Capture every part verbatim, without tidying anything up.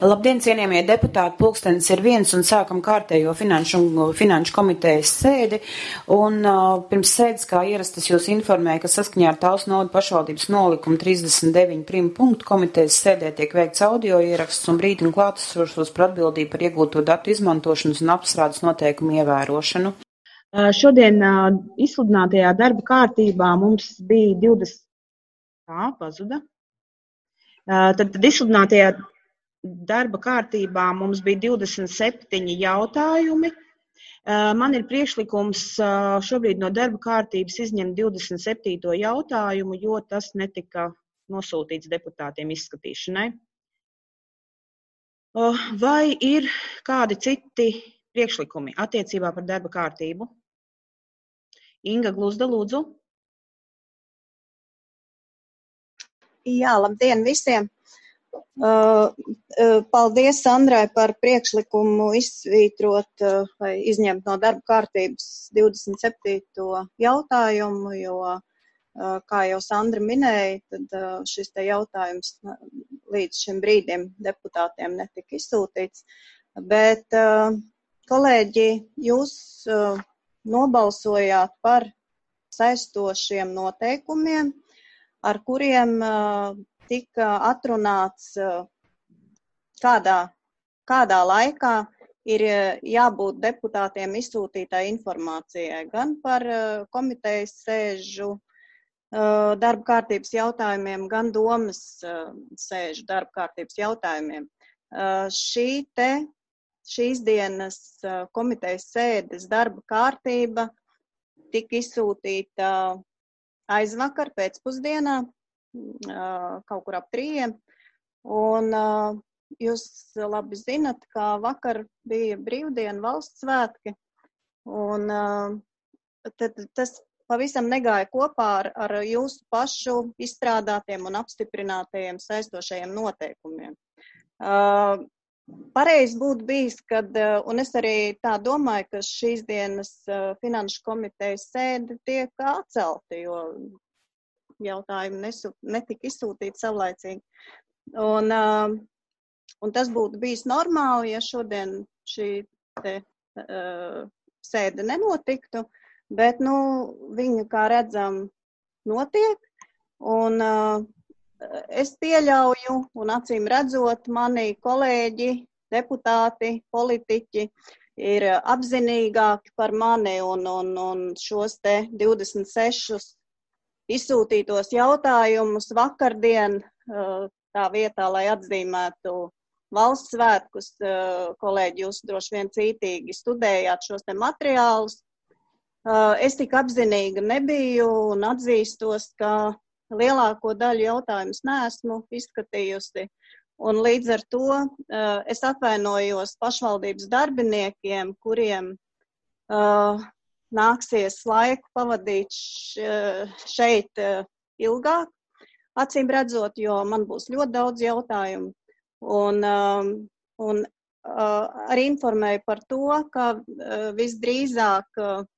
Labdien, cienījamie deputāti, pulkstenis ir viens un sākam kārtējo finanšu, finanšu komitejas sēdi. Un uh, pirms sēdes, kā ierastas, jūs informēja, ka saskaņā ar Talsu novada pašvaldības nolikumu trīsdesmit deviņi prim punktu komitejas sēdē tiek veikts audio ieraksts un brīdini klātesošos par atbildību par iegūto datu izmantošanas un apstrādes noteikumu ievērošanu. Uh, šodien uh, izsludinātajā darba kārtībā mums bija divdesmit. Tā, pazuda. Uh, tad, tad izsludinātajā darba kārtībā mums bija divdesmit septiņi jautājumi. Man ir priekšlikums šobrīd no darba kārtības izņemt divdesmit septīto jautājumu, jo tas netika nosūtīts deputātiem izskatīšanai. Vai ir kādi citi priekšlikumi attiecībā par darba kārtību? Inga Gluzda, lūdzu. Jā, labdien visiem! Uh, uh, paldies Sandrai par priekšlikumu izsvītrot uh, vai izņemt no darba kārtības divdesmit septīto jautājumu, jo, uh, kā jau Sandra minēja, tad uh, šis te jautājums līdz šim brīdim deputātiem netika izsūtīts. Bet, uh, kolēģi, jūs uh, nobalsojāt par saistošiem noteikumiem, ar kuriem uh, tika atrunāts, kādā, kādā laikā ir jābūt deputātiem izsūtītai informācijai gan par komitejas sēžu darba kārtības jautājumiem, gan domas sēžu darba kārtības jautājumiem. Šī te, šīs dienas komitejas sēdes darba kārtība tika izsūtīta aizvakar pēcpusdienā, kaut kur ap trījiem, un uh, jūs labi zinat, ka vakar bija brīvdiena valsts svētki, un uh, tad, tas pavisam negāja kopā ar, ar jūsu pašu izstrādātiem un apstiprinātajiem saistošajiem noteikumiem. Uh, pareizi būtu bijis, kad, uh, un es arī tā domāju, ka šīs dienas uh, finanšu komitejas sēde tiek atcelti, jo jautājumi nesu, netika izsūtīti savlaicīgi. Un, uh, un tas būtu bijis normāli, ja šodien šī te, uh, sēde nenotiktu, bet, nu, viņa, kā redzam, notiek. Un uh, es pieļauju, un acīm redzot, mani kolēģi, deputāti, politiķi ir apzinīgāki par mani un, un, un šos te divdesmit sešus izsūtītos jautājumus vakardien tā vietā, lai atzīmētu valsts svētkus. Kolēģi, jūs droši vien cītīgi studējāt šos te materiālus. Es tik apzinīga nebiju un atzīstos, ka lielāko daļu jautājumus neesmu izskatījusi. Un līdz ar to es atvainojos pašvaldības darbiniekiem, kuriem uh, nāksies laiku pavadīt šeit ilgāk, acīm redzot, jo man būs ļoti daudz jautājumu. Un, un arī informēju par to, ka visdrīzāk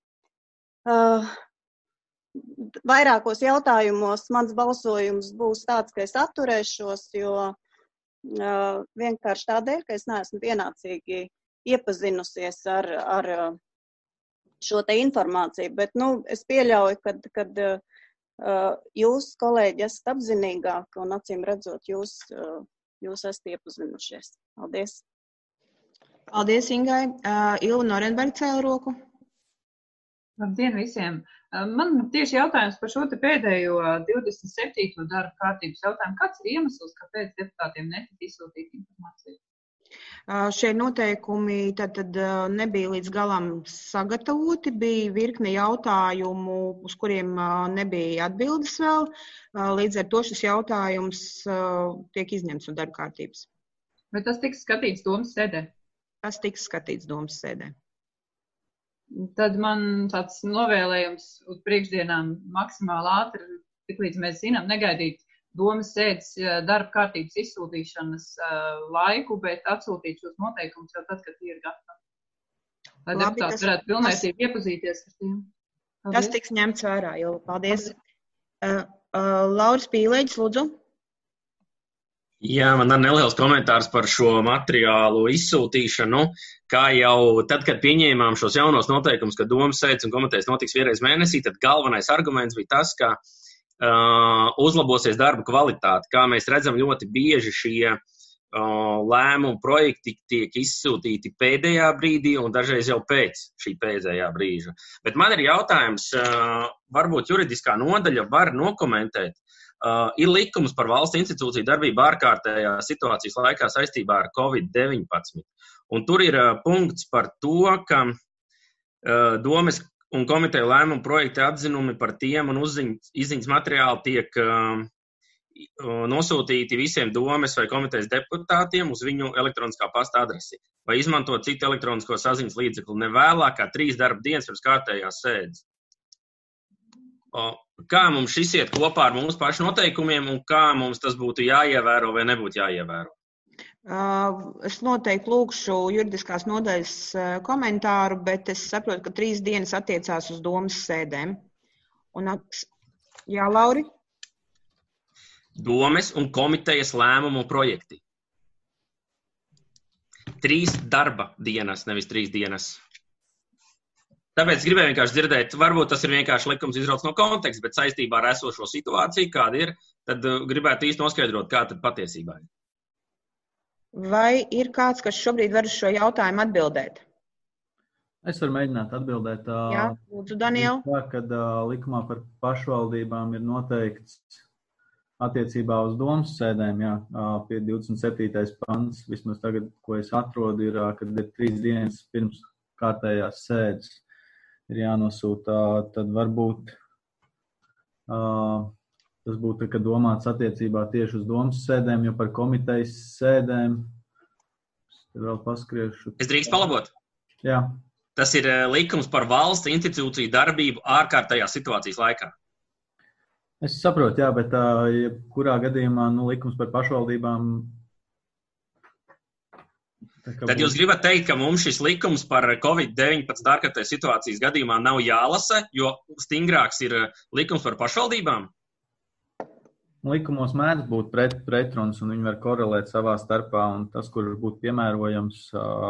vairākos jautājumos mans balsojums būs tāds, ka es atturēšos, jo vienkārši tādēļ, ka es neesmu pienācīgi iepazinusies ar, ar šo te informāciju, bet, nu, es pieļauju, kad, kad uh, jūs, kolēģi, esat apzinīgāki un acīm redzot, jūs, uh, jūs esat iepazinušies. Paldies. Paldies, Ingai. Uh, Ilva Norenberga cēla roku. Labdien visiem. Uh, man tieši jautājums par šo te pēdējo divdesmit septīto darba kārtības jautājumu. Kāds ir iemesls, kāpēc deputātiem netika izsūtīta informācija? Šie noteikumi tad, tad nebija līdz galam sagatavoti, bija virkne jautājumu, uz kuriem nebija atbildes vēl. Līdz ar to šis jautājums tiek izņemts no darba kārtības. Bet tas tiks skatīts domas sēdē? Tas tiks skatīts domas sēdē. Tad man tāds novēlējums uz priekšdienām maksimāli ātri, tik līdz mēs zinām, negaidīt domas sēdes darba kārtības izsūtīšanas uh, laiku, bet atsūtīt šos noteikumus jau tad, kad tie ir gatavi. Lai Labi, deputāti tas, varētu pilnvērtīgi iepazīties ar tiem. Paldies. Tas tiks ņemts vērā, Ilva. Paldies. Paldies. Uh, uh, Lauris Pīlēģis, lūdzu. Jā, man ir neliels komentārs par šo materiālu izsūtīšanu. Kā jau tad, kad pieņēmām šos jaunos noteikumus, ka domas sēdes un komitejas notiks vienreiz mēnesī, tad galvenais arguments bija tas, ka uh, uzlabosies darba kvalitāte. Kā mēs redzam, ļoti bieži šie uh, lēmumu projekti tiek izsūtīti pēdējā brīdī un dažreiz jau pēc šī pēdējā brīža. Bet man ir jautājums, uh, varbūt juridiskā nodaļa var nokomentēt. Uh, ir likums par valsts institūciju darbību ārkārtējā situācijas laikā saistībā ar covid deviņpadsmit. Un tur ir uh, punkts par to, ka uh, domes un komiteju lēmumu projekti atzinumi par tiem un uzziņas, izziņas materiāli tiek uh, nosūtīti visiem domes vai komitejas deputātiem uz viņu elektroniskā pasta adresi vai izmantot citu elektronisko saziņas līdzekli ne vēlāk kā trīs darba dienas pirms kārtējās sēdes. Uh, Kā mums šis iet kopā ar mūsu pašu noteikumiem un kā mums tas būtu jāievēro vai nebūtu jāievēro? Es noteikti lūkšu juridiskās nodaļas komentāru, bet es saprotu, ka trīs dienas attiecās uz domas sēdēm. Un, jā, Lauri? Domes un komitejas lēmumu projekti. Trīs darba dienas, nevis trīs dienas. Tāpēc gribēju vienkārši dzirdēt, varbūt tas ir vienkārši likums izrauts no konteksta, bet saistībā ar esošo situāciju, kāda ir, tad gribētu īsti noskaidrot, kā tad patiesībā ir. Vai ir kāds, kas šobrīd var uz šo jautājumu atbildēt? Es varu mēģināt atbildēt. Jā, lūdzu, Daniel. Tā, kad likumā par pašvaldībām ir noteikts attiecībā uz domas sēdēm, jā, pie divdesmit septītais pants, vismaz tagad, ko es atrodu, ir, kad ir trīs dienas pirms kārtējās sēdes. Ir jānosūta, tad varbūt uh, tas būtu, ka domāts attiecībā tieši uz domas sēdēm, jo par komitejas sēdēm es te vēl paskriešu. Es drīkst palabot? Jā. Tas ir likums par valsts institūciju darbību ārkārtējās situācijas laikā. Es saprotu, jā, bet uh, jebkurā gadījumā nu, likums par pašvaldībām. Tad jūs gribat teikt, ka mums šis likums par covid deviņpadsmit ārkārtējas situācijas gadījumā nav jālasa, jo stingrāks ir likums par pašvaldībām? Likumos mēdz būt pret, pretruns, un viņi var korelēt savā starpā, un tas, kur būtu piemērojams.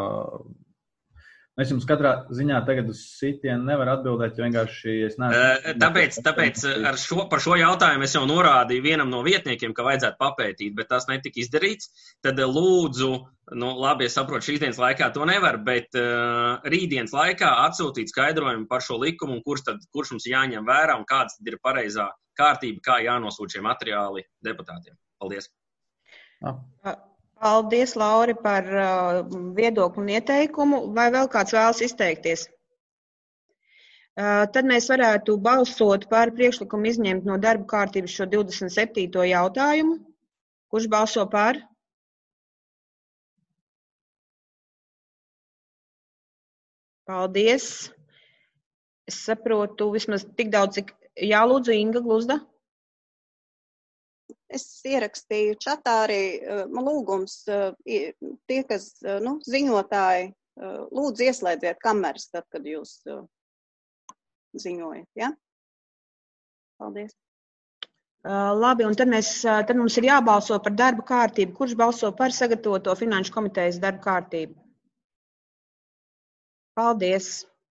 Es jums katrā ziņā tagad uz sitienu nevaru atbildēt, jo vienkārši es neesmu. Tāpēc, tāpēc ar šo, par šo jautājumu es jau norādīju vienam no vietniekiem, ka vajadzētu papētīt, bet tas netika izdarīts. Tad lūdzu, nu labi, es saprotu, šīs dienas laikā to nevar, bet uh, rītdienas laikā atsūtīt skaidrojumu par šo likumu, un kurš, tad, kurš mums jāņem vērā un kāds tad ir pareizā kārtība, kā jānosūt šie materiāli deputātiem. Paldies. Ah. Paldies, Lauri, par uh, viedokli un ieteikumu. Vai vēl kāds vēlas izteikties? Uh, tad mēs varētu balsot par priekšlikumu izņemt no darba kārtības šo divdesmit septīto jautājumu. Kurš balso par? Paldies. Es saprotu vismaz tik daudz, cik jālūdzu Inga Gluzda. Es ierakstīju čatā arī man lūgums, tie, kas, nu, ziņotāji, lūdzu ieslēdziet kameras tad, kad jūs ziņojat, ja? Paldies. Labi, un tad, mēs, tad mums ir jābalso par darba kārtību. Kurš balso par sagatavoto finanšu komitejas darba kārtību? Paldies.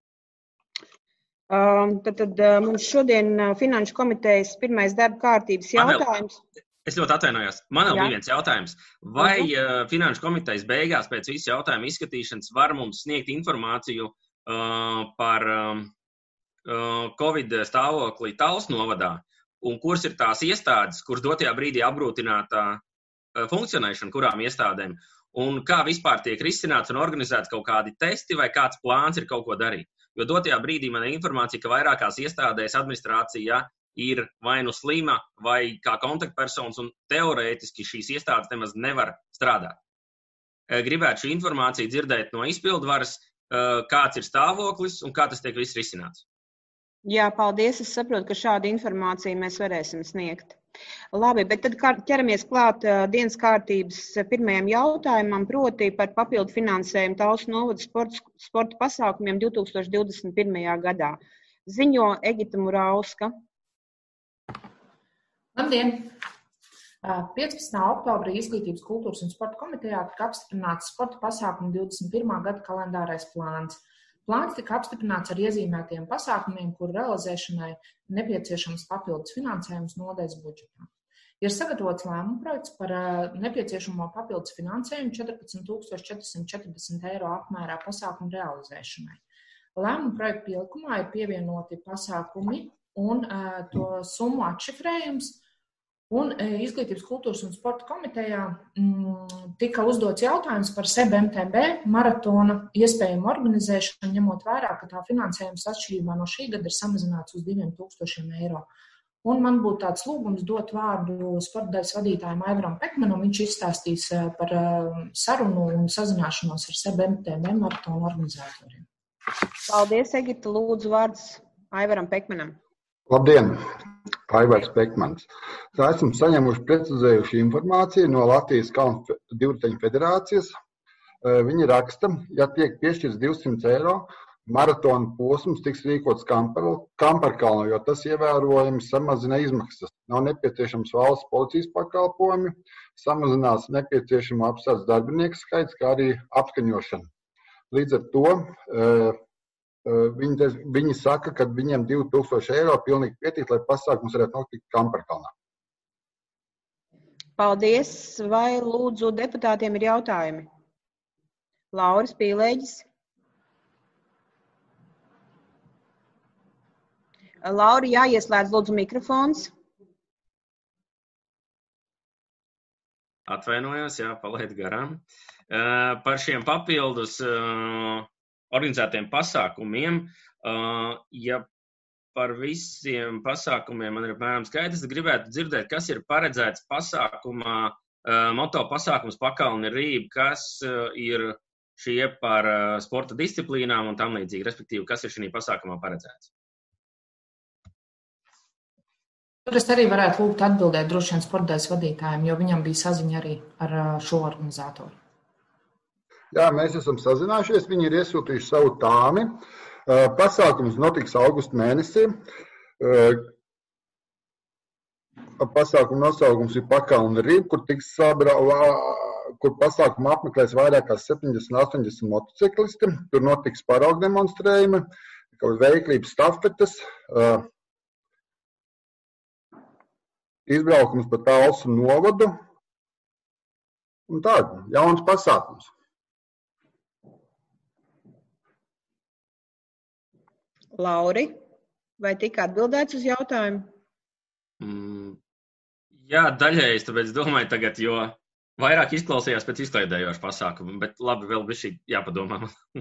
Tad, tad mums šodien finanšu komitejas pirmais darba kārtības jautājums. Es ļoti atvainojos. Man vēl bija viens jautājums. Vai uh, finanšu komitejas beigās pēc visu jautājumu izskatīšanas var mums sniegt informāciju uh, par um, uh, Covid stāvokli Talsu novadā un kuras ir tās iestādes, kuras dotajā brīdī apgrūtinātā uh, funkcionēšana, kurām iestādēm, un kā vispār tiek risināts un organizēts kaut kādi testi vai kāds plāns ir kaut ko darīt. Jo dotajā brīdī man ir informācija, ka vairākās iestādēs administrācijā ir vai nu slima, vai kā kontaktpersonas, un teorētiski šīs iestādes nemaz nevar strādāt. Gribētu šo informāciju dzirdēt no izpildvaras, kāds ir stāvoklis un kā tas tiek viss risināts. Jā, paldies. Es saprotu, ka šādu informāciju mēs varēsim sniegt. Labi, bet tad ķeramies klāt dienas kārtības pirmajam jautājumam, proti par papildu finansējumu Talsu novada sporta, sporta pasākumiem divi tūkstoši divdesmit pirmajā gadā. Ziņo Egita Murauska. Labdien! piecpadsmitā oktobrī Izglītības, kultūras un sporta komitejā tika apstiprināts sporta pasākumu divdesmit pirmā gada kalendārais plāns. Plāns tika apstiprināts ar iezīmētiem pasākumiem, kuru realizēšanai nepieciešams papildus finansējums nodaļas budžetā. Ir sagatavots lēmuma projekts par nepieciešamo papildus finansējumu četrpadsmit tūkstoši četri simti četrdesmit eiro apmērā pasākumu realizēšanai. Lēmuma projekta pielikumā ir pievienoti pasākumi un uh, to summu atšifrējums. Un Izglītības, kultūras un sporta komitejā mm, tika uzdots jautājums par S E B M T B maratona iespējamu organizēšanu, ņemot vērā, ka tā finansējums atšķirībā no šī gada ir samazināts uz diviem tūkstošiem eiro. Un man būtu tāds lūgums dot vārdu sporta daļas vadītājam Aivaram Pekmanam. Viņš izstāstīs par sarunu un sazināšanos ar S E B M T B maratonu organizatoriem. Paldies, Egita. Lūdzu vārds Aivaram Pekmanam. Labdien! Aivars Pekmans. Tā esam saņēmuši precizējuši informāciju no Latvijas Kalnu divriteņu federācijas. Viņi raksta, ja tiek piešķirts divsimt eiro, maratona posms tiks rīkots Kamparkalnā, jo tas ievērojami samazina izmaksas. Nav nepieciešams valsts policijas pakalpojumi, samazinās nepieciešamo apsardz darbinieku skaits, kā arī apskaņošana. Līdz ar to viņi, viņi saka, ka viņiem divi tūkstoši eiro pilnīgi pietiek, lai pasākums varētu notikt Kamparkalnā. Paldies. Vai lūdzu deputātiem ir jautājumi? Lauris Pīlēģis. Lauri, jāieslēdz lūdzu mikrofons. Atvainojos, jā, palaid garām. Uh, par šiem papildus uh, organizētiem pasākumiem, uh, ja par visiem pasākumiem man ir apmēram skaidrs, tad gribētu dzirdēt, kas ir paredzēts pasākumā, uh, moto pasākums Pakalni Rība, kas uh, ir šie par uh, sporta disciplīnām un tam līdzīgi, respektīvi, kas ir šī pasākumā paredzēts. Tur es arī varētu lūgt atbildēt droši vien sportdaļas vadītājiem, jo viņam bija saziņa arī ar šo organizatoru. Jā, mēs esam sazinājušies, viņi ir iesūtījuši savu tāmi. Pasākums notiks augusta mēnesī. Pasākuma nosaukums ir Pakalni Rība, kur tiks sabrā, kur pasākumu apmeklēs vairāk kā septiņdesmit astoņdesmit motociklisti. Tur notiks paraugu demonstrējumi, veiklības stafetes, izbraukums pa Talsu novadu un tādu jauns pasākums. Lauri, vai tika atbildēts uz jautājumu? Mm, jā, daļēji, tāpēc domāju tagad, jo vairāk izklausījās pēc izklaidējoša pasākuma, bet labi, vēl bija šī jāpadomā.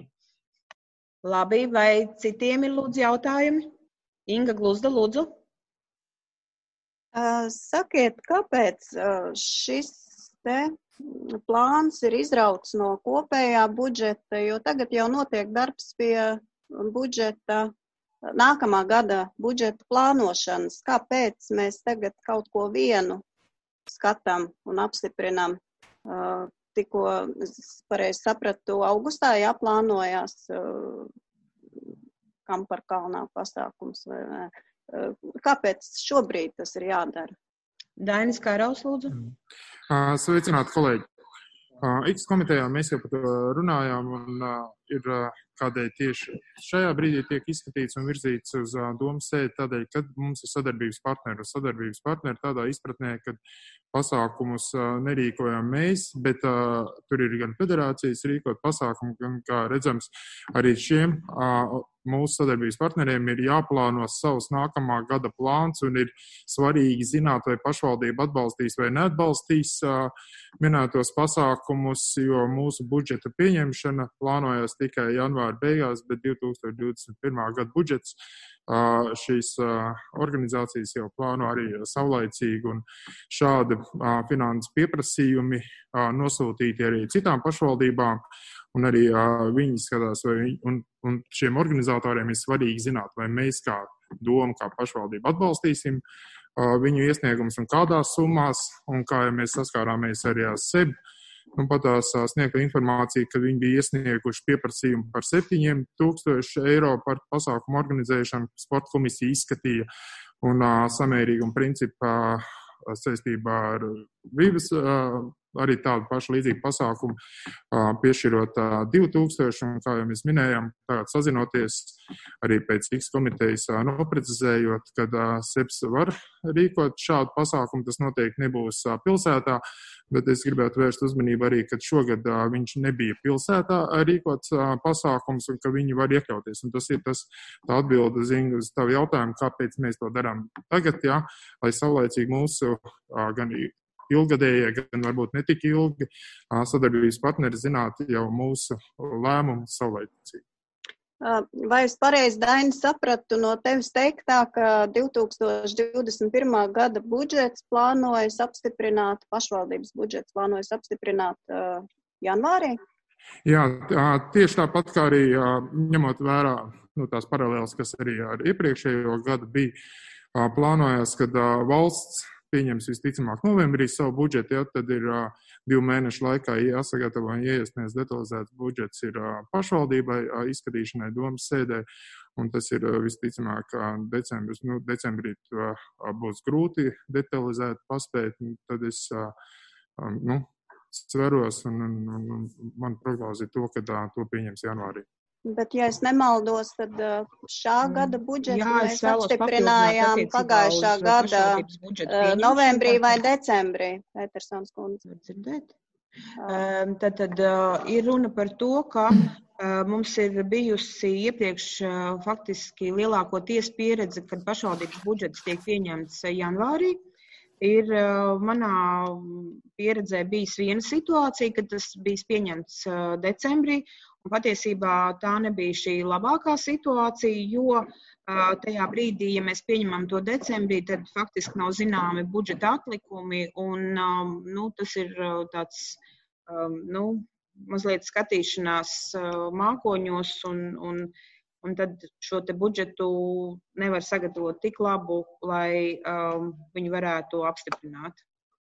Labi, vai citiem ir lūdzu jautājumi? Inga Gluzda, lūdzu. Sakiet, kāpēc šis te plāns ir izrauts no kopējā budžeta, jo tagad jau notiek darbs pie budžeta, nākamā gada budžeta plānošanas. Kāpēc mēs tagad kaut ko vienu skatām un apstiprinām? Tikko, pareizi sapratu, augustā jāplānojās Kamparkalnā pasākums vai ne? Kāpēc šobrīd tas ir jādara? Dainis Kāraus, lūdzu. Sveicināti, kolēģi. X komitejā mēs jau par to runājām un ir kādēļ tieši šajā brīdī tiek izskatīts un virzīts uz domas sēdi tādēļ, kad mums ir sadarbības partneri. Sadarbības partneri tādā izpratnē, kad pasākumus nerīkojam mēs, bet uh, tur ir gan federācijas rīkot pasākumu, gan, kā redzams, arī šiem uh, mūsu sadarbības partneriem ir jāplāno savs nākamā gada plāns un ir svarīgi zināt, vai pašvaldība atbalstīs vai neatbalstīs uh, minētos pasākumus, jo mūsu budžeta pieņemšana plānojas tikai janvāra beigās, bet divi tūkstoši divdesmit pirmā gada budžets uh, šīs uh, organizācijas jau plāno arī savlaicīgi un šādi uh, finanses pieprasījumi uh, nosūtīti arī citām pašvaldībām. Un arī uh, viņi skatās, vai, un, un šiem organizatoriem ir svarīgi zināt, vai mēs kā doma, kā pašvaldība atbalstīsim uh, viņu iesniegumus un kādās summās, un kā ja mēs saskārāmies arī ar S E B, un pat tās uh, sniegta informācija, ka viņi bija iesnieguši pieprasījumu par septiņiem tūkstoši eiro par pasākumu organizēšanu, sporta komisija izskatīja un uh, samērīguma principā saistībā ar Vības arī tādu pašu līdzīgu pasākumu, piešķirot divi tūkstoši, un kā jau mēs minējām, tagad sazinoties arī pēc X komitejas noprecizējot, kad SEPS var rīkot šādu pasākumu, tas noteikti nebūs pilsētā, bet es gribētu vērst uzmanību arī, ka šogad viņš nebija pilsētā rīkots pasākums un ka viņi var iekļauties. Un tas ir tas, tā atbilde, Zinga, uz tavu jautājumu, kāpēc mēs to darām tagad, jā, lai saulaicīgi mūsu gan ilgadējie, gan varbūt netik ilgi sadarbības partneri zinātu jau mūsu lēmumu saulaicīgi. Vai es pareizi, Daini, sapratu no tevis teiktā, ka divi tūkstoši divdesmit pirmā gada budžets plānojas apstiprināt, pašvaldības budžets plānojas apstiprināt uh, janvārī? Jā, tieši tāpat kā arī ņemot vērā nu, tās paralēlas, kas arī ar iepriekšējo gadu bija, plānojās, kad valsts pieņems visticamāk novembrī savu budžetu, ja, tad ir uh, divu mēnešu laikā jāsagatavo un iesniedz detalizēts budžets ir uh, pašvaldībai uh, izskatīšanai domas sēdē, un tas ir uh, visticamāk uh, decembris. Nu, decembrī uh, būs grūti detalizēt paspēt, un tad es uh, um, nu, sveros, un, un, un, un man prognoze ir to, ka uh, to pieņems janvārī. Bet, ja es nemaldos, tad šā gada budžetu Jā, mēs apstiprinājām pagājušā gada novembrī vai decembrī. Petersons kundze. Um, tad, tad uh, ir runa par to, ka uh, mums ir bijusi iepriekš uh, faktiski lielākoties pieredze, kad pašvaldības budžets tiek pieņemts janvārī. Ir uh, manā pieredzē bijis viena situācija, kad tas bijis pieņemts uh, decembrī. Un patiesībā tā nebija šī labākā situācija, jo uh, tajā brīdī, ja mēs pieņemam to decembrī, tad faktiski nav zināmi budžeta atlikumi, un um, nu, tas ir uh, tāds um, nu, mazliet skatīšanās uh, mākoņos, un, un, un tad šo te budžetu nevar sagatavot tik labu, lai um, viņu varētu apstiprināt.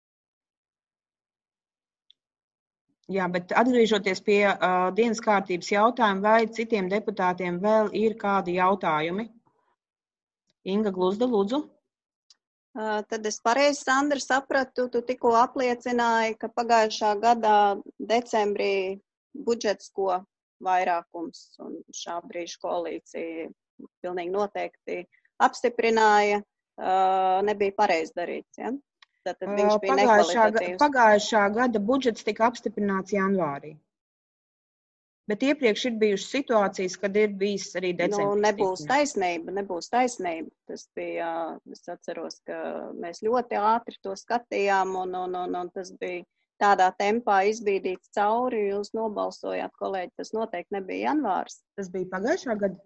Jā, bet atgriežoties pie uh, dienas kārtības jautājuma, vai citiem deputātiem vēl ir kādi jautājumi? Inga Gluzda, lūdzu. Uh, tad es pareizi, Sandra, sapratu, tu tikko apliecināji, ka pagājušā gadā decembrī budžets, ko vairākums un šā brīža koalīcija pilnīgi noteikti apstiprināja, uh, nebija pareizi darīts, ja? Tātad viņš bija nekvalitatīvs. Pagājušā gada budžets tika apstiprināts janvārī. Bet iepriekš ir bijušas situācijas, kad ir bijis arī decembris. Nu, nebūs taisnība, nebūs taisnība. Tas bija, es atceros, ka mēs ļoti ātri to skatījām, un, un, un, un tas bija tādā tempā izbīdīts cauri. Jūs nobalsojāt, kolēģi, tas noteikti nebija janvārs. Tas bija pagājušā gada?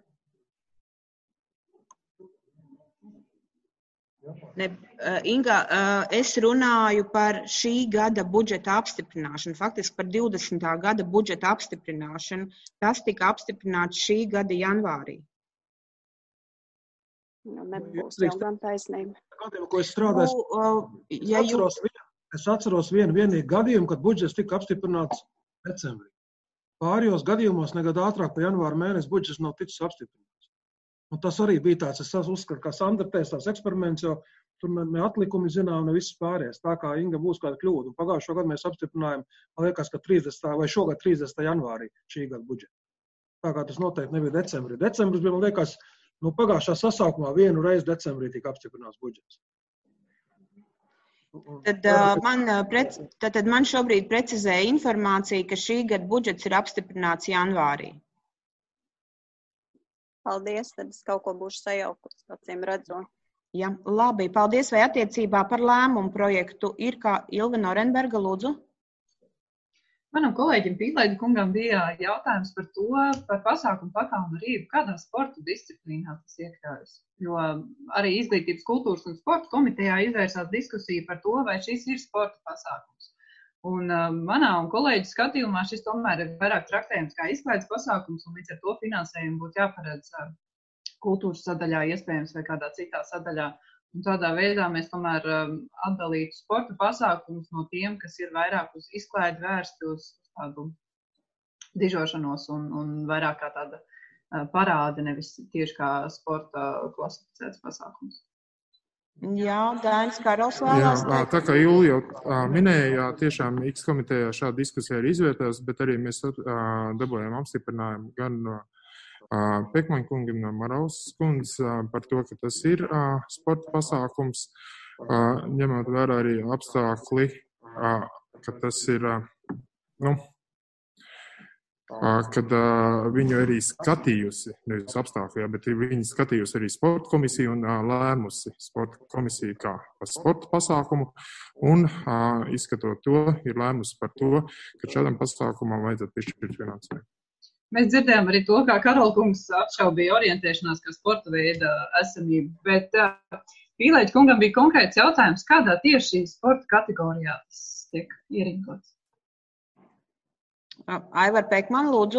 Ne, Inga, es runāju par šī gada budžeta apstiprināšanu, faktiski par divdesmitā gada budžeta apstiprināšanu. Tas tika apstiprināts šī gada janvārī. Nu, nebūs jau gan taisnība. Gadījumu, ko es strādāju, nu, es, ja atceros, jūs... es atceros vienu vienīgu gadījumu, kad budžets tika apstiprināts decembrī. Pārējos gadījumos negad ātrāk pa janvāra mēnesi budžets nav ticis apstiprināts. Un tas arī bija tāds, es uzskatu, kā Sandra teica, tās eksperiments, jo tur ne atlikumi zinām, ne viss pārējais. Tā kā Inga būs kāda kļūda. Un pagājušo gadu mēs apstiprinājām, man liekas, ka trīsdesmitā vai šogad trīsdesmitā janvārī šī gada budžeta. Tā kā tas noteikti nebija decembrī. Decembris bija, man liekas, no pagājušā sasaukumā vienu reizi decembrī tika apstiprināts budžets. Tad, uh, man, prec, tad, tad man šobrīd precizēja informācija, ka šī gada budžets ir apstiprināts janvārī. Paldies, tad es kaut ko būšu sajaukus, acīm redzot. Jā, labi, paldies. Vai attiecībā par lēmumu projektu ir kā Ilva Norenberga, lūdzu? Manam kolēģim Pīlēģi kungam bija jautājums par to, par pasākumu pakalnarību, kādā sporta disciplīnā tas iekļaujas. Jo arī Izglītības, kultūras un sporta komitejā izvērsās diskusija par to, vai šis ir sporta pasākums. Un uh, manā un kolēģi skatījumā šis tomēr ir vairāk traktējums kā izklaides pasākums, un līdz ar to finansējumu būtu jāparedz uh, kultūras sadaļā iespējams vai kādā citā sadaļā. Un tādā veidā mēs tomēr um, atdalītu sporta pasākumus no tiem, kas ir vairāk uz izklaidi vērsti uz tādu dižošanos un, un vairāk kā tāda uh, parāde, nevis tieši kā sporta klasificēts pasākums. Jā, Dainis Karols vēlās. Jā, tā kā Jūlija jau minēja, tiešām X komitejā šāda diskusija ir izvērtās, bet arī mēs dabūjām apstiprinājumu gan no Pekmaņa kungam, no Marausas kundzes par to, ka tas ir sporta pasākums, ņemot vērā arī apstākļi, ka tas ir, nu, kad uh, viņu arī skatījusi, nevis apstākļā, bet viņi skatījusi arī sporta komisiju un uh, lēmusi sporta komisiju kā par sporta pasākumu un uh, izskatot to, ir lēmusi par to, ka šādam pasākumam vajadzētu piešķirt finansējumu. Mēs dzirdējām arī to, kā Karolkungs apšaubīja orientēšanās kā sporta veida esamību, bet uh, Pīlēģa kungam bija konkrēts jautājums, kādā tieši sporta kategorijā tas tiek ierinkots. Aivar Pekman, lūdzu.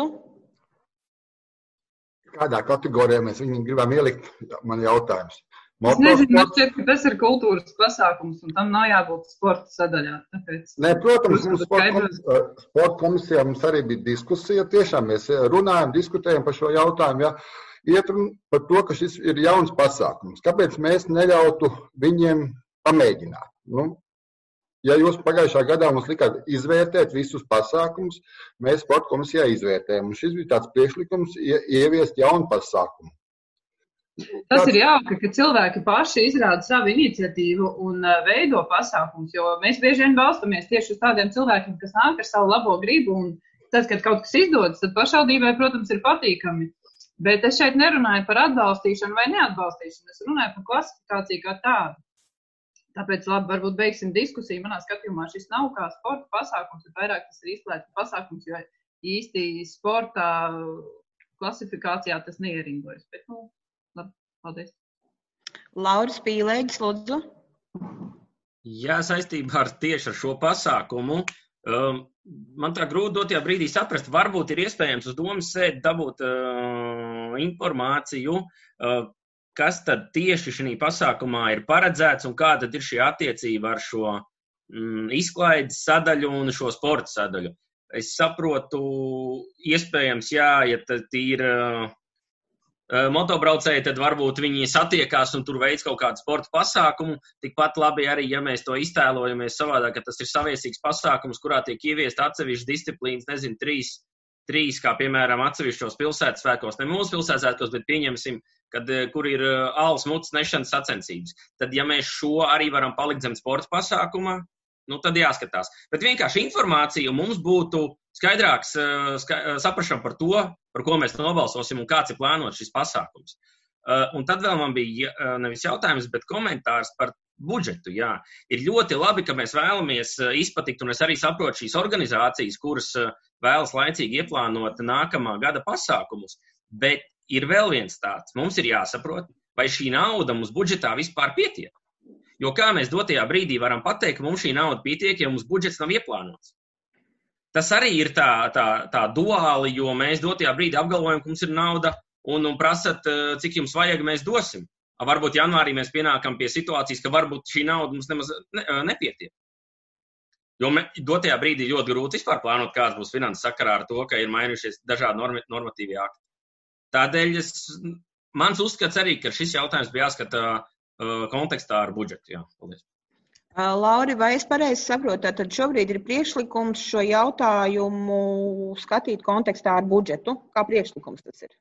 Kādā kategorijā mēs viņu gribam ielikt? Man jautājums. Es nezinu, man šķiet, ka tas ir kultūras pasākums, un tam nav jābūt sporta sadaļā. Tāpēc... Nē, protams, mums sporta, komis, sporta komisijā mums arī bija diskusija. Tiešām mēs runājam, diskutējam par šo jautājumu. Ja? Iet par to, ka šis ir jauns pasākums. Kāpēc mēs neļautu viņiem pamēģināt? Nu, ja jūs pagājušā gadā mums likāt izvērtēt visus pasākumus, mēs sporta komisijā izvērtējam. Un šis bija tāds priekšlikums ieviest jaunu pasākumu. Tas ir jauki, ka cilvēki paši izrāda savu iniciatīvu un veido pasākumus, jo mēs bieži vien balstamies tieši uz tādiem cilvēkiem, kas nāk ar savu labo gribu, un tad, kad kaut kas izdodas, tad pašvaldībai, protams, ir patīkami. Bet es šeit nerunāju par atbalstīšanu vai neatbalstīšanu, es runāju par klasifikāciju kā tādu. Tāpēc, labi, varbūt beigsim diskusiju. Manā skatījumā šis nav kā sporta pasākums, bet vairāk tas ir izslēgts pasākums, jo īsti sportā klasifikācijā tas neieringojas. Bet, nu, labi, paldies. Lauris Pīlēģis, lūdzu. Jā, saistībā ar tieši ar šo pasākumu. Um, man tā grūti dotajā brīdī saprast, varbūt ir iespējams uz domas sēdi dabūt uh, informāciju, uh, kas tad tieši šī pasākumā ir paredzēts un kāda ir šī attiecība ar šo mm, izklaides sadaļu un šo sporta sadaļu. Es saprotu, iespējams, jā, ja tad ir uh, motobraucēji, tad varbūt viņi satiekās un tur veids kaut kādu sporta pasākumu. Tikpat labi arī, ja mēs to iztēlojamies savādāk, ka tas ir saviesīgs pasākums, kurā tiek ieviest atsevišķas disciplīnas, nezinu, trīs, trīs, kā piemēram atsevišķos pilsētas svētkos, ne mūsu pilsētas svētkos, bet pieņemsim, kad, kur ir alus mucas nešanas sacensības. Tad, ja mēs šo arī varam palikt zem sporta pasākumā, nu tad jāskatās. Bet vienkārši informācija mums būtu skaidrāks ska, saprašana par to, par ko mēs nobalsosim un kāds ir plānots šis pasākums. Un tad vēl man bija nevis jautājums, bet komentārs par budžetu. Jā. Ir ļoti labi, ka mēs vēlamies izpatikt, un es arī saprotu šīs organizācijas, kuras vēlas laicīgi ieplānot nākamā gada pasākumus, bet ir vēl viens tāds. Mums ir jāsaprot, vai šī nauda mums budžetā vispār pietiek. Jo kā mēs dotajā brīdī varam pateikt, ka mums šī nauda pietiek, ja mums budžets nav ieplānots. Tas arī ir tā, tā, tā duāli, jo mēs dotajā brīdī apgalvojam, ka mums ir nauda un, un prasat, cik jums vajag, mēs dosim. Varbūt janvārī mēs pienākam pie situācijas, ka varbūt šī nauda mums nemaz ne, nepietiek. Jo me, dotajā brīdī ļoti grūti vispār plānot, kāds būs finanses sakarā ar to, ka ir mainījušies dažādi norm, normatīvi akti. Tādēļ es, mans uzskats arī, ka šis jautājums bija jāskata uh, kontekstā ar budžetu. Jā, paldies. Lauri, vai es pareizi saprotu, tad šobrīd ir priekšlikums šo jautājumu skatīt kontekstā ar budžetu? Kā priekšlikums tas ir?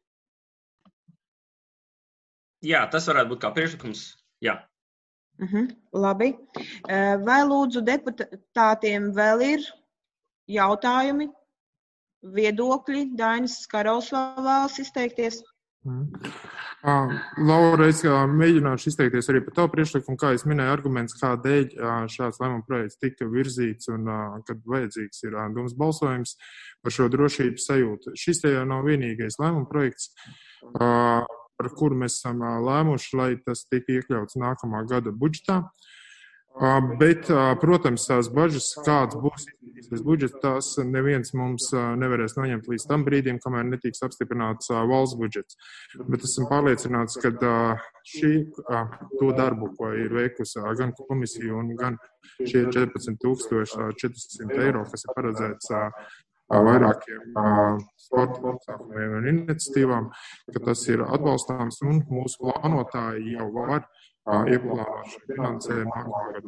Jā, tas varētu būt kā priekšlikums, jā. Uh-huh, labi. Vai lūdzu deputātiem vēl ir jautājumi, viedokļi? Dainis Karols vēlas izteikties. Mm. Uh, Laura, es uh, mēģināšu izteikties arī par tavu priekšlikumu, kā es minēju arguments, kādēļ uh, šāds lēmuma projekts tika virzīts un uh, kad vajadzīgs ir uh, domas balsojums par šo drošības sajūtu. Šis te jau nav vienīgais lēmuma projekts, uh, par kuru mēs esam uh, lēmuši, lai tas tika iekļauts nākamā gada budžetā. Uh, bet, uh, protams, tās bažas, kāds būs izpildītais budžets, tās neviens mums uh, nevarēs noņemt līdz tam brīdim, kamēr netiks apstiprināts uh, valsts budžets. Bet esam pārliecināts, ka uh, šī, uh, to darbu, ko ir veikusi uh, gan komisija un gan šie četrpadsmit tūkstoši četri eiro, kas ir paredzēts uh, vairākiem uh, sporta pasākumiem un iniciatīvām, ka tas ir atbalstāms un mūsu plānotāji jau var ieplānošu finansējumu nākamā gadu.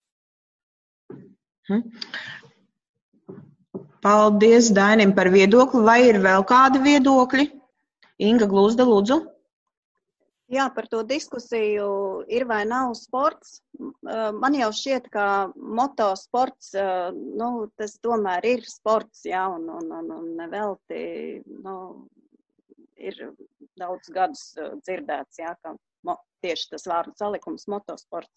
Hmm. Paldies Dainim par viedokli. Vai ir vēl kādi viedokļi? Inga Gluzda, lūdzu. Jā, par to diskusiju ir vai nav sports. Man jau šķiet, ka motosports, nu, tas tomēr ir sports, jā, un, un, un, un nevelti, nu, ir daudz gadus dzirdēts, jā, ka mo, tieši tas vārdu salikums motosports.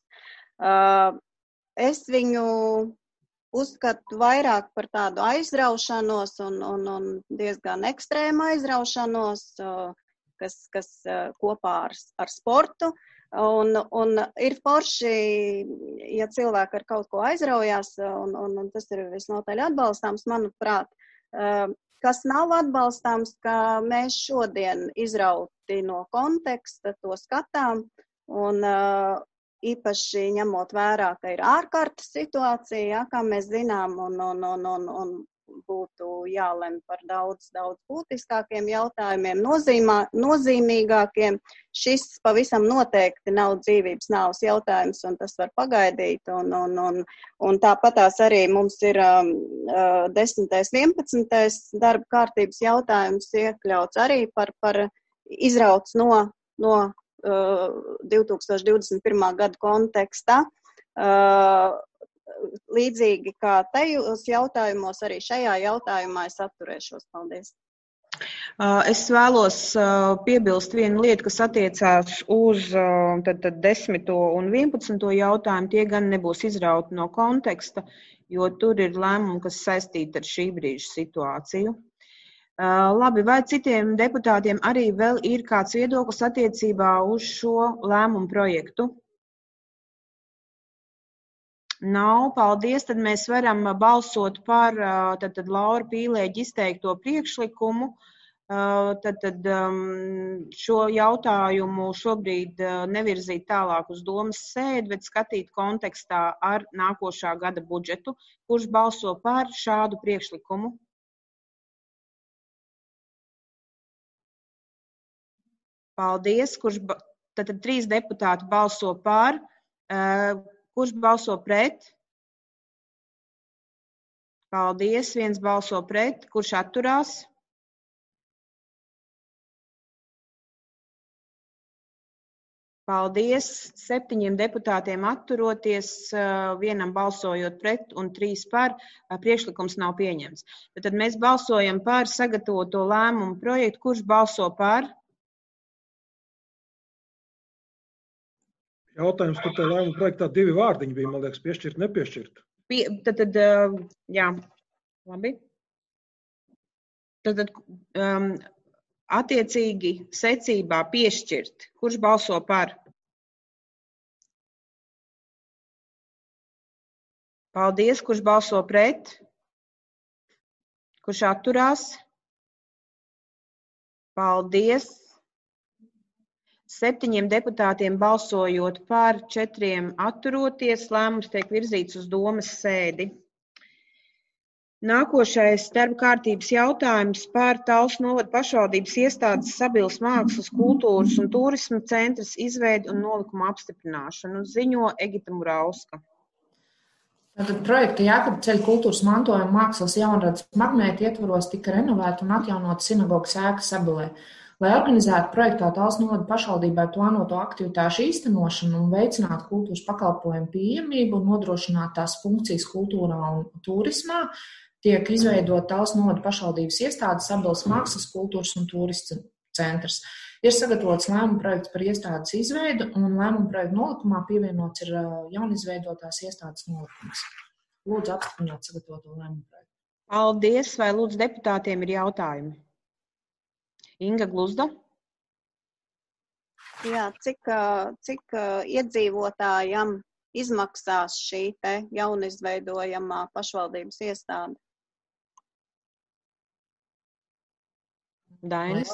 Es viņu uzskatu vairāk par tādu aizraušanos un, un, un diezgan ekstrēmu aizraušanos, kas, kas kopā ar, ar sportu. Un, un ir forši, ja cilvēki ar kaut ko aizraujās, un, un, un tas ir visnotaļ atbalstāms, manuprāt. Kas nav atbalstāms, ka mēs šodien izrauti no konteksta to skatām, un īpaši ņemot vērā, ka ir ārkārtas situācija, ja, kā mēs zinām, un, un, un, un, un būtu jālem par daudz, daudz būtiskākiem jautājumiem, nozīmā, nozīmīgākiem. Šis pavisam noteikti nav dzīvības nāves jautājums, un tas var pagaidīt. Un, un, un, un tāpatās arī mums ir um, desmitais, vienpadsmitais darba kārtības jautājums iekļauts arī par, par izrauts no, no uh, divi tūkstoši divdesmit pirmā gada konteksta. Uh, Līdzīgi kā tajos jautājumos, arī šajā jautājumā es atturēšos. Paldies. Es vēlos piebilst vienu lietu, kas attiecās uz tad, tad desmito un vienpadsmito jautājumu. Tie gan nebūs izrauti no konteksta, jo tur ir lēmumi, kas saistīti ar šī brīža situāciju. Labi, vai citiem deputātiem arī vēl ir kāds viedoklis attiecībā uz šo lēmumu projektu? Nav, paldies, tad mēs varam balsot par tad, tad Laura Pīlēģi izteikto priekšlikumu. Tad, tad šo jautājumu šobrīd nevirzīt tālāk uz domas sēdi, bet skatīt kontekstā ar nākošā gada budžetu. Kurš balso par šādu priekšlikumu? Paldies, kurš, tad, tad trīs deputāti balso par. Kurš balso pret? Paldies, viens balso pret. Kurš atturās? Paldies, septiņiem deputātiem atturoties, vienam balsojot pret un trīs par. Priekšlikums nav pieņemts. Tad mēs balsojam par sagatavoto lēmumu projektu. Kurš balso par? Jautājums, tur tā lēmuma projektā divi vārdiņi bija, man liekas, piešķirt, nepiešķirt. Pie, tad, tad, jā, labi. Tad, tad um, attiecīgi secībā piešķirt. Kurš balso par? Paldies, kurš balso pret? Kurš atturās? Paldies. Septiņiem deputātiem balsojot par, četriem atturoties, lēmums tiek virzīts uz domas sēdi. Nākošais darba kārtības jautājums par Talsu novada pašvaldības iestādes Sabils mākslas, kultūras un turisma centras izveidi un nolikuma apstiprināšanu. Ziņo Egita Murauska. Tātad projekta Jākaba ceļa kultūras mantojuma mākslas jaunradas magnēti ietvaros tika renovēta un atjaunota sinagogas ēka Sabilē. Lai organizētu projektā Talsu novada pašvaldībai plānoto aktivitāšu īstenošanu un veicinātu kultūras pakalpojumu pieejamību un nodrošinātu tās funkcijas kultūrā un turismā, tiek izveidota Talsu novada pašvaldības iestādes Sabiles mākslas, kultūras un turisma centrs. Ir sagatavots lēmuma projekts par iestādes izveidu un lēmuma projekta nolikumā pievienots ir jaunizveidotās iestādes nolikums. Lūdzu apstiprināt sagatavoto lēmuma projektu. Paldies, vai lūdzu deputātiem ir jautājumi? Inga Gluzda. Jā, cik, cik iedzīvotājam izmaksās šī te jaunizveidojamā pašvaldības iestāde? Dainis.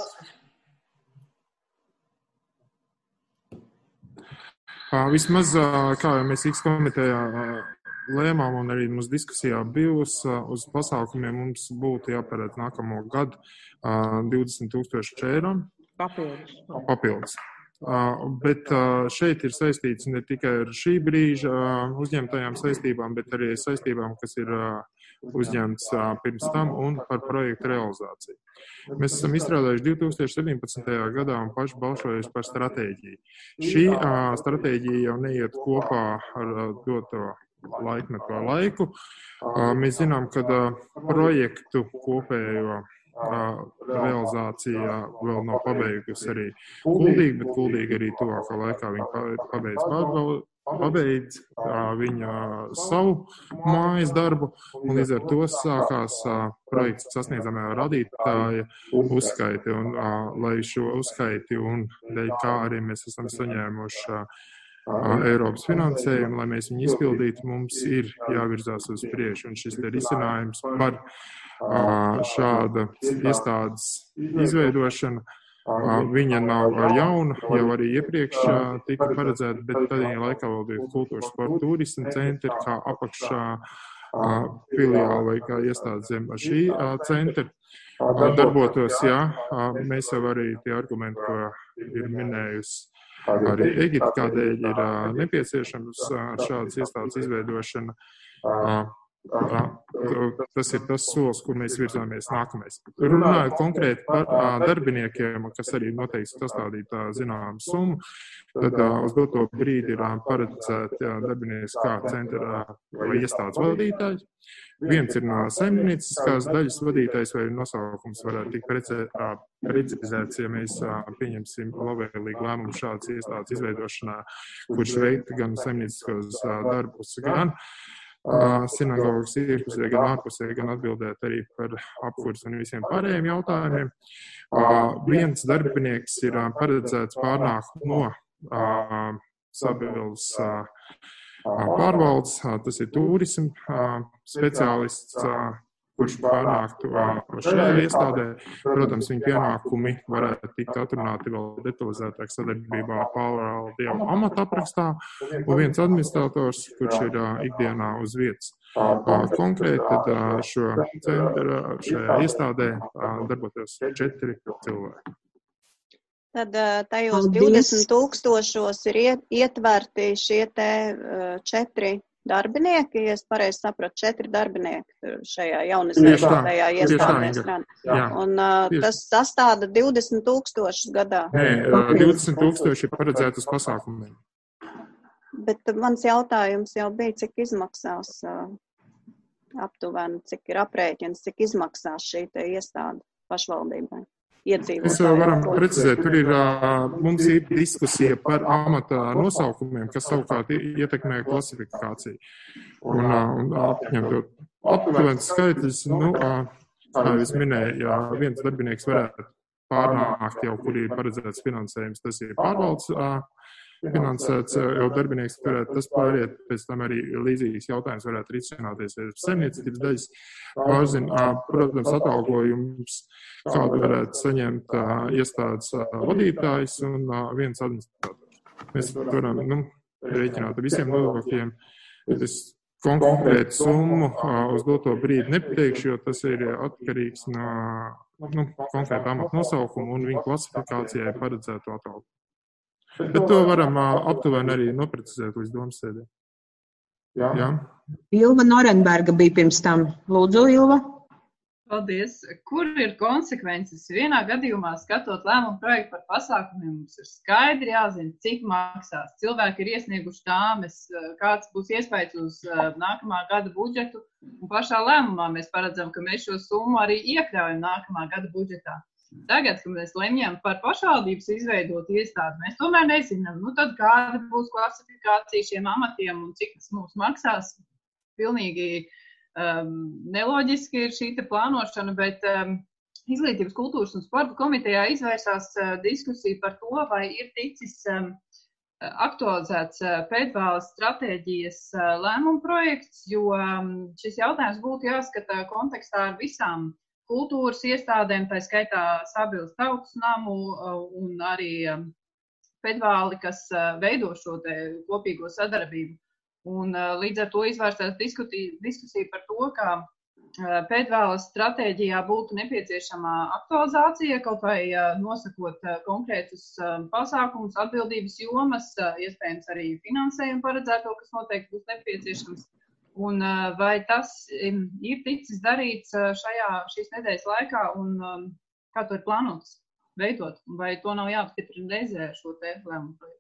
Vismaz, kā jau mēs X komitejā lēmām un arī mums diskusijā bijus, uz pasākumiem mums būtu jāpērēt nākamo gadu divdesmit tūkstoši eiro. Papildus. Papildus. Bet šeit ir saistīts ne tikai ar šī brīža uzņemtajām saistībām, bet arī saistībām, kas ir uzņemts pirms tam un par projektu realizāciju. Mēs esam izstrādājuši divi tūkstoši septiņpadsmitajā gadā un paši balsojuši par stratēģiju. Šī stratēģija jau neiet kopā ar doto laikmetu laiku. Mēs zinām, ka projektu kopējo realizācija vēl nav pabeigusi arī Kuldīga, bet Kuldīga arī tuvākā laikā viņa pabeidz pārbaudīt. pabeidz viņa savu mājas darbu, un līdz ar to sākās projekts sasniedzamajā radītāja uzskaiti, un lai šo uzskaiti un dēļ kā arī mēs esam saņēmuši Eiropas finansējumu, lai mēs viņu izpildītu, mums ir jāvirzās uz priekšu, un šis te risinājums par šāda iestādes izveidošanu. Viņa nav jauna, jau arī iepriekš tika paredzēta, bet tādā laikā vēl bija kultūras sporta turisma centri, kā apakšā filiāla vai kā iestādes zem šī centra darbotos. Jā, mēs jau arī tie argumenti, ko ir minējusi arī Egipte, kādēļ ir nepieciešams šādas iestādes izveidošana. Tas ir tas solis, kur mēs virzāmies nākamais. Runājot konkrēti par darbiniekiem, kas arī noteikti sastādīta zināma summa, tad uz doto brīdi ir paredzēti darbinieks kā centra vai iestādes vadītājs. Viens ir no saimnieciskās daļas vadītājs, vai nosaukums varētu tikt precizēts, ja mēs pieņemsim labvēlīgu lēmumu šādas iestādes izveidošanā, kurš veiktu gan saimnieciskos darbus, gan sinagogas iekšpusē, gan ārpusē, gan atbildēt arī par apkurs un visiem pārējiem jautājumiem. Viens darbinieks ir paredzēts pārnākt no Sabiedrības pārvaldes, tas ir turisma speciālists, kurš pārnāktu šajā iestādē. Protams, viņa pienākumi varētu tikt atrunāti vēl detalizētāk sadarbībā ar pārvaldiem amata aprakstā, un viens administrators, kurš ir ikdienā uz vietas. Konkrēti tad šo centru šajā iestādē darbotos četri cilvēki. Tad tajos divdesmit tūkstošos ir ietverti šie te četri darbinieki, ja es pareizi sapratu, četri darbinieki šajā jaunizveidotajā iestādē. Un uh, tas sastāda divdesmit tūkstošus gadā. Nē, divdesmit tūkstoši ir paredzēti uz pasākumiem. Bet mans jautājums jau bija, cik izmaksās uh, aptuveni, cik ir aprēķins, cik izmaksās šī te iestāde pašvaldībai. Mēs jau varam precizēt, tur ir, mums ir diskusija par amata nosaukumiem, kas savukārt ietekmē klasifikāciju. Un, un apņemtot aptuvens skaitļus, nu, kā es minēju, ja viens darbinieks varētu pārnākt jau, kur ir paredzēts finansējums, tas ir pārvaldes finansēts jau darbinieks, varētu tas pāriet, pēc tam arī līdzīgas jautājums varētu risināties saimniecības daļas pārzina, protams, atalgojums, kādu varētu saņemt iestādes vadītājs un viens administrators. Mēs varam, nu, rēķināt ar visiem nodokļiem, bet es konkrētu summu uz doto brīdi nepateikšu, jo tas ir atkarīgs no, nu, konkrēta amata nosaukuma un viņa klasifikācijai paredzēto atalgojumu. Bet to varam aptuveni arī noprecizēt līdz domas sēdē. Jā. Jā. Ilva Norenberga bija pirms tam. Lūdzu, Ilva. Paldies. Kur ir konsekvences? Vienā gadījumā, skatot lēmumu projektu par pasākumiem, mums ir skaidri jāzina, cik maksās. Cilvēki ir iesnieguši tāmes, kāds būs iespējas uz nākamā gada budžetu, un pašā lēmumā mēs paredzam, ka mēs šo summu arī iekļaujam nākamā gada budžetā. Tagad, kad mēs lemjam par pašvaldības izveidot iestādi, mēs tomēr nezinām, nu tad kāda būs klasifikācija šiem amatiem un cik tas mums maksās. Pilnīgi um, neloģiski ir šī te plānošana, bet um, Izglītības, kultūras un sporta komitejā izvērsās uh, diskusija par to, vai ir ticis um, aktualizēts uh, pēdvāles stratēģijas uh, lēmuma projekts, jo um, šis jautājums būtu jāskata kontekstā ar visām kultūras iestādēm, tā skaitā Sabiedrības tautas namu un arī pēdvāli, kas veido šo te kopīgo sadarbību. Un līdz ar to izvērstās diskusija par to, ka pēdvēlas stratēģijā būtu nepieciešama aktualizācija, kaut vai nosakot konkrētus pasākumus, atbildības jomas, iespējams arī finansējumu paredzēto, kas noteikti būs nepieciešams. Un vai tas ir ticis darīts šajā šīs nedēļas laikā un kā to ir plānots veidot? Vai to nav jāapstiprina reizē šo te lēmumu projektu?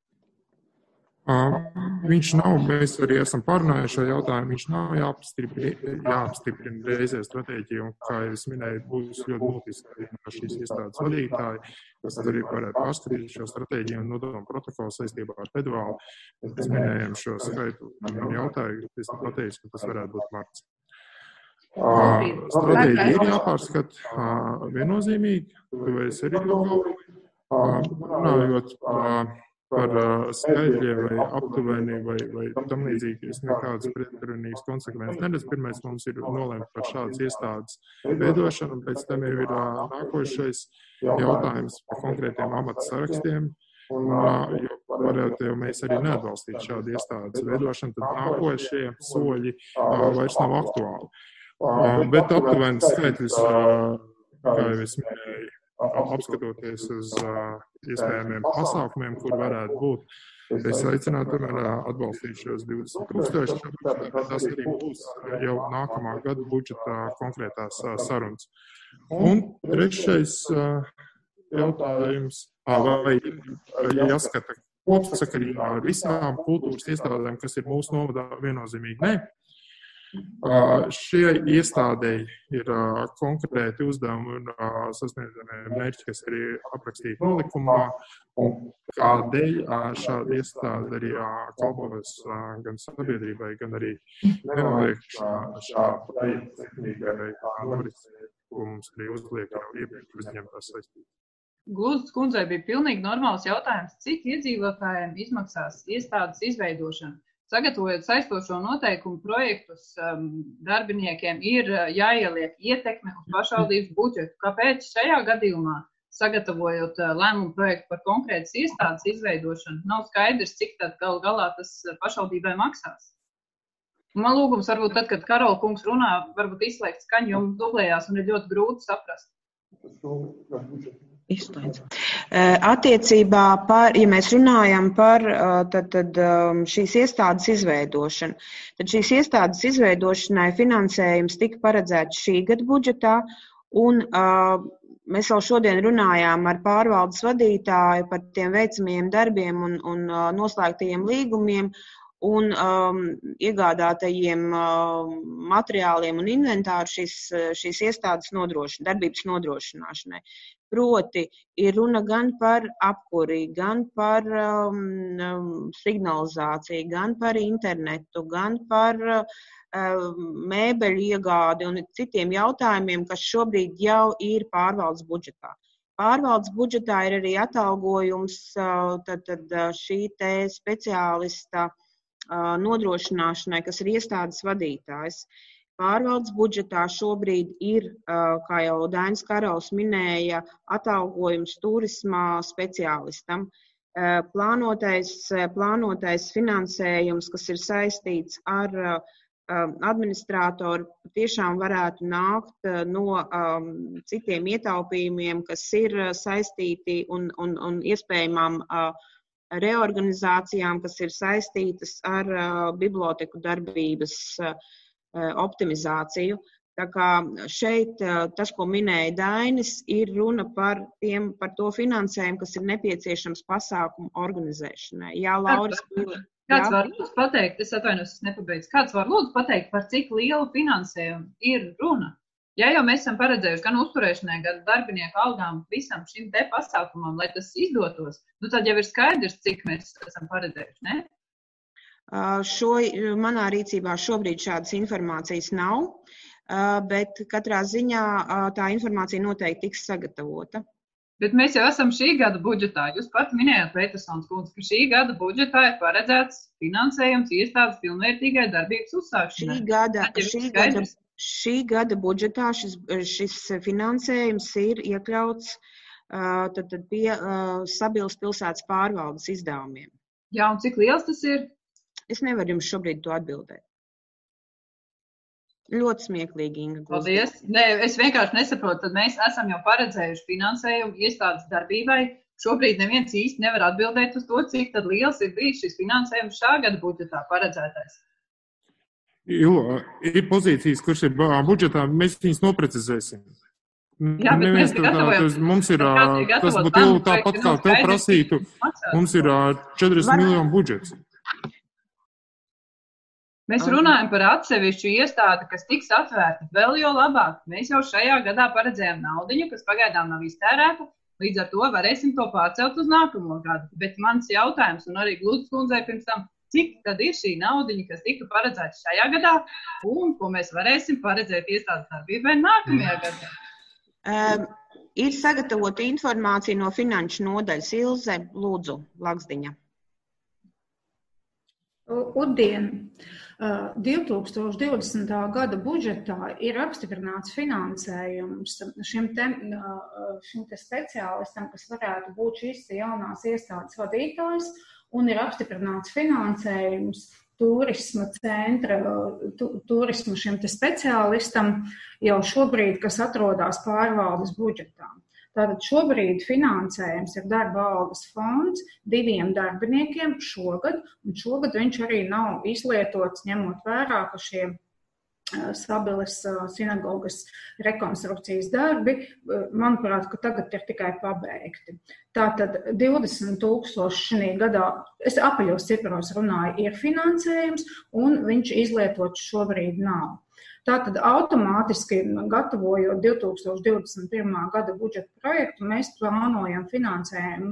Uh, viņš nav, mēs arī esam pārunājuši šo jautājumu, viņš nav jāapstiprina, jāapstiprina reizē stratēģiju, un, kā jau es minēju, būs ļoti būtiski šīs iestādes vadītāji, kas arī varētu pārskatīt šo stratēģiju un nodomu protokolu saistībā ar pedvālu. Mēs minējam šo skaitu un jautāju, es pateicu, ka tas varētu būt marts. Uh, stratēģija ir jāpārskat uh, viennozīmīgi, to es arī domāju, uh, runājot uh, par uh, skaidriem vai aptuveni vai, vai tam līdzīgi, es nekādas pretrunīgas konsekvences neredzu. Pirmais mums ir nolēmt par šādas iestādes veidošanu, un pēc tam jau ir uh, nākošais jautājums par konkrētiem amata sarakstiem, un, uh, jo varētu jau mēs arī neatbalstīt šādu iestādes veidošanu, tad nākošie soļi uh, vairs nav aktuāli. Uh, bet aptuveni skaitļus, uh, kā jau es minēju, apskatoties uz uh, iespējamiem pasākumiem, kur varētu būt. Es aicinātu tomēr atbalstīt šos divdesmit tūkstoši, bet tas arī būs jau nākamā gada budžeta konkrētās uh, sarunas. Un trešais uh, jautājums, uh, vai jāskata kopsakarībā ar visām kultūras iestādēm, kas ir mūsu novadā, viennozīmīgi nē. Uh, šie iestādēji ir uh, konkrēti uzdevumi un uh, sasniedzamie mērķi, kas arī aprakstīti nolikumā, un kādēļ uh, šāda iestāde arī uh, kalpos uh, gan sabiedrībai, gan arī nenoliek šā, šā projekta sekmīgai norisē, ko mums arī uzliek jau iepriekš uzņemtās saistības. Glūzes kundzei bija pilnīgi normāls jautājums, cik iedzīvotājiem izmaksās iestādes izveidošana. Sagatavojot saistošo noteikumu projektus, um, darbiniekiem ir uh, jāieliek ietekme uz pašvaldības budžetu. Kāpēc šajā gadījumā, sagatavojot uh, lēmumu projektu par konkrētas iestādes izveidošanu, nav skaidrs, cik tad gal galā tas pašvaldībai maksās? Un man lūgums varbūt tad, kad Karola kungs runā, varbūt izslēgt skaņu, jo mums dublējās un ir ļoti grūti saprast. Izslēdz. Attiecībā par, ja mēs runājam par tad, tad, šīs iestādes izveidošanu, tad šīs iestādes izveidošanai finansējums tika paredzēts šī gada budžetā, un mēs jau šodien runājām ar pārvaldes vadītāju par tiem veicamajiem darbiem un, un noslēgtajiem līgumiem un um, iegādātajiem uh, materiāliem un inventāru šīs, šīs iestādes nodrošina, darbības nodrošināšanai. Proti ir runa gan par apkuri, gan par um, signalizāciju, gan par internetu, gan par uh, mēbeļu iegādi un citiem jautājumiem, kas šobrīd jau ir pārvaldes budžetā. Pārvaldes budžetā ir arī atalgojums uh, tad, tad šī te speciālista nodrošināšanai, kas ir iestādes vadītājs. Pārvaldes budžetā šobrīd ir, kā jau Dainis Karols minēja, atalgojums turismā speciālistam. Plānotais, plānotais finansējums, kas ir saistīts ar administrātoru, tiešām varētu nākt no um, citiem ietaupījumiem, kas ir saistīti un, un, un iespējamām uh, reorganizācijām, kas ir saistītas ar uh, biblioteku darbības uh, optimizāciju. Tā kā šeit uh, tas, ko minēja Dainis, ir runa par, tiem, par to finansējumu, kas ir nepieciešams pasākumu organizēšanai. Jā, Lauris. Kāds var lūdzu pateikt, es atvainojos, es nepabeidzu, kāds var lūdzu pateikt, par cik lielu finansējumu ir runa? Ja jau mēs esam paredzējuši gan uzturēšanai, gan darbinieku algām, visam šim te pasākumam, lai tas izdotos, nu tad jau ir skaidrs, cik mēs esam paredzējuši, ne? Uh, šo, manā rīcībā šobrīd šādas informācijas nav, uh, bet katrā ziņā uh, tā informācija noteikti tiks sagatavota. Bet mēs jau esam šī gada budžetā. Jūs pat minējāt, Petersons kundze, ka šī gada budžetā ir paredzēts finansējums iestādes pilnvērtīgai darbības uzsākšanai. Šī gada, šī gada, šī gada budžetā šis, šis finansējums ir iekļauts uh, tad, tad pie uh, Sabilas pilsētas pārvaldes izdevumiem. Jā, un cik liels tas ir? Es nevaru jums šobrīd to atbildēt. Ļoti smieklīgi, Inga. Paldies. Nē, es vienkārši nesaprotu, tad mēs esam jau paredzējuši finansējumu iestādes darbībai. Šobrīd neviens īsti nevar atbildēt uz to, cik tad liels ir bijis šis finansējums šā gada budžetā paredzētais. Jo ir pozīcijas, kurš ir budžetā, mēs viņus noprecizēsim. Jā, bet mēs tā, tas, mums ir, tas būtu jau tāpat kā tev prasītu, mums ir četrdesmit miljonu budžets. Mēs runājam par atsevišķu iestādi, kas tiks atvērta vēl jau labāk. Mēs jau šajā gadā paredzējām naudiņu, kas pagaidām nav iztērēta, līdz ar to varēsim to pārcelt uz nākamo gadu. Bet mans jautājums, un arī Glūtas kundzei pirms tam, cik tad ir šī naudiņa, kas tika paredzēta šajā gadā, un ko mēs varēsim paredzēt iestādes darbībai nākamajā gadā? Um, ir sagatavota informācija no finanšu nodaļas. Ilze, lūdzu, Laksdiņa. Udien, divi tūkstoši divdesmitā gada budžetā ir apstiprināts finansējums šim te, šim te speciālistam, kas varētu būt šīs jaunās iestādes vadītājs, un ir apstiprināts finansējums turisma centra, tu, turisma šim te speciālistam jau šobrīd, kas atrodas pārvaldes budžetā. Tātad šobrīd finansējums ir darba algas fonds diviem darbiniekiem šogad, un šogad viņš arī nav izlietots, ņemot vērā, ka šie Sabiles sinagogas rekonstrukcijas darbi, manuprāt, ka tagad ir tikai pabeigti. Tātad divdesmit tūkstoši šī gadā, es apaļos cipros runāju, ir finansējums, un viņš izlietots šobrīd nav. Tātad automātiski, gatavojot divi tūkstoši divdesmit pirmā gada budžeta projektu, mēs plānojam finansējumu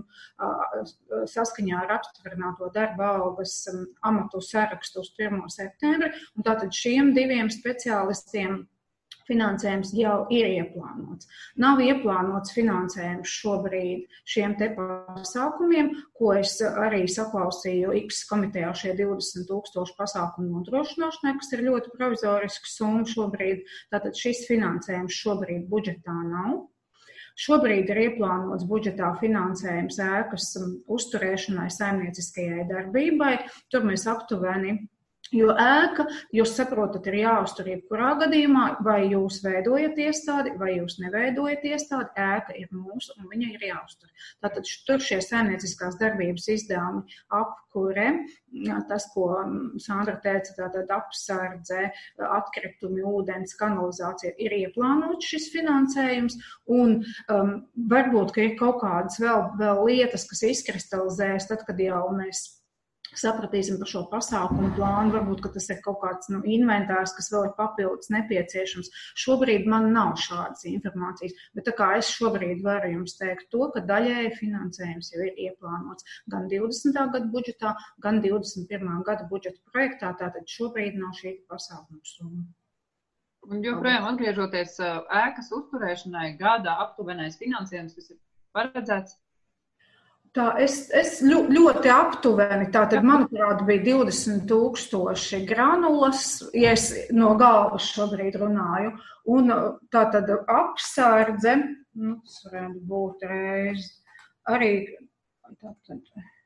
saskaņā ar apstiprināto darba algas amatu sarakstu uz pirmo septembri, un tātad šiem diviem speciālistiem finansējums jau ir ieplānots. Nav ieplānots finansējums šobrīd šiem te pasākumiem, ko es arī saklausīju X komitejā šie divdesmit tūkstoši pasākumu nodrošināšanai, kas ir ļoti provizoriska summa šobrīd. Tātad šis finansējums šobrīd budžetā nav. Šobrīd ir ieplānots budžetā finansējums ēkas uzturēšanai saimnieciskajai darbībai. Tur mēs aptuveni Jo ēka, jūs saprotat, ir jāuztur jebkurā gadījumā, vai jūs veidojat iestādi, vai jūs neveidojat iestādi, ēka ir mūsu un viņa ir jāuztur. Tātad tur šie saimnieciskās darbības izdevumi apkure, tas, ko Sandra teica, tātad apsardze, atkritumi, ūdens, kanalizācija, ir ieplānots šis finansējums, un um, varbūt, ka ir kaut kādas vēl, vēl lietas, kas izkristalizēs, tad, kad jau mēs sapratīsim par šo pasākumu plānu, varbūt, ka tas ir kaut kāds nu, inventārs, kas vēl ir papildus nepieciešams. Šobrīd man nav šādas informācijas, bet tā kā es šobrīd varu jums teikt to, ka daļēji finansējums jau ir ieplānots gan divdesmitā gada budžetā, gan divdesmit pirmā gada budžeta projektā, tātad šobrīd nav šī pasākuma summa. Un joprojām atgriežoties ēkas uzturēšanai gada aptuvenais finansējums, kas ir paredzēts, Tā, es, es ļoti aptuveni, tātad, manuprāt, bija divdesmit tūkstoši granulas, ja es no galvas šobrīd runāju, un tātad apsardze, nu, tas varētu būt reiz, arī, tātad,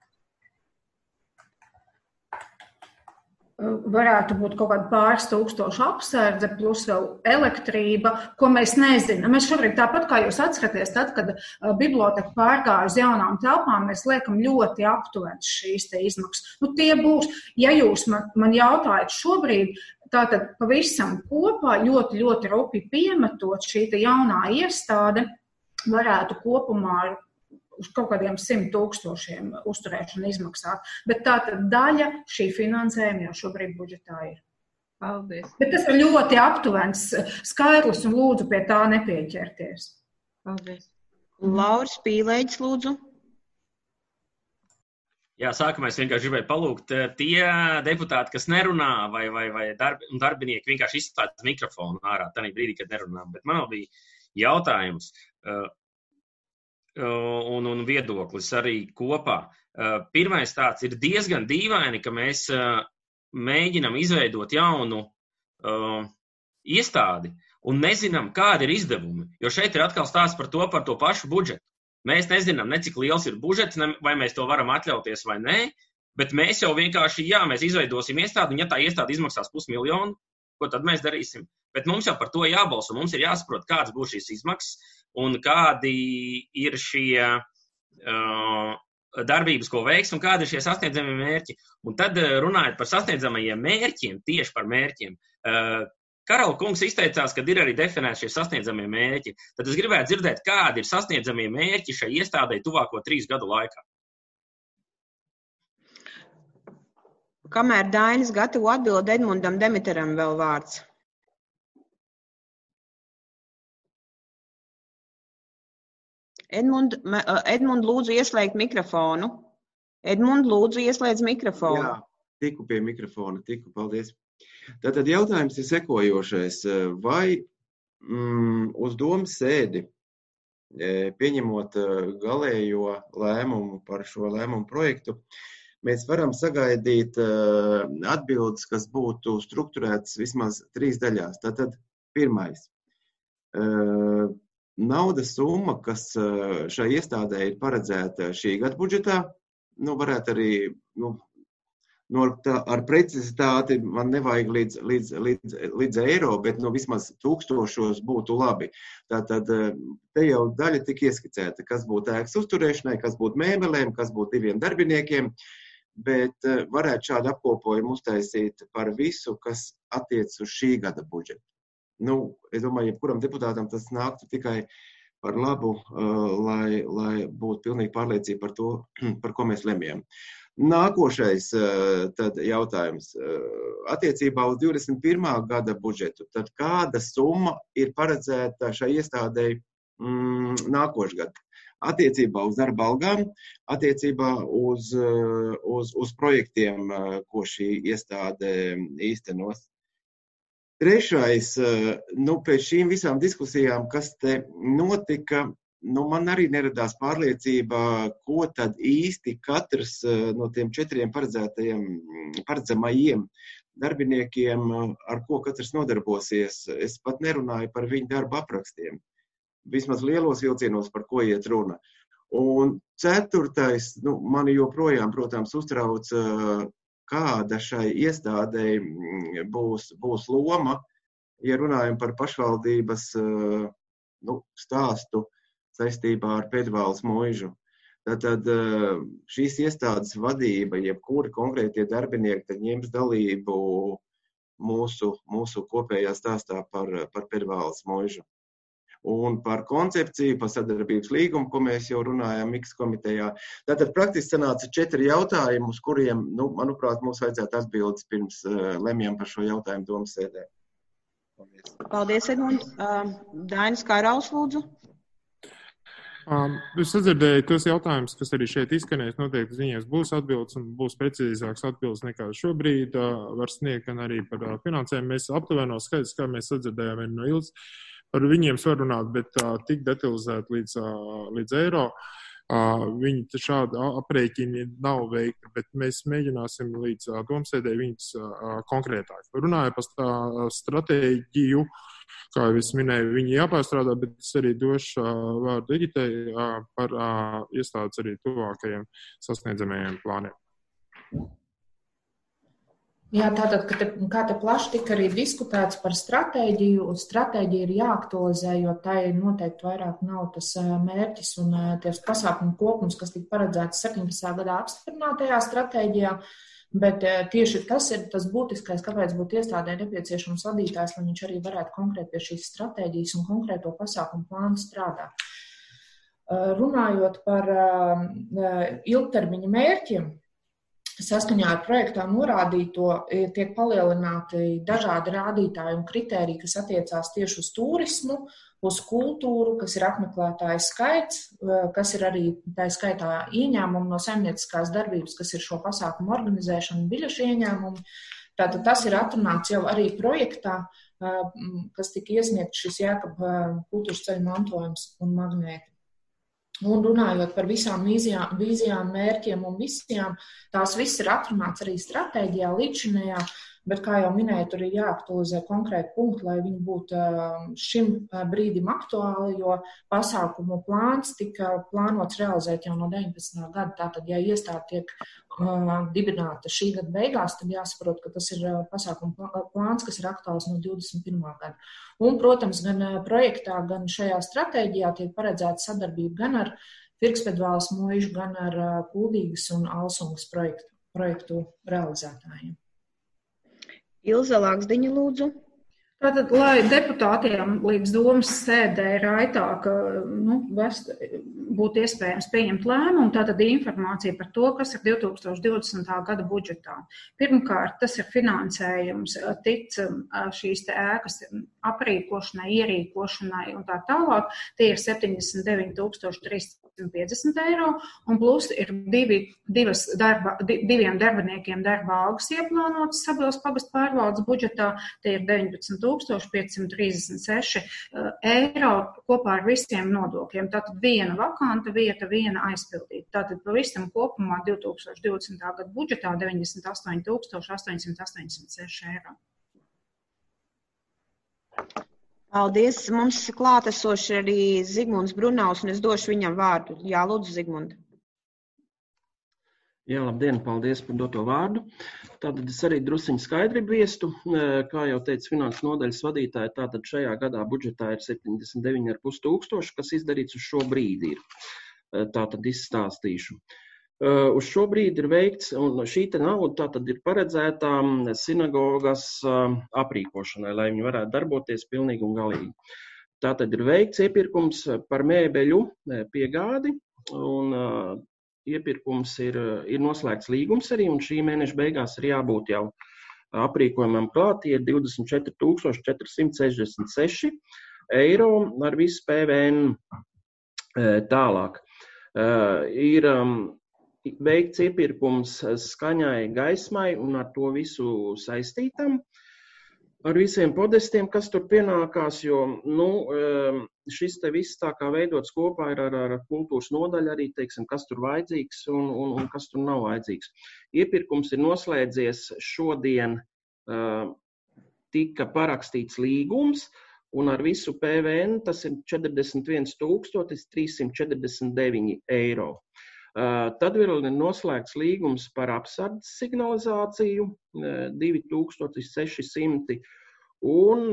varētu būt kaut kāda pāris tūkstoši apsardze, plus vēl elektrība, ko mēs nezinām. Mēs šobrīd tāpat, kā jūs atceraties, tad, kad biblioteka pārgāja uz jaunām telpām, mēs liekam ļoti aptuvenas šīs te izmaksas. Nu, tie būs, ja jūs man, man jautājat šobrīd, tātad pavisam kopā ļoti, ļoti rupi piemetot šī te jaunā iestāde, varētu kopumā ar uz kaut kādiem simt tūkstošiem uzturēšanu izmaksāt. Bet tātad daļa šī finansējuma jau šobrīd budžetā ir. Paldies. Bet tas ir ļoti aptuvens skaitlis un lūdzu pie tā nepieķerties. Paldies. Lauris Pīlēģis, lūdzu. Jā, sākumā es vienkārši gribēju palūgt tie deputāti, kas nerunā vai, vai, vai darbi, darbinieki vienkārši izslēdz mikrofonu ārā tādā brīdī, kad nerunā. Bet man bija jautājums. Uh, Un, un viedoklis arī kopā. Pirmais tāds ir diezgan dīvaini, ka mēs mēģinam izveidot jaunu uh, iestādi un nezinām, kādi ir izdevumi. Jo šeit ir atkal stāsts par to, par to pašu budžetu. Mēs nezinām, ne cik liels ir budžets, ne, vai mēs to varam atļauties vai nē, bet mēs jau vienkārši, jā, mēs izveidosim iestādi, un ja tā iestāde izmaksās pusmiljonu, ko tad mēs darīsim? Bet mums jau par to jābalso, mums ir jāsaprot, kādas būs šīs izmaksas un kādi ir šie uh, darbības, ko veiks un kādi ir šie sasniedzamie mērķi. Un tad runājot par sasniedzamajiem mērķiem, tieši par mērķiem, uh, Karola kungs izteicās, ka ir arī definēti šie sasniedzamie mērķi. Tad es gribētu dzirdēt, kādi ir sasniedzamie mērķi šai iestādei tuvāko trīs gadu laikā. Kamēr Dainis gatavo atbildi, Edmundam Demiteram vēl vārds. Edmund, Edmund lūdzu ieslēgt mikrofonu. Edmund lūdzu ieslēdz mikrofonu. Jā, tiku pie mikrofona, tiku, paldies. Tātad jautājums ir sekojošais. Vai mm, uz domas sēdi, pieņemot galējo lēmumu par šo lēmumu projektu, mēs varam sagaidīt atbildes, kas būtu strukturētas vismaz trīs daļās. Tātad pirmais. Naudas summa, kas šai iestādē ir paredzēta šī gada budžetā, nu, varētu arī, nu, no tā, ar precizitāti man nevajag līdz, līdz, līdz, līdz eiro, bet nu, vismaz tūkstošos būtu labi. Tātad te jau daļa tik ieskicēta, kas būtu ēkas uzturēšanai, kas būtu mēbelēm, kas būtu diviem darbiniekiem, bet varētu šādu apkopojumu uztaisīt par visu, kas attiec uz šī gada budžetu. Nu, es domāju, jebkuram deputātam tas nāktu tikai par labu, lai, lai būtu pilnīgi pārliecība par to, par ko mēs lemjam. Nākošais tad jautājums. Attiecībā uz divdesmit pirmā gada budžetu, tad kāda summa ir paredzēta šai iestādei mm, nākošgad? Attiecībā uz darba algām, attiecībā uz, uz, uz projektiem, ko šī iestāde īstenos. Trešais, nu, pēc šīm visām diskusijām, kas te notika, nu, man arī neradās pārliecība, ko tad īsti katrs no tiem četriem paredzētajiem, paredzamajiem darbiniekiem, ar ko katrs nodarbosies. Es pat nerunāju par viņu darba aprakstiem. Vismaz lielos vilcienos, par ko iet runa. Un ceturtais, nu, mani joprojām, protams, uztrauc, kāda šai iestādei būs, būs loma, ja runājam par pašvaldības nu, stāstu saistībā ar Pēdvāles muižu. Tātad šīs iestādes vadība, jebkuri konkrētie darbinieki, tad ņems dalību mūsu, mūsu kopējā stāstā par, par Pēdvāles muižu. Un par koncepciju, par sadarbības līgumu, ko mēs jau runājām Mikas komitejā. Tātad praktiski sanāca četri jautājumi, uz kuriem, nu, manuprāt, mums vajadzētu atbildes pirms uh, lemjam par šo jautājumu domas sēdē. Paldies. Paldies, Edmund. Uh, Dainis Kārauls, lūdzu. Um, es sadzirdēju tos jautājumus, kas arī šeit izskanēs. Noteikti viņiem būs atbildes un būs precīzāks atbildes nekā šobrīd uh, var sniegt, gan arī par uh, finansēm. Mēs aptuveno skaidrs, kā mēs sadzirdējām no Ilz. Par viņiem var runāt, bet uh, tik detalizēt līdz, uh, līdz eiro. Uh, viņi šādi aprēķini nav veikti, bet mēs mēģināsim līdz uh, domsēdē viņus uh, konkrētāk. Runāju par uh, stratēģiju, kā jau es minēju, viņi jāpārstrādā, bet es arī došu uh, vārdu Igitei uh, par uh, iestādes arī tuvākajiem sasniedzamajiem plāniem. Jā, tātad, ka te, kā te plaši tika arī diskutēts par stratēģiju, stratēģija ir jāaktualizē, jo tai noteikti vairāk nav tas mērķis un ties pasākumu kopums, kas tika paredzēts septiņpadsmitā gadā apstiprinātajā stratēģijā, bet tieši tas ir tas būtiskais, kāpēc būtu iestādē nepieciešams vadītājs, lai viņš arī varētu konkrēt pie šīs stratēģijas un konkrēto pasākumu plānu strādāt. Runājot par ilgtermiņa mērķiem, saskaņā ar projektā norādīto tiek palielināti dažādi rādītāji un kritēriji, kas attiecās tieši uz turismu, uz kultūru, kas ir apmeklētāju skaits, kas ir arī tā skaitā ieņēmumi no saimnieciskās darbības, kas ir šo pasākumu organizēšana un biļešu ieņēmumi. Tātad tas ir atrunāts jau arī projektā, kas tika iesniegts šis Jēkaba kultūras ceļu mantojums un magnēti. Un runājot par visām vīzijām, vīzijām, mērķiem un visiem, tās viss ir atrunāts arī stratēģijā līdzinējā, bet, kā jau minēju, tur ir jāaktualizē konkrēti punkti, lai viņi būtu šim brīdim aktuāli, jo pasākumu plāns tika plānots realizēt jau no deviņpadsmitā gada. Tātad, ja iestāde tiek uh, dibināta šī gada beigās, tad jāsaprot, ka tas ir pasākumu plāns, kas ir aktuāls no divdesmit pirmā gada. Un, protams, gan projektā, gan šajā stratēģijā tiek paredzēta sadarbība gan ar Firkspedvāles muižu, gan ar Kuldīgas un Alsungas projektu, projektu realizētājiem. Ilze Lāksdiņa, lūdzu. Tātad, lai deputātiem līdz domas sēdē raitāk nu, vest, būtu iespējams pieņemt lēmumu, tātad informācija par to, kas ir divi tūkstoši divdesmitā gada budžetā. Pirmkārt, tas ir finansējums tic šīs te ēkas aprīkošanai, ierīkošanai un tā tālāk. Tie ir septiņdesmit deviņi tūkstoši trīssimt piecdesmit eiro, un plus ir divi, divas darba, diviem darbiniekiem darba algas ieplānotas Sabilas pagasta pārvaldes budžetā. Tie ir deviņpadsmit tūkstoši piecsimt trīsdesmit seši eiro kopā ar visiem nodokļiem. Tātad viena vakanta vieta, viena aizpildīta. Tātad pavisam kopumā divi tūkstoši divdesmitā gada budžetā deviņdesmit astoņi tūkstoši astoņsimt astoņdesmit seši eiro. Paldies. Mums klātesoši arī Zigmunds Brunaus, un es došu viņam vārdu. Jā, lūdzu, Zigmund. Jā, labdien, paldies par doto vārdu. Tātad es arī drusiņu skaidrību viestu, kā jau teica finanses nodaļas vadītāja, tātad šajā gadā budžetā ir septiņdesmit deviņi ar pus tūkstoši, kas izdarīts uz šo brīdi ir. Tātad izstāstīšu. Uz šo brīdi ir veikts, un šī te nauda tātad ir paredzētā sinagogas aprīkošanai, lai viņi varētu darboties pilnīgi un galīgi. Tātad ir veikts iepirkums par mēbeļu piegādi, un iepirkums ir, ir noslēgts līgums arī, un šī mēneša beigās ir jābūt jau aprīkojumam klāt, tie ir divdesmit četri tūkstoši četri simti sešdesmit seši eiro ar visu P V N. Tālāk ir veikts iepirkums skaņai, gaismai un ar to visu saistītam, ar visiem podestiem, kas tur pienākās, jo nu, šis te viss tā kā veidots kopā ir ar, ar kultūras nodaļu arī, teiksim, kas tur vajadzīgs un, un, un kas tur nav vajadzīgs. Iepirkums ir noslēdzies šodien, tika parakstīts līgums, un ar visu P V N tas ir četrdesmit viens tūkstoši trīs simti četrdesmit deviņi eiro. Tad vēl ir noslēgts līgums par apsardzes signalizāciju, divi tūkstoši seši simti, un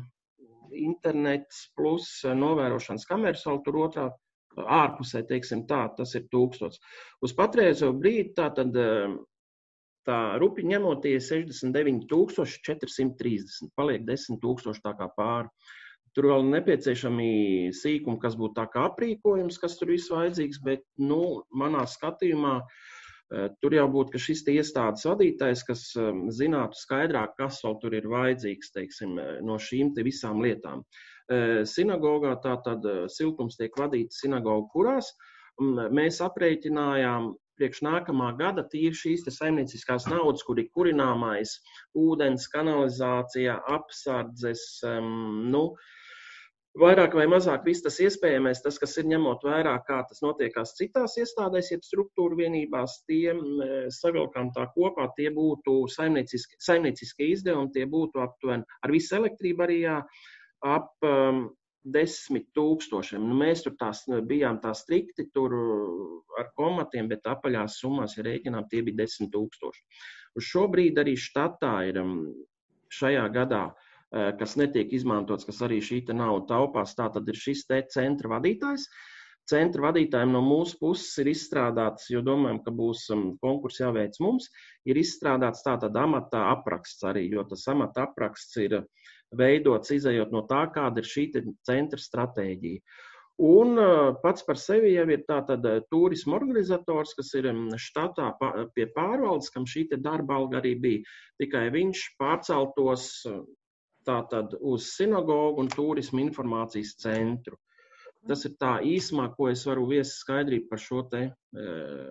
internets plus novērošanas kameras vēl tur otrā ārpusē, teiksim tā, tas ir tūkstots. Uz patreizo brīdi tātad tā rupi ņemoties sešdesmit deviņi tūkstoši četri simti trīsdesmit, paliek desmit tūkstoši tā kā pāri. Tur vēl nepieciešami sīkumi, kas būtu tā kā aprīkojums, kas tur viss vajadzīgs, bet, nu, manā skatījumā tur jau būtu, ka šis te iestādes vadītājs, kas zinātu skaidrāk, kas vēl tur ir vajadzīgs, teiksim, no šīm te visām lietām. Sinagogā tātad siltums tiek vadīts sinagogu kurās, mēs aprēķinājām priekš nākamā gada tīri šīs te saimnieciskās naudas, kur ir kurināmais, ūdens, kanalizācija, apsardzes, nu, vairāk vai mazāk viss tas iespējamais, tas, kas ir ņemot vērā, kā tas notiekās citās iestādēs, ja struktūra vienībās, tie savilkām tā kopā, tie būtu saimnieciskie, saimnieciskie izdevumi, tie būtu aptuveni ar visu elektrību arī jā, ap um, desmit tūkstošiem. Nu, mēs tur tās bijām tā strikti, tur ar komatiem, bet apaļās summās, ja rēķinām, tie bija desmit tūkstoši. Uz šo brīdi arī štatā ir šajā gadā, kas netiek izmantots, kas arī šī te nauda taupās, tā tad ir šis te centra vadītājs. Centra vadītājiem no mūsu puses ir izstrādāts, jo domājam, ka būs konkurss jāveic mums, ir izstrādāts tātad amata apraksts arī, jo tas amata apraksts ir veidots izējot no tā, kāda ir šī te centra stratēģija. Un pats par sevi jau ir tātad turisma organizators, kas ir štatā pie pārvaldes, kam šī te darba alga arī bija. Tikai viņš pārceltos tātad uz sinagogu un turisma informācijas centru. Tas ir tā īsumā, ko es varu viest skaidrību par šo te e,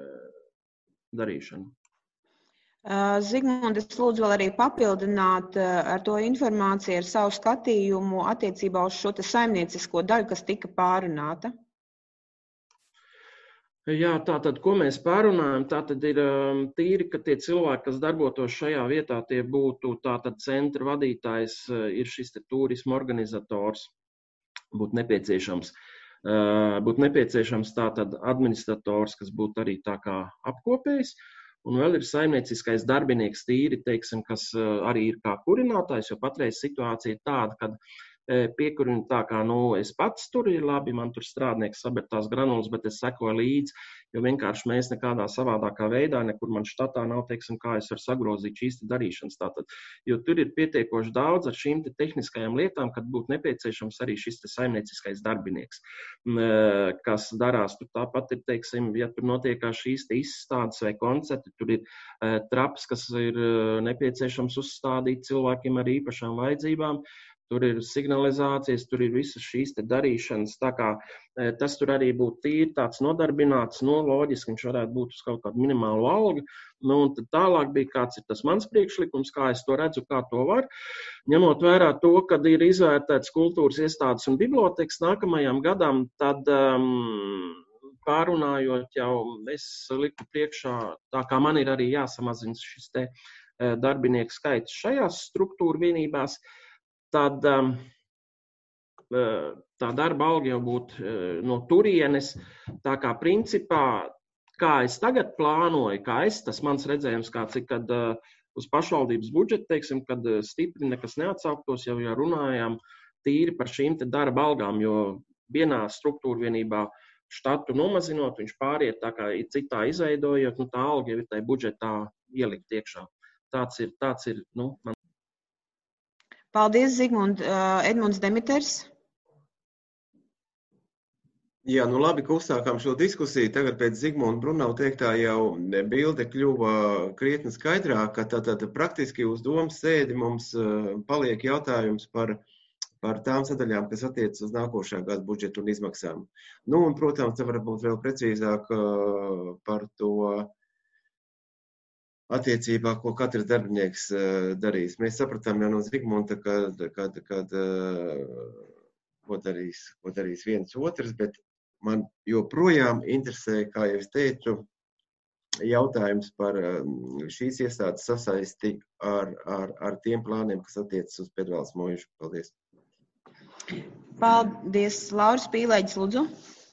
darīšanu. Zigmund, es lūdzu vēl arī papildināt ar to informāciju, ar savu skatījumu attiecībā uz šo te saimniecisko daļu, kas tika pārunāta. Jā, tātad, ko mēs pārunājam, tātad ir tīri, ka tie cilvēki, kas darbotos šajā vietā, tie būtu tātad centra vadītājs, ir šis te turisma organizators, būtu nepieciešams, būtu nepieciešams tātad administrators, kas būtu arī tā kā apkopējs, un vēl ir saimnieciskais darbinieks tīri, teiksim, kas arī ir kā kurinātājs, jo patreiz situācija ir tāda, kad piekurinu tā kā, nu, es pats tur ir labi, man tur strādnieks saber tās granulas, bet es sekoju līdzi, jo vienkārši mēs nekādā savādākā veidā, nekur man štatā nav, teiksim, kā es varu sagrozīt šīs te darīšanas tātad, jo tur ir pietiekoši daudz ar šīm te tehniskajām lietām, kad būtu nepieciešams arī šis te saimnieciskais darbinieks, kas darās tur tāpat ir, teiksim, ja tur notiekās šīs te izstādes vai koncerti, tur ir traps, kas ir nepieciešams uzstādīt cilvēkiem ar īpašām vajadzībām. Tur ir signalizācijas, tur ir visas šīs te darīšanas, tā kā tas tur arī būtu tīri tāds nodarbināts, no loģiski viņš varētu būt uz kaut kādu minimālu algu, nu un tad tālāk bija kāds ir tas mans priekšlikums, kā es to redzu, kā to var, ņemot vērā to, kad ir izvērtēts kultūras iestādes un biblioteks nākamajam gadam, tad um, pārunājot jau es liku priekšā, tā kā man ir arī jāsamazina šis te darbinieku skaits šajās struktūra vienībās, tad um, tā darba alga jau būtu no turienes, tā kā principā, kā es tagad plānoju, kā es, tas mans redzējums, kāds ir, kad uh, uz pašvaldības budžetu, teiksim, kad stipri nekas neatsauktos, jau jau runājām tīri par šīm te darba algām, jo vienā struktūra vienībā štatu nomazinot, viņš pāriet tā kā citā izveidojot, nu tā alga jau ir tai budžetā ielikt iekšā. Tāds ir, tāds ir, nu, man. Paldies, Zigmund. Edmunds Demiters. Jā, nu labi, ka uzsākām šo diskusiju. Tagad pēc Zigmunda Brunau teiktā jau bilde kļuva krietni skaidrāka. Tātad praktiski uz domas sēdi mums paliek jautājums par, par tām sadaļām, kas attiecas uz nākošā gada budžetu un izmaksām. Nu, un, protams, te varbūt vēl precīzāk par to attiecībā, ko katrs darbinieks darīs. Mēs sapratām jau no Zigmunda, kad, kad, kad ko, darīs, ko darīs viens otrs, bet man joprojām interesē, kā jau es teicu, jautājums par šīs iestādes sasaisti ar, ar, ar tiem plāniem, kas attiecas uz Pedvēles mūžu. Paldies. Paldies. Lauris Pīlēģis, lūdzu.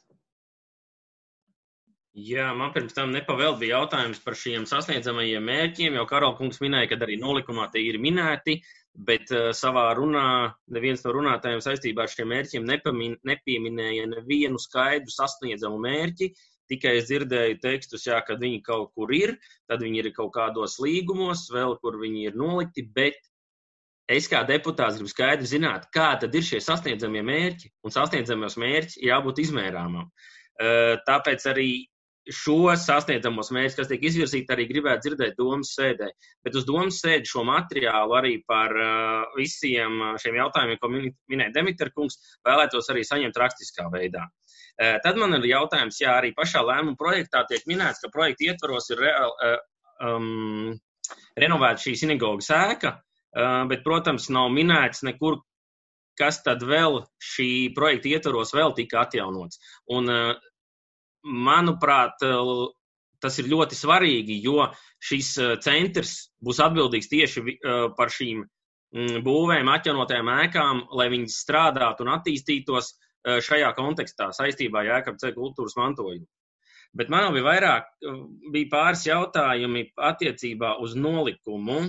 Jā, man pirms tam nepavēl bija jautājums par šiem sasniedzamajiem mērķiem, jo Karola kungs minēja, ka arī nolikumā tie ir minēti, bet uh, savā runā neviens no runātājiem saistībā ar šiem mērķiem nepamin, nepieminēja nevienu skaidru sasniedzamu mērķi, tikai es dzirdēju tekstus, jā, kad viņi kaut kur ir, tad viņi ir kaut kādos līgumos, vēl kur viņi ir nolikti, bet es kā deputāts gribu skaidri zināt, kā tad ir šie sasniedzamie mērķi, un sasniedzamos mērķi jābūt izmērāmam. Uh, tāpēc arī šos sasniedzamos mērķus, kas tiek izvirzīti, arī gribētu dzirdēt domas sēdē. Bet uz domas sēdi šo materiālu arī par uh, visiem šiem jautājumiem, ko minēja Demiter kungs, vēlētos arī saņemt rakstiskā veidā. Uh, tad man ir jautājums, jā, arī pašā lēmuma projektā tiek minēts, ka projekta ietvaros ir reāli uh, um, renovēta šī sinagogas ēka, uh, bet, protams, nav minēts nekur, kas tad vēl šī projekta ietvaros vēl tika atjaunots. Un uh, manuprāt, tas ir ļoti svarīgi, jo šis centrs būs atbildīgs tieši par šīm būvēm, atjaunotajām ēkām, lai viņi strādātu un attīstītos šajā kontekstā saistībā ar Jēkaba ceļa kultūras mantojumu. Bet man bija vairāk, bija pāris jautājumi attiecībā uz nolikumu.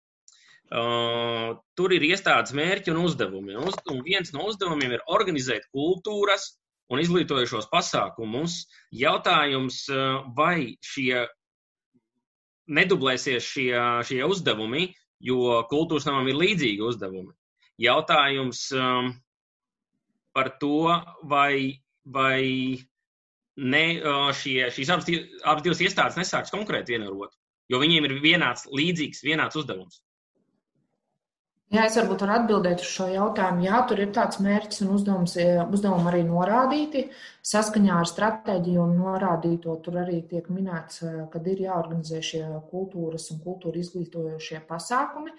Tur ir iestādes mērķi un uzdevumi. Un viens no uzdevumiem ir organizēt kultūras un izglītojušos pasākumus. Jautājums, vai šie nedublēsies šie, šie uzdevumi, jo kultūras namam ir līdzīgi uzdevumi. Jautājums par to, vai, vai ne, šie, šīs abas, abas divas iestādes nesāks konkrēti viena ar otru, jo viņiem ir vienāds līdzīgs, vienāds uzdevums. Jā, es varbūt varu atbildēt uz šo jautājumu. Jā, tur ir tāds mērķis un uzdevums, uzdevumi arī norādīti. Saskaņā ar stratēģiju un norādīto tur arī tiek minēts, kad ir jāorganizē šie kultūras un kultūra izglītojošie pasākumi.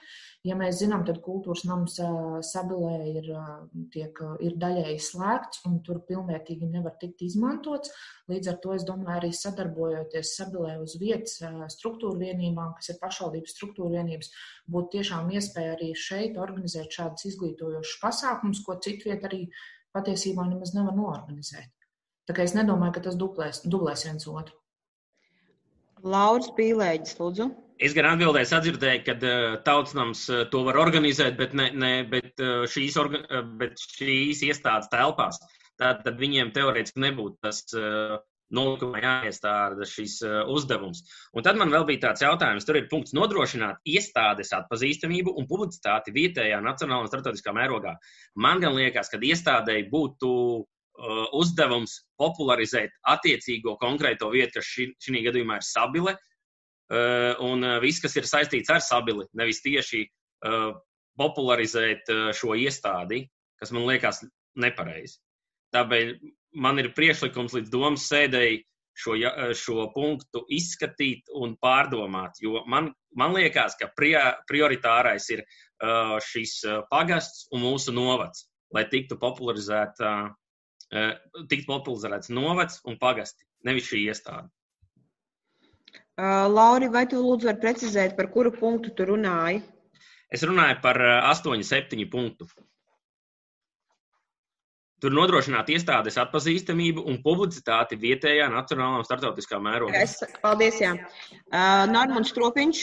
Ja mēs zinām, tad kultūras nams Sabilē ir, tiek, ir daļēji slēgts un tur pilnvērtīgi nevar tikt izmantots. Līdz ar to, es domāju, arī sadarbojoties Sabilē uz vietas struktūra vienībām, kas ir pašvaldības struktūra vienības, būtu tiešām iespēja arī šeit organizēt šādas izglītojošas pasākumus, ko citviet arī patiesībā nemaz nevar noorganizēt. Tā kā es nedomāju, ka tas dublēs, dublēs viens otru. Lauris Pīlēģis, lūdzu. Es gan atbildēju, sadzirdēju, ka uh, Tautsnams uh, to var organizēt, bet, ne, ne, bet, uh, šīs, orga, uh, bet šīs iestādes telpās. Tad, tad viņiem teorētiski nebūtu tas uh, nolikumā jāiestāda šis uh, uzdevums. Un tad man vēl bija tāds jautājums, tur ir punkts nodrošināt iestādes atpazīstamību un publicitāti vietējā, nacionālā un starptautiskā mērogā. Man gan liekas, ka iestādei būtu uh, uzdevums popularizēt attiecīgo konkrēto vietu, kas šī, šī gadījumā ir Sabile, Uh, un uh, viss, kas ir saistīts ar Sabili, nevis tieši uh, popularizēt uh, šo iestādi, kas man liekas nepareizi. Tāpēc man ir priekšlikums līdz domas sēdēji šo, šo punktu izskatīt un pārdomāt, jo man, man liekas, ka prioritārais ir uh, šis uh, pagasts un mūsu novads, lai tiktu popularizēta, uh, tiktu popularizēts novads un pagasti, nevis šī iestāde. Uh, Lauri, vai tu lūdzu var precizēt, par kuru punktu tu runāji? Es runāju par astoņu septiņu punktu. Tur nodrošināt iestādes atpazīstamību un publicitāti vietējā, nacionālā un starptautiskā mērogā. Es, paldies, jā. Uh, Normons Stropiņš.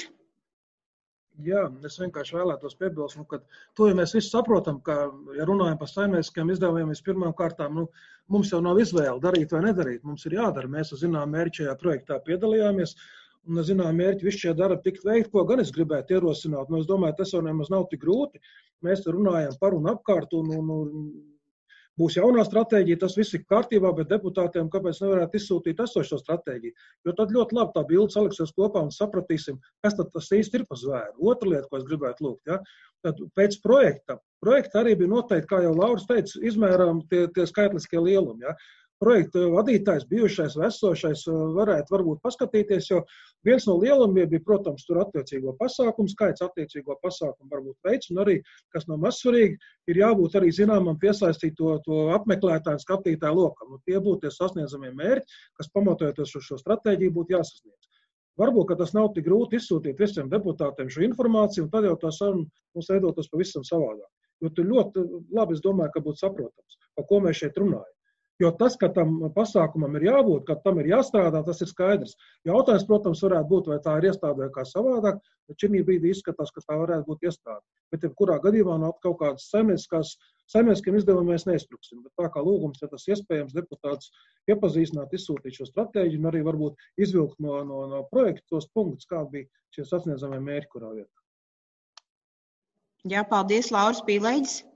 Jā, es vienkārši vēlētos piebilst, nu, ka to jau mēs visi saprotam, ka, ja runājam par saimnieciskajiem izdevumiem, vispirmām kārtām, nu, mums jau nav izvēle darīt vai nedarīt. Mums ir jādara. Mēs zinām mērķi šajā projektā piedalījāmies. Un, zinām, mērķi visu šie darbi tikt veikt, ko gan es gribētu ierosināt. Nu, es domāju, tas jau nemaz nav tik grūti. Mēs runājam par un apkārt, un, un, un būs jaunā stratēģija, tas viss ir kārtībā, bet deputātiem kāpēc nevarētu izsūtīt esošo stratēģiju? Jo tad ļoti labi tā bilde saliksies kopā un sapratīsim, kas tad tas īsti ir pa zvēru. Otra lieta, ko es gribētu lūgt, ja? Tad pēc projekta, projekta arī bija noteikti, kā jau Lauris teica, izmērām tie, tie skaitliskie lielumi, ja? Projekta vadītājs, bijušais vai esošais varētu varbūt paskatīties, jo viens no lielumiem bija, protams, tur attiecīgo pasākumu skaits, attiecīgo pasākumu varbūt veids, un arī, kas nav mazsvarīgi, ir jābūt arī zināmam piesaistīt to, to apmeklētāju un skatītāju lokam. Nu, tie būtu tie sasniedzamie mērķi, kas pamatojoties uz šo stratēģiju būtu jāsasniedz. Varbūt, ka tas nav tik grūti izsūtīt visiem deputātiem šo informāciju, un tad jau tā saruna mums veidotos pavisam savādāk. Jo tur ļoti labi, es domāju, ka būtu saprotams, par ko mēs šeit runājam. Jo tas, ka tam pasākumam ir jābūt, ka tam ir jāstrādā, tas ir skaidrs. Jautājums, protams, varētu būt, vai tā ir iestāde kā savādāk, bet šī brīdī izskatās, ka tā varētu būt iestāde. Bet jebkurā gadījumā no kaut kādas saimnieciskiem izdevumiem mēs neizpruksim. Bet tā kā lūgums, ja tas iespējams, deputātus iepazīstināt, izsūtīt šo stratēģiju un arī varbūt izvilkt no, no, no projekta tos punktus, kādi bija šie sasniedzamie mērķi, kurā vietā. Jā, paldies, Lauris Pīlēģis.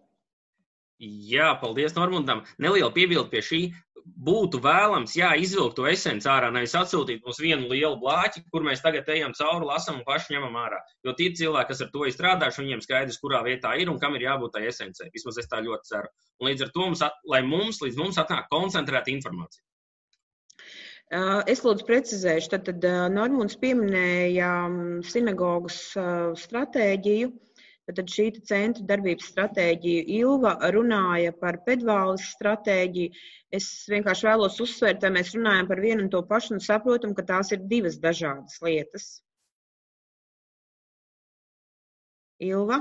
Jā, paldies Normundam. Neliela piebilde pie šī. Būtu vēlams, jā, izvilkt to esenci ārā, nevis atsūtīt mums vienu lielu blāķi, kur mēs tagad ejam cauri, lasam un paši ņemam ārā. Jo tie cilvēki, kas ar to ir strādājuši, viņiem skaidrs, kurā vietā ir un kam ir jābūt tai esencei. Vismaz es tā ļoti ceru. Un līdz ar to, mums, lai mums, līdz mums atnāk koncentrēta informācija. Es lūdzu precizēšu, tad, tad Normunds pieminēja sinagogas stratēģiju. Tad šī centra darbības stratēģija Ilva runāja par pedvāles stratēģiju. Es vienkārši vēlos uzsvērt, vai mēs runājam par vienu un to pašu un saprotam, ka tās ir divas dažādas lietas. Ilva?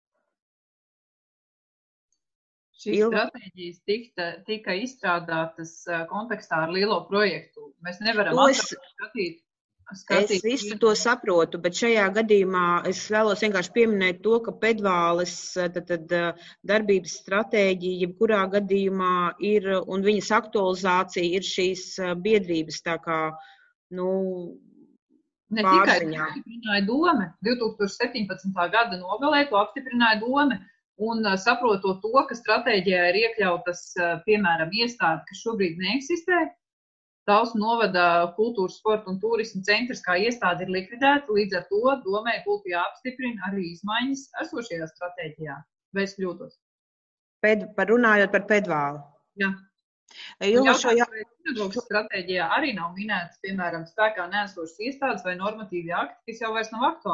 Šīs stratēģijas tika, tika izstrādātas kontekstā ar lielo projektu. Mēs nevaram atskatīt. Skatīt. Es visu to saprotu, bet šajā gadījumā es vēlos vienkārši pieminēt to, ka pedvāles tad, tad, darbības stratēģija, jebkurā gadījumā ir, un viņas aktualizācija ir šīs biedrības tā kā, nu, ne tikai to apstiprināja dome, divi tūkstoši septiņpadsmitā gada nogalē to apstiprināja dome, un saprotot to, ka stratēģijā ir iekļautas, piemēram, iestādi, kas šobrīd neeksistē, Talsu novada kultūras, sporta un turisma centrs kā iestāde ir likvidēta, līdz ar to domē būtu jāapstiprina arī izmaiņas esošajā stratēģijā. Vai es kļūtos? Ped, par runājot par pedvālu. Jā. Jautājums, šajā stratēģijā arī nav minētas, piemēram, spēkā neesošas iestādes vai normatīvi akti, kas jau vairs nav aktuāli.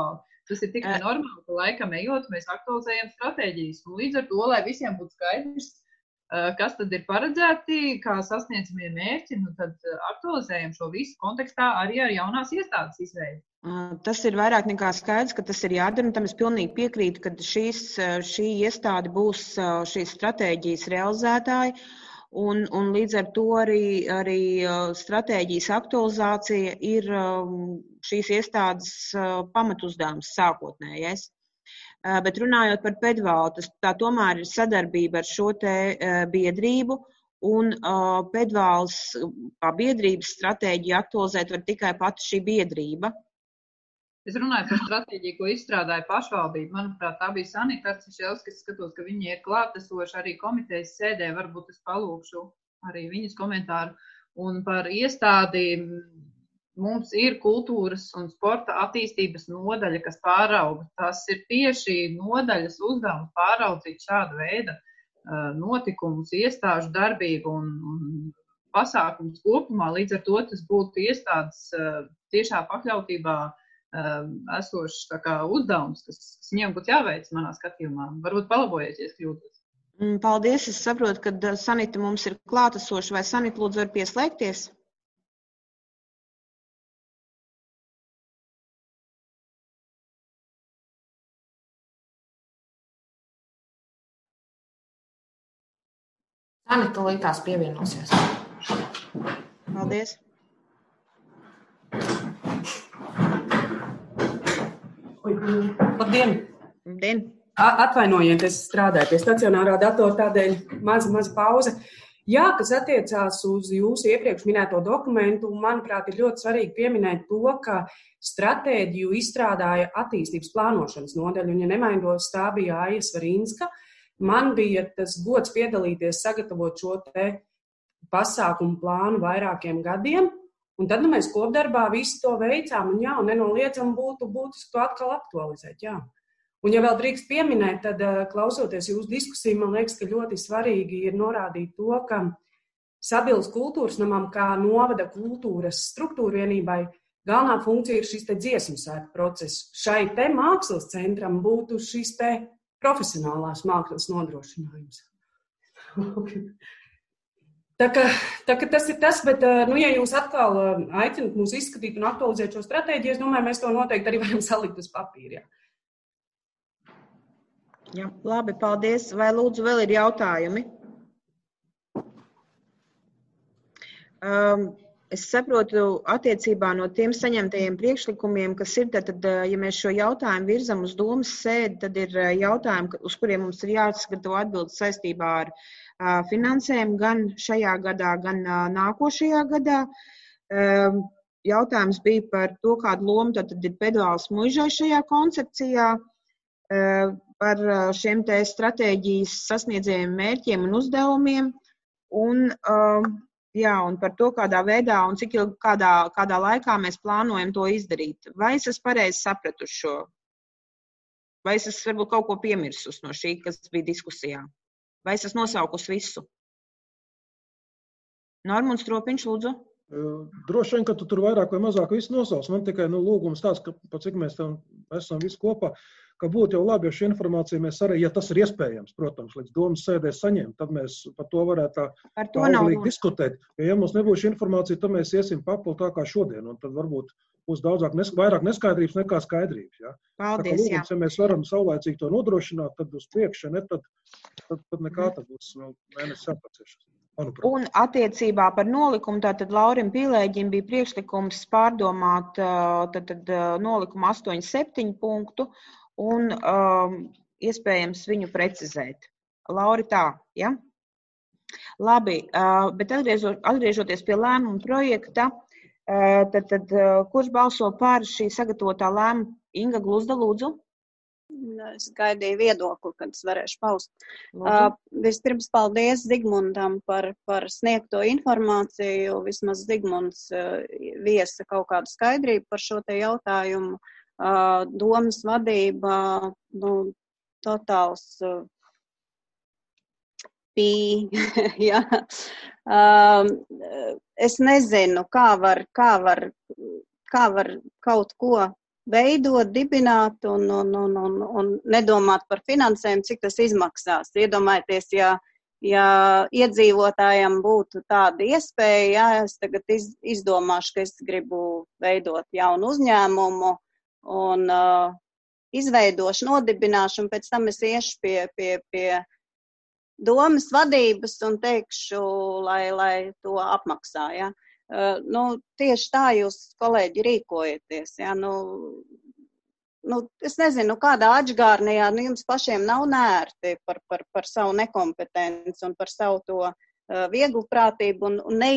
Tas ir tik normāli, ka laikam ejot, mēs aktualizējam stratēģijas. Un līdz ar to, lai visiem būtu skaidrs, kas tad ir paredzēti, kā sasniedzamie mērķi, nu tad aktualizējam šo visu kontekstā arī ar jaunās iestādes izveidi. Tas ir vairāk nekā skaidrs, ka tas ir jādara, un tam es pilnīgi piekrītu, ka šīs, šī iestāde būs šīs stratēģijas realizētāji, un, un līdz ar to arī, arī stratēģijas aktualizācija ir šīs iestādes pamatuzdevums sākotnējais. Bet runājot par Pedvālu, tas tā tomēr ir sadarbība ar šo te biedrību, un Pedvāls kā biedrības stratēģiju aktualizēt var tikai pati šī biedrība. Es runāju par stratēģiju, ko izstrādāja pašvaldība. Manuprāt, tā bija Sanita Arciševska, es skatos, ka viņi ir klātesoši arī komitejas sēdē, varbūt es palūkšu arī viņas komentāru. Un par iestādi mums ir kultūras un sporta attīstības nodaļa, kas pārauga. Tas ir tieši nodaļas uzdevums pāraudzīt šādu veidu notikumus, iestāžu darbību un, un pasākumus kopumā. Līdz ar to tas būtu iestādes tiešā pakļautībā esošs tā kā uzdevums, kas, kas viņiem būtu jāveic manā skatījumā. Varbūt palabojies, ja es kļūdos. Paldies, es saprotu, ka Sanita mums ir klātesoša, vai Sanita lūdzu var pieslēgties? Sanita līdz pievienosies. Paldies. Labdien! Labdien! Atvainojiet, es strādāju pie stacionārā datora, tādēļ maza, maza pauze. Jā, kas attiecās uz jūsu iepriekš minēto dokumentu, manuprāt, ir ļoti svarīgi pieminēt to, ka stratēģiju izstrādāja attīstības plānošanas nodaļa, un, ja nemaldos, tā bija Aija Svarīnska. Man bija tas gods piedalīties, sagatavot šo te pasākumu plānu vairākiem gadiem, un tad nu, mēs kopdarbā visu to veicām, un jā, un nenoliedzam būtu būtiski to atkal aktualizēt, jā. Un, ja vēl drīkst pieminēt, tad klausoties jūsu diskusiju, man liekas, ka ļoti svarīgi ir norādīt to, ka Sabilas kultūras namam kā novada kultūras struktūra vienībai galvenā funkcija ir šis te dziesmu svētku process. Šai te mākslas centram būtu šis te profesionālās mākslas nodrošinājums. Tā ka, tā ka tas ir tas, bet, nu, ja jūs atkal aicinat mūs izskatīt un aktualizēt šo stratēģiju, es domāju, mēs to noteikti arī varam salikt uz papīra. Jā, labi, paldies. Vai lūdzu vēl ir jautājumi? Um, es saprotu attiecībā no tiem saņemtajiem priekšlikumiem, kas ir, tad, ja mēs šo jautājumu virzam uz domas sēdi, tad ir jautājumi, uz kuriem mums ir jāsagatavo atbildes saistībā ar uh, finansēm gan šajā gadā, gan uh, nākošajā gadā. Um, jautājums bija par to, kādu lomu tad ir Pedvāls muižai šajā koncepcijā. Uh, par šiem te stratēģijas sasniedzējiem mērķiem un uzdevumiem, un, uh, jā, un par to, kādā veidā un cik ilgi, kādā, kādā laikā mēs plānojam to izdarīt. Vai es esmu pareizi sapratuši šo? Vai es esmu varbūt kaut ko piemirsus no šī, kas bija diskusijā? Vai es esmu nosaukusi visu? Normunds Stropiņš, lūdzu. Droši vien, ka tu tur vairāk vai mazāk visu nosauc. Man tikai nu, lūgums tāds, ka pa cik mēs tam esam visi kopā, ka būtu jau labi, ja šī informācija mēs arī, ja tas ir iespējams, protams, līdz domas sēdē saņemt, tad mēs par to varētu tā auglīgi diskutēt. Jo, ja mums nebūs šī informācija, tad mēs iesim papildu tā kā šodien, un tad varbūt būs daudzāk, nes, vairāk neskaidrības nekā skaidrības. Ja? Paldies, tā kā lūgums, ja mēs varam saulēcīgi to nodrošināt, tad uz priekšu, ne, tad, tad, tad nekā tad būs vēl mēnesis jāpaciešas. Manuprāt. Un attiecībā par nolikumu, tātad Laurim Pīlēģim bija priekšlikums pārdomāt tad, tad, nolikumu astoņi septiņi punktu, un um, iespējams viņu precizēt. Lauri, tā, ja? Labi, uh, bet atgriežot, atgriežoties pie lēmuma projekta, uh, tad, tad uh, kurš balso par šī sagatavotā lēmuma? Inga Gluzda, lūdzu. Es gaidīju viedokli, kad es varēšu paust. Uh, vispirms paldies Zigmundam par, par sniegto informāciju. Vismaz Zigmunds uh, viesa kaut kādu skaidrību par šo te jautājumu. Uh, domas vadība, nu, totāls uh, pī, jā. Uh, es nezinu, kā var, kā var, kā var kaut ko veidot, dibināt un, un, un, un, un nedomāt par finansējumu, cik tas izmaksās. Iedomājieties, ja, ja iedzīvotājiem būtu tāda iespēja, ja es tagad iz, izdomāšu, ka es gribu veidot jaunu uzņēmumu un uh, izveidošu, nodibināšu, un pēc tam es iešu pie, pie, pie domas vadības un teikšu, lai, lai to apmaksā, ja. Uh, nu, tieši tā jūs, kolēģi, rīkojaties. Ja? Nu, nu, es nezinu, kādā atžgārnijā nu, jums pašiem nav nērti par, par, par savu nekompetenci un par savu to uh, vieglprātību un, un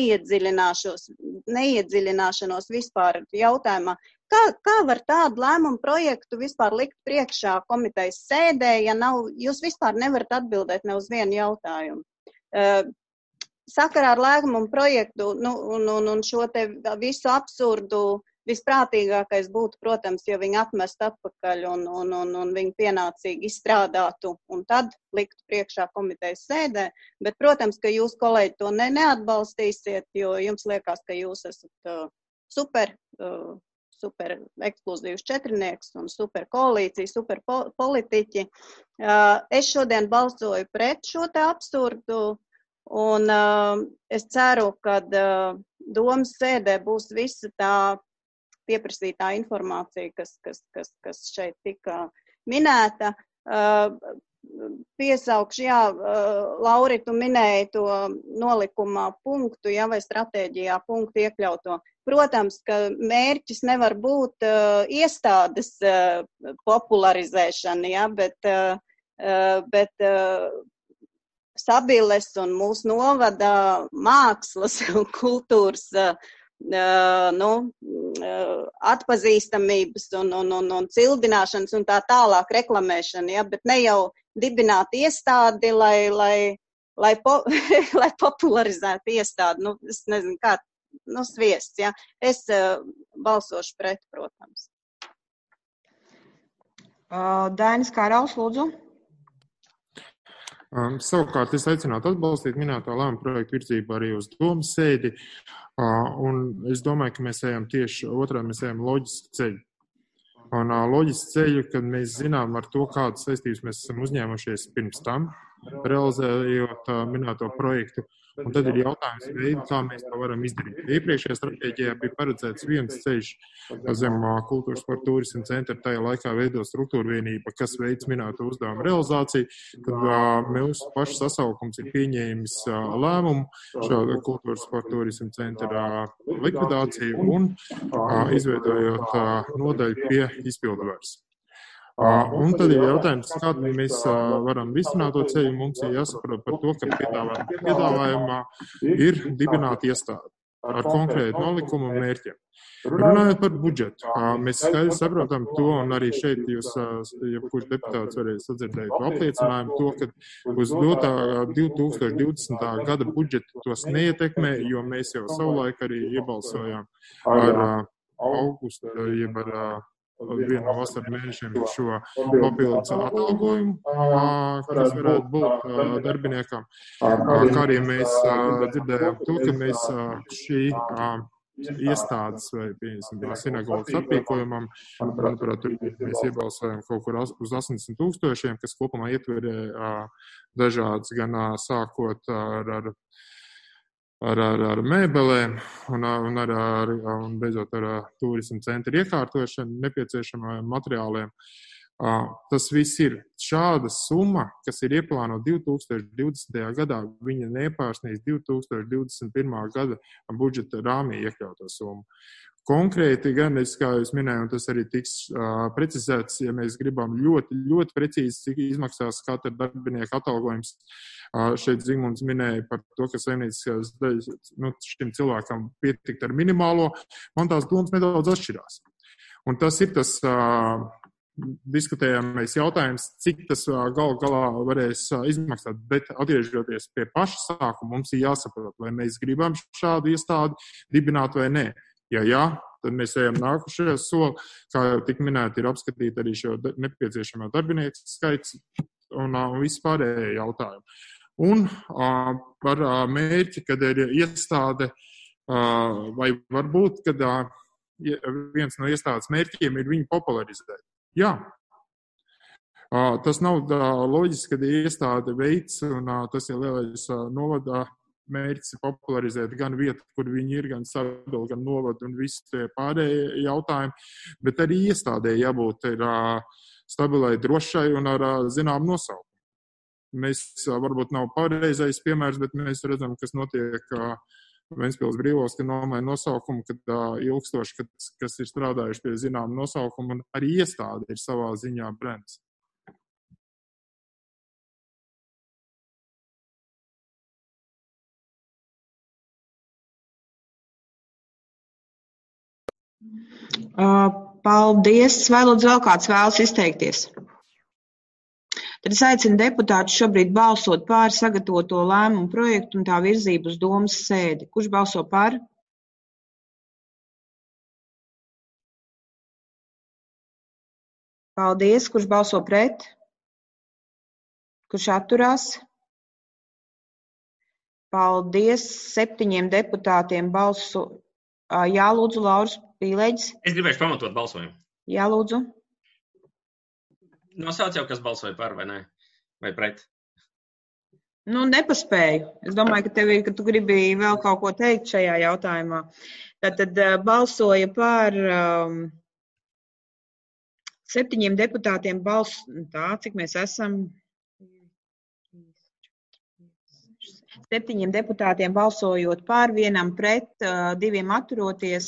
neiedziļināšanos vispār jautājumā. Kā, kā var tādu lēmumu projektu vispār likt priekšā komitejas sēdē, ja nav, jūs vispār nevarat atbildēt ne uz vienu jautājumu? Uh, Sakarā ar lēmumu projektu nu, un, un, un šo te visu absurdu visprātīgākais būtu, protams, ja viņi atmest atpakaļ un, un, un, un viņi pienācīgi izstrādātu un tad liktu priekšā komitejas sēdē. Bet, protams, ka jūs, kolēģi, to ne, neatbalstīsiet, jo jums liekas, ka jūs esat uh, super, uh, super ekskluzīvs četrinieks un super koalīcija, super po politiķi. Uh, es šodien balsoju pret šo te absurdu. Un uh, es ceru, ka uh, domas sēdē būs visa tā pieprasītā informācija, kas, kas, kas, kas šeit tika minēta. Uh, piesaukšu, jā, uh, Lauri, tu minēji to nolikumā punktu, jā, vai stratēģijā punktu iekļauto. Protams, ka mērķis nevar būt uh, iestādes uh, popularizēšana, jā, bet, uh, uh, bet uh, Sabiles un mūsu novada mākslas un kultūras uh, nu, uh, atpazīstamības un, un, un, un cildināšanas un tā tālāk reklamēšana, ja? Bet ne jau dibināt iestādi, lai, lai, lai, po, lai popularizētu iestādi. Nu, es nezinu, kā, nu, sviests, ja? Es uh, balsošu pret, protams. Uh, Dainis Kārals, lūdzu. Um, savukārt es aicinātu atbalstīt minēto lēmumu projektu virzību arī uz domas sēdi, uh, un es domāju, ka mēs ejam tieši otrā, mēs ejam loģisku ceļu. Un uh, loģisku ceļu, kad mēs zinām ar to, kādas saistības mēs esam uzņēmušies pirms tam, realizējot uh, minēto projektu. Un tad ir jautājums veidu, kā mēs to varam izdarīt. Iepriekšējā stratēģijā bija paredzēts viens ceļš zem kultūras par turismu centru, tajā laikā veido struktūra vienība, kas veids minēto uzdevumu realizāciju. Tad uh, mūsu pašu sasaukums ir pieņēmis uh, lēmumu šādu kultūras par turismu centru uh, likvidāciju un uh, izveidojot uh, nodaļu pie izpildvaras. Uh, un tad ir jautājums, kā mēs uh, varam risināt to ceļu. Mums ir jāsaprot par to, ka piedāvājumā ir dibināta iestāde ar konkrētu nolikumu un mērķiem. Runājot par budžetu, uh, mēs skaidri saprotam to, un arī šeit jūs, uh, jebkurš deputāts varēs sadzirdēt to apliecinājumu, to, ka uz dotā divi tūkstoši divdesmitā gada budžetu tos neietekmē, jo mēs jau savulaik arī iebalsojām ar uh, augustu, jeb ar uh, vienu no vasaras mēnešiem šo papildus atalgojumu, kas varētu būt darbiniekam. Kā arī mēs dzirdējām to, ka mēs šī iestādes vai, piemēram, sinagogas aprīkojumam, manuprāt, mēs iebalsojam kaut kur uz astoņdesmit tūkstošiem, kas kopumā ietverē dažādas gan sākot ar, ar Ar, ar, ar mēbelēm un, un, ar, ar, un beidzot ar turismu centru iekārtošanu nepieciešamajiem materiāliem. Uh, tas viss ir šāda summa, kas ir ieplānota divi tūkstoši divdesmitajā gadā, viņa nepārsniedz divi tūkstoši divdesmit pirmā gada budžeta rāmī iekļauto summu. Konkrēti, gan es, kā jūs minēju, un tas arī tiks uh, precizēts, ja mēs gribam ļoti, ļoti precīzi, cik izmaksās katra darbinieka atalgojums. Uh, šeit Zigmunds minēja par to, ka saimnieciskās daļas nu, šim cilvēkam pietikt ar minimālo, man tās domas nedaudz atšķirās. Un tas ir tas uh, diskutējamais jautājums, cik tas uh, gal galā varēs uh, izmaksāt, bet atgriežoties pie paša sākuma, mums ir jāsaprot, vai mēs gribam šādu iestādi dibināt vai nē. Ja jā, tad mēs ejam nākušajā soli, kā jau tik minēti, ir apskatīt arī šo nepieciešamā darbinieku skaits un, un vispārējie jautājumi. Un uh, par uh, mērķi, kad ir iestāde, uh, vai varbūt, kad uh, viens no iestādes mērķiem ir viņu popularizēt. Jā. Tas nav loģiski, kad iestāde veids, un tas ir lielais novadā mērķis ir popularizēt gan vietu, kur viņi ir, gan sadali, gan novadu un visi tie pārējie jautājumi, bet arī iestādē jābūt ir stabilai, drošai un ar zinām nosaukumu. Mēs varbūt nav pareizais piemērs, bet mēs redzam, kas notiek Ventspils brīvos, ka nomaina nosaukumu, kad ilgstoši, kad, kas ir strādājuši pie zinām nosaukumu, un arī iestāde ir savā ziņā brands. Paldies. Vai lūdzu vēl kāds vēlas izteikties? Tad es aicinu deputātus šobrīd balsot pār sagatavoto lēmumu projektu un tā virzību uz domas sēdi. Kurš balso par? Paldies. Kurš balso pret? Kurš atturās? Paldies. Septiņiem deputātiem balso. Jā, lūdzu, Lauris Pīlēģis. Es gribēšu pamatot balsojumu. Jā, lūdzu. Nosauc jau, kas balsoja par vai ne? Vai pret? Nu, nepaspēju. Es domāju, ka, tev, ka tu gribi vēl kaut ko teikt šajā jautājumā. Tātad balsoja par um, septiņiem deputātiem bals... Tā, cik mēs esam... Septiņiem deputātiem balsojot pār, vienam pret, diviem atturoties.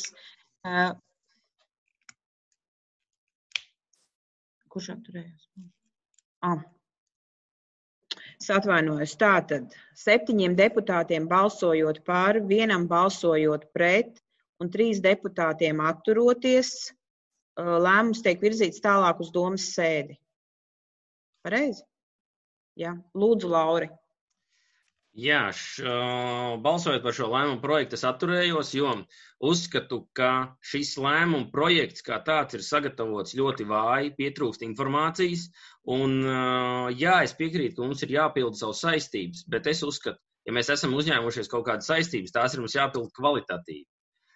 Kurš atturējās? Ah. Es atvainojos. Tātad septiņiem deputātiem balsojot pār, vienam balsojot pret un trīs deputātiem atturoties, lēmums tiek virzīts tālāk uz domas sēdi. Pareizi? Jā. Lūdzu, Lauri. Jā, š, balsojot par šo lēmumu projektu, es atturējos, jo uzskatu, ka šis lēmumu projekts kā tāds ir sagatavots ļoti vāji, pietrūkst informācijas, un jā, es piekrītu, ka mums ir jāpilda savas saistības, bet es uzskatu, ja mēs esam uzņēmušies kaut kādas saistības, tās ir mums jāpilda kvalitatīvi.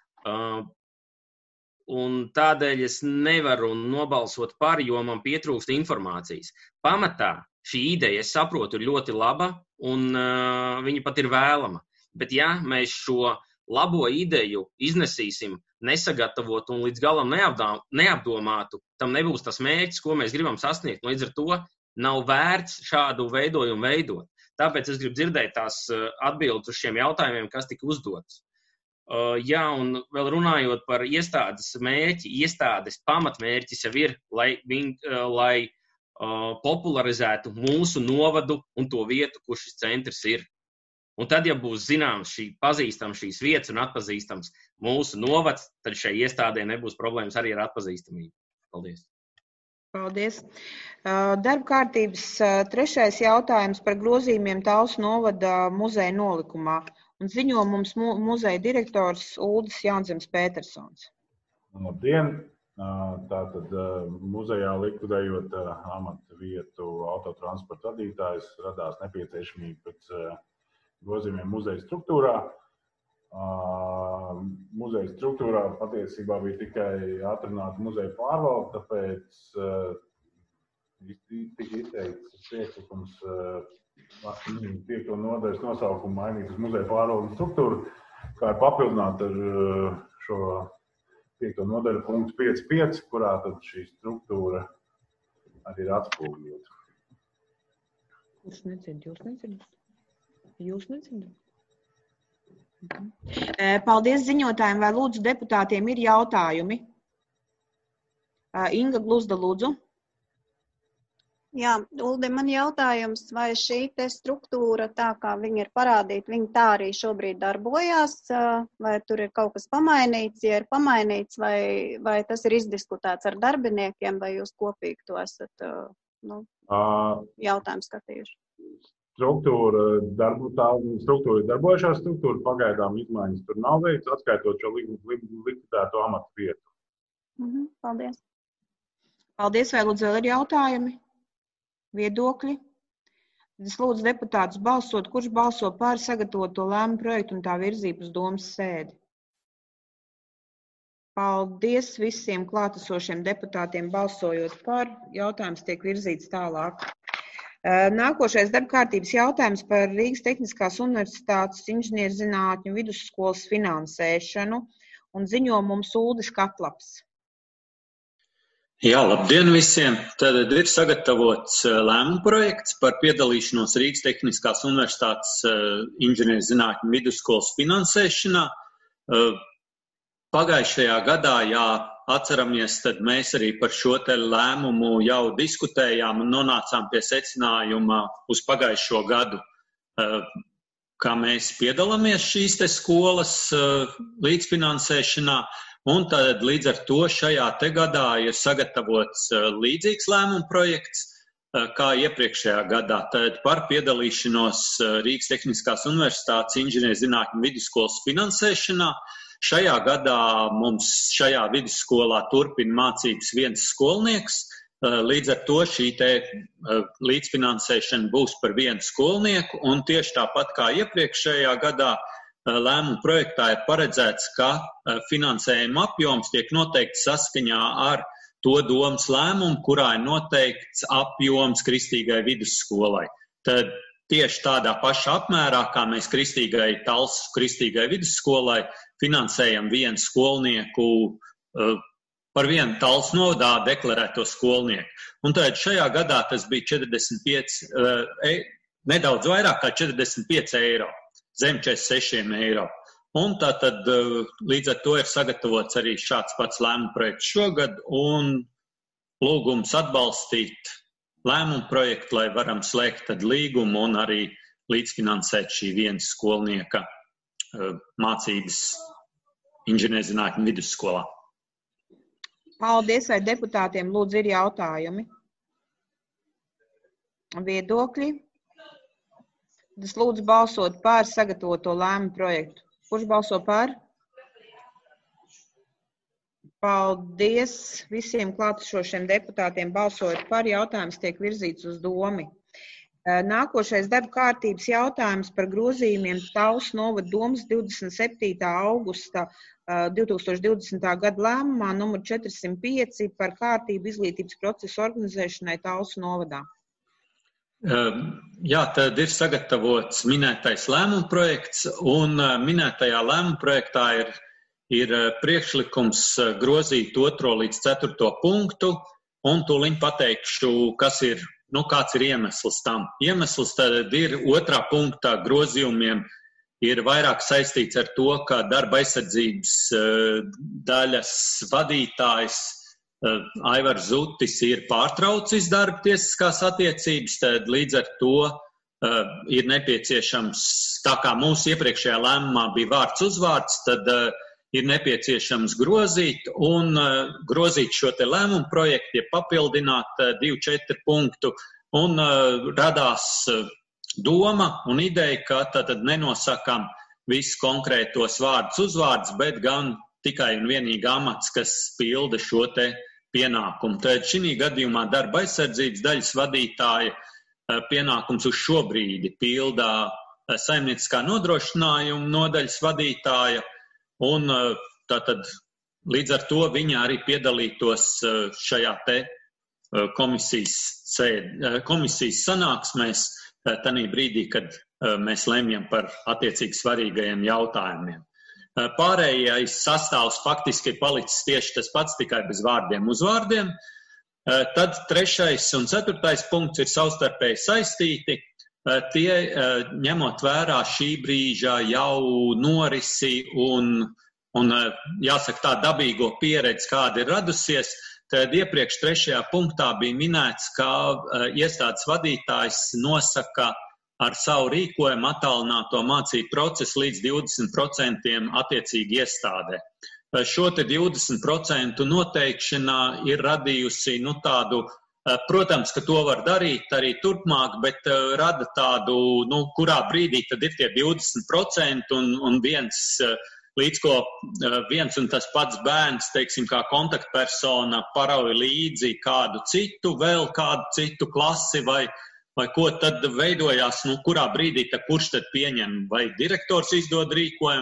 Un tādēļ es nevaru nobalsot par, jo man pietrūkst informācijas. Pamatā šī ideja, es saprotu, ir ļoti laba, un uh, viņa pat ir vēlama. Bet ja mēs šo labo ideju iznesīsim nesagatavotu un līdz galam neapdomātu, tam nebūs tas mērķis, ko mēs gribam sasniegt. Līdz ar to nav vērts šādu veidojumu veidot. Tāpēc es gribu dzirdēt tās atbildes uz šiem jautājumiem, kas tika uzdots. Uh, jā, un vēl runājot par iestādes mērķi, iestādes pamatmērķis jau ir, lai, viņ, uh, lai uh, popularizētu mūsu novadu un to vietu, kur šis centrs ir. Un tad, ja būs zināms šī pazīstams šīs vietas un atpazīstams mūsu novads, tad šai iestādē nebūs problēmas arī ar atpazīstamību. Paldies. Paldies. Uh, darba kārtības uh, trešais jautājums par grozījumiem Talsu novada muzeja nolikumā. Un ziņo mums mu muzeja direktors Uldis Jaunzems Pētersons. Labdien! Tātad muzejā likvidējot amata vietu autotransporta vadītājs radās nepieciešamība pēc grozījumiem muzeja struktūrā. Muzeja struktūrā patiesībā bija tikai atrunāta muzeja pārvalde, tāpēc tika izteikts priekšlikums piekto nodaļas nosaukumu mainīt uz muzeja pārvaldes struktūru, kā ir papildināt ar šo piekto nodaļu punktu pieci pieci, kurā tad šī struktūra arī ir atspoguļota. Kurš nedzird? Jūs nedzirdat? Jūs nedzirdat? Mhm. Paldies ziņotājiem, vai lūdzu deputātiem ir jautājumi? Inga Gluzda, lūdzu. Jā, Uldi, man jautājums, vai šī te struktūra, tā kā viņa ir parādīta, viņa tā arī šobrīd darbojās, vai tur ir kaut kas pamainīts, ja ir pamainīts, vai, vai tas ir izdiskutēts ar darbiniekiem, vai jūs kopīgi to esat nu, jautājumu skatījuši? Struktūra, darbu, tā struktūra ir darbojušās struktūra, pagaidām izmaiņas tur nav veikts, atskaitot šo likvidēto amatu vietu. Mhm, paldies. Paldies, vai lūdzu vēl ir jautājumi? Viedokļi. Es lūdzu deputātus balsot, kurš balso par sagatavoto lēmumu projektu un tā virzību uz domas sēdi. Paldies visiem klātesošiem deputātiem balsojot par. Jautājums tiek virzīts tālāk. Nākošais darba kārtības jautājums par Rīgas Tehniskās Universitātes inženierzinātņu vidusskolas finansēšanu un ziņo mums Uldis Katlaps. Jā, labdien visiem! Tad ir sagatavots lēmuma projekts par piedalīšanos Rīgas Tehniskās Universitātes inženierzinātņu vidusskolas finansēšanā. Pagājušajā gadā, jā, atceramies, tad mēs arī par šo te lēmumu jau diskutējām un nonācām pie secinājuma uz pagājušo gadu, kā mēs piedalāmies šīs te skolas līdzfinansēšanā, un tad līdz ar to šajā te gadā ir sagatavots līdzīgs lēmuma projekts, kā iepriekšējā gadā, tad par piedalīšanos Rīgas Tehniskās Universitātes inženierzinātņu vidusskolas finansēšanā. Šajā gadā mums šajā vidusskolā turpina mācības viens skolnieks, līdz ar to šī te līdzfinansēšana būs par vienu skolnieku, un tieši tāpat kā iepriekšējā gadā lēmuma projektā ir paredzēts, ka finansējuma apjoms tiek noteikts saskaņā ar to domas lēmumu, kurā ir noteikts apjoms kristīgai vidusskolai. Tad tieši tādā pašā apmērā, kā mēs kristīgai Talsu kristīgai vidusskolai finansējam vienu skolnieku uh, par vienu Talsu novadā deklarēto skolnieku. Un tad šajā gadā tas bija četrdesmit pieci, uh, e, nedaudz vairāk kā četrdesmit pieci eiro, zem četrdesmit seši eiro. Un tātad uh, līdz ar to ir sagatavots arī šāds pats lēmuma projekts šogad un lūgums atbalstīt lēmumu projektu, lai varam slēgt tad līgumu un arī līdzfinansēt šī viena skolnieka uh, mācības inženierzinātņu vidusskolā. Paldies, vai deputātiem lūdzu ir jautājumi? Viedokļi? Es lūdzu balsot par sagatavoto lēmumu projektu. Kurš balso par? Paldies visiem klātesošiem deputātiem balsojot par. Jautājums tiek virzīts uz domi. Nākošais darba kārtības jautājums par grozījumiem Talsu novada domas divdesmit septītā augusta divi tūkstoši divdesmitā gada lēmumā numur četrsimt pieci par kārtību izglītības procesu organizēšanai Talsu novadā. Jā, tad ir sagatavots minētais lēmuma projekts, un minētajā lēmuma projektā ir, ir priekšlikums grozīt otro līdz ceturto punktu, un tūliņ pateikšu, kas ir, nu, kāds ir iemesls tam. Iemesls tad ir otrā punktā grozījumiem ir vairāk saistīts ar to, ka darba aizsardzības daļas vadītājs Aivars Zutis ir pārtraucis darba tiesiskās attiecības, tad līdz ar to uh, ir nepieciešams, tā kā mūsu iepriekšējā lēmumā bija vārds uzvārds, tad uh, ir nepieciešams grozīt un uh, grozīt šo te lēmumu projektu, ja papildināt uh, divu četru punktu, un uh, radās uh, doma un ideja, ka tātad nenosakām visus konkrētos vārdus uzvārdus, bet gan tikai un vienīgi amats, kas pilda šo te pienākumu. Tad šī gadījumā darba aizsardzības daļas vadītāja pienākums uz šo brīdi pildā saimnieciskā nodrošinājuma nodaļas vadītāja, un tātad līdz ar to viņa arī piedalītos šajā te komisijas, sēd, komisijas sanāksmēs, tanī brīdī, kad mēs lemjam par attiecīgi svarīgajiem jautājumiem. Pārējais sastāvs faktiski ir palicis tieši tas pats, tikai bez vārdiem uzvārdiem. Tad trešais un ceturtais punkts ir savstarpēji saistīti. Tie, ņemot vērā šī brīža jau norisi un, un jāsaka tā dabīgo pieredzi, kāda ir radusies, tad iepriekš trešajā punktā bija minēts, ka iestādes vadītājs nosaka ar savu rīkojumu attālināto mācību procesu līdz divdesmit procentiem attiecīgi iestādē. Šo te divdesmit procentu noteikšanā ir radījusi, nu, tādu, protams, ka to var darīt arī turpmāk, bet rada tādu, nu, kurā brīdī tad ir tie divdesmit procenti un, un viens, līdz ko viens un tas pats bērns, teiksim, kā kontaktpersona parauj līdzi kādu citu, vēl kādu citu klasi vai Vai ko tad veidojās, nu, kurā brīdī, tad kurš tad pieņem, vai direktors izdod rīkojumu,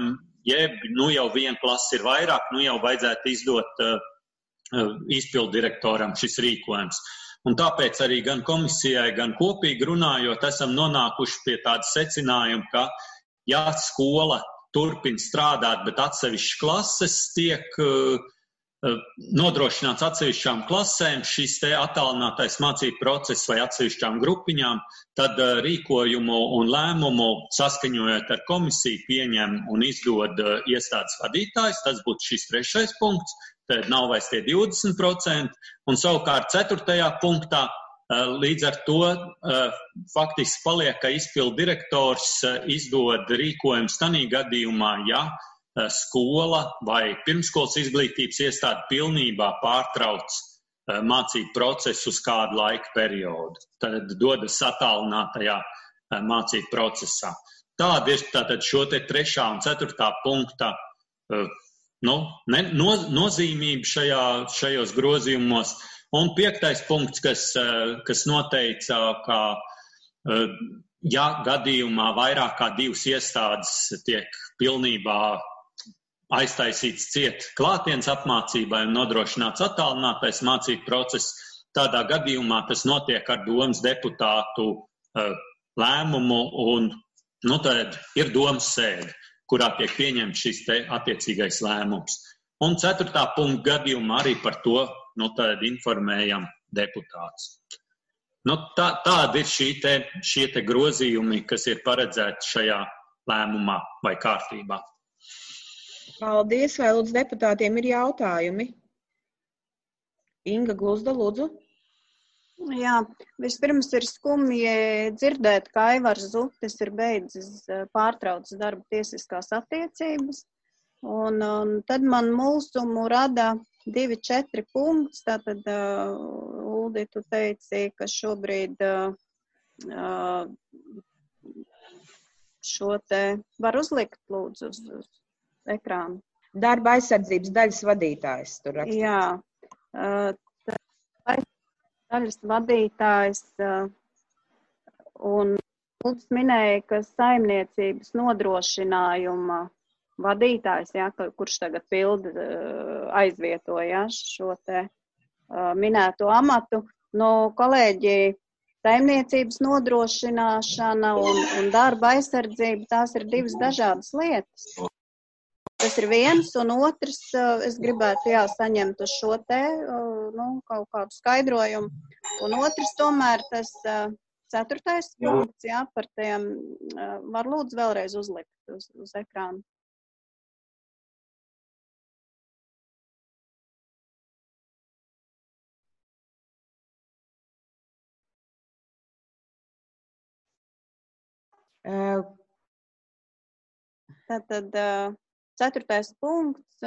jeb nu jau viena klase ir vairāk, nu jau vajadzētu izdot uh, izpildu direktoram šis rīkojums. Un tāpēc arī gan komisijai, gan kopīgi runājot, esam nonākuši pie tāda secinājuma, ka ja skola turpina strādāt, bet atsevišķas klases tiek uh, nodrošināts atsevišķām klasēm šis te attālinātais mācību process vai atsevišķām grupiņām, tad rīkojumu un lēmumu saskaņojot ar komisiju pieņem un izdod iestādes vadītājs. Tas būtu šis trešais punkts, tad nav vairs tie divdesmit procenti. Un savukārt ceturtajā punktā līdz ar to faktiski paliek, ka izpildu direktors izdod rīkojumus tanī gadījumā, ja skola vai pirmskolas izglītības iestāde pilnībā pārtrauc mācību procesu uz kādu laika periodu. Tad dodas attālinātajā mācību procesā. Tāda ir tātad šo te trešā un ceturtā punkta nu, ne, no, nozīmība šajā, šajos grozījumos. Un piektais punkts, kas, kas noteica, ka ja gadījumā vairāk kā divas iestādes tiek pilnībā aiztaisīts ciet klātienes apmācībai un nodrošināts attālinātais mācību process, tādā gadījumā tas notiek ar domas deputātu uh, lēmumu un nu, tad ir domas sēde, kurā tiek pieņemts šis te attiecīgais lēmums. Un ceturtā punkta gadījumā arī par to nu, tad informējam deputātus. Nu, tā, tāda ir šī te, šie te grozījumi, kas ir paredzēti šajā lēmumā vai kārtībā. Paldies, vai lūdzu deputātiem ir jautājumi? Inga Gluzda, lūdzu. Jā, vispirms ir skumji dzirdēt, ka Aivars Zutis ir beidzis pārtraucis darba tiesiskās attiecības. Un, un tad man mulsumu rada divi četri punkts. Tātad, uh, Uldi, tu teici, ka šobrīd uh, šo te var uzlikt, lūdzu, uz, uz ekrānu. Darba aizsardzības daļas vadītājs tur rakstīts. Jā, uh, daļas vadītājs uh, un Ulds minēja, ka saimniecības nodrošinājuma vadītājs, jā, kurš tagad pilda uh, aizvietoja šo te uh, minēto amatu. Nu, kolēģi, saimniecības nodrošināšana un, un darba aizsardzība, tās ir divas dažādas lietas. Tas ir viens, un otrs, es gribētu jā, saņemt uz šo te nu, kaut kādu skaidrojumu. Un otrs tomēr tas ceturtais punkts, jā, par tiem, var lūdzu vēlreiz uzlikt uz, uz ekrānu. Uh. Tātad ceturtais punkts,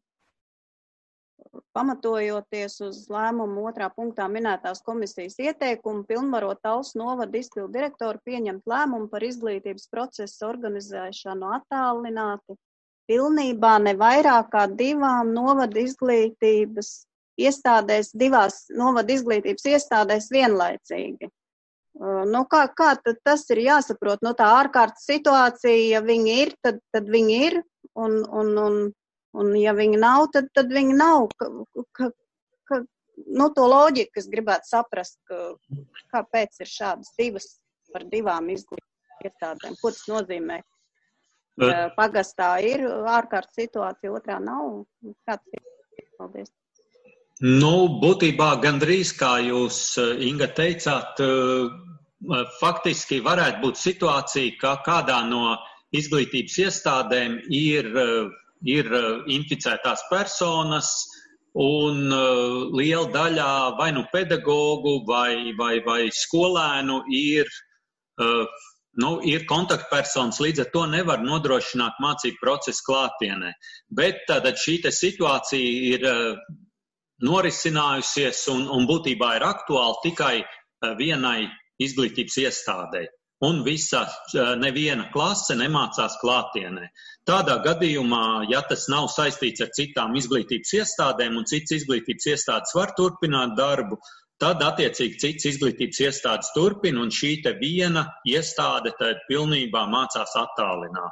pamatojoties uz lēmumu otrā punktā minētās komisijas ieteikumu, pilnvarot Talsu novada izpildu direktoru pieņemt lēmumu par izglītības procesu organizēšanu attālināti, pilnībā ne vairāk kā divām novada izglītības iestādēs, divās novada izglītības iestādēs vienlaicīgi. Nu, kā, kā tas ir jāsaprot? Nu, tā ārkārtas situācija, ja viņi ir, tad, tad viņi ir, un, un, un, un ja viņi nav, tad, tad viņi nav. Ka, ka, ka, nu, to loģiku es gribētu saprast, ka, kāpēc ir šādas divas par divām izglītības iestādēm. Ko tas nozīmē? Ja pagastā ir ārkārtas situācija, otrā nav. Kāds ir? Paldies. Nu, būtībā gandrīz, kā jūs, Inga, teicāt, faktiski varētu būt situācija, ka kādā no izglītības iestādēm ir, ir inficētās personas un liela daļā vai nu pedagogu vai, vai, vai skolēnu ir, nu, ir kontaktpersonas, līdz ar to nevar nodrošināt mācību procesu klātienē. Bet tātad šī te situācija ir norisinājusies un, un būtībā ir aktuāli tikai vienai izglītības iestādei. Un visa, neviena klase nemācās klātienē. Tādā gadījumā, ja tas nav saistīts ar citām izglītības iestādēm un citas izglītības iestādes var turpināt darbu, tad attiecīgi citas izglītības iestādes turpina un šī te viena iestāde tad pilnībā mācās attālināt.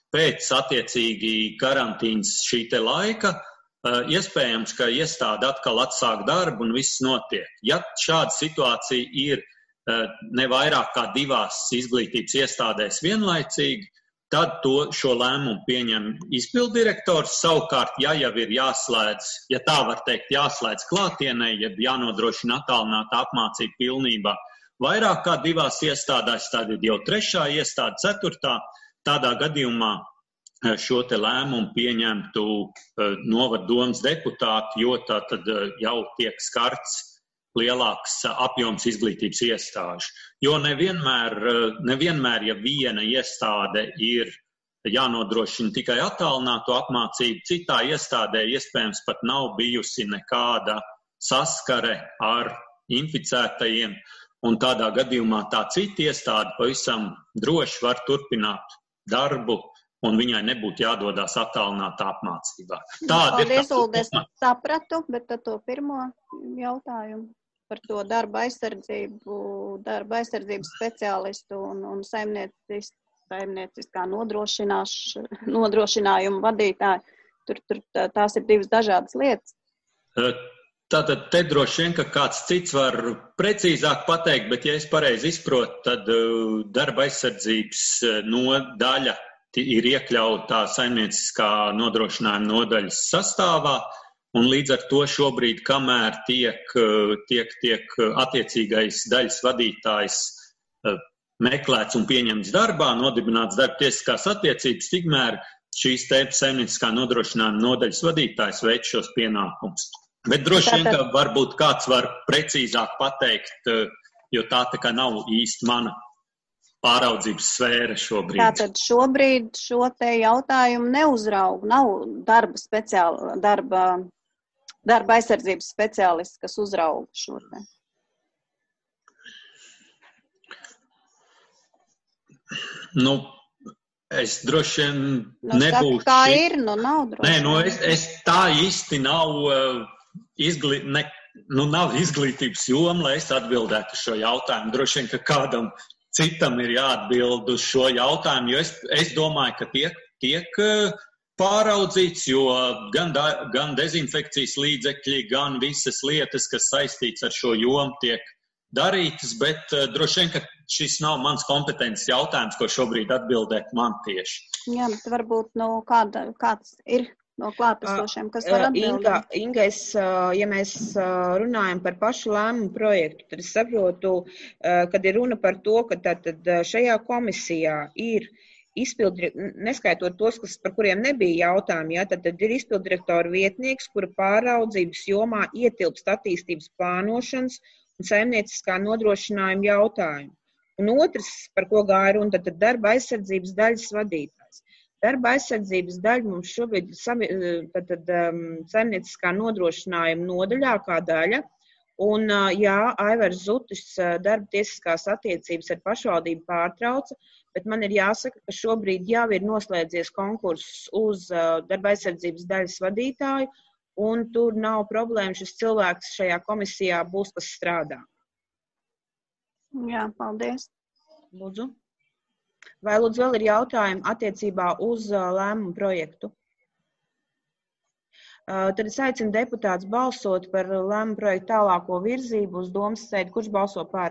pēc attiecīgi karantīnas šī te laika, iespējams, ka iestāde atkal atsāk darbu un viss notiek. Ja šāda situācija ir ne vairāk kā divās izglītības iestādēs vienlaicīgi, tad to, šo lēmumu pieņem izpilddirektors. Savukārt, ja jau ir jāslēdz, ja tā var teikt, jāslēdz klātienē, ja jānodrošina attālināta apmācība pilnībā vairāk kā divās iestādēs, tad ir jau trešā iestāde, ceturtā. Tādā gadījumā šo te lēmumu pieņemtu novaddomes deputāti, jo tā tad jau tiek skarts lielāks apjoms izglītības iestāžu. Jo nevienmēr, nevienmēr, ja viena iestāde ir jānodrošina tikai attālināto apmācību, citā iestādē iespējams pat nav bijusi nekāda saskare ar inficētajiem, un tādā gadījumā tā cita iestāde pavisam droši var turpināt darbu, un viņai nebūtu jādodās attālinātā apmācībā. Tāda Paldies, ir tā... Ulde, es sapratu, bet tad to pirmo jautājumu par to darba aizsardzību, darba aizsardzības speciālistu un, un saimniecis, saimnieciskā nodrošinājuma vadītāju. Tur, tur tās ir divas dažādas lietas. Tātad te droši vien, ka kāds cits var precīzāk pateikt, bet ja es pareizi izprotu, tad darba aizsardzības nodaļa ir iekļautā saimnieciskā nodrošinājuma nodaļas sastāvā, un līdz ar to šobrīd, kamēr tiek, tiek, tiek attiecīgais daļas vadītājs meklēts un pieņemts darbā, nodibināts darba tiesiskās attiecības, tikmēr šīs te saimnieciskā nodrošinājuma nodaļas vadītājs veic šos pienākumus. Bet droši vien, ka varbūt kāds var precīzāk pateikt, jo tā tā kā nav īsti mana pāraudzības sfēra šobrīd. Tātad šobrīd šo te jautājumu neuzrauga, nav darba, speciāli, darba, darba aizsardzības speciālists, kas uzrauga šo te. Nu, es droši vien nu, nebūšu... Saka, kā ir, nu nav droši. Nē, nu es, es tā īsti nav, izglī... ne, nu, nav izglītības joma, lai es atbildētu šo jautājumu. Droši vien, ka kādam citam ir jāatbild uz šo jautājumu, jo es, es domāju, ka tiek, tiek pāraudzīts, jo gan, da, gan dezinfekcijas līdzekļi, gan visas lietas, kas saistīts ar šo jomu, tiek darītas, bet uh, droši vien, ka šis nav mans kompetences jautājums, ko šobrīd atbildēt man tieši. Jā, bet varbūt, nu, kāda, kāds ir no klātesošiem, kas var atbildēt? Inga, Inga, es, ja mēs runājam par pašu lēmumu projektu, tad es saprotu, kad ir runa par to, ka tātad šajā komisijā ir izpildi, neskaitot tos, kas, par kuriem nebija jautājumi, ja, tad, tad ir izpildirektora vietnieks, kura pāraudzības jomā ietilpst attīstības plānošanas un saimnieciskā nodrošinājuma jautājumu. Un otrs, par ko gāja runa, tad, tad darba aizsardzības daļas vadītājs. Darba aizsardzības daļa mums šobrīd ir tad, tad, um, saimnieciskā nodrošinājuma nodaļā kā daļa. Un, uh, jā, Aivars Zutis uh, darba tiesiskās attiecības ar pašvaldību pārtrauca, bet man ir jāsaka, ka šobrīd jau ir noslēdzies konkurss uz uh, darba aizsardzības daļas vadītāju, un tur nav problēma, šis cilvēks šajā komisijā būs, kas strādā. Jā, paldies. Lūdzu. Vai lūdzu vēl ir jautājumi attiecībā uz uh, lēmumu projektu? Uh, tad es aicinu deputātus balsot par lēmumu projektu tālāko virzību uz domas sēdi. Kurš balso par?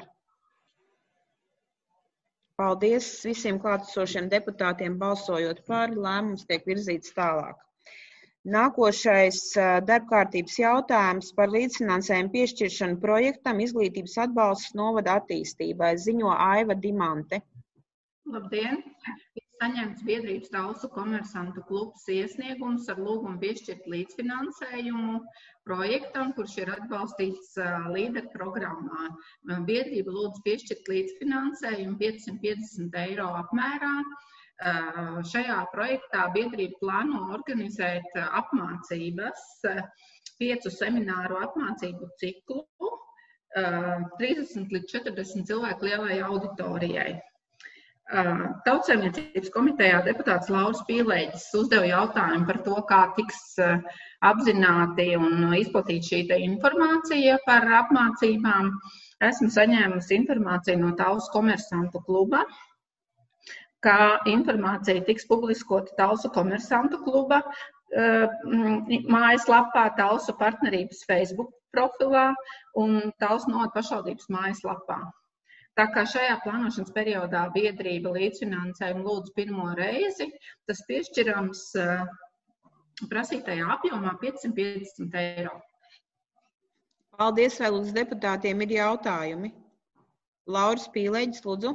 Paldies visiem klātesošiem deputātiem balsojot par. Lēmums tiek virzīts tālāk. Nākošais darbkārtības jautājums par līdzfinansējumu piešķiršanu projektam Izglītības atbalsts novada attīstībai. Ziņo Aiva Dimante. Labdien! Ir saņemts biedrības Talsu komersantu klubs iesniegums ar lūgumu piešķirt līdzfinansējumu projektam, kurš ir atbalstīts līderu programmā. Biedrība lūdz piešķirt līdzfinansējumu piecsimt piecdesmit eiro apmērā. Šajā projektā biedrība plāno organizēt apmācības, piecu semināru apmācību ciklu, trīsdesmit līdz četrdesmit cilvēku lielai auditorijai. Tautsaimniecības komitejā deputāts Lauris Pīlēģis uzdeva jautājumu par to, kā tiks apzināti un izplatīt šī informācija par apmācībām. Esmu saņēmusi informāciju no Talsu komersantu kluba. ka informācija tiks publiskota Talsu komersantu kluba mājaslapā, Talsu partnerības Facebook profilā un Talsu novada pašvaldības mājaslapā. Tā kā šajā plānošanas periodā biedrība līdzfinansējumu lūdz pirmo reizi, tas piešķirams prasītajā apjomā piecsimt piecdesmit eiro. Paldies, vai lūdzu deputātiem ir jautājumi? Lauris Pīlēģis, lūdzu.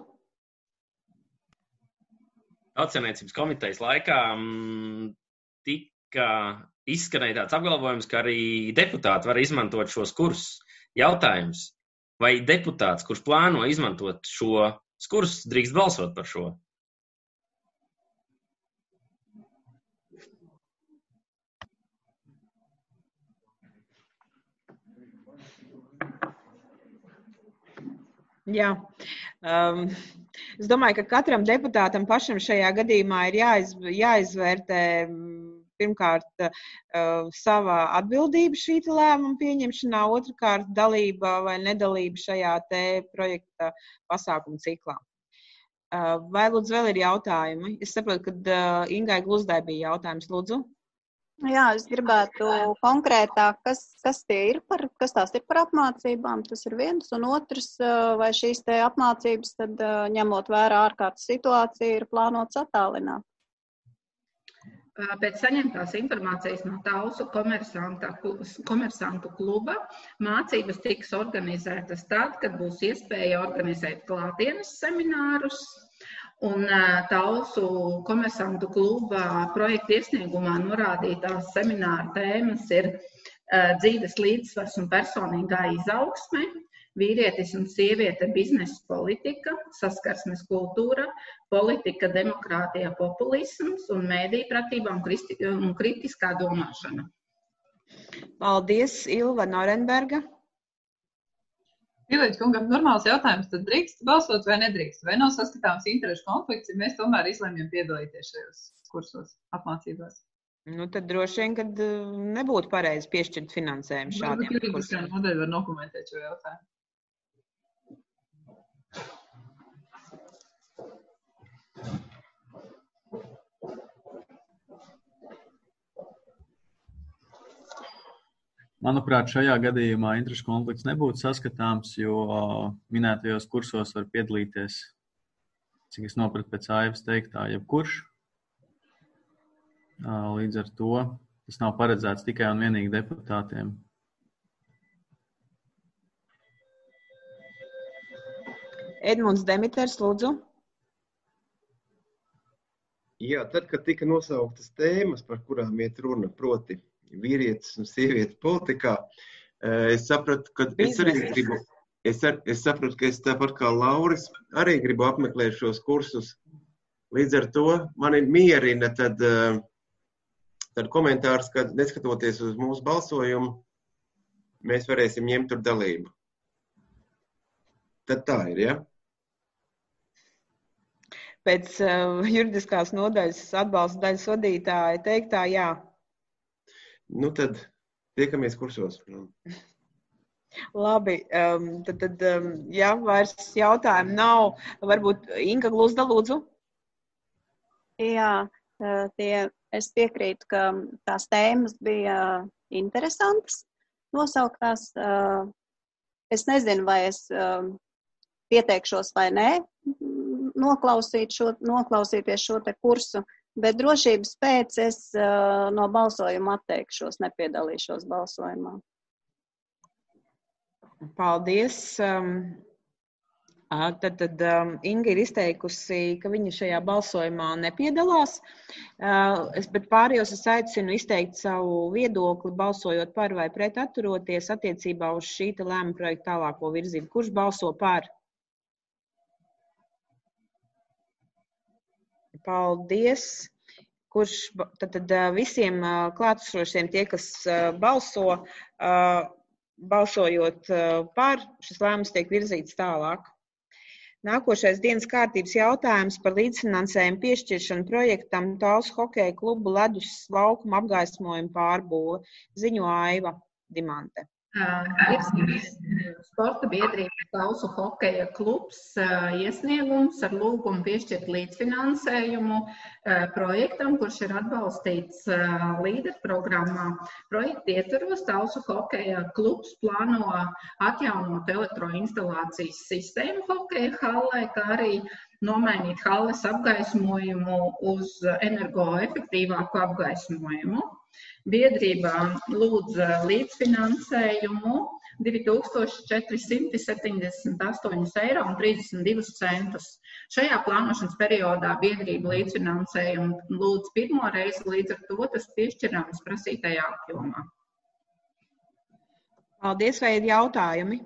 Tautssaimniecības komitejas laikā m, tika izskanēja tāds apgalvojums, ka arī deputāti var izmantot šos kursus. Jautājums, vai deputāts, kurš plāno izmantot šo kursus, drīkst balsot par šo? Jā, um, es domāju, ka katram deputātam pašam šajā gadījumā ir jāiz, jāizvērtē pirmkārt uh, sava atbildība šī lēmuma pieņemšanā, otrkārt dalība vai nedalība šajā te projekta pasākumu ciklā. Uh, vai lūdzu vēl ir jautājumi? Es saprotu, ka uh, Ingai Gluzdai bija jautājums, lūdzu. Jā, es gribētu konkrētāk, kas, kas tie ir par, kas tās ir par apmācībām, tas ir viens, un otrs, vai šīs te apmācības, tad ņemot vērā ārkārtas situāciju, ir plānots attālināt. Pēc saņemtās informācijas no Talsu komersantu kluba mācības tiks organizētas tad, kad būs iespēja organizēt klātienes seminārus. Un Talsu komersantu kluba projekta iesniegumā norādītās semināra tēmas ir dzīves līdzsvars un personīgā izaugsme, vīrietis un sieviete biznesa politika, saskarsmes kultūra, politika, demokrātija, populisms un mēdīju pratība un kritiskā domāšana. Paldies, Ilva Norenberga. Pīlēģis kungam normāls jautājums, tad drīkst balsot vai nedrīkst? Vai nav saskatāms interešu konflikts, ja mēs tomēr izlēmjam piedalīties šajos kursos, apmācībās? Nu, tad droši vien, kad nebūtu pareizi piešķirt finansējumu šādiem kursiem. Juridiskā nodaļa var dokumentēt šo jautājumu. Manuprāt, šajā gadījumā interešu konflikts nebūtu saskatāms, jo minētajos kursos var piedalīties, cik es nopratu pēc Aivas teiktā, jebkurš. Līdz ar to tas nav paredzēts tikai un vienīgi deputātiem. Edmunds Demiters, lūdzu. Jā, tad, kad tika nosauktas tēmas, par kurām iet runa, proti vīrietis un sieviete politikā, es sapratu, ka es arī gribu, es, ar, es sapratu, ka es tāpat kā Lauris arī gribu apmeklēt šos kursus. Līdz ar to mani mierina tad, tad komentārs, ka neskatoties uz mūsu balsojumu, mēs varēsim ņemt tur dalību. Tad tā ir, ja? Pēc uh, juridiskās nodaļas atbalsta daļas vadītāja teiktā, jā. Nu tad tiekamies kursos. Labi, um, tad, tad um, ja vairs jautājumu nav, varbūt Inga Gluzda, lūdzu. Jā, tie, es piekrītu, ka tās tēmas bija interesantas nosauktās. Es nezinu, vai es pieteikšos vai nē, noklausīt šo, noklausīties šo te kursu. Bet drošības pēc es uh, no balsojuma atteikšos, nepiedalīšos balsojumā. Paldies. Um, tad tad um, Inga ir izteikusi, ka viņa šajā balsojumā nepiedalās. Uh, es, bet pārējos es aicinu izteikt savu viedokli, balsojot par vai pret atturoties attiecībā uz šī lēmuma projekta tālāko virzību. Kurš balso par? Paldies. Kurš tad, tad visiem klātesošiem tie, kas balso, balsojot par, šis lēmums tiek virzīts tālāk. Nākošais dienas kārtības jautājums par līdzfinansējumu piešķiršanu projektam Talsu hokeja klubu ledus laukuma apgaismojuma pārbūve. Ziņo Aiva Dimante. Ir sporta biedrības Talsu hokeja klubs iesniegums ar lūgumu piešķirt līdzfinansējumu projektam, kurš ir atbalstīts līderu programmā. Projekta ietvaros Talsu hokeja klubs plāno atjaunot elektroinstalācijas sistēmu hokeja hallē, kā arī nomainīt halles apgaismojumu uz energoefektīvāku apgaismojumu. Biedrībā lūdz līdzfinansējumu divi tūkstoši četri simti septiņdesmit astoņi eiro un trīsdesmit divus centus. Šajā plānošanas periodā biedrība līdzfinansējumu lūdz pirmo reizi, līdz ar to tas piešķirams prasītajā apjomā. Paldies, vai ir jautājumi?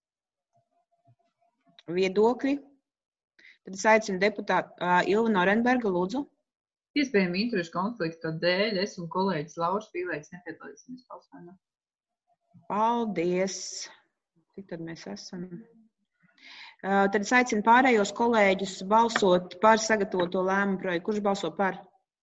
Viedokļi? Tad es aicinu deputātu uh, Ilvu Norenberga, lūdzu. Iespējami interešu konflikta dēļ es un kolēģis Lauris Pīlēks nepiedalīsimies balsojumā. Paldies. Cik tad mēs esam? Uh, tad es aicinu pārējos kolēģus balsot par sagatavoto lēmumu projektu. Kurš balso par?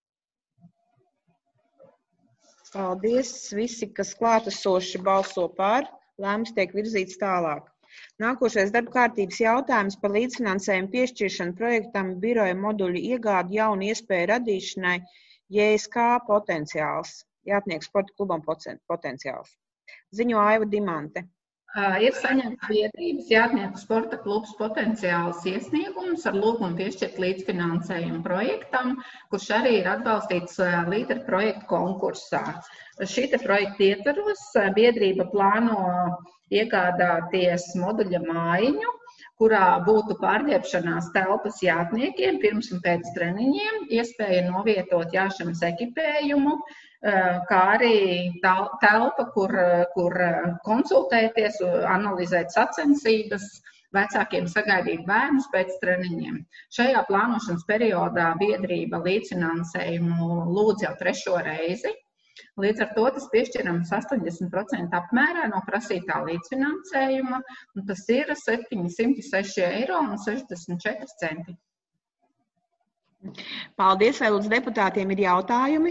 Paldies. Visi, kas klātesoši balso par, lēmums tiek virzīts tālāk. Nākošais darba kārtības jautājums par līdzfinansējumu piešķiršanu projektam biroja moduļu iegādi jaunu iespēju radīšanai J S K potenciāls, Jātnieku sporta klubam potenciāls. Ziņo Aiva Dimante. Ir saņemts biedrības Jātnieku sporta klubs potenciāls iesniegums ar lūgumu piešķirt līdzfinansējumu projektam, kurš arī ir atbalstīts līderu projektu konkursā. Šī te projekta ietvaros biedrība plāno iegādāties moduļa mājiņu, kurā būtu pārģērbšanās telpas jātniekiem pirms un pēc treniņiem, iespēja novietot jāšanas ekipējumu, kā arī telpa, kur, kur konsultēties, analizēt sacensības, vecākiem sagaidīt bērnus pēc treniņiem. Šajā plānošanas periodā biedrība līdzfinansējumu lūdz jau trešo reizi. Līdz ar to tas piešķirams astoņdesmit procenti apmērā no prasītā līdzfinansējuma, un tas ir septiņsimt seši eiro un sešdesmit četri centi. Paldies, vai lūdzu deputātiem ir jautājumi?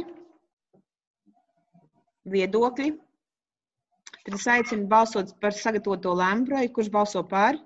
Viedokļi? Tad es aicinu balsot par sagatavoto lēmumu projektu, kurš balso par?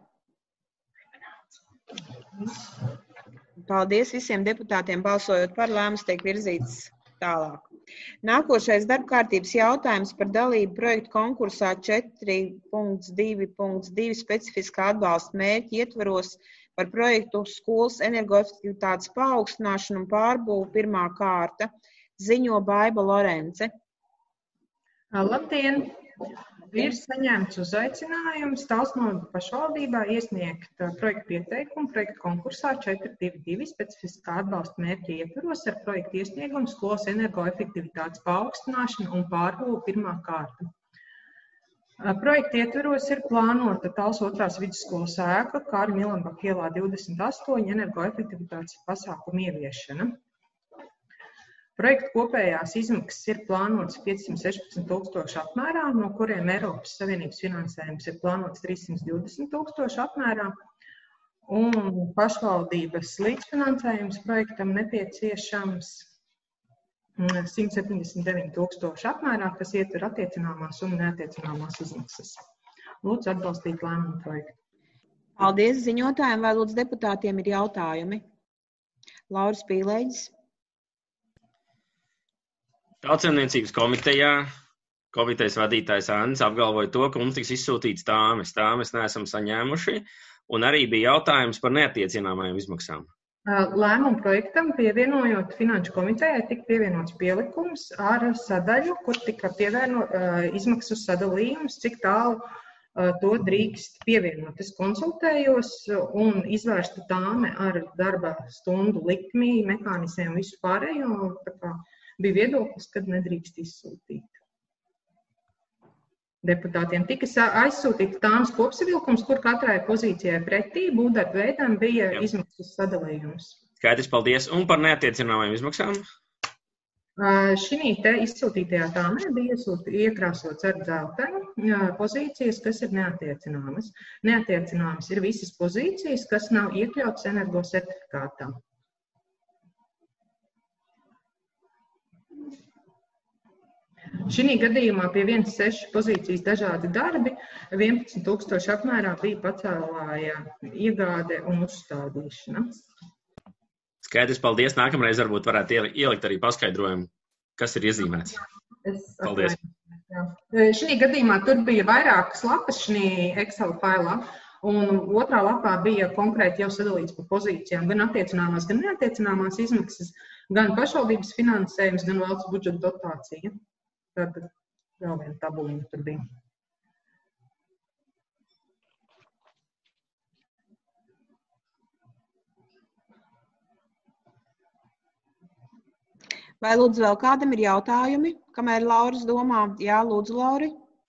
Paldies visiem deputātiem balsojot par, lēmums tiek virzīts tālāk. Nākošais darba kārtības jautājums par dalību projektu konkursā četri punkts divi punkts divi specifiskā atbalsta mērķi ietvaros par projektu skolas energoefektivitātes paaugstināšanu un pārbūvu pirmā kārta. Ziņo Baiba Lorence. Labdien! Ir saņemts uzaicinājums Talsnodu pašvaldībā iesniegt projektu pieteikumu projektu konkursā četri divi divi specifiskā atbalsta mērķa ietvaros ar projektu iesniegumu skolas energoefektivitātes paaugstināšanu un pārbūvu pirmā kārta. Projekta ietvaros ir plānota Tals otrās vidusskolas ēka, kā arī Milenbaka ielā divdesmit astoņi energoefektivitātes pasākumu ieviešana. Projekta kopējās izmaksas ir plānotas piecsimt sešpadsmit tūkstoši apmērā, no kuriem Eiropas Savienības finansējums ir plānots trīssimt divdesmit tūkstoši apmērā, un pašvaldības līdzfinansējums projektam nepieciešams simt septiņdesmit deviņi tūkstoši apmērā, kas ietver attiecināmās un neattiecināmās izmaksas. Lūdzu atbalstīt lēmumu projektu. Paldies ziņotājiem, vai lūdzu deputātiem ir jautājumi? Lauris Pīlēģis. Tautsaimniecības komitejā komitejas vadītājs Andris apgalvoja to, ka mums tiks izsūtīts tāmes. Tāmes neesam saņēmuši, un arī bija jautājums par neattiecināmajām izmaksām. Lēmumu projektam pievienojot Finanšu komitejai tika pievienots pielikums ar sadaļu, kur tika pievieno izmaksu sadalījums, cik tālu to drīkst pievienot. Es konsultējos un izvērstu tāme ar darba stundu likmi, mehānismiem un visu pārējo. Tā kā bija viedoklis, kad nedrīkst izsūtīt. Deputātiem tika aizsūtīta tāmas kopsavilkums, kur katrai pozīcijai pretī būvdarba veidam bija Jā. izmaksas sadalījums. Skaidrs, paldies. Un par neattiecināmajām izmaksām? Šī te izsūtītajā tāmē bija iekrāsots ar dzeltenu pozīcijas, kas ir neattiecināmas. Neattiecināmas ir visas pozīcijas, kas nav iekļautas energosertifikātā. Šī gadījumā pie vienas seši pozīcijas dažādi darbi, vienpadsmit tūkstoši apmērā bija pacēlāja iegāde un uzstādīšana. Skaidrs, paldies. Nākamreiz varbūt varētu ielikt arī paskaidrojumu, kas ir iezīmēts. Paldies. Šī gadījumā tur bija vairākas lapas šī Excel failā, un otrā lapā bija konkrēti jau sadalīts pa pozīcijām, gan attiecināmās, gan neattiecināmās izmaksas, gan pašvaldības finansējums, gan valsts budžeta dotācija. Tad vēl viena tabuliņa tur bija. Vai lūdzu vēl kādam ir jautājumi, kamēr Lauris domā? Jā, lūdzu, Lauri.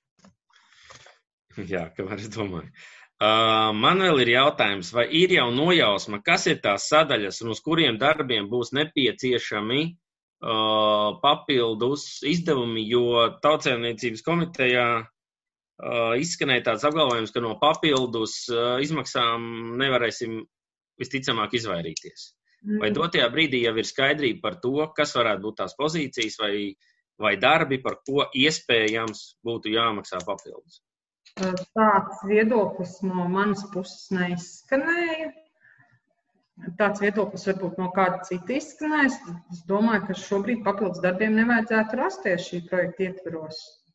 Jā, kamēr es domāju. Uh, man vēl ir jautājums, vai ir jau nojausma, kas ir tās sadaļas un uz kuriem darbiem būs nepieciešami uh, papildus izdevumi, jo Tautsēmniecības komitejā uh, izskanēja tāds apgalvojums, ka no papildus uh, izmaksām nevarēsim visticamāk izvairīties. Vai dotajā brīdī jau ir skaidrība par to, kas varētu būt tās pozīcijas vai, vai darbi, par ko iespējams būtu jāmaksā papildus? Tāds viedoklis no manas puses neizskanēja. Tāds viedoklis varbūt no kāda cita izskanēs. Es domāju, ka šobrīd papildus darbiem nevajadzētu rasties šī projekta ietveros.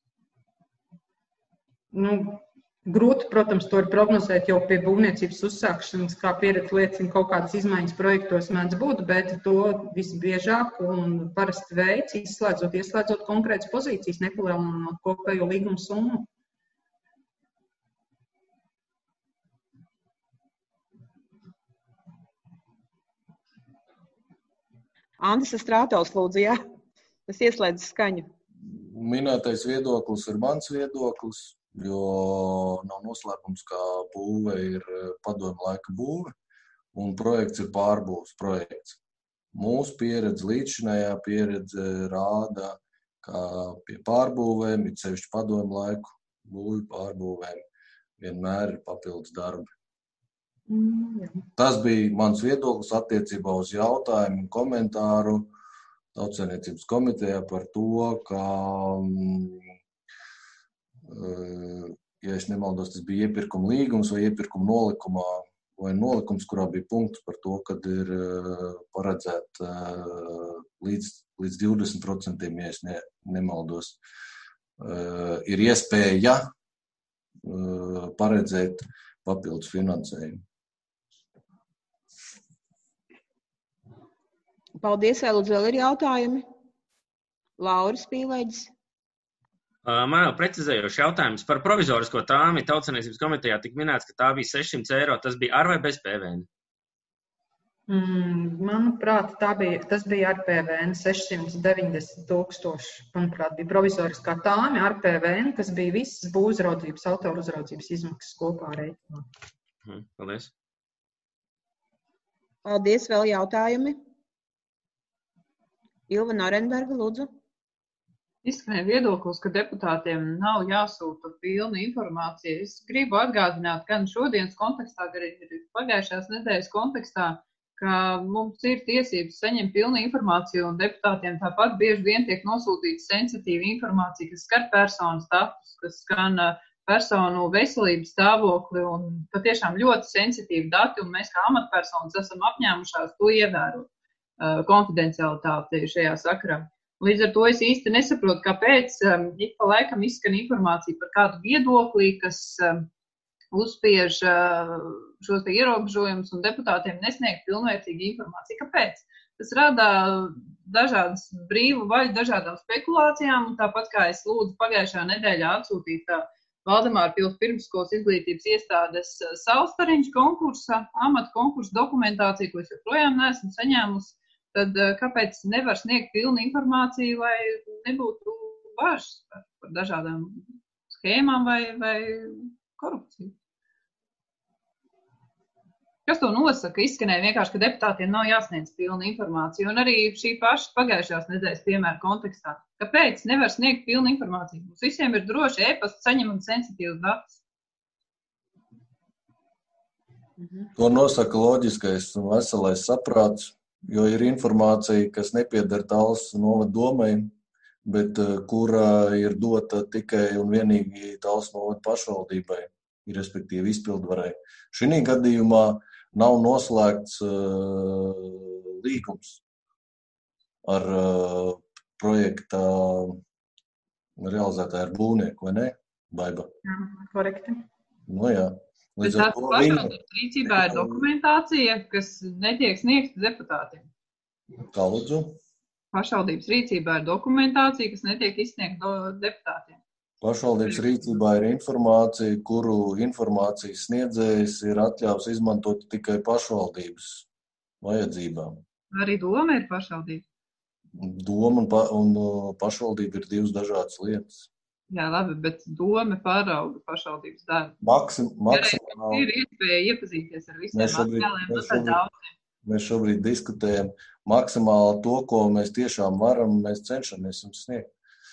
Nu, grūti, protams, to ir prognozēt jau pie būvniecības uzsākšanas, kā pieredze liecina, kaut kādas izmaiņas projektos mēdz būt, bet to visbiežāk un parasti veids, izslēdzot, ieslēdzot konkrētas pozīcijas, nepalielinot kopējo līgumu summu. Andis Strātovs, lūdzu, jā. Es ieslēdzu skaņu. Minētais viedoklis ir mans viedoklis. Jo nav noslēpums, ka būve ir padomju laika būve un projekts ir pārbūves projekts. Mūsu pieredze, līdzinājā pieredze rāda, ka pie pārbūvēm, it sevišķi padomju laiku būvi pārbūvēm, vienmēr ir papildus darbi. Mm. Tas bija mans viedoklis attiecībā uz jautājumu un komentāru Tautsēmniecības komitejā par to, ka ja es nemaldos, tas bija iepirkuma līgums vai iepirkuma nolikumā, vai nolikums, kurā bija punkts par to, kad ir paredzēt līdz, līdz divdesmit procentiem, ja es ne, nemaldos, ir iespēja paredzēt papildus finansējumu. Paldies, vai lūdzu vēl ir jautājumi? Lauris Pīlēģis. Man vēl precizējošs jautājums par provizorisko tāmi Tautsēmniecības komitejā tik minēts, ka tā bija sešsimt eiro. Tas bija ar vai bez P V N? Mm, manuprāt, tā bija, tas bija ar P V N sešsimt deviņdesmit tūkstoši. Manuprāt, bija provizoriskā tāmi ar P V N, kas bija visas būvuzraudzības, autouzraudzības izmaksas kopā reiķinā. Mm, paldies. Paldies, vēl jautājumi? Ilva Norenberga, lūdzu. Izskanēja viedoklis, ka deputātiem nav jāsūta pilna informācija. Es gribu atgādināt gan šodienas kontekstā, gan arī pagājušās nedēļas kontekstā, ka mums ir tiesības saņemt pilnu informāciju un deputātiem tāpat bieži vien tiek nosūtīta sensitīva informācija, kas skar personas datus, kas skan personu veselības stāvokli un patiešām ļoti sensitīvi dati, un mēs kā amatpersonas esam apņēmušās to ievērot uh, konfidencialitāti šajā sakarā. Līdz ar to es īsti nesaprotu, kāpēc um, ik pa laikam izskan informācija par kādu viedoklī, kas um, uzspiež uh, šos te ierobežojumus un deputātiem nesniegt pilnvērtīgu informāciju. Kāpēc? Tas rada dažādas brīvu vaļu dažādām spekulācijām, un tāpat kā es lūdzu pagājušā nedēļā atsūtīt uh, Valdemāra Pils pirmsskolas izglītības iestādes uh, Salstariņš konkursa, amata konkursa dokumentāciju, ko es joprojām neesmu saņēmusi. Tad kāpēc nevar sniegt pilnu informāciju, lai nebūtu bažas par, par dažādām schēmām vai, vai korupciju? Kas to nosaka? Izskanēja vienkārši, ka deputātiem nav jāsniedz pilna informācija. Un arī šī paša pagājušās nedēļas piemēra kontekstā. Kāpēc nevar sniegt pilnu informāciju? Mums visiem ir droši e-pasta saņemam sensitīvus datus. To nosaka loģiskais un veselais saprāts. Jo ir informācija, kas nepieder Tallas novada domai, bet kura ir dota tikai un vienīgi Talsu novada pašvaldībai, respektīvi izpildvarai. Šī gadījumā nav noslēgts uh, līgums ar uh, projekta realizētāju ar būvnieku, vai ne, Baiba? Jā, korekti. Nu jā. Bet tās pašvaldības rīcībā ir dokumentācija, kas netiek sniegta deputātiem. Kā lūdzu? Pašvaldības rīcībā ir dokumentācija, kas netiek izsniegta deputātiem. Pašvaldības rīcībā ir informācija, kuru informācijas sniedzējs ir atļaus izmantot tikai pašvaldības vajadzībām. Arī doma ir pašvaldība. Doma un, pa, un pašvaldība ir divas dažādas lietas. Jā, labi, bet doma pārauga pašvaldības darbu. Maksim, maksimāli. Ir iespēja iepazīties ar visiem mēs šobrīd, materiāliem, mēs šobrīd, mēs šobrīd diskutējam maksimāli to, ko mēs tiešām varam, mēs cenšamies jums sniegt.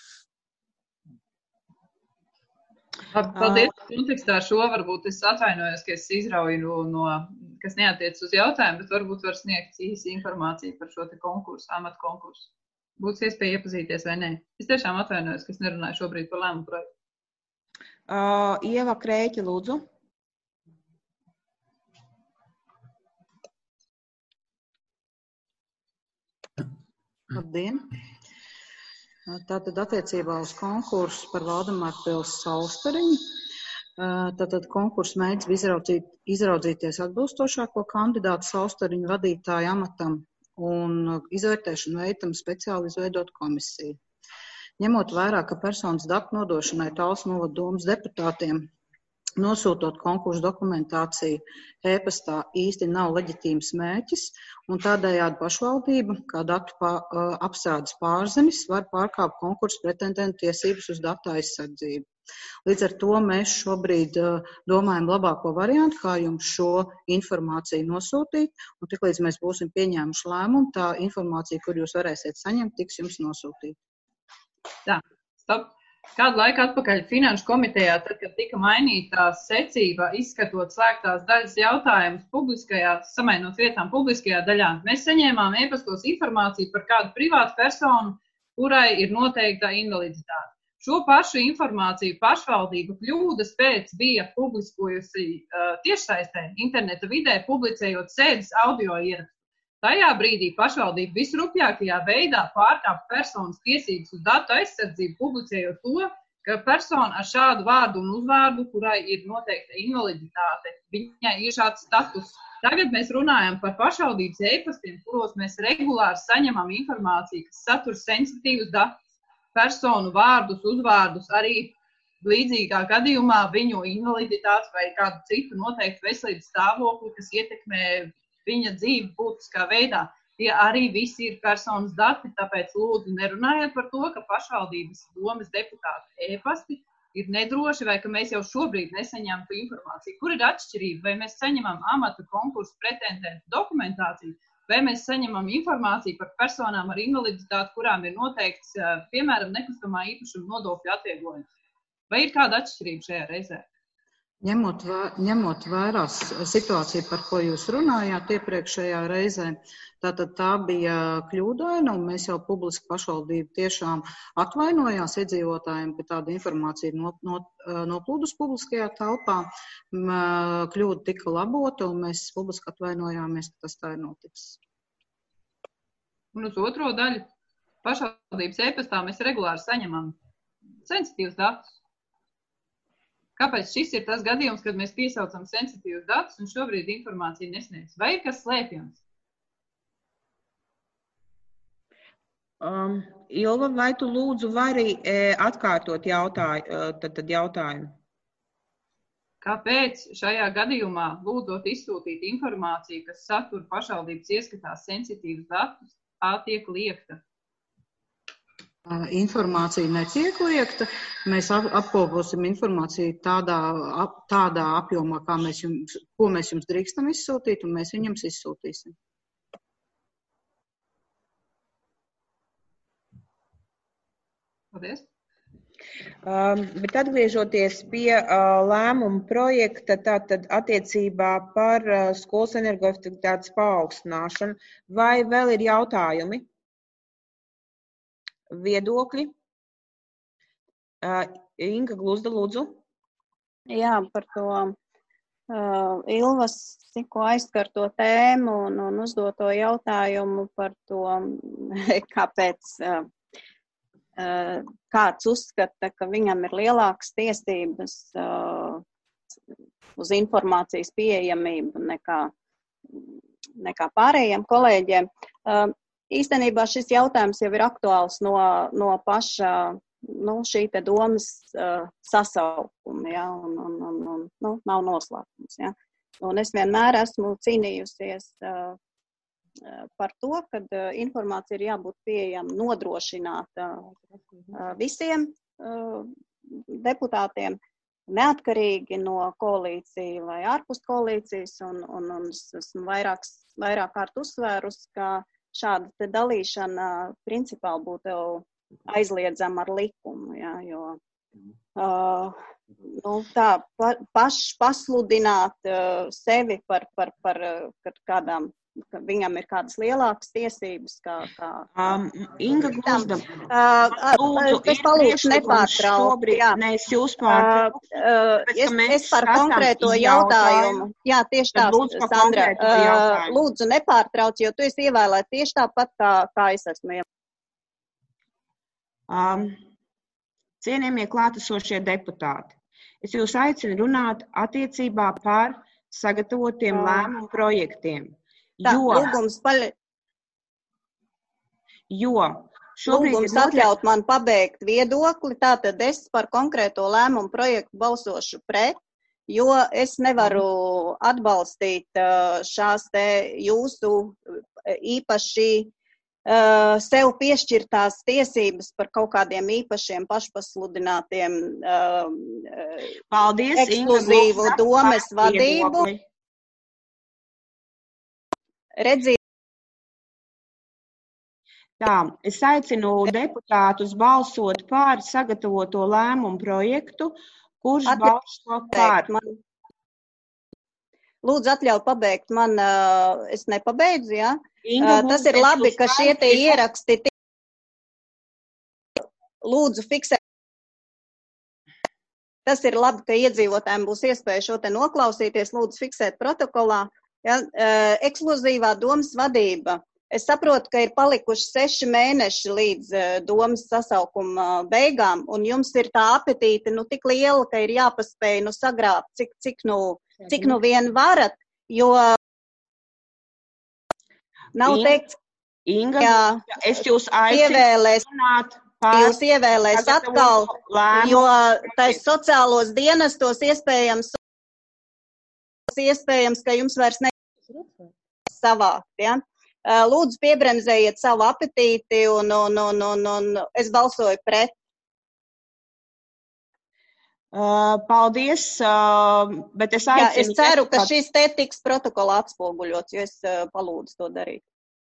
Paldies. Kontekstā šo varbūt es atvainojos, ka es izrauju no, no kas neatiec uz jautājumu, bet varbūt var sniegt īsi informāciju par šo te konkursu, amatu konkursu. Būs iespēja iepazīties vai nē. Es tiešām atvainojos, ka es nerunāju šobrīd par lēmumu projektu. Uh, Ieva Krēķi, lūdzu. Labdien! Tātad attiecībā uz konkursu par Valdemārpils saulstariņu. Tātad konkursu mērķis bija izraudzīt, izraudzīties atbilstošāko kandidātu saulstariņu vadītāju amatam un izvērtēšanu veiktam speciāli izveidot komisiju. Ņemot vērā, ka personas datu nodošanai Talsu novada domas deputātiem nosūtot konkursu dokumentāciju e-pastā īsti nav leģitīms mērķis, un tādējādi pašvaldība, kā datu pā, apstrādes pārzemis, var pārkāpt konkursu pretendentu tiesības uz datu aizsardzību. Līdz ar to mēs šobrīd domājam labāko variantu, kā jums šo informāciju nosūtīt, un tiklīdz mēs būsim pieņēmuši lēmumu, tā informācija, kur jūs varēsiet saņemt, tiks jums nosūtīta. Tā, stop. Kādu laiku atpakaļ Finanšu komitejā, tad, kad tika mainītā secība, izskatot slēgtās daļas jautājumus publiskajā, samainot vietām publiskajā daļā, mēs saņēmām e-pastos informāciju par kādu privātu personu, kurai ir noteikta invaliditāte. Šo pašu informāciju pašvaldība kļūdas pēc bija publiskojusi uh, tiešsaistē, interneta vidē, publicējot sēdes audio ierakstu. Tajā brīdī pašvaldība visrupjākajā veidā pārkāpa personas tiesības uz datu aizsardzību, publicējot to, ka persona ar šādu vārdu un uzvārdu, kurai ir noteikta invaliditāte, viņai ir šāds status. Tagad mēs runājam par pašvaldības e-pastiem, kuros mēs regulāri saņemam informāciju, kas satur sensitīvus datus, personu vārdus, uzvārdus, arī līdzīgā gadījumā viņu invaliditātes vai kādu citu noteiktu veselības stāvokli, kas ietekmē viņa dzīve būtiskā veidā. Tie arī visi ir personas dati, tāpēc lūdzu nerunājiet par to, ka pašvaldības domas deputātu e-pasti ir nedroši vai ka mēs jau šobrīd nesaņemtu informāciju. Kur ir atšķirība? Vai mēs saņemam amata konkursu pretendentu dokumentāciju, vai mēs saņemam informāciju par personām ar invaliditāti, kurām ir noteikts, piemēram, nekustamā īpašuma nodokļu atvieglojums? Vai ir kāda atšķirība šajā reizē? Ņemot, vē, ņemot vērā situāciju, par ko jūs runājāt iepriekšējā reizē, tātad tā bija kļūdaina, un mēs jau publiski pašvaldību tiešām atvainojās iedzīvotājiem, ka tāda informācija ir no, no, noplūdus publiskajā telpā. Kļūda tika labota, un mēs publiski atvainojāmies, ka tas tā ir noticis. Un uz otro daļu pašvaldības e-pastā mēs regulāri saņemam sensitīvus datus. Kāpēc šis ir tas gadījums, kad mēs piesaucam sensitīvus datus un šobrīd informāciju nesniedz? Vai ir kas slēpjams? Um, Ilva, vai tu lūdzu vari e, atkārtot jautāju, tad, tad jautājumu? Kāpēc šajā gadījumā lūdzot izsūtīt informāciju, kas satur pašvaldības ieskatās sensitīvus datus, tā tiek liekta? Informācija netiek liekta. Mēs apkoposim informāciju tādā, ap, tādā apjomā, kā mēs jums, ko mēs jums drīkstam izsūtīt, un mēs viņam izsūtīsim. Paldies. Um, bet atgriežoties pie uh, lēmuma projekta, tātad attiecībā par uh, skolas energoefektivitātes paaugstināšanu, vai vēl ir jautājumi? Viedokļi? Inga Gluzda, lūdzu. Jā, par to uh, Ilvas tikko aizskarto tēmu un, un uzdoto jautājumu par to, kāpēc uh, uh, kāds uzskata, ka viņam ir lielākas tiesības uh, uz informācijas pieejamību nekā, nekā pārējiem kolēģiem. Uh, īstenībā šis jautājums jau ir aktuāls no, no paša nu, šī te domas uh, sasaukuma, ja, un, un, un, un nu, nav noslēpums. Ja. Un es vienmēr esmu cīnījusies uh, par to, ka uh, informācija ir jābūt pieejama nodrošināta uh, visiem uh, deputātiem, neatkarīgi no koalīcija vai ārpus koalīcijas, un, un, un es esmu vairāk, vairāk kārt uzsvērus, ka šāda te dalīšana principāli būtu aizliedzama ar likumu, ja, jo uh, nu, tā pa, paš pasludināt uh, sevi par, par, par uh, kādām, ka viņam ir kādas lielākas tiesības, kā, kā, kā um, Inga Gluzda, uh, lūdzu, es palūdzu nepārtraukt, jā. Ne, es jūs pārtraukt. Uh, uh, es, es par konkrēto jautājumu, jā, tieši tā, Sandra, uh, lūdzu nepārtrauc, jo tu esi ievēlēt tieši tāpat, kā, kā es esmu ievēlēt. Um, cienījamie klātesošie deputāti, es jūs aicinu runāt attiecībā par sagatavotiem uh. lēmumu projektiem. Tā, jo, lūgums paļ... jo šobrīd lūgums ir atļaut man pabeigt viedokli, tātad es par konkrēto lēmumu projektu balsošu pret, jo es nevaru atbalstīt šās te jūsu īpaši Uh, sev piešķirtās tiesības par kaut kādiem īpašiem pašpasludinātiem uh, Paldies, ekskluzīvu Inga, domes vadību. Redziet. Tā, es aicinu deputātus balsot par sagatavoto lēmumu projektu, kurš balso par. Man... Lūdzu atļaut pabeigt man, uh, es nepabeidzu, jā? Ja? Uh, tas ir labi, ka šie te ieraksti lūdzu fiksēt. Tas ir labi, ka iedzīvotājiem būs iespēja šo te noklausīties, lūdzu fiksēt protokolā. Ja, uh, ekskluzīvā domas vadība. Es saprotu, ka ir palikuši seši mēneši līdz uh, domas sasaukuma beigām, un jums ir tā apetīte, nu, tik liela, ka ir jāpaspēj, nu, sagrābt, cik, cik, nu, cik nu vien varat, jo nav Inga, teikts, Inga, jā, es jūs aicinu ievēlēs, runāt par jūs ievēlēs atkal, jo tais sociālos dienestos iespējams, iespējams, ka jums vairs ne savākt, ja? Lūdzu piebremzējiet savu apetīti un, un, un, un, un es balsoju pret. Uh, paldies, uh, bet es aicinu... Jā, es ceru, ka šis te tiks protokolā atspoguļots, jo es uh, palūdzu to darīt.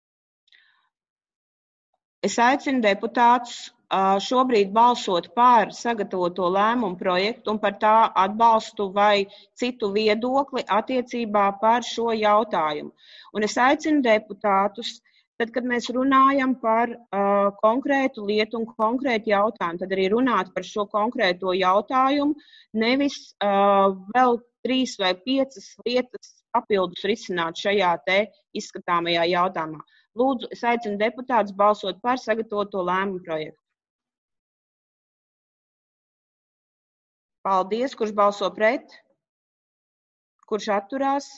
Es aicinu deputātus uh, šobrīd balsot par sagatavoto lēmumu projektu un par tā atbalstu vai citu viedokli attiecībā par šo jautājumu. Un es aicinu deputātus, tad, kad mēs runājam par uh, konkrētu lietu un konkrētu jautājumu, tad arī runāt par šo konkrēto jautājumu, nevis uh, vēl trīs vai piecas lietas papildus risināt šajā te izskatāmajā jautājumā. Lūdzu, es aicinu deputātus balsot par sagatavoto lēmumu projektu. Paldies, kurš balso pret, kurš atturās.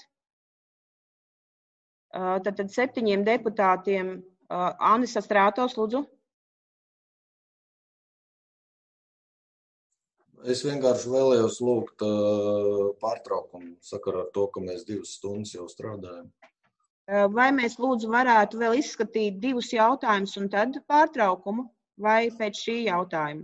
Tad, tad septiņiem deputātiem Anisa Strātos, lūdzu. Es vienkārši vēlējos lūgt pārtraukumu sakarā ar to, ka mēs divas stundas jau strādājam. Vai mēs lūdzu varētu vēl izskatīt divus jautājumus un tad pārtraukumu, vai pēc šī jautājuma?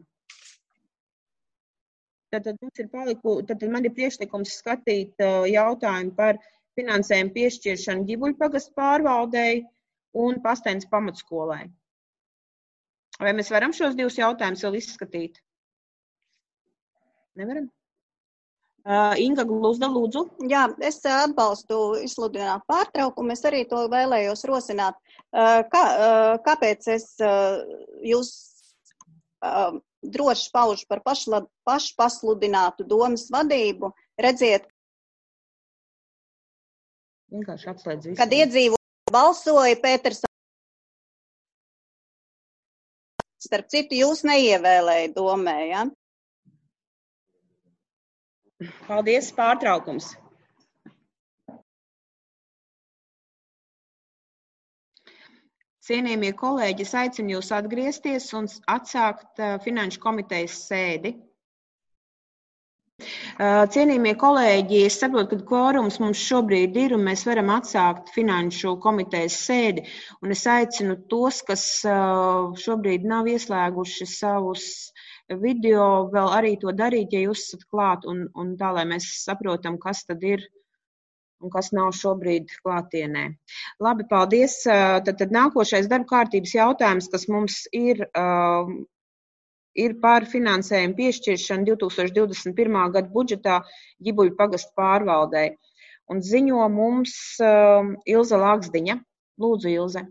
Tad, tad, mums ir paliku, tad, tad man ir priekšlikums skatīt jautājumu par finansējumu piešķiršanu Ģibuļpagastu pārvaldei un Pastenes pamatskolai. Vai mēs varam šos divus jautājumus vēl izskatīt? Nevaram? Uh, Inga Gluzda, lūdzu. Jā, es atbalstu izsludināt pārtraukumu. Es arī to vēlējos rosināt. Uh, kā, uh, kāpēc es uh, jūs uh, droši pauž par pašla, pašpasludinātu domas vadību. Redziet, Vienkārši atslēdz visu. kad iedzīvotāji balsoja, Pēters, starp citu, jūs neievēlēja domē, ja? Paldies, pārtraukums. Cienījamie kolēģi, es aicinu jūs atgriezties un atsākt uh, Finanšu komitejas sēdi. Uh, cienījamie kolēģi, es saprotu, ka kvorums mums šobrīd ir un mēs varam atsākt Finanšu komitejas sēdi. Un es aicinu tos, kas uh, šobrīd nav ieslēguši savus video, vēl arī to darīt, ja jūs esat klāt, un, un tā, lai mēs saprotam, kas tad ir un kas nav šobrīd klātienē. Labi, paldies. Tad, tad nākošais darba kārtības jautājums, kas mums ir, uh, ir par finansējumu piešķiršanu divi tūkstoši divdesmit pirmā gada budžetā Ģibuļu pagasta pārvaldei. Un ziņo mums uh, Ilze Lāksdiņa. Lūdzu, Ilze.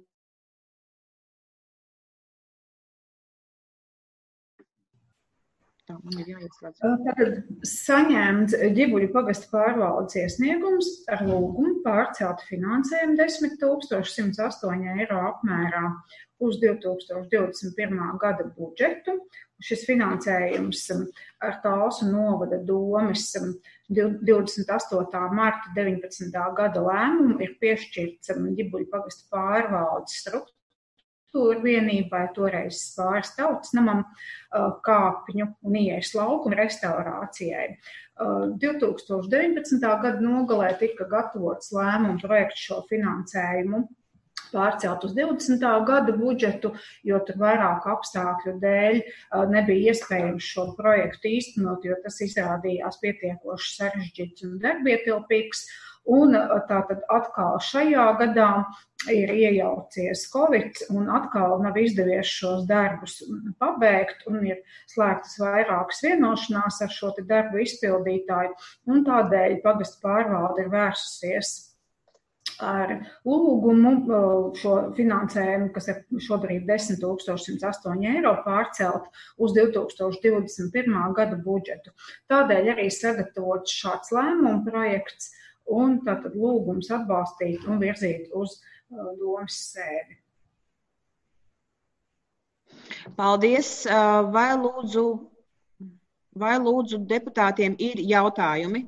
Tātad saņemts Ģibuļu pagasta pārvaldes iesniegums ar lūgumu pārcelt finansējumu desmit tūkstoši simts astoņi eiro apmērā uz divi tūkstoši divdesmit pirmā gada budžetu. Šis finansējums ar Talsu novada domes divdesmit astotā marta deviņpadsmitā gada lēmumu ir piešķirts Ģibuļu pagasta pārvaldes struktūra vienībai, toreiz Spāras tautas namam, kāpņu un ieejas laukuma restaurācijai. divi tūkstoši deviņpadsmitā gada nogalē tika gatavots lēmumu projekts šo finansējumu pārcelt uz divdesmitā gada budžetu, jo tur vairāk apstākļu dēļ nebija iespējams šo projektu īstenot, jo tas izrādījās pietiekoši sarežģīts un darbietilpīgs. Un tātad atkal šajā gadā ir iejaucies Covid un atkal nav izdevies šos darbus pabeigt un ir slēgtas vairākas vienošanās ar šo te darbu izpildītāju. Un tādēļ pagasta pārvalde ir vērsusies ar lūgumu šo finansējumu, kas ir šobrīd desmit tūkstoši simts astoņi eiro pārcelt uz divi tūkstoši divdesmit pirmā gada budžetu. Tādēļ arī sagatavots šāds lēmuma projekts un tātad lūgums atbalstīt un virzīt uz uh, domes sēdi. Paldies. Vai lūdzu, vai lūdzu deputātiem ir jautājumi?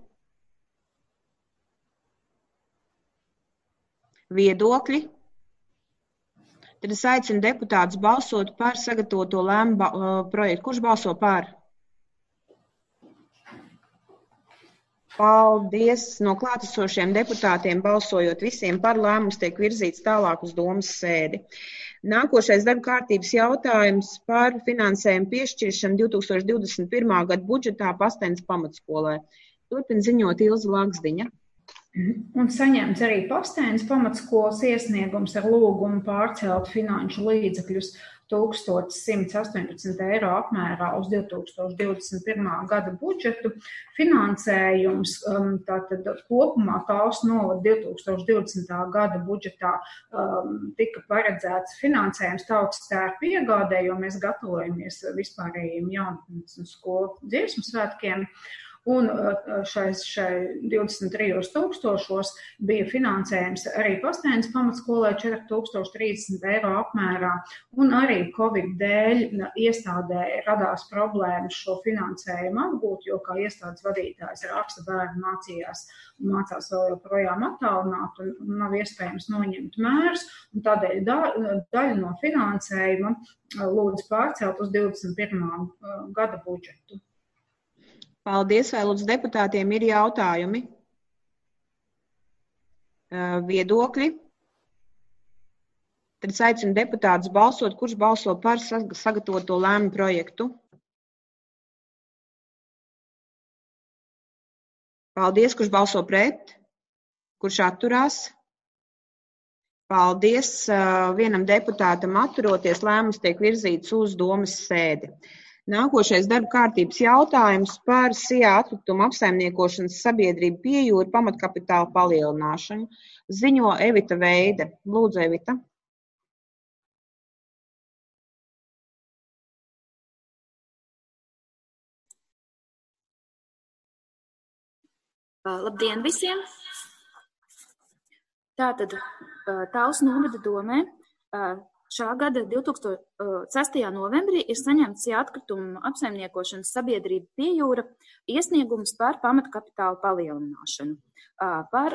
Viedokļi? Tad es aicinu deputātus balsot par sagatavoto lēmumu uh, projektu. Kurš balso par? Paldies. No klātesošiem deputātiem balsojot visiem par, lēmums tiek virzīts tālāk uz domes sēdi. Nākošais darba kārtības jautājums par finansējumu piešķiršanu divi tūkstoši divdesmit pirmā gada budžetā Pastenes pamatskolai. Turpin ziņot Ilze Lāksdiņa. Un saņemts arī Pastenes pamatskolas iesniegums ar lūgumu pārcelt finanšu līdzekļus tūkstoš simts astoņpadsmit eiro apmērā uz divi tūkstoši divdesmit pirmā gada budžetu. Finansējums tātad kopumā Talsu novada divi tūkstoši divdesmitā gada budžetā um, tika paredzēts finansējums tautas tērpu iegādē, jo mēs gatavojamies vispārējiem jaunatnes un skolu dziesmu svētkiem. Un šai, šai divdesmit trijos tūkstošos bija finansējums arī Pastenes pamatskolai četri tūkstoši trīsdesmit eiro apmērā, un arī Covid dēļ iestādē radās problēmas šo finansējumu apgūt, jo kā iestādes vadītājs raksta, bērni mācījās un mācās vēl joprojām attālināt un nav iespējams noņemt mērus, un tādēļ da, daļu no finansējuma lūdzu pārcelt uz divdesmit pirmā gada budžetu. Paldies, vai lūdzu deputātiem ir jautājumi? Viedokļi? Tad es aicinu deputātus balsot, kurš balso par sagatavoto lēmumu projektu. Paldies, kurš balso pret? Kurš atturās? Paldies, vienam deputātam atturoties, lēmums tiek virzīts uz domes sēdi. Nākošais darba kārtības jautājums par S I A atkritumu apsaimniekošanas sabiedrību Piejūra pamatkapitāla palielināšanu. Ziņo Evita Veide. Lūdzu, Evita. Labdien visiem! Tātad Talsu novada domē šā gada divtūkstoš sestajā novembrī ir saņemts atkrituma apsaimniekošanas sabiedrība Piejūra iesniegums par pamatkapitāla palielināšanu. Par,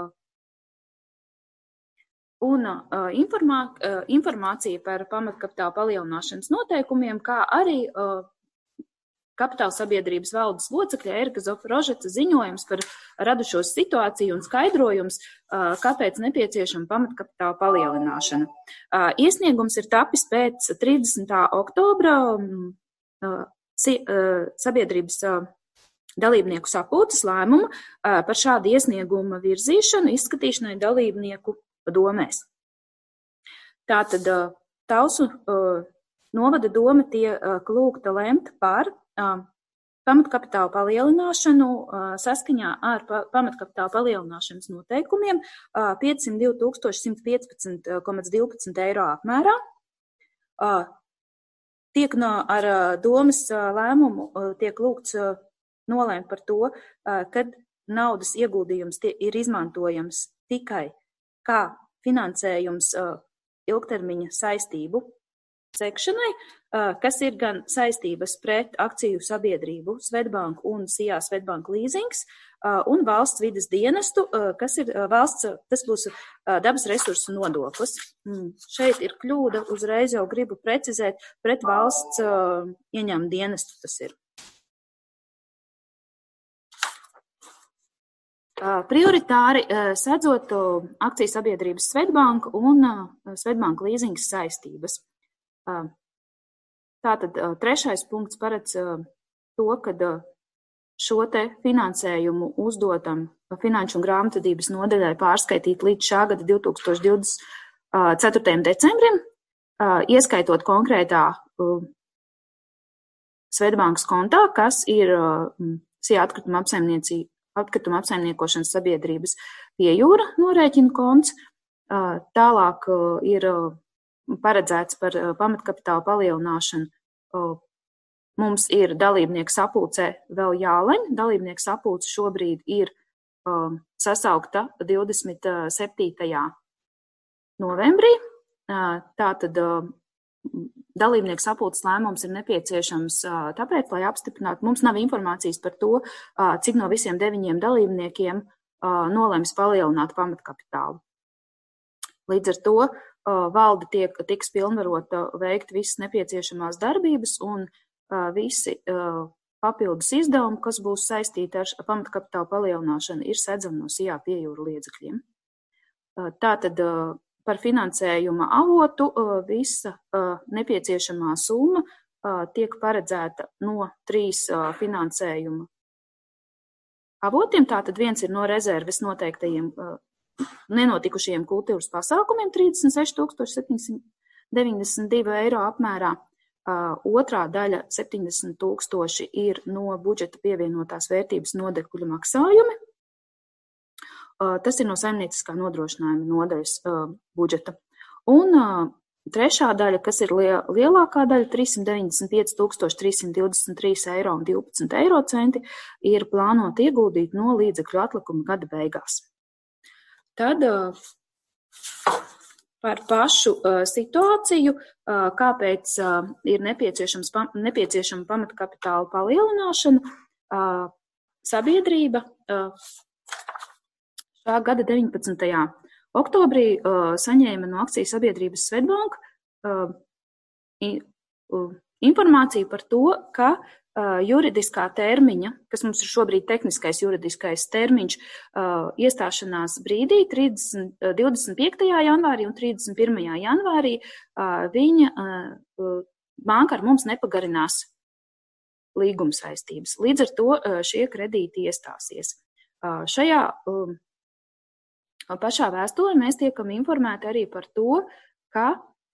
un informā, informācija par pamatkapitāla palielināšanas noteikumiem, kā arī kapitāla sabiedrības valdes locekļa Erika Zofrožeta ziņojums par radušos situāciju un skaidrojums, kāpēc nepieciešama pamatkapitāla palielināšana. Iesniegums ir tapis pēc trīsdesmitā oktobra sabiedrības dalībnieku sapulces lēmuma par šādu iesnieguma virzīšanu izskatīšanai dalībnieku domēs. Tātad Talsu novada doma tiek lūgta lemt par pamatkapitāla palielināšanu saskaņā ar pamatkapitāla palielināšanas noteikumiem piecsimt divi tūkstoši simt piecpadsmit komats divpadsmit eiro apmērā. Tiek no, ar domas lēmumu tiek lūgts nolēmt par to, kad naudas ieguldījums ir izmantojams tikai kā finansējums ilgtermiņa saistību sekšanai, kas ir gan saistības pret akciju sabiedrību Svedbank un Sijā Svedbank Leasings un valsts vides dienestu, kas ir valsts, tas būs dabas resursu nodoklis. Šeit ir kļūda, uzreiz jau gribu precizēt, pret valsts ieņēmumu dienestu tas ir. Prioritāri sedzot akciju sabiedrības Svedbank un Svedbank Leasings saistības. Tātad trešais punkts paredz to, ka šo te finansējumu uzdotam Finanšu un grāmatvedības nodaļai pārskaitīt līdz šā gada divtūkstoš divdesmit ceturtajam decembrim, ieskaitot konkrētā Svedbankas kontā, kas ir Sijā atkrituma apsaimniecība, atkrituma apsaimniekošanas sabiedrības Piejūra norēķina konts. Tālāk ir paredzēts par pamatkapitāla palielināšanu. Mums ir dalībnieku sapulcē vēl jāleņ. Dalībnieku sapulce šobrīd ir sasaukta divdesmit septītajā novembrī. Tātad dalībnieku sapulces lēmums ir nepieciešams tāpēc, lai apstiprinātu. Mums nav informācijas par to, cik no visiem deviņiem dalībniekiem nolems palielināt pamatkapitālu. Līdz ar to valde tiek, tiks pilnvarota veikt visas nepieciešamās darbības un visi papildus izdevumi, kas būs saistīti ar pamatkapitāla palielināšanu, ir sedzami no Sijā Piejūra līdzekļiem. Tātad par finansējuma avotu visa nepieciešamā summa tiek paredzēta no trīs finansējuma avotiem. Tātad viens ir no rezerves noteiktajiem nenotikušajiem kultūras pasākumiem trīsdesmit seši tūkstoši septiņsimt deviņdesmit divi eiro apmērā. Otrā daļa septiņdesmit tūkstoši ir no budžeta pievienotās vērtības nodokļu maksājumi. Tas ir no saimnieciskā nodrošinājuma nodaļas budžeta. Un trešā daļa, kas ir lielākā daļa, trīssimt deviņdesmit pieci tūkstoši trīssimt divdesmit trīs eiro un divpadsmit eiro centi, ir plānot ieguldīt no līdzekļu atlikuma gada beigās. Tad par pašu situāciju, kāpēc ir nepieciešams, nepieciešama pamatkapitāla palielināšana, sabiedrība šā gada deviņpadsmitajā oktobrī saņēma no akciju sabiedrības Svedbank informāciju par to, ka juridiskā termiņa, kas mums ir šobrīd tehniskais juridiskais termiņš, iestāšanās brīdī, divdesmit piektajā janvārī un trīsdesmit pirmajā janvārī, viņa banka ar mums nepagarinās līguma saistības. Līdz ar to šie kredīti iestāsies. Šajā pašā vēstulē mēs tiekam informēti arī par to, ka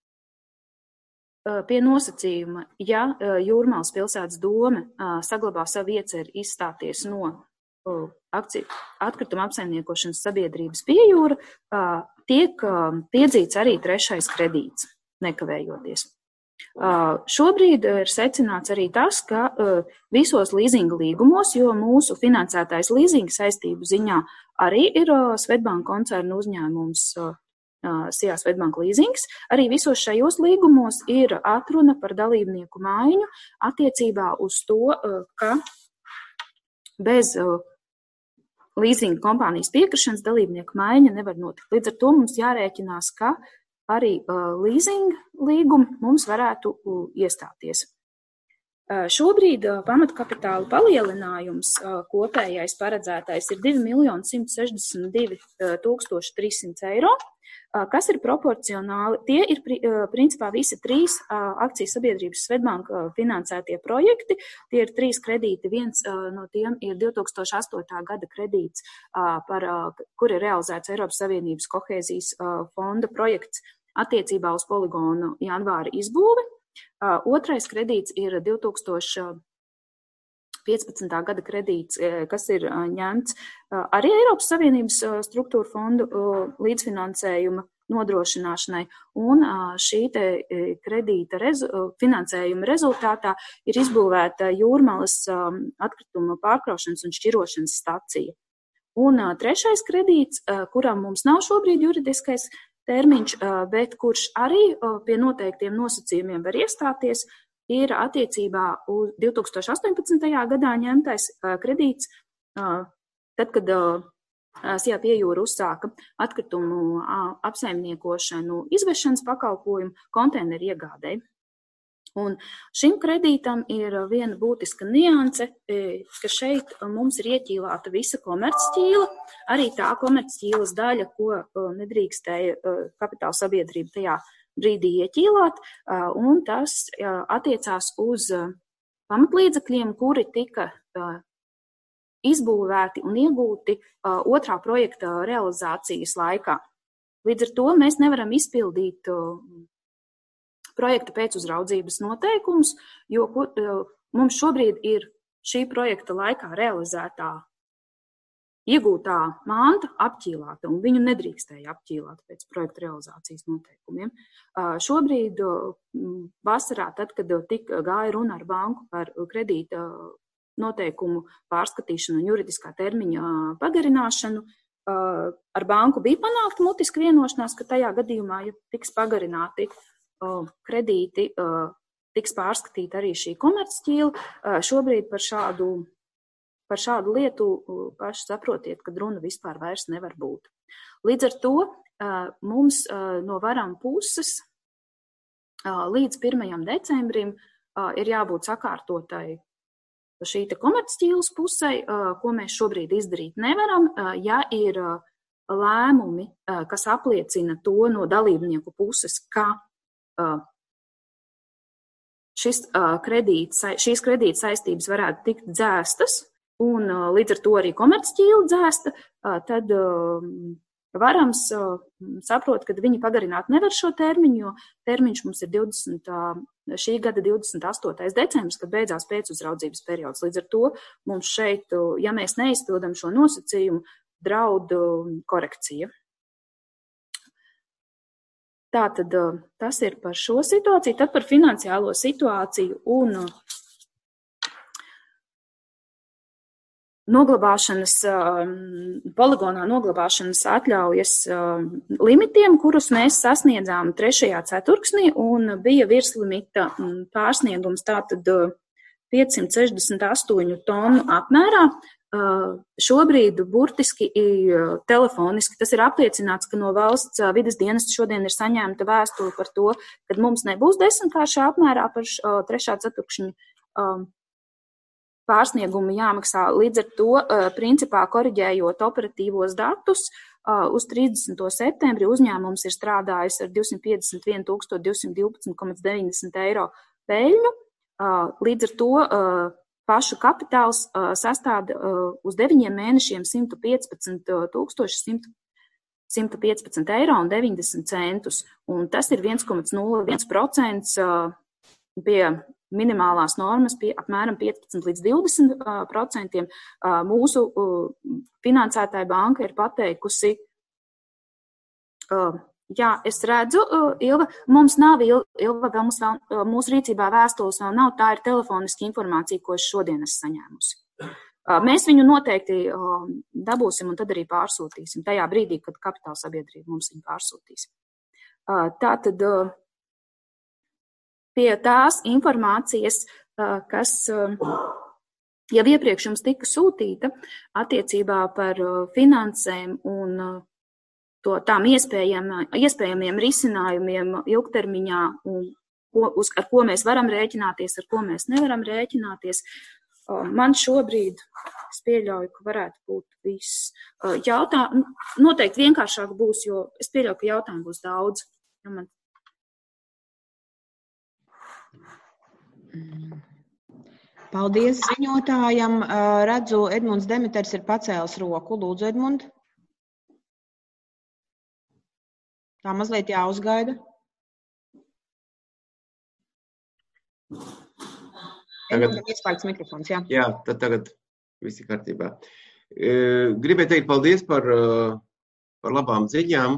pie nosacījuma, ja Jūrmalas pilsētas dome saglabā savu ieceri izstāties no akciju atkrituma apsaimniekošanas sabiedrības Piejūra, tiek piedzīts arī trešais kredīts, nekavējoties. Šobrīd ir secināts arī tas, ka visos līzinga līgumos, jo mūsu finansētais līzinga saistību ziņā arī ir Swedbank koncerna uzņēmums S I A Swedbank līzings, arī visos šajos līgumos ir atruna par dalībnieku maiņu attiecībā uz to, ka bez līzinga kompānijas piekrišanas dalībnieku maiņa nevar notikt. Līdz ar to mums jārēķinās, ka arī līzinga līgumi mums varētu iestāties. Šobrīd pamatkapitāla palielinājums kopējais paredzētais ir divi miljoni simt sešdesmit divi tūkstoši trīs simti eiro, kas ir proporcionāli. Tie ir principā visi trīs akcijas sabiedrības Swedbank finansētie projekti. Tie ir trīs kredīti. Viens no tiem ir divi tūkstoši astotā gada kredīts, par, kur ir realizēts Eiropas Savienības kohēzijas fonda projekts attiecībā uz poligonu janvāra izbūvi. Otrais kredīts ir divi tūkstoši piecpadsmitā gada kredīts, kas ir ņemts arī Eiropas Savienības struktūra fondu līdzfinansējuma nodrošināšanai, un šī te kredīta rezu, finansējuma rezultātā ir izbūvēta Jūrmalas atkrituma pārkraušanas un šķirošanas stacija. Un trešais kredīts, kuram mums nav šobrīd juridiskais termiņš, bet kurš arī pie noteiktiem nosacījumiem var iestāties, ir attiecībā uz divi tūkstoši astoņpadsmitajā gadā ņemtais kredīts, tad, kad S I A Pie Jūra uzsāka atkritumu apsaimniekošanu izvešanas pakalpojumu konteineru iegādei. Un šim kredītam ir viena būtiska nianse, ka šeit mums ir ieķīlāta visa komercķīla, arī tā komercķīlas daļa, ko nedrīkstēja kapitāla sabiedrība tajā brīdī ieķīlāt, un tas attiecās uz pamatlīdzekļiem, kuri tika izbūvēti un iegūti otrā projekta realizācijas laikā. Līdz ar to mēs nevaram izpildīt projekta pēcuzraudzības noteikumus, jo mums šobrīd ir šī projekta laikā realizētā iegūtā manta apķīlāta, un viņu nedrīkstēja apķīlāt pēc projekta realizācijas noteikumiem. Šobrīd vasarā, tad, kad tika gāja runa ar banku par kredīta noteikumu pārskatīšanu un juridiskā termiņa pagarināšanu, ar banku bija panākta mutiska vienošanās, ka tajā gadījumā, ja tiks pagarināti kredīti, tiks pārskatīta arī šī komercķīla. Šobrīd par šādu, par šādu lietu paši saprotiet, ka runa vispār vairs nevar būt. Līdz ar to mums no varam puses līdz pirmajam decembrim ir jābūt sakārtotai šī te komercķīlas pusei, ko mēs šobrīd izdarīt nevaram, ja ir lēmumi, kas apliecina to no dalībnieku puses, ka šis kredīts, šīs kredīta saistības varētu tikt dzēstas, un līdz ar to arī komercķīla dzēsta, tad varams saprot, ka viņi pagarināt nevar šo termiņu, jo termiņš mums ir divdesmit šī gada divdesmit astotais decembris, kad beidzās pēcuzraudzības periods. Līdz ar to mums šeit, ja mēs neizpildam šo nosacījumu, draud korekcija. Tātad tas ir par šo situāciju, tad par finansiālo situāciju un noglabāšanas, poligonā noglabāšanas atļaujas limitiem, kurus mēs sasniedzām trešajā ceturksnī, un bija virslimita pārsniegums tātad piecsimt sešdesmit astoņu tonu apmērā. Šobrīd burtiski telefoniski tas ir apliecināts, ka no valsts vides dienesta šodien ir saņemta vēstule par to, ka mums nebūs desmitkāršā apmērā par trešā ceturkšņa pārsniegumu jāmaksā. Līdz ar to, principā, koriģējot operatīvos datus, uz trīsdesmito septembri uzņēmums ir strādājis ar divsimt piecdesmit vienu tūkstoši divsimt divpadsmit komats deviņdesmit eiro peļņu. Līdz ar to pašu kapitāls sastāda uz deviņiem mēnešiem simt piecpadsmit tūkstoši simt piecpadsmit eiro un deviņdesmit centus. Un tas ir viens komats nulle viens procents pie minimālās normas pie apmēram piecpadsmit līdz divdesmit procentiem. Mūsu finansētāja banka ir pateikusi Jā, es redzu, Ilva, mums nav, Ilva, vēl mums vēl, mūsu rīcībā vēstules vēl nav, tā ir telefoniska informācija, ko es šodien esmu saņēmusi. Mēs viņu noteikti dabūsim un tad arī pārsūtīsim, tajā brīdī, kad kapitāla sabiedrība mums viņu pārsūtīs. Tātad pie tās informācijas, kas jau iepriekš jums tika sūtīta attiecībā par finansēm un to tām iespējam, iespējamiem risinājumiem ilgtermiņā, un ko, uz, ar ko mēs varam rēķināties, ar ko mēs nevaram rēķināties. Man šobrīd, es pieļauju, ka varētu būt viss. Jautā, noteikti vienkāršāk būs, jo es pieļauju, ka jautājumu būs daudz. Ja man... Paldies ziņotājam. Redzu, Edmunds Demeters ir pacēlis roku. Lūdzu, Edmund. Tā mazliet jāuzgaida. Tagad, Ieslēgts mikrofons, jā. Jā, tad tagad visi kārtībā. Gribēju teikt paldies par, par labām ziņām.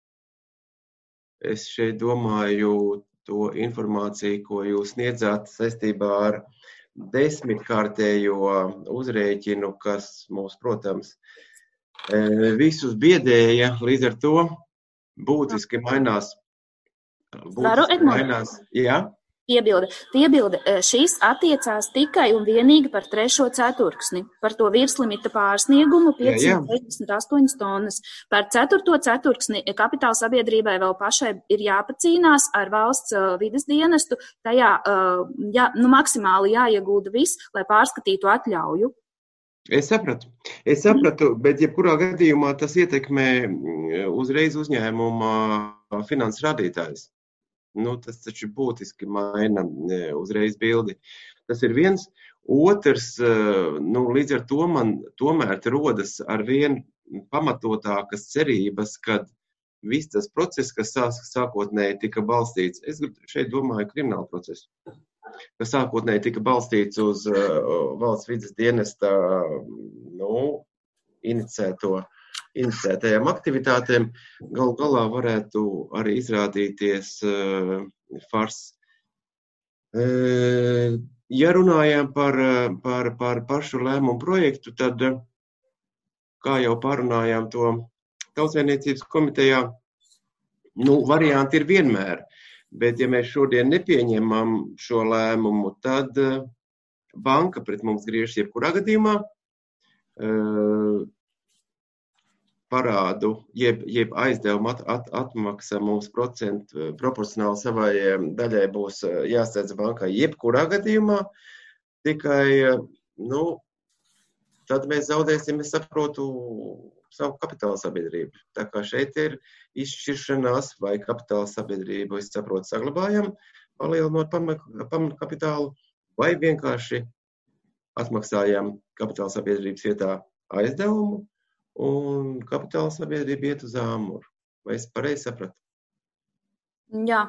Es šeit domāju to informāciju, ko jūs sniedzāt saistībā ar desmitkārtējo uzrēķinu, kas mūs, protams, visus biedēja, līdz ar to būtiski mainās. Varu, Edmund? Mainās, jā? Piebilde. Piebilde. Šīs attiecās tikai un vienīgi par trešo ceturksni, par to virslimita pārsniegumu piecsimt sešdesmit astoņas tonnas. Par ceturto ceturksni kapitāla sabiedrībai vēl pašai ir jāpacīnās ar valsts vides dienestu, tajā jā, nu, maksimāli jāiegūda viss, lai pārskatītu atļauju. Es sapratu, es sapratu, bet jebkurā gadījumā tas ietekmē uzreiz uzņēmuma finanses rādītājs. Nu, tas taču būtiski maina uzreiz bildi. Tas ir viens. Otrs, nu, līdz ar to man tomēr rodas ar vien pamatotākas cerības, kad viss tas process, kas sākotnēji tika balstīts, es šeit domāju kriminālu procesu, kas sākotnēji tika balstīts uz uh, valsts vides dienesta nu, inicēto, inicētajām aktivitātēm, gal galā varētu arī izrādīties uh, fars. Uh, ja runājam par, par, par pašu lēmumu projektu, tad, kā jau pārunājām to Tautssaimniecības komitejā, nu, varianti ir vienmēr. Bet, ja mēs šodien nepieņemam šo lēmumu, tad banka pret mums griežas jebkurā gadījumā parādu, jeb, jeb aizdevumu at, at, atmaksa mums procentu proporcionāli savai daļai būs jāsēdz bankai jebkurā gadījumā. Tikai, nu, tad mēs zaudēsim, es saprotu, savu kapitāla sabiedrību. Tā kā šeit ir izšķiršanās, vai kapitāla sabiedrību, es saprotu, saglabājam, palielinot pamatkapitālu, vai vienkārši atmaksājam kapitāla sabiedrības vietā aizdevumu, un kapitāla sabiedrība iet uz āmuru. Vai es pareizi sapratu? Jā.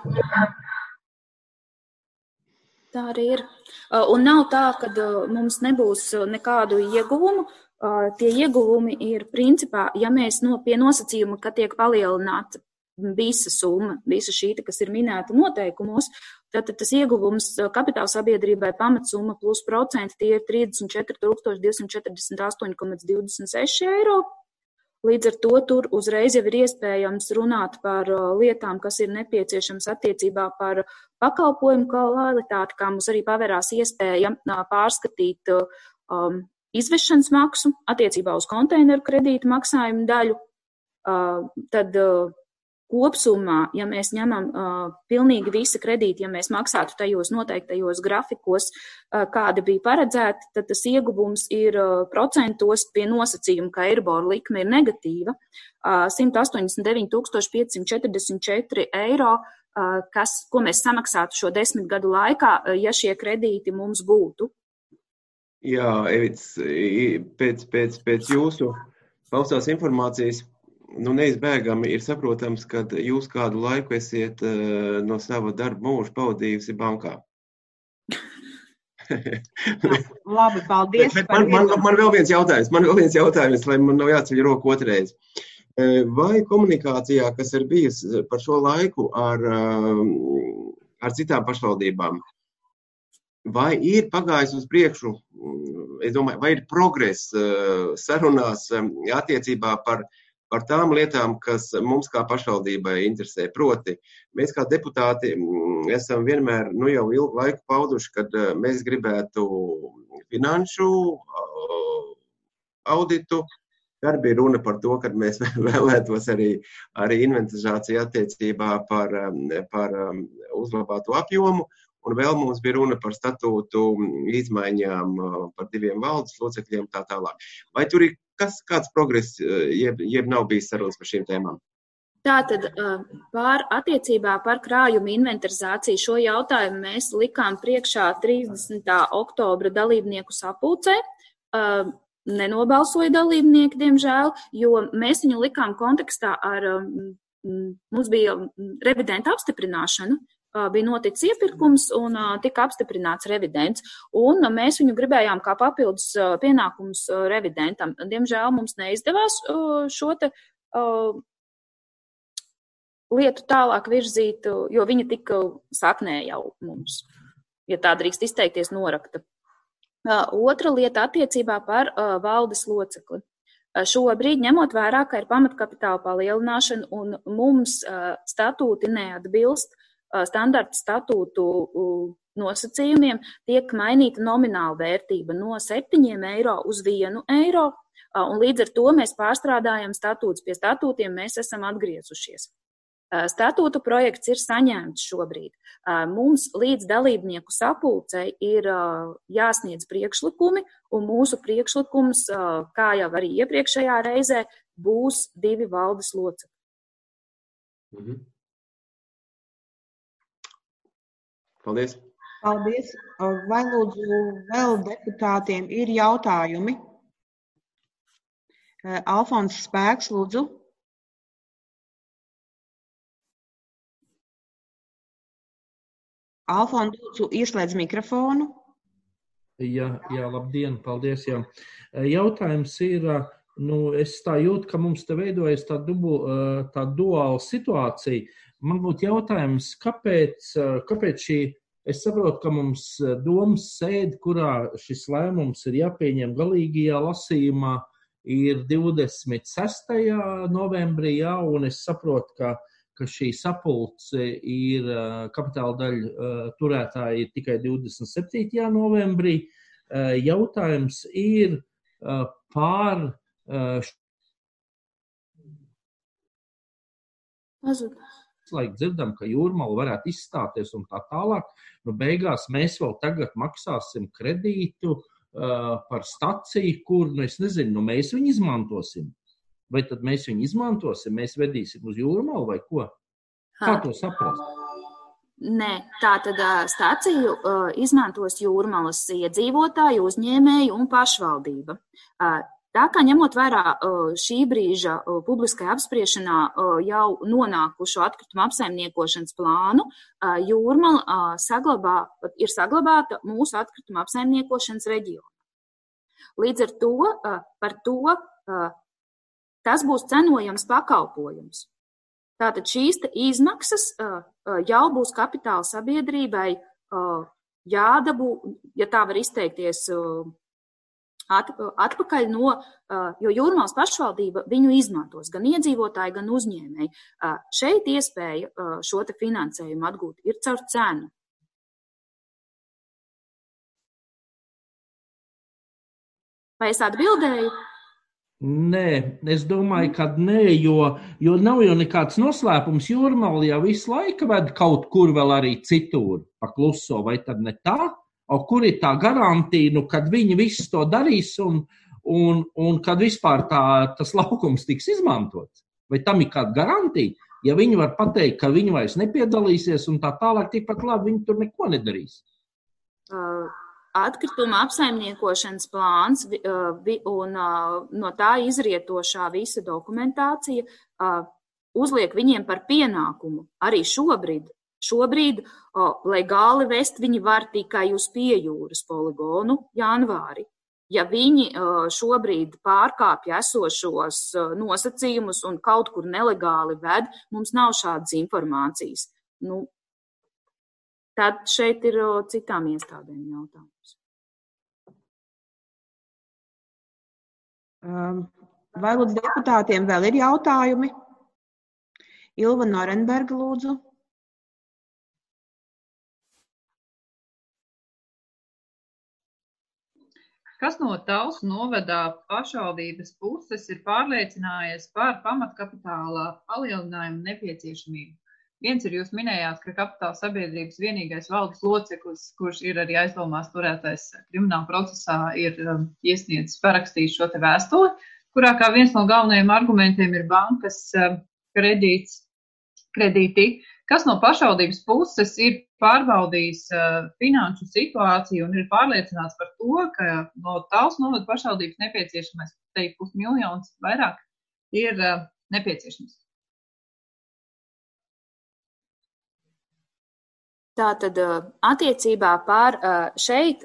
Tā arī ir. Un nav tā, ka mums nebūs nekādu ieguvumu. Tie ieguvumi ir principā, ja mēs no, pie nosacījuma, ka tiek palielināta visa summa, visa šī, kas ir minēta noteikumos, tad tas ieguvums kapitāla sabiedrībai pamatsumma plus procenti tie ir trīsdesmit četri tūkstoši divsimt četrdesmit astoņi komats divdesmit seši eiro. Līdz ar to tur uzreiz jau ir iespējams runāt par lietām, kas ir nepieciešams attiecībā par pakalpojumu kvalitāti, kā mums arī pavērās iespēja pārskatīt um, izvešanas maksu attiecībā uz konteineru kredītu maksājumu daļu, tad kopsumā, ja mēs ņemam pilnīgi visi kredīti, ja mēs maksātu tajos noteiktajos grafikos, kādi bija paredzēti, tad tas ieguvums ir procentos pie nosacījuma, ka Eiribor likme ir negatīva, simt astoņdesmit deviņi tūkstoši piecsimt četrdesmit četri eiro, kas, ko mēs samaksātu šo desmit gadu laikā, ja šie kredīti mums būtu. Jā, Evits, pēc, pēc, pēc jūsu paustās informācijas, nu, neizbēgami ir saprotams, ka jūs kādu laiku esiet uh, no sava darba mūža pavadījusi bankā. Labi, paldies. Bet, bet man, man, man vēl viens jautājums, man vēl viens jautājums, lai man nav jāceļ roku otrreiz. Vai komunikācijā, kas ir bijusi par šo laiku ar, ar citām pašvaldībām, vai ir pagājis uz priekšu, es domāju, vai ir progress sarunās attiecībā par, par tām lietām, kas mums kā pašvaldībai interesē? Proti, mēs kā deputāti esam vienmēr nu jau ilgu laiku pauduši, kad mēs gribētu finanšu auditu. Tad bija runa par to, ka mēs vēlētos arī, arī inventarizāciju attiecībā par, par uzlabātu apjomu, un vēl mums bija runa par statūtu izmaiņām par diviem valdes locekļiem tā tālāk. Vai tur ir kas, kāds progress, jeb, jeb nav bijis sarunas par šīm tēmām? Tātad par attiecībā par krājumu inventarizāciju šo jautājumu mēs likām priekšā trīsdesmitā oktobra dalībnieku sapulcē. Nenobalsoja dalībnieki, diemžēl, jo mēs viņu likām kontekstā ar, mums bija revidenta apstiprināšana, bija noticis iepirkums un tika apstiprināts revidents, un mēs viņu gribējām kā papildus pienākums revidentam. Diemžēl mums neizdevās šo te lietu tālāk virzīt, jo viņa tika saknē jau mums, ja tā drīkst izteikties, norakta. Otra lieta attiecībā par uh, valdes locekli. Uh, šobrīd, ņemot vērā, ka ir pamatkapitāla palielināšana un mums uh, statūti neatbilst uh, standarta statūtu uh, nosacījumiem, tiek mainīta nomināla vērtība no septiņiem eiro uz vienu eiro, uh, un līdz ar to mēs pārstrādājam statūtus. Pie statūtiem mēs esam atgriezušies. Statūtu projekts ir saņemts šobrīd. Mums līdz dalībnieku sapulcei ir jāsniedz priekšlikumi, un mūsu priekšlikums, kā jau arī iepriekšējā reizē, būs divi valdes locekļi. Mhm. Paldies. Paldies. Vai lūdzu vēl deputātiem ir jautājumi? Alfons Spēks, lūdzu. Alfons, lūdzu, ieslēdz mikrofonu. Jā, jā, labdien, paldies. Jā. Jautājums ir, nu, es tā jūtu, ka mums te veidojas tā, dubu, tā duāla situācija. Man būtu jautājums, kāpēc, kāpēc šī, es saprotu, ka mums domas sēde, kurā šis lēmums ir jāpieņem galīgajā lasījumā, ir divdesmit sestajā novembrī, jā, un es saprotu, ka ka šī sapulce ir kapitāla daļa turētāji ir tikai divdesmit septītajā novembrī. Jautājums ir par laik dzirdam, ka Jūrmala varētu izstāties un tā tālāk. Nu, beigās mēs vēl tagad maksāsim kredītu par staciju, kur, nu, es nezinu, nu, mēs viņu izmantosim. Vai tad mēs viņu izmantosim, mēs vedīsim uz Jūrmalu vai ko? Kā to saprast? Nē, tā tad staciju uh, izmantos Jūrmalas iedzīvotāji, uzņēmēji un pašvaldība. Uh, tā kā ņemot vērā uh, šī brīža uh, publiskai apspriešanā uh, jau nonākušo atkritumu apsaimniekošanas plānu, uh, Jūrmala uh, saglabā, ir saglabāta mūsu atkritumu apsaimniekošanas reģionā. Līdz ar to uh, par to uh, tas būs cenojams pakalpojums. Tātad šīs izmaksas jau būs kapitāla sabiedrībai jādabū, ja tā var izteikties, atpakaļ no, jo Jūrmalas pašvaldība viņu izmantos, gan iedzīvotāji, gan uzņēmēji. Šeit iespēja šo te finansējumu atgūt ir caur cenu. Vai es atbildēju? Nē, es domāju, ka nē, jo, jo nav jau nekāds noslēpums. Jūrmala jau visu laiku ved kaut kur vēl arī citur pa kluso, vai tad ne tā? O kur ir tā garantija, nu, kad viņi visu to darīs un, un, un kad vispār tā, tas laukums tiks izmantots? Vai tam ir kāda garantija? Ja viņi var pateikt, ka viņi vairs nepiedalīsies un tā tālāk, tikpat labi viņi tur neko nedarīs. Uh. Atkrituma apsaimniekošanas plāns un no tā izrietošā visa dokumentācija uzliek viņiem par pienākumu. Arī šobrīd, šobrīd legāli vest viņi var tikai uz piejūras poligonu janvāri. ja viņi šobrīd pārkāpja esošos nosacījumus un kaut kur nelegāli ved, mums nav šādas informācijas. Nu, tad šeit ir citām iestādēm jautājums. Vai lūdzu deputātiem vēl ir jautājumi? Ilva Norenberga, lūdzu. Kas no Talsu novadā pašvaldības puses ir pārliecinājies par pamatkapitāla palielinājumu nepieciešamību? Viens ir, jūs minējāt, ka kapitāla sabiedrības vienīgais valdes loceklis, kurš ir arī aizdomās turētais krimināla procesā, ir um, iesniedzis parakstījis šo te vēstuli, kurā kā viens no galvenajiem argumentiem ir bankas um, kredīts, kredīti. Kas no pašvaldības puses ir pārbaudījis uh, finanšu situāciju un ir pārliecināts par to, ka no Talsu novada pašvaldības nepieciešamais, teikt, pusmiljons vairāk ir uh, nepieciešams? Tātad attiecībā par šeit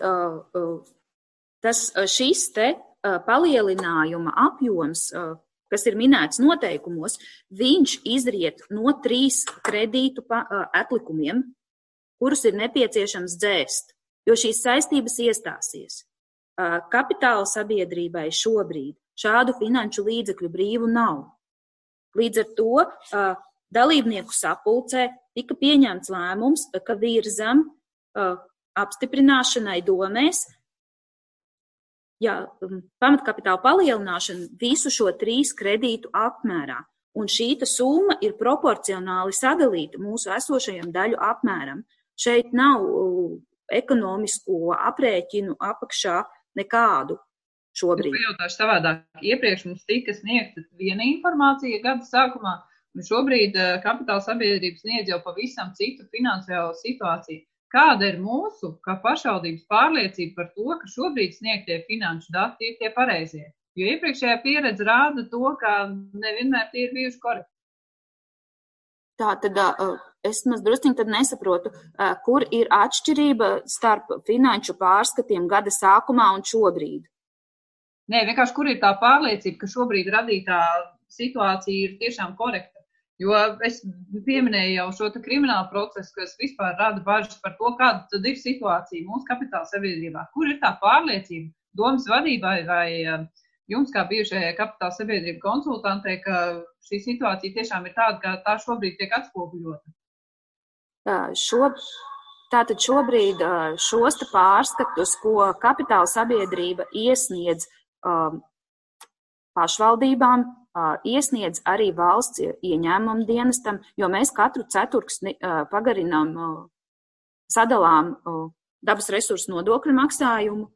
tas, šis te palielinājuma apjoms, kas ir minēts noteikumos, viņš izriet no trīs kredītu atlikumiem, kurus ir nepieciešams dzēst, jo šīs saistības iestāsies. Kapitāla sabiedrībai šobrīd šādu finanšu līdzekļu brīvu nav. Līdz ar to dalībnieku sapulcē tika pieņemts lēmums, ka virzam uh, apstiprināšanai domēs jā, pamatkapitāla palielināšanu visu šo trīs kredītu apmērā. Un šīta summa ir proporcionāli sadalīta mūsu esošajam daļu apmēram. Šeit nav uh, ekonomisko aprēķinu apakšā nekādu šobrīd. Es pajautāšu savādāk. Iepriekš mums tika sniegta viena informācija gada sākumā, un šobrīd kapitāla sabiedrības sniedz jau pavisam citu finansiālo situāciju. Kāda ir mūsu, kā pašvaldības pārliecība par to, ka šobrīd sniegtie finanšu dati ir tie pareizie? Jo iepriekšējā pieredze rāda to, ka nevienmēr tie ir bijuši korekti. Tā tad es maz drusciņ tad nesaprotu, kur ir atšķirība starp finanšu pārskatiem gada sākumā un šobrīd? Nē, vienkārši kur ir tā pārliecība, ka šobrīd radītā situācija ir tiešām korekta? Jo es pieminēju jau šo te kriminālu procesu, kas vispār rada bažas par to, kāda tad ir situācija mūsu kapitāla sabiedrībā. Kur ir tā pārliecība domas vadībai vai jums, kā bijušajai kapitāla sabiedrība konsultantei, ka šī situācija tiešām ir tāda, ka tā šobrīd tiek atspoguļota? Šo, tātad šobrīd šos te pārskatus, ko kapitāla sabiedrība iesniedz um, pašvaldībām, iesniedz arī valsts ieņēmumu dienestam, jo mēs katru ceturksni pagarinām, sadalām dabas resursu nodokļu maksājumu.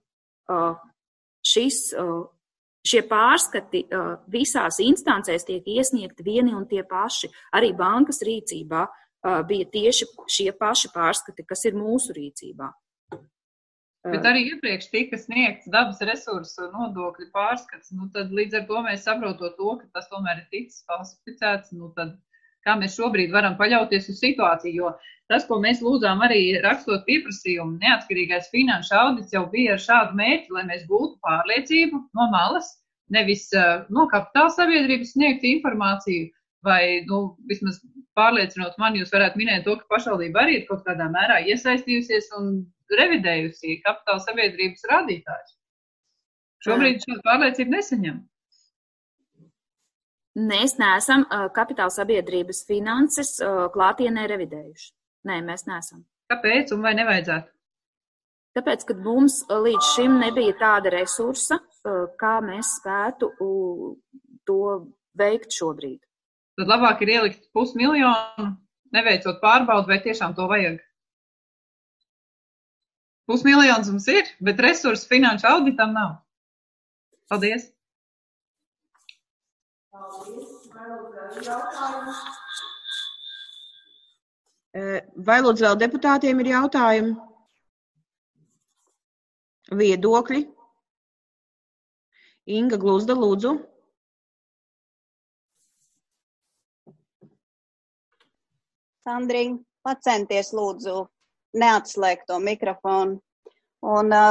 Šis, šie pārskati visās instancēs tiek iesniegti vieni un tie paši. Arī bankas rīcībā bija tieši šie paši pārskati, kas ir mūsu rīcībā. Bet arī iepriekš tika sniegts dabas resursu nodokļu pārskats, nu tad līdz ar to mēs saprotot to, ka tas tomēr ir ticis falsificēts, nu tad kā mēs šobrīd varam paļauties uz situāciju, jo tas, ko mēs lūdzām arī rakstot pieprasījumu, neatkarīgais finanšu audits jau bija ar šādu mērķi, lai mēs gūtu pārliecību no malas, nevis no kapitāla sabiedrības sniegt informāciju, vai, nu, vismaz pārliecinot mani, jūs varētu minēt to, ka pašvaldība arī ir kaut kādā mērā iesaistījusies un revidējusi kapitāla sabiedrības rādītājus. Šobrīd šādu pārliecību nesaņem. Mēs neesam kapitāla sabiedrības finanses klātienē revidējuši. Nē, mēs neesam. Kāpēc un vai nevajadzētu? Tāpēc, ka mums līdz šim nebija tāda resursa, kā mēs spētu to veikt šobrīd. Tad labāk ir ielikt pusmiljonu, neveicot pārbaudu, vai tiešām to vajag. Pusmiljons mums ir, bet resursu finanšu auditam nav. Paldies! Vai lūdzu vēl deputātiem ir jautājumi? Viedokļi? Inga Gluzda, lūdzu. Sandriņ, pacenties lūdzu neatslēgt to mikrofonu. Un uh,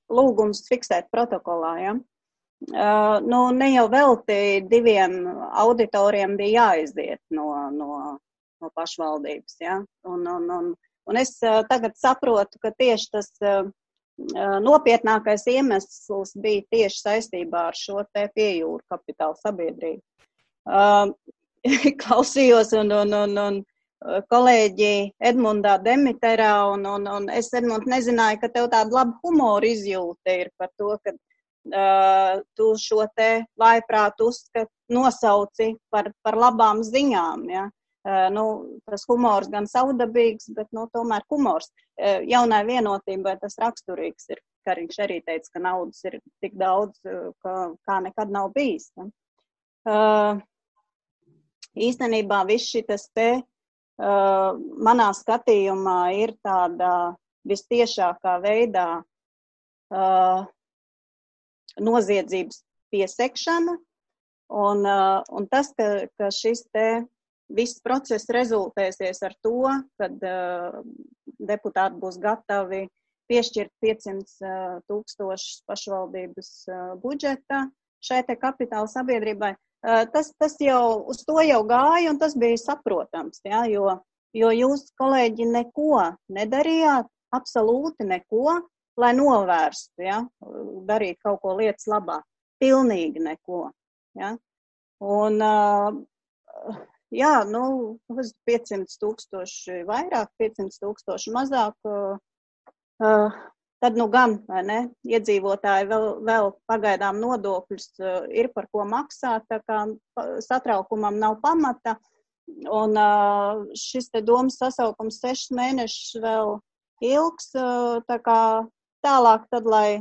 lūgums fiksēt protokolā, ja. Uh, nu, ne jau velti diviem auditoriem bija jāaiziet no, no, no pašvaldības, ja. Un, un, un, un es uh, tagad saprotu, ka tieši tas uh, nopietnākais iemesls bija tieši saistībā ar šo te Piejūru kapitāla sabiedrību. Uh, klausījos un, un, un, un kolēģi Edmundā Demiterā, un, un, un es, Edmund, nezināju, ka tev tāda laba humora izjūta ir par to, ka uh, tu šo te vājprāt uzskat nosauci par, par labām ziņām, ja. Uh, nu, tas humors gan savdabīgs, bet, nu, tomēr humors. Uh, jaunai vienotībai tas raksturīgs ir, kā viņš arī teica, ka naudas ir tik daudz, ka, kā nekad nav bijis. Ja. Uh, īstenībā viss šitas te uh, manā skatījumā ir tāda vistiešākā veidā uh, noziedzības piesekšana, un, uh, un tas, ka, ka šis te viss process rezultēsies ar to, kad uh, deputāti būs gatavi piešķirt piecsimt tūkstošus pašvaldības uh, budžeta šai te kapitāla sabiedrībai. Uh, tas, tas jau, uz to jau gāja, un tas bija saprotams, ja, jo, jo jūs, kolēģi, neko nedarījāt, absolūti neko, lai novērstu, ja, darīt kaut ko lietas labā. Pilnīgi neko, ja. Un, uh, jā, nu, piecsimt tūkstoši vairāk, piecsimt tūkstoši mazāk, uh, uh, tad nu gan, vai ne, iedzīvotāji vēl, vēl pagaidām nodokļus uh, ir par ko maksāt, tā kā satraukumam nav pamata, un uh, šis te domas sasaukums sešas mēnešus vēl ilgs, uh, tā kā tālāk tad, lai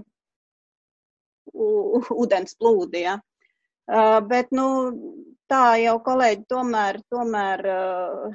uh, ūdens plūdi, ja. Uh, bet, nu, tā jau, kolēģi, tomēr, tomēr uh,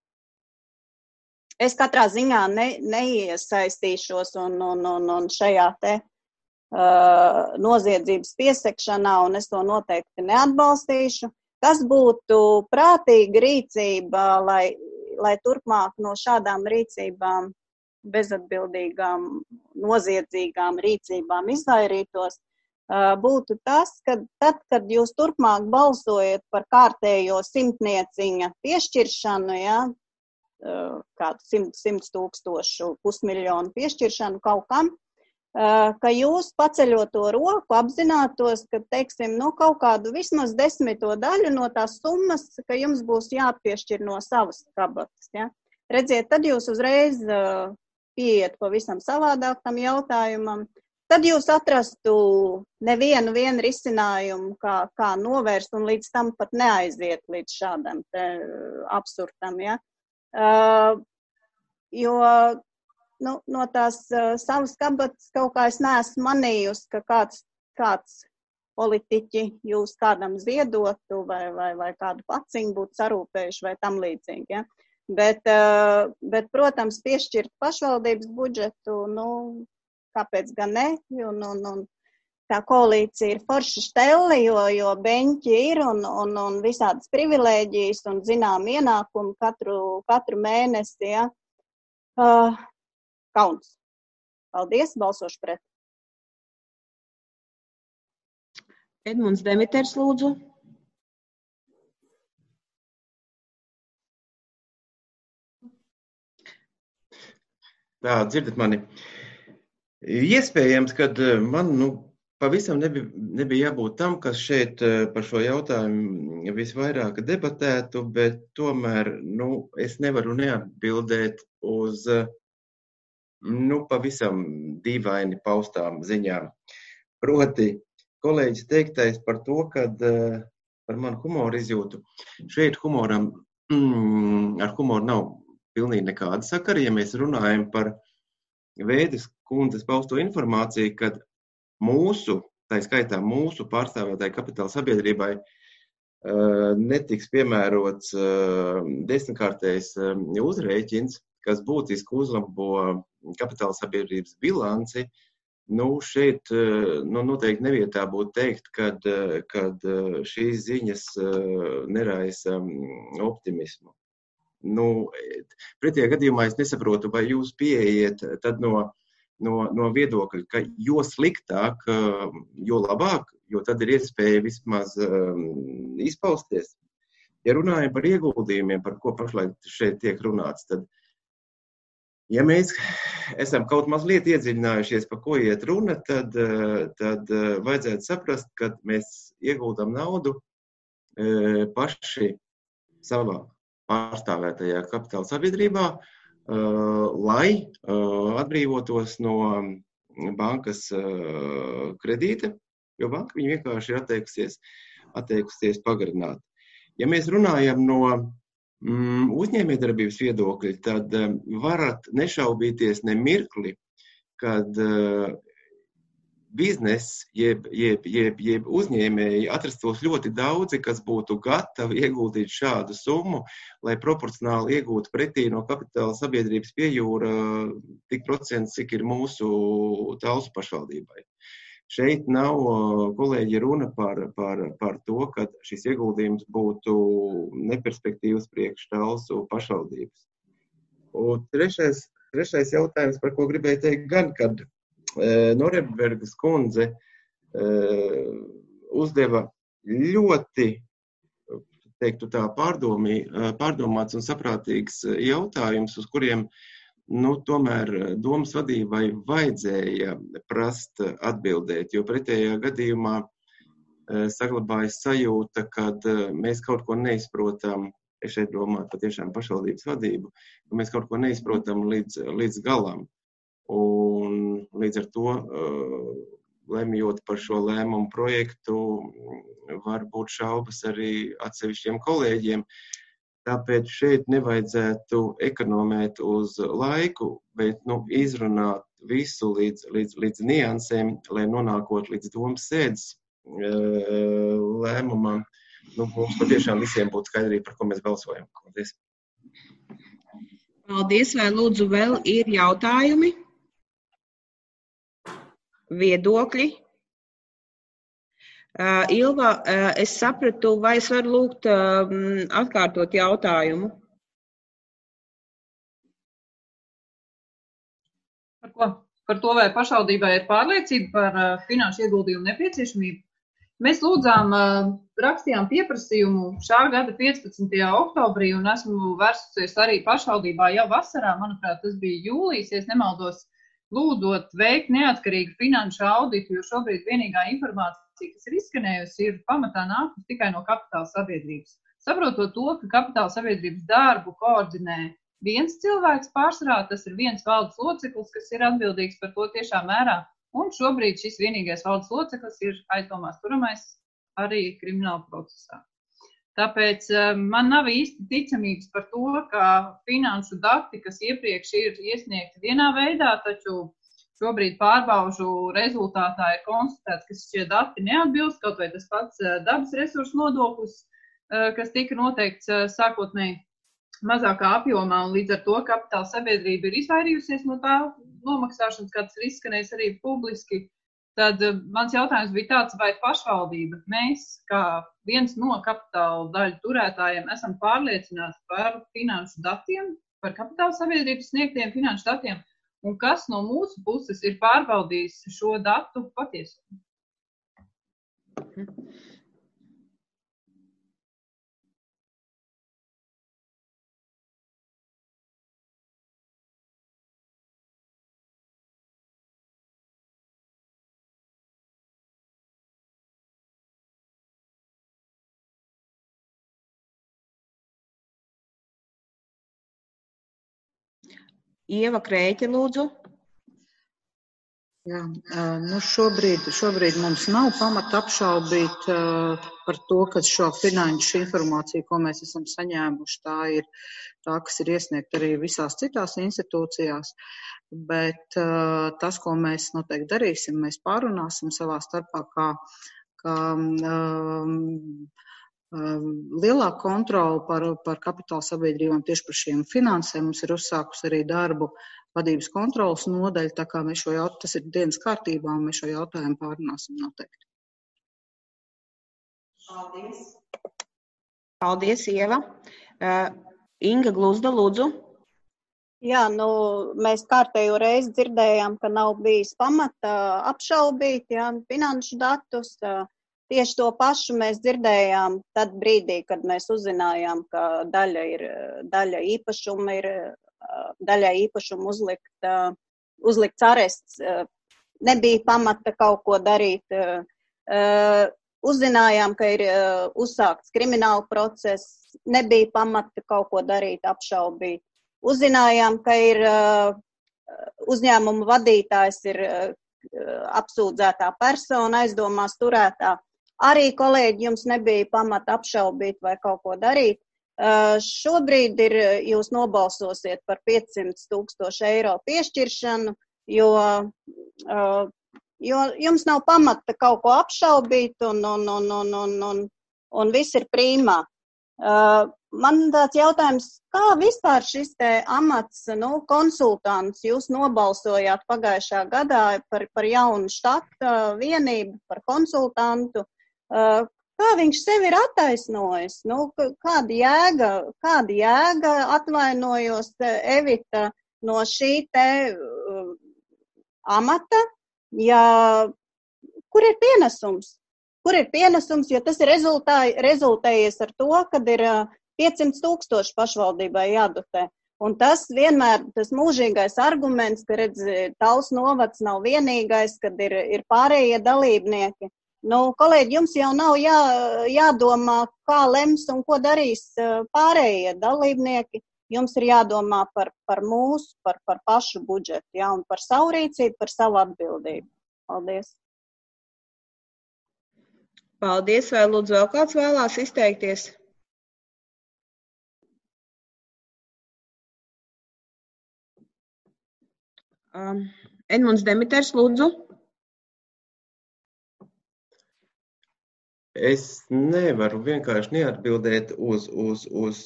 es katrā ziņā ne, neiesaistīšos un, un, un, un šajā te uh, noziedzības piesekšanā, un es to noteikti neatbalstīšu. Kas būtu prātīga rīcība, lai, lai turpmāk no šādām rīcībām, bezatbildīgām, noziedzīgām rīcībām izvairītos, būtu tas, ka tad, kad jūs turpmāk balsojat par kārtējo simtnieciņa piešķiršanu, ja, kādu simt, simt tūkstošu, pusmiljonu piešķiršanu kaut kam, ka jūs paceļot to roku apzinātos, ka, teiksim, nu, kaut kādu vismaz desmito daļu no tās summas, ka jums būs jāpiešķir no savas kabatas, ja. Redziet, tad jūs uzreiz pieiet pavisam savādāk tam jautājumam. Tad jūs atrastu nevienu vienu risinājumu, kā, kā novērst un līdz tam pat neaiziet līdz šādam te absurdam, ja. Uh, jo, nu, no tās uh, savas kabatas kaut kā es neesmu manījusi, ka kāds, kāds politiķi jūs kādam ziedotu vai, vai, vai kādu paciņu būtu sarūpējuši vai tam līdzīgi, ja. Bet, uh, bet, protams, piešķirt pašvaldības budžetu, nu, kāpēc gan ne, un, un, un tā koalīcija ir forša štelle, jo, jo beņķi ir un, un, un visādas privilēģijas un zinām ienākumu katru, katru mēnesi, ja. Uh, kauns. Paldies, balsošu pret. Edmunds Demiters, lūdzu. Tā, dzirdat mani. Iespējams, ka man, nu, pavisam nebija, nebija jābūt tam, kas šeit par šo jautājumu visvairāk debatētu, bet tomēr, nu, es nevaru neatbildēt uz, nu, pavisam dīvaini paustām ziņām. Proti, kolēģis teiktais par to, kad par manu humoru izjūtu. Šeit humoram, mm, ar humoru nav pilnīgi nekāda sakara, ja mēs runājam par Vēdes kundzes pausto informāciju, kad mūsu, tā skaitā mūsu pārstāvētāji kapitāla sabiedrībai netiks piemērots desmitkārtējs uzrēķins, kas būtiski uzlabo kapitāla sabiedrības bilanci. Nu, šeit nu, noteikti nevietā būtu teikt, kad, kad šīs ziņas neraisa optimismu. Nu, pretie gadījumā es nesaprotu, vai jūs pieejiet tad no no, no viedokļa, ka jo sliktāk, jo labāk, jo tad ir iespēja vismaz um, izpausties. Ja runājam par ieguldījumiem, par ko pašlaik šeit tiek runāts, tad, ja mēs esam kaut mazliet iedziļinājušies, par ko iet runa, tad, tad vajadzētu saprast, ka mēs ieguldam naudu paši savā pārstāvētajā kapitāla sabiedrībā, lai atbrīvotos no bankas kredīta, jo banka viņu vienkārši ir atteikusies, atteikusies pagarināt. Ja mēs runājam no mm, uzņēmējdarbības viedokļa, tad varat nešaubīties ne mirkli, kad uh, biznes, jeb, jeb, jeb, jeb uzņēmēji atrastos ļoti daudzi, kas būtu gatavi ieguldīt šādu summu, lai proporcionāli iegūtu pretī no kapitāla sabiedrības piejūra tik procents, cik ir mūsu Talsu pašvaldībai. Šeit nav, kolēģi, runa par, par, par to, ka šis ieguldījums būtu neperspektīvs priekš Talsu pašvaldības. Un trešais, trešais jautājums, par ko gribēju teikt, gan, kad e, Norebbergas kundze e, uzdeva ļoti, teiktu tā, pārdomī, pārdomāts un saprātīgs jautājums, uz kuriem Nu, tomēr domas vadībai vajadzēja prast atbildēt, jo pretējā gadījumā saglabājas sajūta, kad mēs kaut ko neizprotam, es šeit domāju patiešām pašvaldības vadību, ka mēs kaut ko neizprotam līdz, līdz galam. Un līdz ar to, lemjot par šo lēmumu projektu, var būt šaubas arī atsevišķiem kolēģiem. Tāpēc šeit nevajadzētu ekonomēt uz laiku, bet nu, izrunāt visu līdz, līdz, līdz niansēm, lai nonākot līdz domas sēdes lēmumam. Nu, mums patiešām visiem būtu skaidrība, par ko mēs balsojam. Paldies. Paldies. Vai lūdzu vēl ir jautājumi? Viedokļi? Uh, Ilva, uh, es sapratu, vai es varu lūgt uh, atkārtot jautājumu? Par ko? Par to, vai pašvaldībai ir pārliecība par uh, finanšu ieguldījumu nepieciešamību? Mēs lūdzām, uh, rakstījām pieprasījumu šā gada piecpadsmitajā oktobrī un esmu vērsusies arī pašvaldībā jau vasarā, manuprāt, tas bija jūlijas, ja es nemaldos, lūdzot veikt neatkarīgu finanšu auditu, jo šobrīd vienīgā informācija, kas ir izskanējusi, ir pamatā nākus tikai no kapitāla sabiedrības. Saprotot to, ka kapitāla sabiedrības darbu koordinē viens cilvēks pārsvarā, tas ir viens valdes loceklis, kas ir atbildīgs par to tiešā mērā, un šobrīd šis vienīgais valdes loceklis ir aizdomās turamais arī krimināla procesā. Tāpēc man nav īsti ticamības par to, ka finanšu dati, kas iepriekš ir iesniegti vienā veidā, taču šobrīd pārbaužu rezultātā ir konstatēts, ka šie dati neatbilst, kaut vai tas pats dabas resursu nodoklis, kas tika noteikts sākotnēji mazākā apjomā, un līdz ar to kapitāla sabiedrība ir izvairījusies no tā nomaksāšanas, kāds ir izskanējis arī publiski. Tad mans jautājums bija tāds, vai pašvaldība, mēs, kā viens no kapitāla daļu turētājiem, esam pārliecināti par finanšu datiem, par kapitāla sabiedrības sniegtiem finanšu datiem, un kas no mūsu puses ir pārbaudījis šo datu patiesumu? Ieva Krēķe, lūdzu. Jā, nu šobrīd, šobrīd mums nav pamata apšaubīt par to, ka šo finanšu informāciju, ko mēs esam saņēmuši, tā ir tā, kas ir iesniegta arī visās citās institūcijās, bet tas, ko mēs noteikti darīsim, mēs pārunāsim savā starpā, kā, kā um, lielāku kontroli par, par kapitāla sabiedrībām tieši par šiem finansēm. Mums ir uzsākus arī darbu vadības kontrolas nodaļa, tā kā mēs šo jautājumu, tas ir dienas kārtībā, un mēs šo jautājumu pārunāsim noteikti. Paldies. Paldies, Ieva. Uh, Inga Gluzda, lūdzu. Jā, nu, mēs kārtējo reizi dzirdējām, ka nav bijis pamata apšaubīt, jā, finanšu datus. Tieši to pašu mēs dzirdējām tad brīdī, kad mēs uzzinājām, ka daļa ir, daļa īpašuma ir, daļai īpašumu uzlikt, uzlikts arests, nebija pamata kaut ko darīt. Uzzinājām, ka ir uzsākts krimināla process, nebija pamata kaut ko darīt, apšaubīt. Uzzinājām, ka ir uzņēmuma vadītājs ir apsūdzētā persona, aizdomās turētā. Arī, kolēģi, jums nebija pamata apšaubīt vai kaut ko darīt. Šobrīd ir, jūs nobalsosiet par piecsimt tūkstošu eiro piešķiršanu, jo, jo jums nav pamata kaut ko apšaubīt un, un, un, un, un, un, un viss ir prīmā. Man tāds jautājums, kā vispār šis te amats, nu, konsultants, jūs nobalsojāt pagājušā gadā par, par jaunu štata vienību, par konsultantu. Kā viņš sevi ir attaisnojis? Nu, kāda jēga, kāda jēga atvainojos Evita no šī te uh, amata, ja kur ir pienesums? Kur ir pienesums, jo tas ir rezultējies ar to, kad ir piecsimt tūkstoši pašvaldībai jādotē. Un tas vienmēr, tas mūžīgais arguments, ka redz, Tals novads nav vienīgais, kad ir, ir pārējie dalībnieki. Nu, kolēģi, jums jau nav jā, jādomā, kā lems un ko darīs pārējie dalībnieki. Jums ir jādomā par, par mūsu, par, par pašu budžetu, jā, un par savu rīcību, par savu atbildību. Paldies. Paldies, vai lūdzu vēl kāds vēlās izteikties? Um, Edmunds Demiters, lūdzu. Es nevaru vienkārši neatbildēt uz, uz, uz,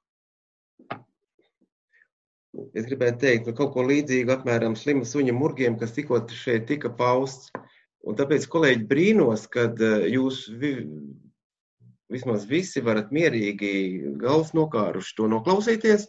es gribētu teikt, kaut ko līdzīgu apmēram slima suņa murgiem, kas tikko šeit tika pausts. Un tāpēc, kolēģi, brīnos, kad jūs vi, vismaz visi varat mierīgi galvas nokāruši to noklausīties,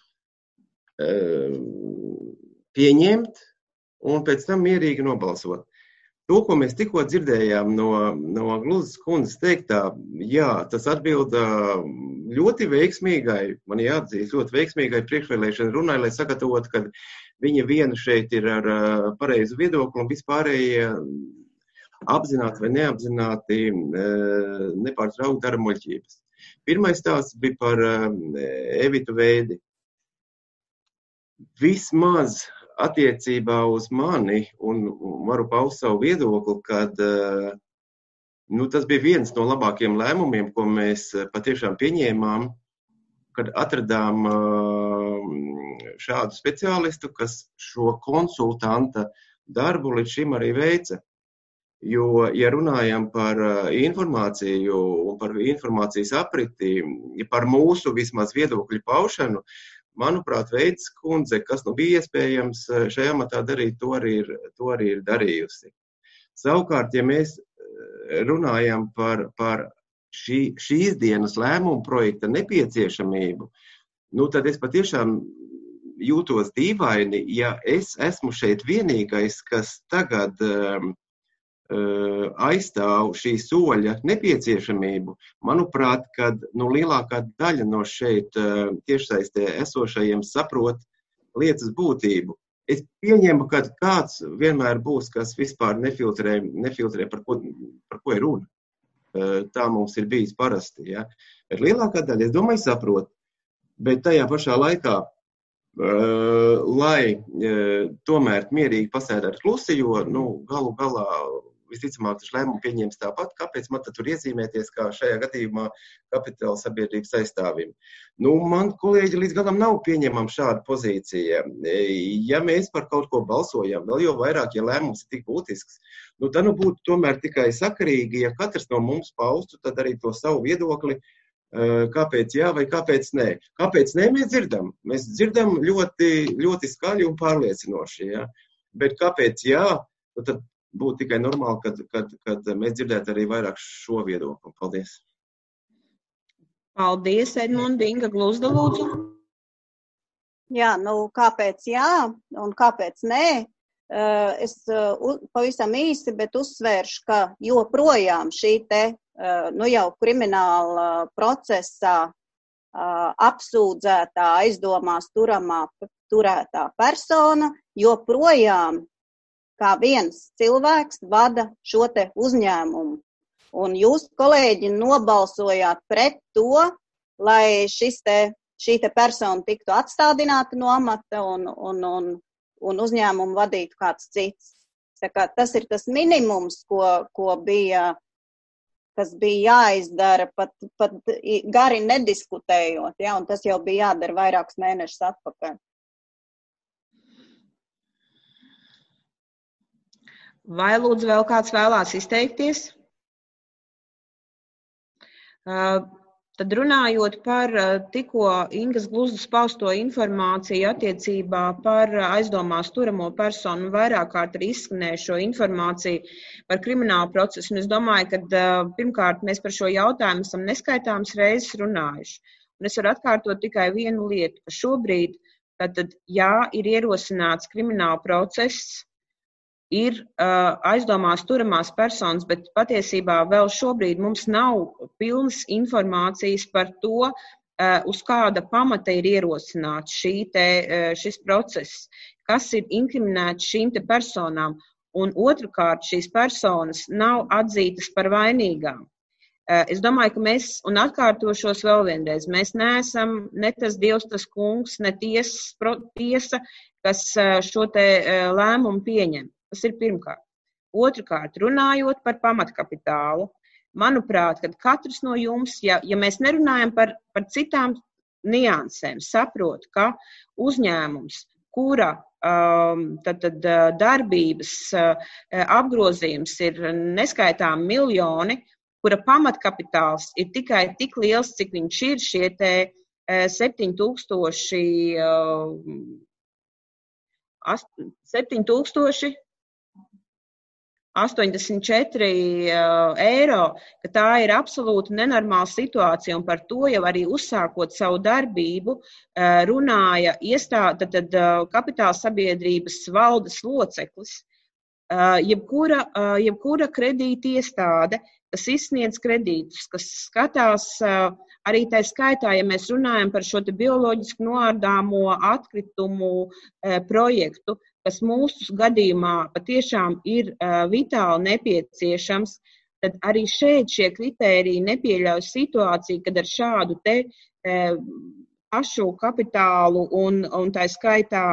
pieņemt un pēc tam mierīgi nobalsot. To, ko mēs tikko dzirdējām no, no Gluzas kundzes teiktā, jā, tas atbilda ļoti veiksmīgai, man jāatzīst, ļoti veiksmīgai priekšvēlēšana runai, lai sagatavotu, kad viņa viena šeit ir ar pareizu viedokli un vispārējie apzināti vai neapzināti nepārtraukti dara muļķības. Pirmais stāsts bija par Evitu Veidi. Vismaz attiecībā uz mani un varu paust savu viedokli, kad nu, tas bija viens no labākiem lēmumiem, ko mēs patiešām pieņēmām, kad atradām šādu speciālistu, kas šo konsultanta darbu līdz šim arī veica. Jo, ja runājam par informāciju un par informācijas apriti, par mūsu vismaz viedokļu paušanu, manuprāt, Veids kundze, kas nu bija iespējams šajā amatā darīt, to arī ir, to arī ir darījusi. Savukārt, ja mēs runājam par, par šī, šīs dienas lēmumu projekta nepieciešamību, nu tad es patiešām jūtos dīvaini, ja es esmu šeit vienīgais, kas tagad um, aizstāv šī soļa nepieciešamību. Manuprāt, kad nu, lielākā daļa no šeit tiešsaistē esošajiem saprot lietas būtību. Es pieņemu, ka kāds vienmēr būs, kas vispār nefiltrē, nefiltrē par, ko, par ko ir runa. Tā mums ir bijis parasti. Ja? Bet lielākā daļa, es domāju, saprot. Bet tajā pašā laikā, lai tomēr mierīgi pasēdēt klusi, jo nu, galu galā visticamāk, tas lēmumu pieņems tāpat, kāpēc man tad tur iezīmēties, kā šajā gadījumā kapitāla sabiedrības aizstāvim. Nu, man, kolēģi, līdz galam nav pieņemama šāda pozīcija. Ja mēs par kaut ko balsojam, vēl jau vairāk, ja lēmums ir tik būtisks, nu, tad nu būtu tomēr tikai sakarīgi, ja katrs no mums paustu, tad arī to savu viedokli, kāpēc jā vai kāpēc nē. Kāpēc nē, mēs dzirdam. Mēs dzirdam ļoti, ļoti skaļi un pārliecinoši, ja? Bet kāpēc jā, nu, tad būtu tikai normāli, kad, kad, kad mēs dzirdētu arī vairāk šo viedokli. Paldies. Paldies, Edmund. Inga Gluzda, lūdzu. Jā, nu kāpēc jā un kāpēc nē? Es pavisam īsi, bet uzsvēršu, ka joprojām šī te, nu jau krimināla procesā apsūdzētā, aizdomās turamā, turētā persona joprojām kā viens cilvēks vada šo te uzņēmumu. Un jūs, kolēģi, nobalsojāt pret to, lai šis te, šī te persona tiktu atstādināta no amata un, un, un, un uzņēmumu vadītu kāds cits. Tā kā tas ir tas minimums, ko, ko bija, kas bija jāizdara pat, pat gari nediskutējot, ja, un tas jau bija jādara vairākus mēnešus atpakaļ. Vai lūdzu vēl kāds vēlās izteikties? Uh, tad runājot par uh, tikko Ingas Gluzdas pausto informāciju attiecībā par uh, aizdomās turamo personu, vairāk kārt arī izskanējušo informāciju par kriminālu procesu, un es domāju, ka uh, pirmkārt mēs par šo jautājumu esam neskaitāmas reizes runājuši. Un es varu atkārtot tikai vienu lietu, ka šobrīd, tad, jā, ir ierosināts krimināla process, ir uh, aizdomās turamās personas, bet patiesībā vēl šobrīd mums nav pilnas informācijas par to, uh, uz kāda pamata ir ierosināts šī te, uh, šis process, kas ir inkriminēts šīm te personām, un otrkārt šīs personas nav atzītas par vainīgām. Uh, es domāju, ka mēs, un atkārtošos vēl vienreiz, mēs neesam ne tas Dievs, tas kungs, ne tiesas, tiesa, kas uh, šo te uh, lēmumu pieņem. Tas ir pirmkārt. Otrkārt, runājot par pamatkapitālu, manuprāt, kad katrs no jums, ja, ja mēs nerunājam par, par citām niansēm, saprot, ka uzņēmums, kura um, tad, tad, darbības uh, apgrozījums ir neskaitām miljoni, kura pamatkapitāls ir tikai tik liels, cik viņš ir, šie te uh, septiņi tūkstoši, uh, septiņi tūkstoši astoņdesmit četri eiro, ka tā ir absolūti nenormāla situācija, un par to jau arī uzsākot savu darbību runāja iestāde, tad, tad kapitāla sabiedrības valdes loceklis. Jebkura, jebkura kredīta iestāde, kas izsniedz kredītus, kas skatās arī tā skaitā, ja mēs runājam par šo te bioloģiski noārdāmo atkritumu projektu, kas mūsu gadījumā patiešām ir uh, vitāli nepieciešams, tad arī šeit šie kritēriji nepieļauj situāciju, kad ar šādu te uh, pašu kapitālu un, un tā skaitā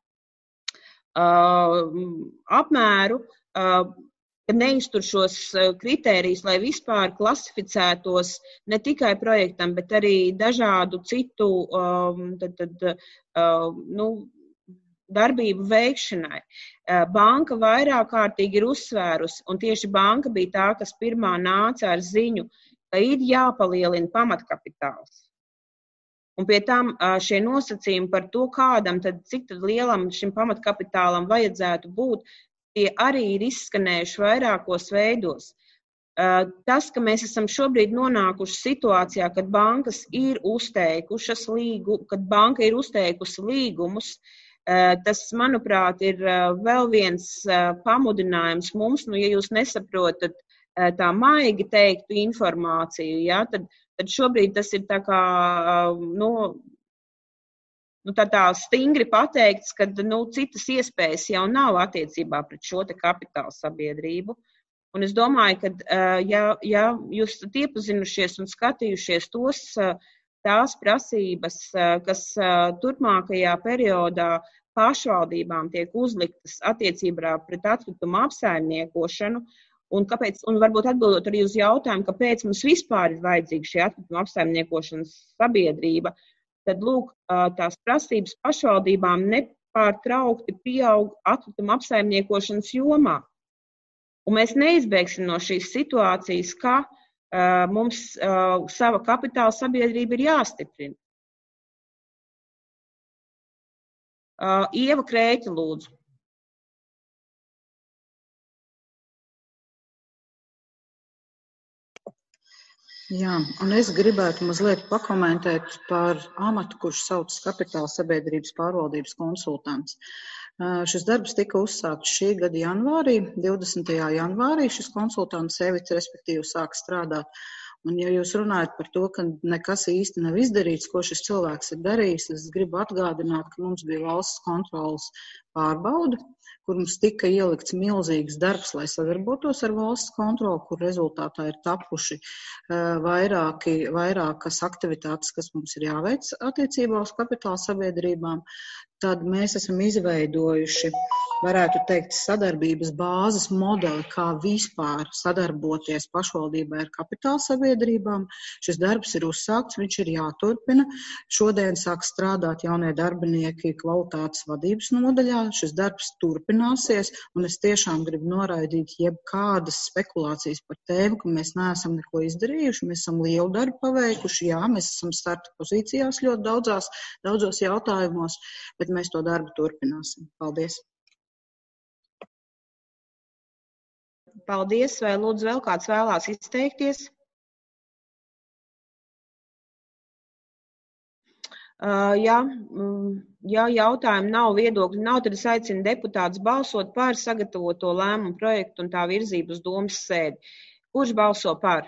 uh, apmēru, uh, ka neiztur šos kritērijus, lai vispār klasificētos ne tikai projektam, bet arī dažādu citu um, tad, tad, uh, nu, darbību veikšanai. Banka vairāk kārtīgi ir uzsvērusi, un tieši banka bija tā, kas pirmā nāca ar ziņu, ka ir jāpalielina pamatkapitāls. Un pie tam šie nosacījumi par to, kādam, tad, cik tad lielam šim pamatkapitālam vajadzētu būt, tie arī ir izskanējuši vairākos veidos. Tas, ka mēs esam šobrīd nonākuši situācijā, kad bankas ir uzteikušas līgu, kad banka ir uzteikusi līgumus, tas, manuprāt, ir vēl viens pamudinājums mums, nu, ja jūs nesaprotat tā maigi teiktu informāciju, ja, tad, tad šobrīd tas ir tā kā, nu, nu tā, tā stingri pateikts, ka, nu, citas iespējas jau nav attiecībā pret šo te kapitāla sabiedrību. Un es domāju, ka, ja, ja jūs esat iepazinušies un skatījušies tos, tās prasības, kas turpmākajā periodā pašvaldībām tiek uzliktas attiecībā pret atkritumu apsaimniekošanu, un, kāpēc, un varbūt atbildot arī uz jautājumu, kāpēc mums vispār ir vajadzīga šī atkritumu apsaimniekošanas sabiedrība, tad, lūk, tās prasības pašvaldībām nepārtraukti pieaug atkritumu apsaimniekošanas jomā. Un mēs neizbēgsim no šīs situācijas, ka Uh, mums uh, sava kapitāla sabiedrība ir jāstiprina. Uh, Ieva Krēķa, lūdzu. Jā, un es gribētu mazliet pakomentēt par amatu, kurš saucas kapitāla sabiedrības pārvaldības konsultants. Šis darbs tika uzsākts šī gada janvārī, divdesmitajā janvārī šis konsultants Evits respektīvi sāk strādāt. Un ja jūs runājat par to, ka nekas īsti nav izdarīts, ko šis cilvēks ir darījis, es gribu atgādināt, ka mums bija valsts kontrolas pārbaude, kur mums tika ielikts milzīgs darbs, lai sadarbotos ar valsts kontroli, kur rezultātā ir tapuši vairāki, vairākas aktivitātes, kas mums ir jāveic attiecībā uz kapitāla sabiedrībām. Tad mēs esam izveidojuši, varētu teikt, sadarbības bāzes modeli, kā vispār sadarboties pašvaldībai ar kapitāla sabiedrībām. Šis darbs ir uzsākts, viņš ir jāturpina. Šodien sāk strādāt jaunie darbinieki kvalitātes vadības nodaļā. Šis darbs turpināsies, un es tiešām gribu noraidīt jebkādas spekulācijas par tēmu, ka mēs neesam neko izdarījuši. Mēs esam lielu darbu paveikuši, jā, mēs esam starta pozīcijās ļoti daudzās, daudzos jautājumos, bet mēs to darbu turpināsim. Paldies! Paldies! Vai lūdzu vēl kāds vēlās izteikties? Ja, ja jautājumu nav, viedokļu nav, tad es aicinu deputātus balsot par sagatavoto lēmumu projektu un tā virzību uz domas sēdi. Kurš balso par?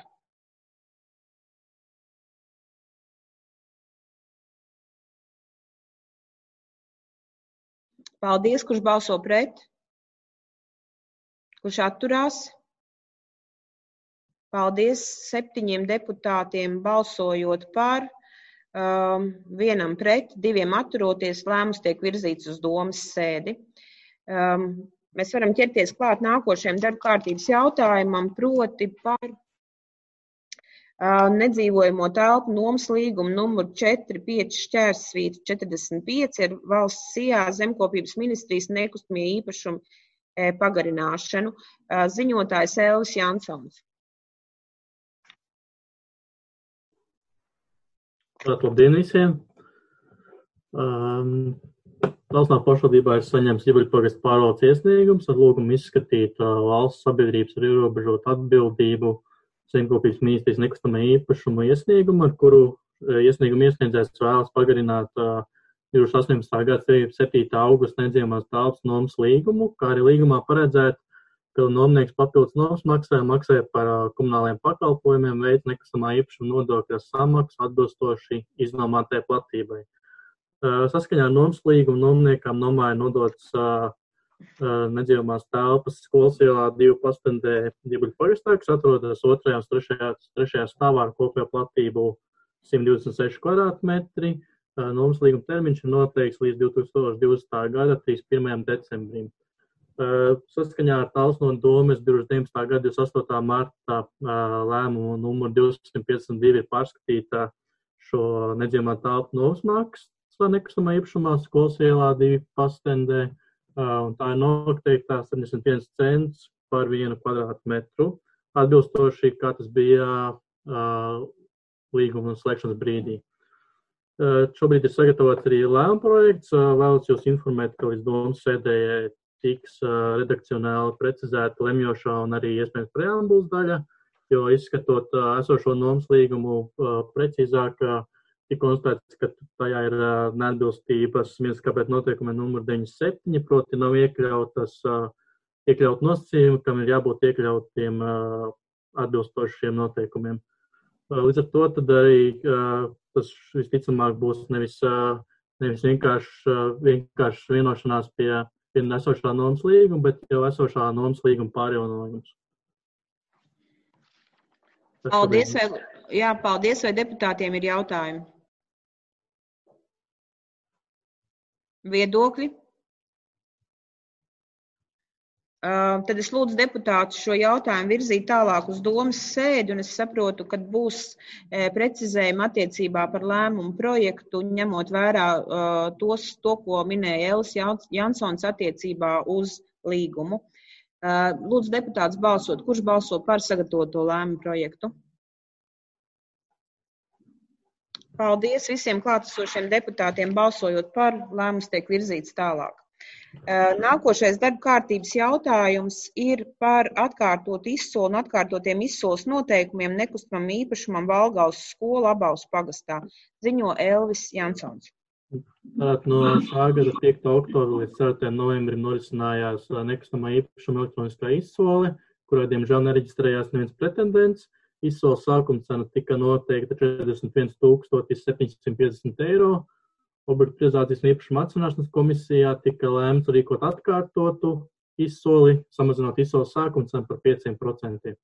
Paldies, kurš balso pret? Kurš atturās? Paldies septiņiem deputātiem balsojot par, um, vienam pret, diviem atturoties, lēmums tiek virzīts uz domas sēdi. Um, mēs varam ķerties klāt nākošajam darba kārtības jautājumam, proti par uh, nedzīvojamo telpu nomas līgumu numuru četri pieci šķērsvītra četrdesmit pieci ar valsts S I A zemkopības ministrijas nekustamie īpašumi e, pagarināšanu. Uh, ziņotājs Elvis Jansons. Labdien visiem! Um, Valsnā pašvaldībā ir saņemts Ievaļpagastu pārvaldes iesniegums ar lūgumu izskatīt uh, valsts sabiedrības ar ierobežotu atbildību zemkopības ministrijas nekustamā īpašuma iesniegumu, ar kuru uh, iesniegumu iesniedzējs vēlas pagarināt uh, divtūkstoš astoņpadsmitā gada septītā augusta nedzīvojamās telpas nomas līgumu, kā arī līgumā paredzēt, ka nomnieks papildus nomas maksā, maksā par uh, komunāliem pakalpojumiem, veids nekustamā īpašuma nodokļa samaksu atbilstoši iznomātajai platībai. Uh, saskaņā ar nomas līgumu nomniekam nomā ir nodots uh, uh, nedzīvojamās telpas skolas ielā divu pastendē Ievaļpagastā, kas atrodas otrajā un trešajā, trešajā stāvā ar kopējo platību simt divdesmit seši kvadrātmetri. Uh, nomas līguma termiņš ir noteikts līdz divtūkstoš divdesmitā gada trīsdesmit pirmajam decembrim. Uh, saskaņā ar Talsno domes divtūkstoš deviņpadsmitā gada divdesmit astotā martā uh, lēmumu numuru divsimt piecdesmit divi ir pārskatīta šo nedzīvojamā telpu nomas maksa nekustamā īpašumā skolas ielā divi pastendē, uh, un tā ir noteikta septiņdesmit viens cents par vienu kvadrātmetru, atbilstoši, kā tas bija uh, līguma slēgšanas brīdī. Uh, šobrīd ir sagatavots arī lēmuma projekts, uh, vēlos jūs informēt, ka līdz domas sēdējai tiks uh, redakcionāli precizēta lemjošā un arī iespējams preambulas daļa, jo izskatot uh, esošo nomas līgumu uh, precīzāk, uh, tik konstatēts, ka tajā ir uh, neatbilstības viens kāpēc noteikumiem numur deviņdesmit septiņi, proti nav iekļautas, uh, iekļaut nosacījumi, kam ir jābūt iekļautiem uh, atbilstošiem noteikumiem. Uh, līdz ar to tad arī uh, tas visticamāk būs nevis, uh, nevis vienkārši, uh, vienkārši vienošanās pie esošā nomas līguma, bet jau esošā nomas līguma pārjaunojums. Paldies, vai, jā, paldies, vai deputātiem ir jautājumi? Viedokļi? Uh, tad es lūdzu deputātus šo jautājumu virzīt tālāk uz domas sēdi, un es saprotu, ka būs e, precizējumi attiecībā par lēmumu projektu, ņemot vērā uh, tos, to, ko minēja Elvis Jansons attiecībā uz līgumu. Uh, lūdzu deputātus balsot. Kurš balso par sagatavoto lēmumu projektu? Paldies visiem klātesošiem deputātiem balsojot par, lēmums tiek virzīts tālāk. Nākošais darba kārtības jautājums ir par atkārtotu izsoli un atkārtotiem izsoles noteikumiem nekustamam īpašumam Valgavas skolu Abaus pagastā. Ziņo Elvis Jansons. Tātad no šā gada piekta oktobra līdz ceturtajam novembrim norisinājās nekustamā īpašuma elektroniskā izsole, kurā diemžēl nereģistrējās neviens pretendents. Izsoles sākuma cena tika noteikta četrdesmit viens tūkstoši septiņsimt piecdesmit eiro. Objektu privātizācijas un īpašuma atsevināšanas komisijā tika lēmts rīkot atkārtotu izsoli, samazinot izsoles sākuma cenu par pieciem procentiem.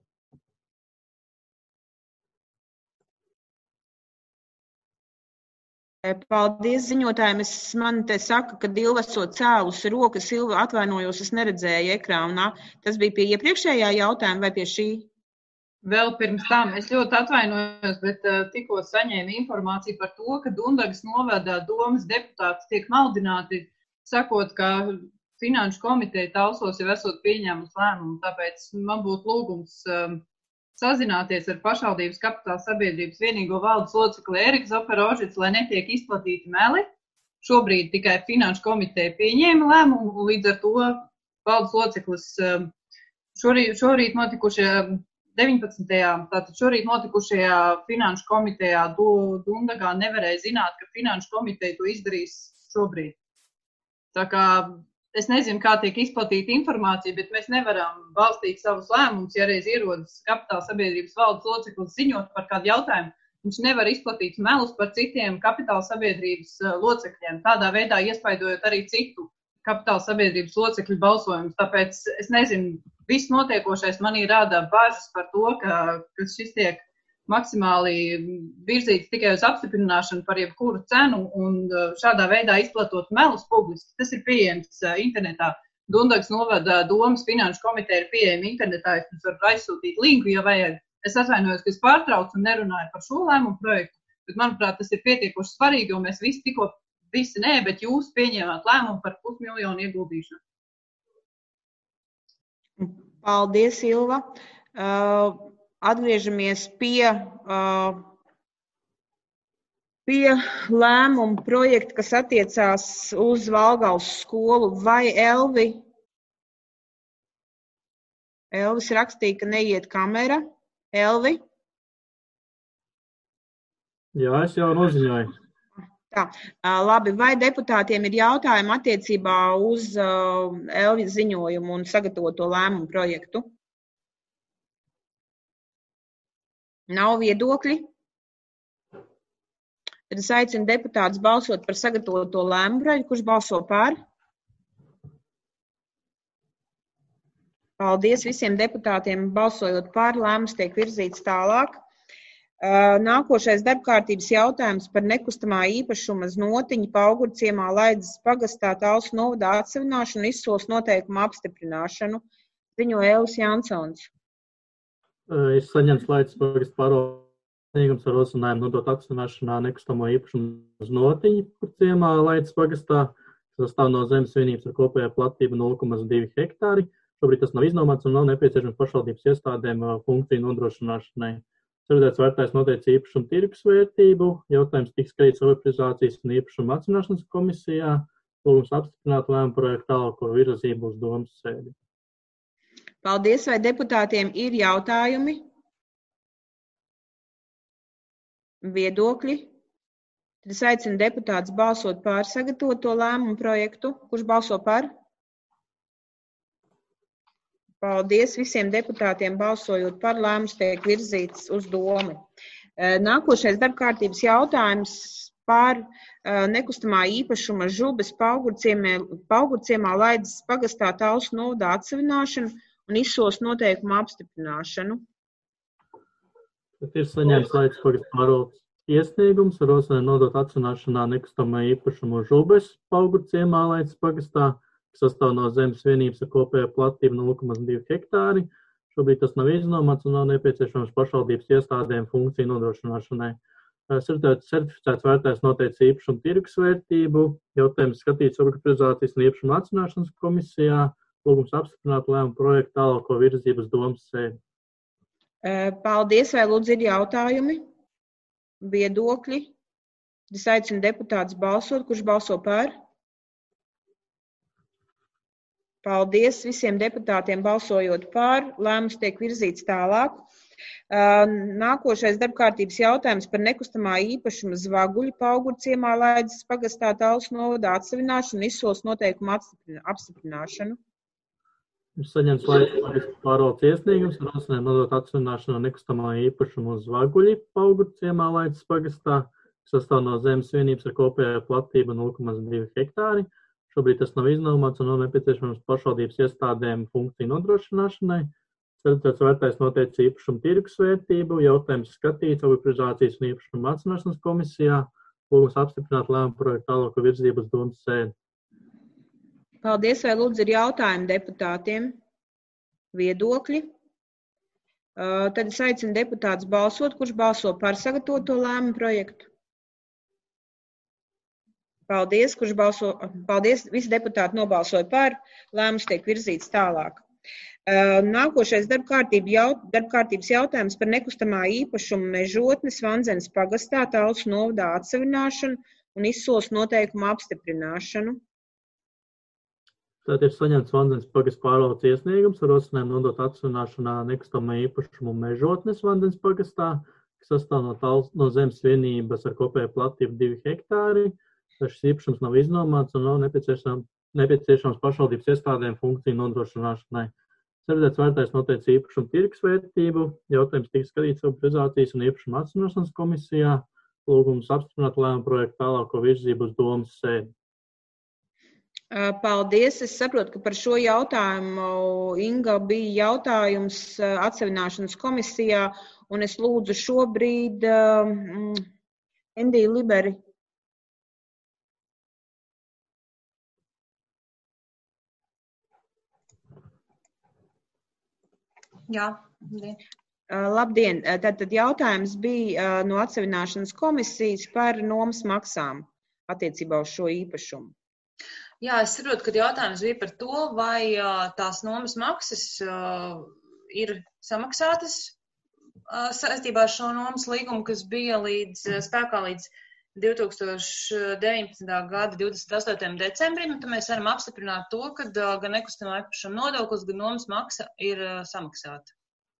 Paldies ziņotājiem. Es man te saka, ka Ilva esot cēlus rokas. Ilva, atvainojos, es neredzēju ekrānā. Tas bija pie iepriekšējā jautājuma vai pie šī? Vēl pirms tam es ļoti atvainojos, bet uh, tikko saņēmu informāciju par to, ka Dundagas novada domas deputāti tiek maldināti, sakot, ka Finanšu komiteja Talsos jau esot pieņēmusi lēmumu, tāpēc man būtu lūgums um, sazināties ar pašvaldības kapitāla sabiedrības vienīgo valdes locekli Eriku Zoperožicu, lai netiek izplatīti meli. Šobrīd tikai Finanšu komiteja pieņēma lēmumu, un līdz ar to valdes loceklis um, šorīt, šorīt notikušie deviņpadsmitajā Tātad šorīt notikušajā Finanšu komitejā Dundagā nevarēja zināt, ka Finanšu komiteja to izdarīs šobrīd. Tā kā es nezinu, kā tiek izplatīta informācija, bet mēs nevaram balstīt savus lēmumus, ja reiz ierodas kapitāla sabiedrības valdes loceklis ziņot par kādu jautājumu. Viņš nevar izplatīt melus par citiem kapitāla sabiedrības locekļiem, tādā veidā iespaidojot arī citu kapitāla sabiedrības locekļu balsojumus. Tāpēc es nezinu, viss notiekošais manī rāda bažas par to, ka, ka šis tiek maksimāli virzīts tikai uz apstiprināšanu par jebkuru cenu un šādā veidā izplatot melus publiski. Tas ir pieejams internetā. Dundagas novada domas Finanšu komiteja ir pieejama internetā. Es jums varu aizsūtīt linku, ja vajag. Es atvainojos, ka es pārtraucu un nerunāju par šo lēmumu projektu, bet manuprāt, tas ir pietiekoši svarīgi, jo mēs visi tikko, visi nē, bet jūs pieņēmāt lēmumu par pusmiljonu ieguldīšanu. Paldies, Ilva. Uh, atgriežamies pie, uh, pie lēmumu projekta, kas attiecās uz Valgavas skolu. Vai Elvi? Elvis rakstīja, ka neiet kamera. Elvi? Jā, es jau noziņoju. Tā, labi, vai deputātiem ir jautājumi attiecībā uz uh, Elvi ziņojumu un sagatavoto lēmumu projektu? Nav viedokļi? Tad es aicinu deputātus balsot par sagatavoto lēmumu projektu. Kurš balso par? Paldies visiem deputātiem. Balsojot par, lēmums tiek virzīts tālāk. Nākošais darbkārtības jautājums par nekustamā īpašuma Znotiņa Paugurciemā Laidzes pagastā Talsu novadā atsevināšanu un izsoles noteikumu apstiprināšanu. Ziņo Elvis Jansons. Es saņemts Laidzes pagasta pārvaldniekums ar rosinājumu nodot atsevināšanā nekustamo īpašumu Znotiņa Paugurciemā Laidzes pagastā, kas sastāv no zemes vienības ar kopējā platību nulle komats divi hektāri. Šobrīd tas nav iznomāts un nav nepieciešams pašvaldības iestādēm funkciju nodrošināšanai. Sabiedrēts vērtājs noteica īpašumu tirgus vērtību. Jautājums tiks skatīts Sabiedrības un īpašuma atsevināšanas komisijā. Lūgums apstiprināt lēmumu projektu tālāko virzību uz domas sēdi. Paldies, vai deputātiem ir jautājumi? Viedokļi? Tad es aicinu deputātus balsot par sagatavoto lēmumu projektu. Kurš balso par? Paldies visiem deputātiem balsojot par, lēmums tiek virzīts uz domu. Nākošais darbkārtības jautājums par nekustamā īpašuma Žubes Paugurciemā Laidzes pagastā Talsu novadā atsevināšanu un izsoles noteikumu apstiprināšanu. Tad ir saņemts Laidzes pagasta pārvaldes iesniegums ar rosinājumu nodot atsevināšanā nekustamā īpašumu Žubes Paugurciemā Laidzes pagastā, kas sastāv no zemes vienības ar kopējo platību nulle komats divi hektāri. Šobrīd tas nav iznomāts un nav nepieciešams pašvaldības iestādēm funkciju nodrošināšanai. Certificēts vērtājs noteica īpašumu tirgus vērtību. Jautājums skatīts Sabiedrības un īpašuma atsevināšanas komisijā. Lūgums apstiprināt lēmumu projektu tālāko virzību uz domas sēdi. Paldies, vai lūdzu ir jautājumi? Viedokļi? Es aicinu deputātus balsot, kurš balso par? Paldies visiem deputātiem balsojot par. Lēmums tiek virzīts tālāk. Nākošais darbkārtības jautājums par nekustamā īpašuma Zvaguļu Paugurciemā Laidzes pagastā Talsu novada atsavināšanu un izsoles noteikumu apstiprināšanu. Ir saņemts laiks pārvaldes iesniegums ar rosinājumu nodot atsavināšanu no nekustamā īpašuma uz Zvaguļu Paugurciemā Laidzes pagastā, kas sastāv no zemes vienības ar kopējo platību nulle komats divi hektāri. Šobrīd tas nav iznomāts un nav nepieciešams pašvaldības iestādēm funkciju nodrošināšanai. Ceturtais vērtējums noteicis īpašumu tirgus vērtību, jautājums skatīts Augļprivācijas un īpašumu atzināšanas komisijā, lūgums apstiprināt lēmumu projektu tālāko virzību uz domas sēdi. Paldies, vai lūdzu ir jautājumi deputātiem? Viedokļi? Tad es aicinu deputātus balsot, kurš balso par sagatavoto lēmumu projektu. Paldies, kurš balso, paldies, visi deputāti nobalsoja par, lēmums tiek virzīts tālāk. Nākošais darbkārtības jautājums par nekustamā īpašuma Mežotnes Vanzenes pagastā Talsu novadā atsavināšanu un izsoles noteikumu apstiprināšanu. Tātad ir saņemts Vanzenes pagasta pārvaldes iesniegums ar rosinājumu nodot atsavināšanā nekustamā īpašumu Mežotnes Vanzenes pagastā, kas sastāv no, tals, no zemes vienības ar kopēju platību divi hektāri. Šis īpašums nav iznomāts un nav nepieciešams, nepieciešams pašvaldības iestādēm funkciju nodrošināšanai. Ceturtais vērtējums noteicis īpašumu tirgus vērtību, jautājums tika skatīts Augļprivācijas un īpašumu atzināšanas komisijā, lūgums apstiprināt lēmumu projektu tālāko virzību uz domas sēdi. Paldies. Es saprotu, ka par šo jautājumu Inga bija jautājums atsavināšanas komisijā, un es lūdzu šobrīd um, Endiju Liberi. Jā, labdien. Labdien. Tātad jautājums bija no atsavināšanas komisijas par nomas maksām attiecībā uz šo īpašumu. Jā, es saprotu, ka jautājums bija par to, vai tās nomas maksas ir samaksātas saistībā ar šo nomas līgumu, kas bija līdz spēkā līdz divi tūkstoši deviņpadsmitā gada divdesmit astotajam decembrim, un tad mēs varam apstiprināt to, ka gan nekustamā īpašuma nodoklis, gan nomas maksa ir samaksāta.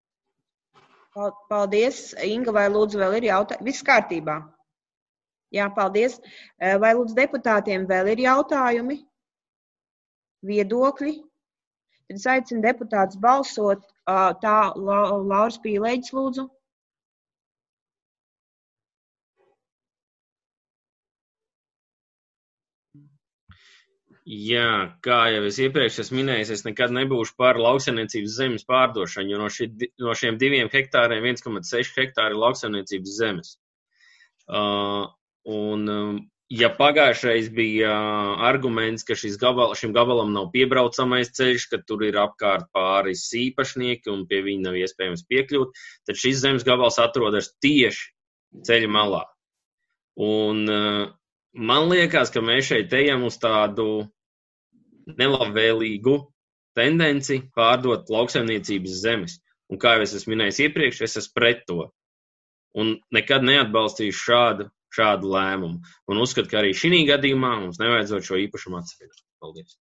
Paldies. Inga, vai lūdzu vēl ir jautājumi? Viss kārtībā? Jā, paldies. Vai lūdzu deputātiem vēl ir jautājumi? Viedokļi? Tad es aicinu deputātus balsot. Tā, Lauris Pīlēģis, lūdzu. Jā, kā jau es iepriekš esmu minējis, es nekad nebūšu par lauksaimniecības zemes pārdošanu, jo no, šī, no šiem diviem hektāriem viens komats seši hektāri ir lauksaimniecības zemes. Uh, un, um, ja pagājušreiz bija uh, arguments, ka šis gabal, šim gabalam nav piebraucamais ceļš, ka tur ir apkārt pāris īpašnieki un pie viņa nav iespējams piekļūt, tad šis zemes gabals atrodas tieši ceļa malā. Un uh, man liekas, ka mēs šeit ejam uz tādu nelabvēlīgu tendenci pārdot lauksaimniecības zemes. Un kā jau es esmu minējis iepriekš, es esmu pret to. Un nekad neatbalstīšu šādu, šādu lēmumu. Un uzskatu, ka arī šī gadījumā mums nevajadzot šo īpašumu atsevišķi. Paldies.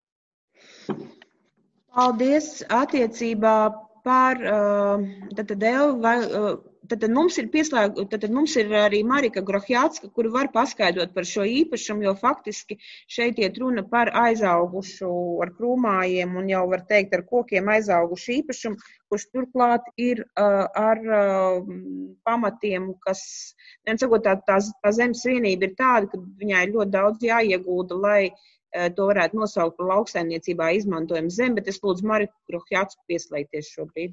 Paldies. Attiecībā par tad, tad, tad mums ir pieslēg, tad mums ir arī Marika Grohjācka, kura var paskaidrot par šo īpašumu, jo faktiski šeit iet runa par aizaugušu ar krūmājiem un jau var teikt ar kokiem aizaugušu īpašumu, kurš turklāt ir uh, ar uh, pamatiem, kas, nesakot, tā, tā, tā zemes vienība ir tāda, ka viņai ir ļoti daudz jāiegūda, lai uh, to varētu nosaukt par lauksaimniecībā izmantojumu zemi, bet es lūdzu Mariku Grohjācku pieslēgties šobrīd.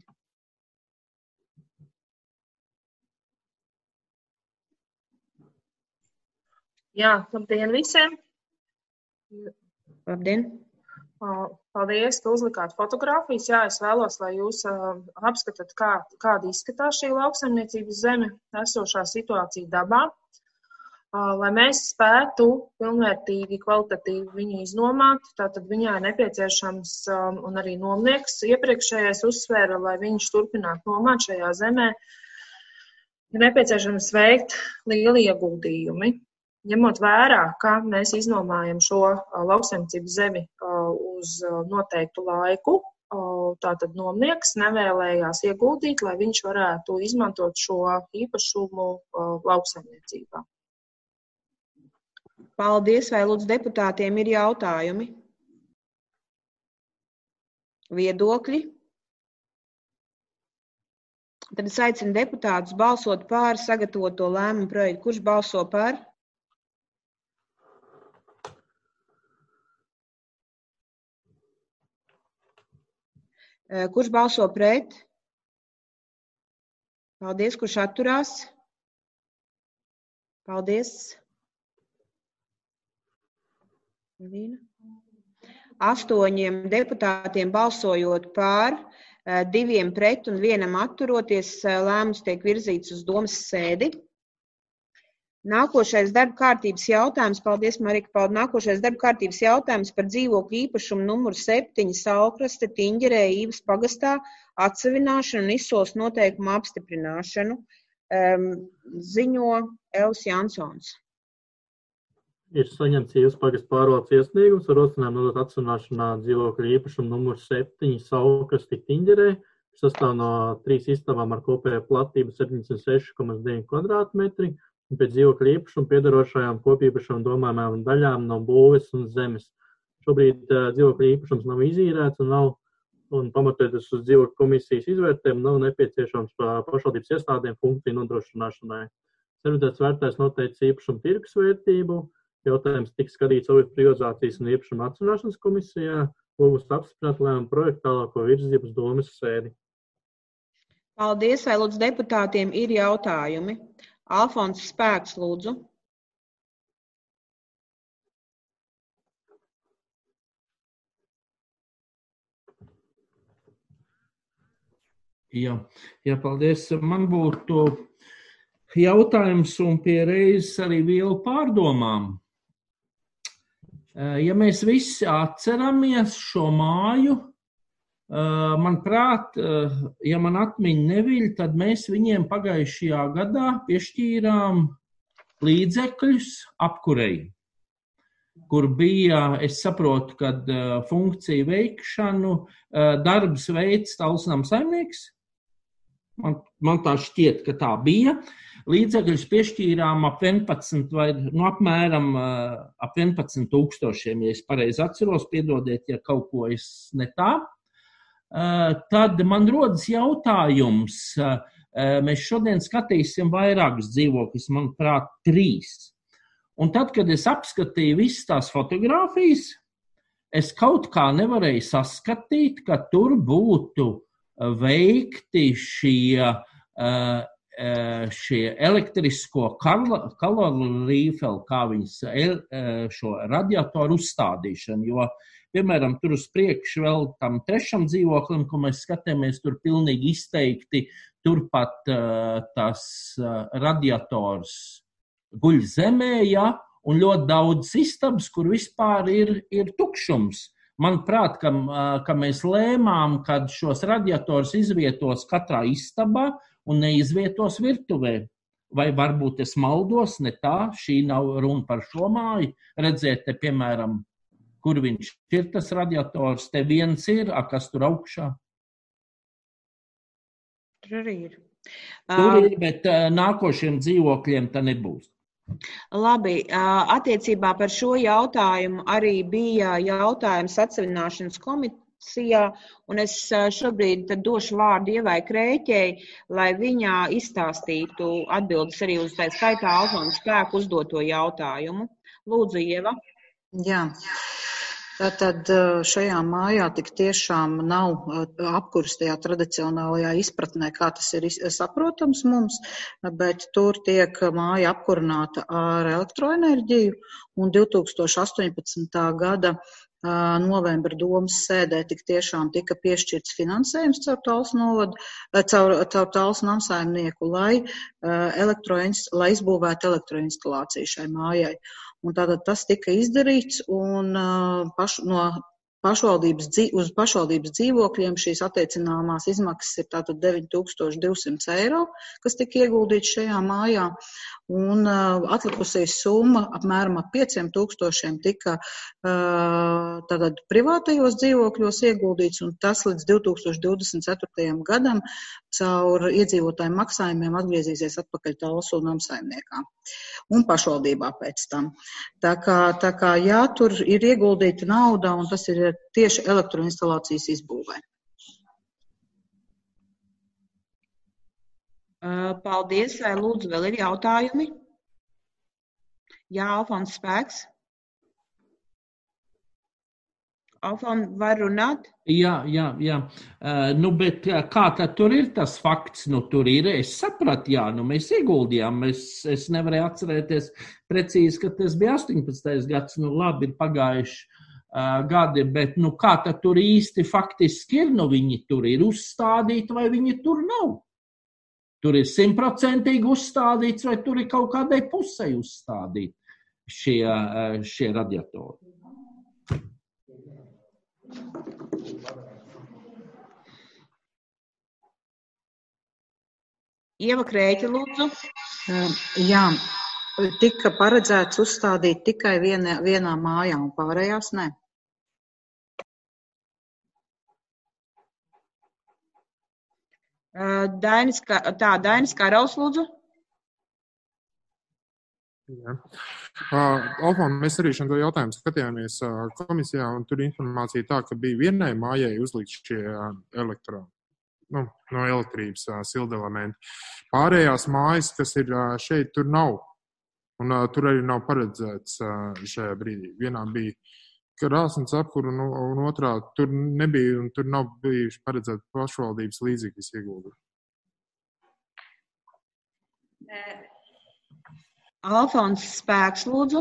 Jā, labdien visiem! Labdien! Paldies, ka uzlikāt fotogrāfijas. Jā, es vēlos, lai jūs uh, apskatāt, kā, kāda izskatās šī lauksaimniecības zeme, esošā situācija dabā, uh, lai mēs spētu pilnvērtīgi, kvalitatīvi viņu iznomāt. Tātad viņai nepieciešams, um, un arī nomnieks iepriekšējais uzsvēra, lai viņš turpinātu nomāt šajā zemē, ir nepieciešams veikt lieli ieguldījumi. Ņemot vērā, ka mēs iznomājam šo lauksaimniecības zemi uz noteiktu laiku. Tātad nomnieks nevēlējās ieguldīt, lai viņš varētu izmantot šo īpašumu lauksaimniecībā. Paldies, vai lūdzu deputātiem ir jautājumi? Viedokļi? Tad es aicinu deputātus balsot par sagatavoto lēmumu projektu. Kurš balso par? Kurš balso pret? Paldies, kurš atturās? Paldies. Astoņiem deputātiem balsojot par, diviem pret un vienam atturoties, lēmums tiek virzīts uz domas sēdi. Nākošais darba kārtības jautājums, paldies, Marika, paldies. Nākošais darba kārtības jautājums par dzīvokļu īpašumu numuru septiņi Saulkraste Tiņģerē Īvas pagastā atsevināšanu un izsoles noteikumu apstiprināšanu. Um, ziņo Elvis Jansons. Ir saņemts Īvas pagasta pārvaldes iesniegums ar rosinājumu nodot atsevināšanā dzīvokļu īpašumu numuru septiņi Saulkraste Tiņģerē, kas sastāv no trīs istabām ar kopējo platību septiņdesmit seši komats deviņi kvadrātmetri. Un pēc dzīvokļa īpašuma piedarošajām kopīpašām domājumām daļām no būves un zemes. Šobrīd uh, dzīvokļa īpašums nav izīrēts un nav, un pamatojoties uz dzīvokļa komisijas izvērtējumu, nav nepieciešams pašvaldības iestādēm funkciju nodrošināšanai. Servitēts vērtēs noteicis īpašumu tirgus vērtību, jautājums tiks skatīts Ovidu privatizācijas un īpašuma atsevināšanas komisijā, lūgums apstiprināt lēmumu projektu tālāko virzību uz domas sēdi. Paldies, vai lūdzu deputātiem ir jautājumi? Alfons Spēks, lūdzu. Jā, jā, paldies. Man būtu jautājums un pie reizes arī vielu pārdomām. Ja mēs visi atceramies šo māju, manuprāt, ja man atmiņa neviļ, tad mēs viņiem pagājušajā gadā piešķīrām līdzekļus apkurei, kur bija, es saprotu, kad funkciju veikšanu darbs veids Talsnam saimnieks. Man, man tā šķiet, ka tā bija. Līdzekļus piešķīrām ap vienpadsmit vai nu, apmēram ap vienpadsmit tūkstošiem, ja es pareizi atceros, piedodiet, ja kaut ko es ne tā. Tad man rodas jautājums, mēs šodien skatīsim vairākus dzīvokļus, manuprāt, trīs. Un tad, kad es apskatīju visas tās fotogrāfijas, es kaut kā nevarēju saskatīt, ka tur būtu veikti šie, šie elektrisko kalorīfeli, kā viņas šo radiatoru uzstādīšanu, jo piemēram, tur uz priekšu vēl tam trešam dzīvoklim, ko mēs skatījāmies, tur pilnīgi izteikti, turpat uh, tas uh, radiators guļ zemē, ja, un ļoti daudz istabas, kur vispār ir, ir tukšums. Manuprāt, ka, uh, ka mēs lēmām, kad šos radiators izvietos katrā istabā un neizvietos virtuvē. Vai varbūt es maldos, ne tā, šī nav runa par šo māju. Redzēt, te, piemēram, kur viņš ir tas radiators, te viens ir, a, kas tur augšā? Tur arī ir. Tur ir, bet uh, nākošiem dzīvokļiem tā nebūs. Labi, uh, attiecībā par šo jautājumu arī bija jautājums atsevināšanas komisijā, un es uh, šobrīd tad došu vārdu Ievai Krēķei, lai viņā izstāstītu atbildes arī uz tā skaitā Alfons Spēku uzdoto jautājumu. Lūdzu, Ieva. Jā. Tātad šajā mājā tik tiešām nav apkurs tajā tradicionālajā izpratnē, kā tas ir saprotams mums, bet tur tiek māja apkurināta ar elektroenerģiju, un divi tūkstoši astoņpadsmitā gada novembra domas sēdē tik tiešām tika piešķirts finansējums caur Talsu novadu, caur, caur Talsu namsaimnieku, lai, lai izbūvētu elektroinstalāciju šai mājai. Un tātad tas tika izdarīts, un pašu, no pašvaldības, uz pašvaldības dzīvokļiem šīs attiecināmās izmaksas ir tātad deviņi tūkstoši divsimt eiro, kas tika ieguldīts šajā mājā, un uh, atlikusī summa apmēram ap pieciem tūkstošiem tika uh, tātad privātajos dzīvokļos ieguldīts, un tas līdz divi tūkstoši divdesmit ceturtajam gadam caur iedzīvotāju maksājumiem atgriezīsies atpakaļ Talsu namsaimniekā un pašvaldībā pēc tam. Tā kā, tā kā jā, tur ir ieguldīta nauda, un tas ir tieši elektroinstalācijas izbūvē. Paldies, vai lūdzu vēl ir jautājumi? Jā, Alfons Spēks. Alfon, var runāt? Jā, jā, jā. Uh, nu, bet kā tad tur ir tas fakts? Nu, tur ir, es sapratu, jā, nu, mēs ieguldījām, es, es nevarēju atcerēties precīzi, ka tas bija astoņpadsmitais gads, nu, labi, ir pagājuši uh, gadi, bet, nu, kā tad tur īsti faktiski ir? Nu, viņi tur ir uzstādīti vai viņi tur nav? Tur ir simtprocentīgi uzstādīts vai tur ir kaut kādai pusei uzstādīti šie, uh, šie radiatori? Ieva Krēķa, lūdzu. Jā, tika paredzēts uzstādīt tikai vienā, vienā mājā un pārējās ne. Dainis, tā, Dainis Karaus, lūdzu. Jā. Uh, Alfon, mēs arī šim to jautājumu skatījāmies uh, komisijā, un tur informācija tā, ka bija vienai mājai uzlikt šie uh, elektro, nu, no elektrības uh, sildelementi. Pārējās mājas, kas ir uh, šeit, tur nav, un uh, tur arī nav paredzēts uh, šajā brīdī. Vienā bija krāsnes apkura, un, un otrā tur nebija, un tur nav bijuši paredzēti pašvaldības līdzekļus ieguldīt. Nē. Alfons Spēks, lūdzu.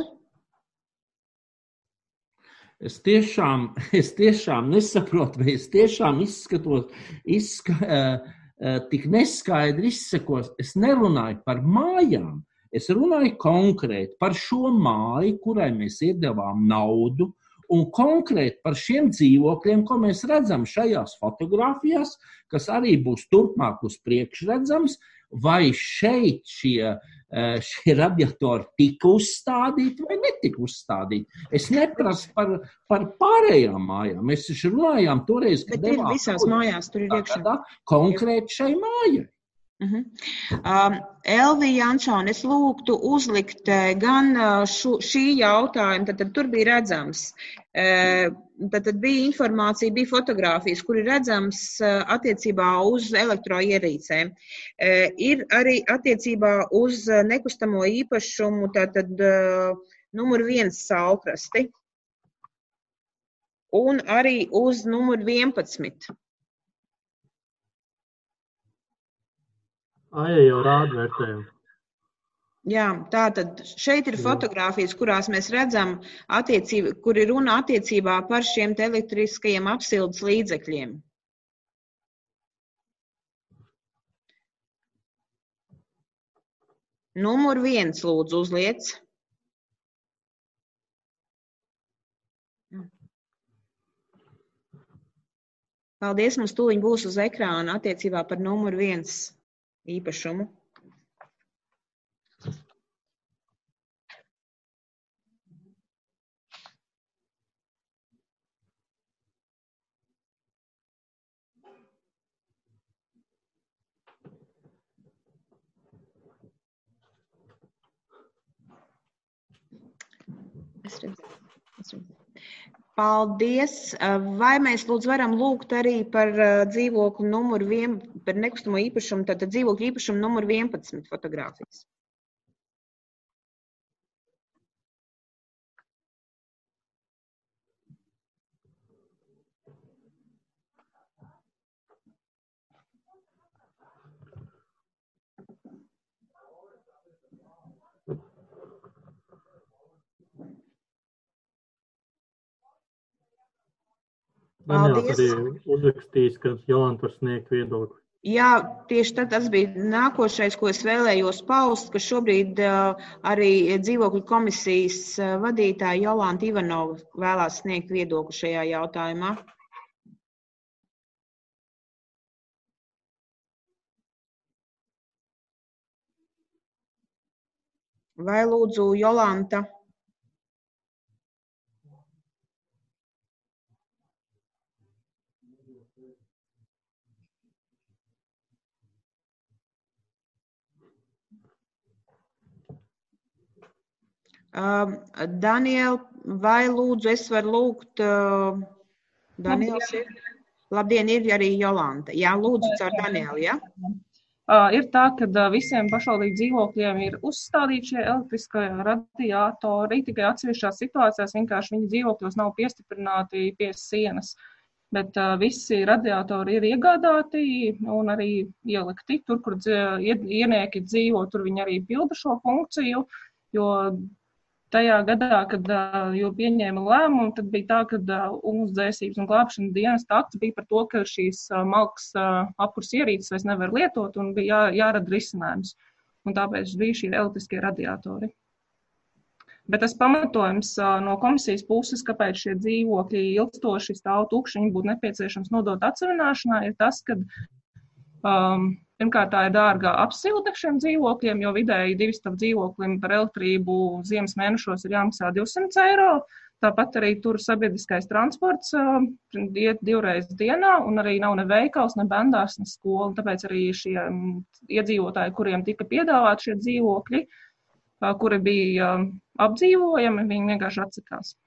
Es tiešām, es tiešām nesaprotu, vai es tiešām izskatos, izska, uh, uh, tik neskaidri izsekos. Es nerunāju par mājām, es runāju konkrēti par šo māju, kurai mēs iedevām naudu, un konkrēti par šiem dzīvokļiem, ko mēs redzam šajās fotogrāfijās, kas arī būs turpmāk uz priekšu redzams, vai šeit šie šie radiatori tika uzstādīti vai netika uzstādīti. Es neprasu par, par pārējām mājām. Mēs taču runājām toreiz, kad bet ir visās mājās, tur ir iekšā. Konkrēti šai mājai. Uh-huh. Um, Elvija Jančona, es lūgtu uzlikt gan šu, šī jautājuma, tad, tad tur bija redzams, tad, tad bija informācija, bija fotogrāfijas, kur ir redzams attiecībā uz elektroierīcēm. Ir arī attiecībā uz nekustamo īpašumu, tātad numur viens saulkrasti un arī uz numur vienpadsmit. Aija jau rāda vērtējumu. Jā, tātad šeit ir fotogrāfijas, kurās mēs redzam, attiecība, kur ir runa attiecībā par šiem te elektriskajiem apsildes līdzekļiem. Numur viens, lūdzu, uzliec. Paldies, mums tūliņ būs uz ekrāna attiecībā par numuru viens īpašumu. Es redzu, es redzu. Paldies. Vai mēs lūdzu varam lūgt arī par dzīvokļu numuru vien, par nekustamo īpašumu, tātad dzīvokļu īpašumu numuru vienpadsmit fotogrāfijas? Man jau arī uzrakstījis, ka Jolanta var sniegt viedokli. Jā, tieši tad tas bija nākošais, ko es vēlējos paust, ka šobrīd arī dzīvokļu komisijas vadītāja Jolanta Ivanova vēlās sniegt viedokli šajā jautājumā. Vai lūdzu, Jolanta? Uh, Daniel, vai lūdzu, es varu lūgt, uh, Daniels ir, labdien, ir arī Jolanta. Jā, lūdzu, caur Danielu, jā? Uh, ir tā, ka uh, visiem pašvaldību dzīvokļiem ir uzstādīti šie elektriskie radiatori, tikai atsevišķās situācijās vienkārši viņi dzīvokļos nav piestiprināti pie sienas. Bet uh, visi radiatori ir iegādāti un arī ielikti. Tur, kur ienieki dzīvo, tur viņi arī pilda šo funkciju, jo tajā gadā, kad uh, jau pieņēma lēmumu, tad bija tā, ka uh, ugunsdzēsības un glābšanas dienesta akts bija par to, ka šīs uh, malkas uh, apkurs ierīces vairs nevar lietot un bija jā, jārada risinājums. Un tāpēc bija šie elektriskie radiatori. Bet tas pamatojums uh, no komisijas puses, kāpēc šie dzīvokļi ilgstoši stāv tukši, viņi būtu nepieciešams nodot atsevināšanā, ir tas, ka um, pirmkārt, tā ir dārga apsilde šiem dzīvokļiem, jo vidēji divistabu dzīvoklim par elektrību ziemas mēnešos ir jāmaksā divsimt eiro. Tāpat arī tur sabiedriskais transports uh, iet divreiz dienā, un arī nav ne veikals, ne bendārs, ne skola. Tāpēc arī šie um, iedzīvotāji, kuriem tika piedāvāti šie dzīvokļi, uh, kuri bija uh, apdzīvojami, viņi vienkārši atsakās.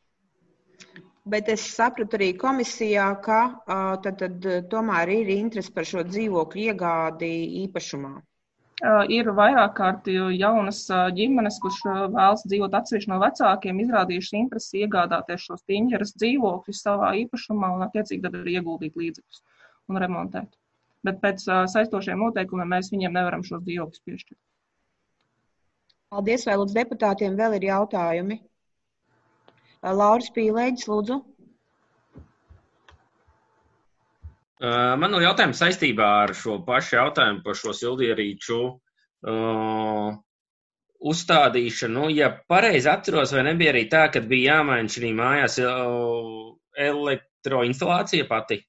Bet es sapratu arī komisijā, ka uh, tad, tad tomēr ir interesi par šo dzīvokļu iegādi īpašumā. Uh, ir vairāk kārt jaunas uh, ģimenes, kurš uh, vēlas dzīvot atsevišķi no vecākiem, izrādījušas interesi iegādāties šos tīņģeres dzīvokļus savā īpašumā un attiecīgi tad arī ieguldīt līdzekļus un remontēt. Bet pēc uh, saistošiem noteikumiem mēs viņiem nevaram šos dzīvokļus piešķirt. Paldies, vai lūdzu deputātiem vēl ir jautājumi? Lauris Pīlēģis, lūdzu. Man ir jautājums saistībā ar šo pašu jautājumu par šo sildierīču uh, uzstādīšanu. Ja pareizi atceros, vai nebija arī tā, kad bija jāmaina šī mājās uh, elektroinstalācija pati?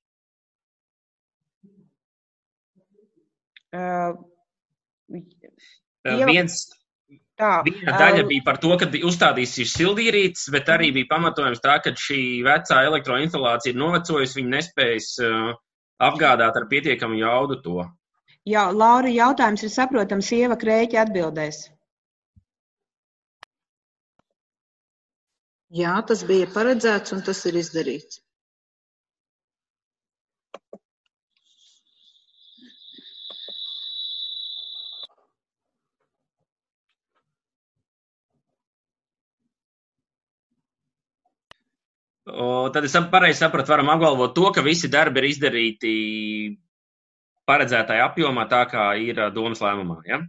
Uh, uh, viens... Tā, Viena daļa bija par to, ka uzstādīs šīs sildierītes, bet arī bija pamatojums tā, ka šī vecā elektroinstalācija ir novecojusi, viņi nespējas uh, apgādāt ar pietiekamu jaudu to. Jā, Laura, jautājums ir saprotams, Ieva Krēķa atbildēs. Jā, tas bija paredzēts un tas ir izdarīts. O, tad es pareizi sapratu, varam apgalvot to, ka visi darbi ir izdarīti paredzētajā apjomā, tā kā ir domas lēmumā, ja?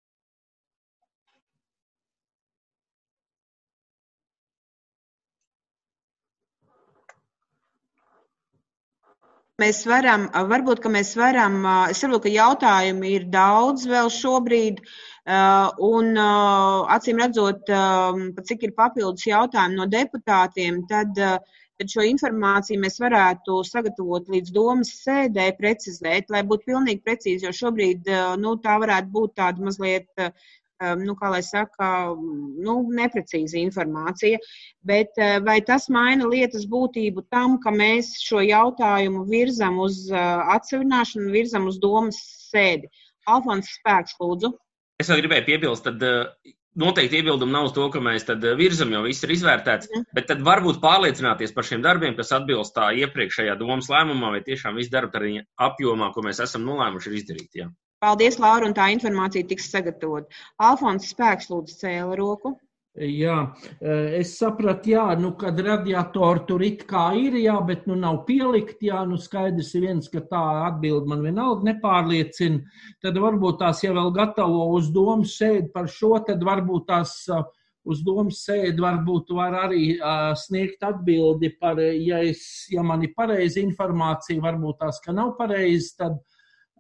Mēs varam, varbūt, ka mēs varam, es saprotu, ka jautājumi ir daudz vēl šobrīd, un acīm redzot, cik ir papildus jautājumi no deputātiem, tad, tad šo informāciju mēs varētu sagatavot līdz domas sēdē, precizēt, lai būtu pilnīgi precīzi, jo šobrīd, nu, tā varētu būt tāda mazliet, nu, kā lai saka, nu, neprecīza informācija, bet vai tas maina lietas būtību tam, ka mēs šo jautājumu virzam uz atsevināšanu, virzam uz domas sēdi? Alfons Spēks, lūdzu. Es vēl gribēju piebilst, tad noteikti iebildumi nav uz to, ka mēs tad virzam, jo viss ir izvērtēts, mm. bet tad varbūt pārliecināties par šiem darbiem, kas atbilst tā iepriekšējā domas lēmumā, vai tiešām viss darba arī apjomā, ko mēs esam nolēmuši, ir izdarīt, jā. Paldies, Laura, un tā informācija tiks sagatavot. Alfons Spēks, lūdzu, cēla roku. Jā, es sapratu, jā, nu, kad radiatori tur it kā ir, jā, bet nu nav pielikt, jā, nu skaidrs ir viens, ka tā atbild man vienalga nepārliecina, tad varbūt tās, ja vēl gatavo uz domas sēdi par šo, tad varbūt tās uz domas sēdi varbūt var arī uh, sniegt atbildi par, ja, es, ja man ir pareiza informācija, varbūt tās, ka nav pareizi, tad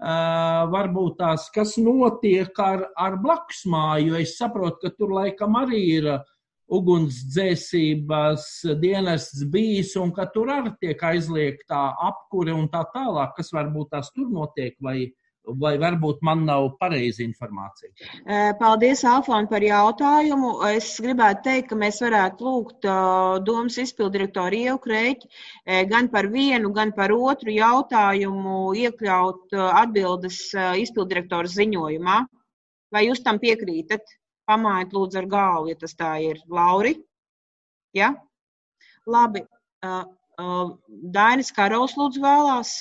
varbūt tās, kas notiek ar, ar blakusmāju, jo es saprotu, ka tur laikam arī ir ugunsdzēsības dienests bijis un ka tur arī tiek aizliegtā apkure un tā tālāk, kas varbūt tās tur notiek, vai, vai varbūt man nav pareiza informācija. Paldies, Alfon, par jautājumu. Es gribētu teikt, ka mēs varētu lūgt domas izpildirektoru Ievu Kreķi gan par vienu, gan par otru jautājumu iekļaut atbildes izpildirektora ziņojumā. Vai jūs tam piekrītat? Pamājiet lūdzu ar galvu, ja tas tā ir. Lauri? Ja? Labi. Uh, uh, Dainis Karols lūdzu vēlās.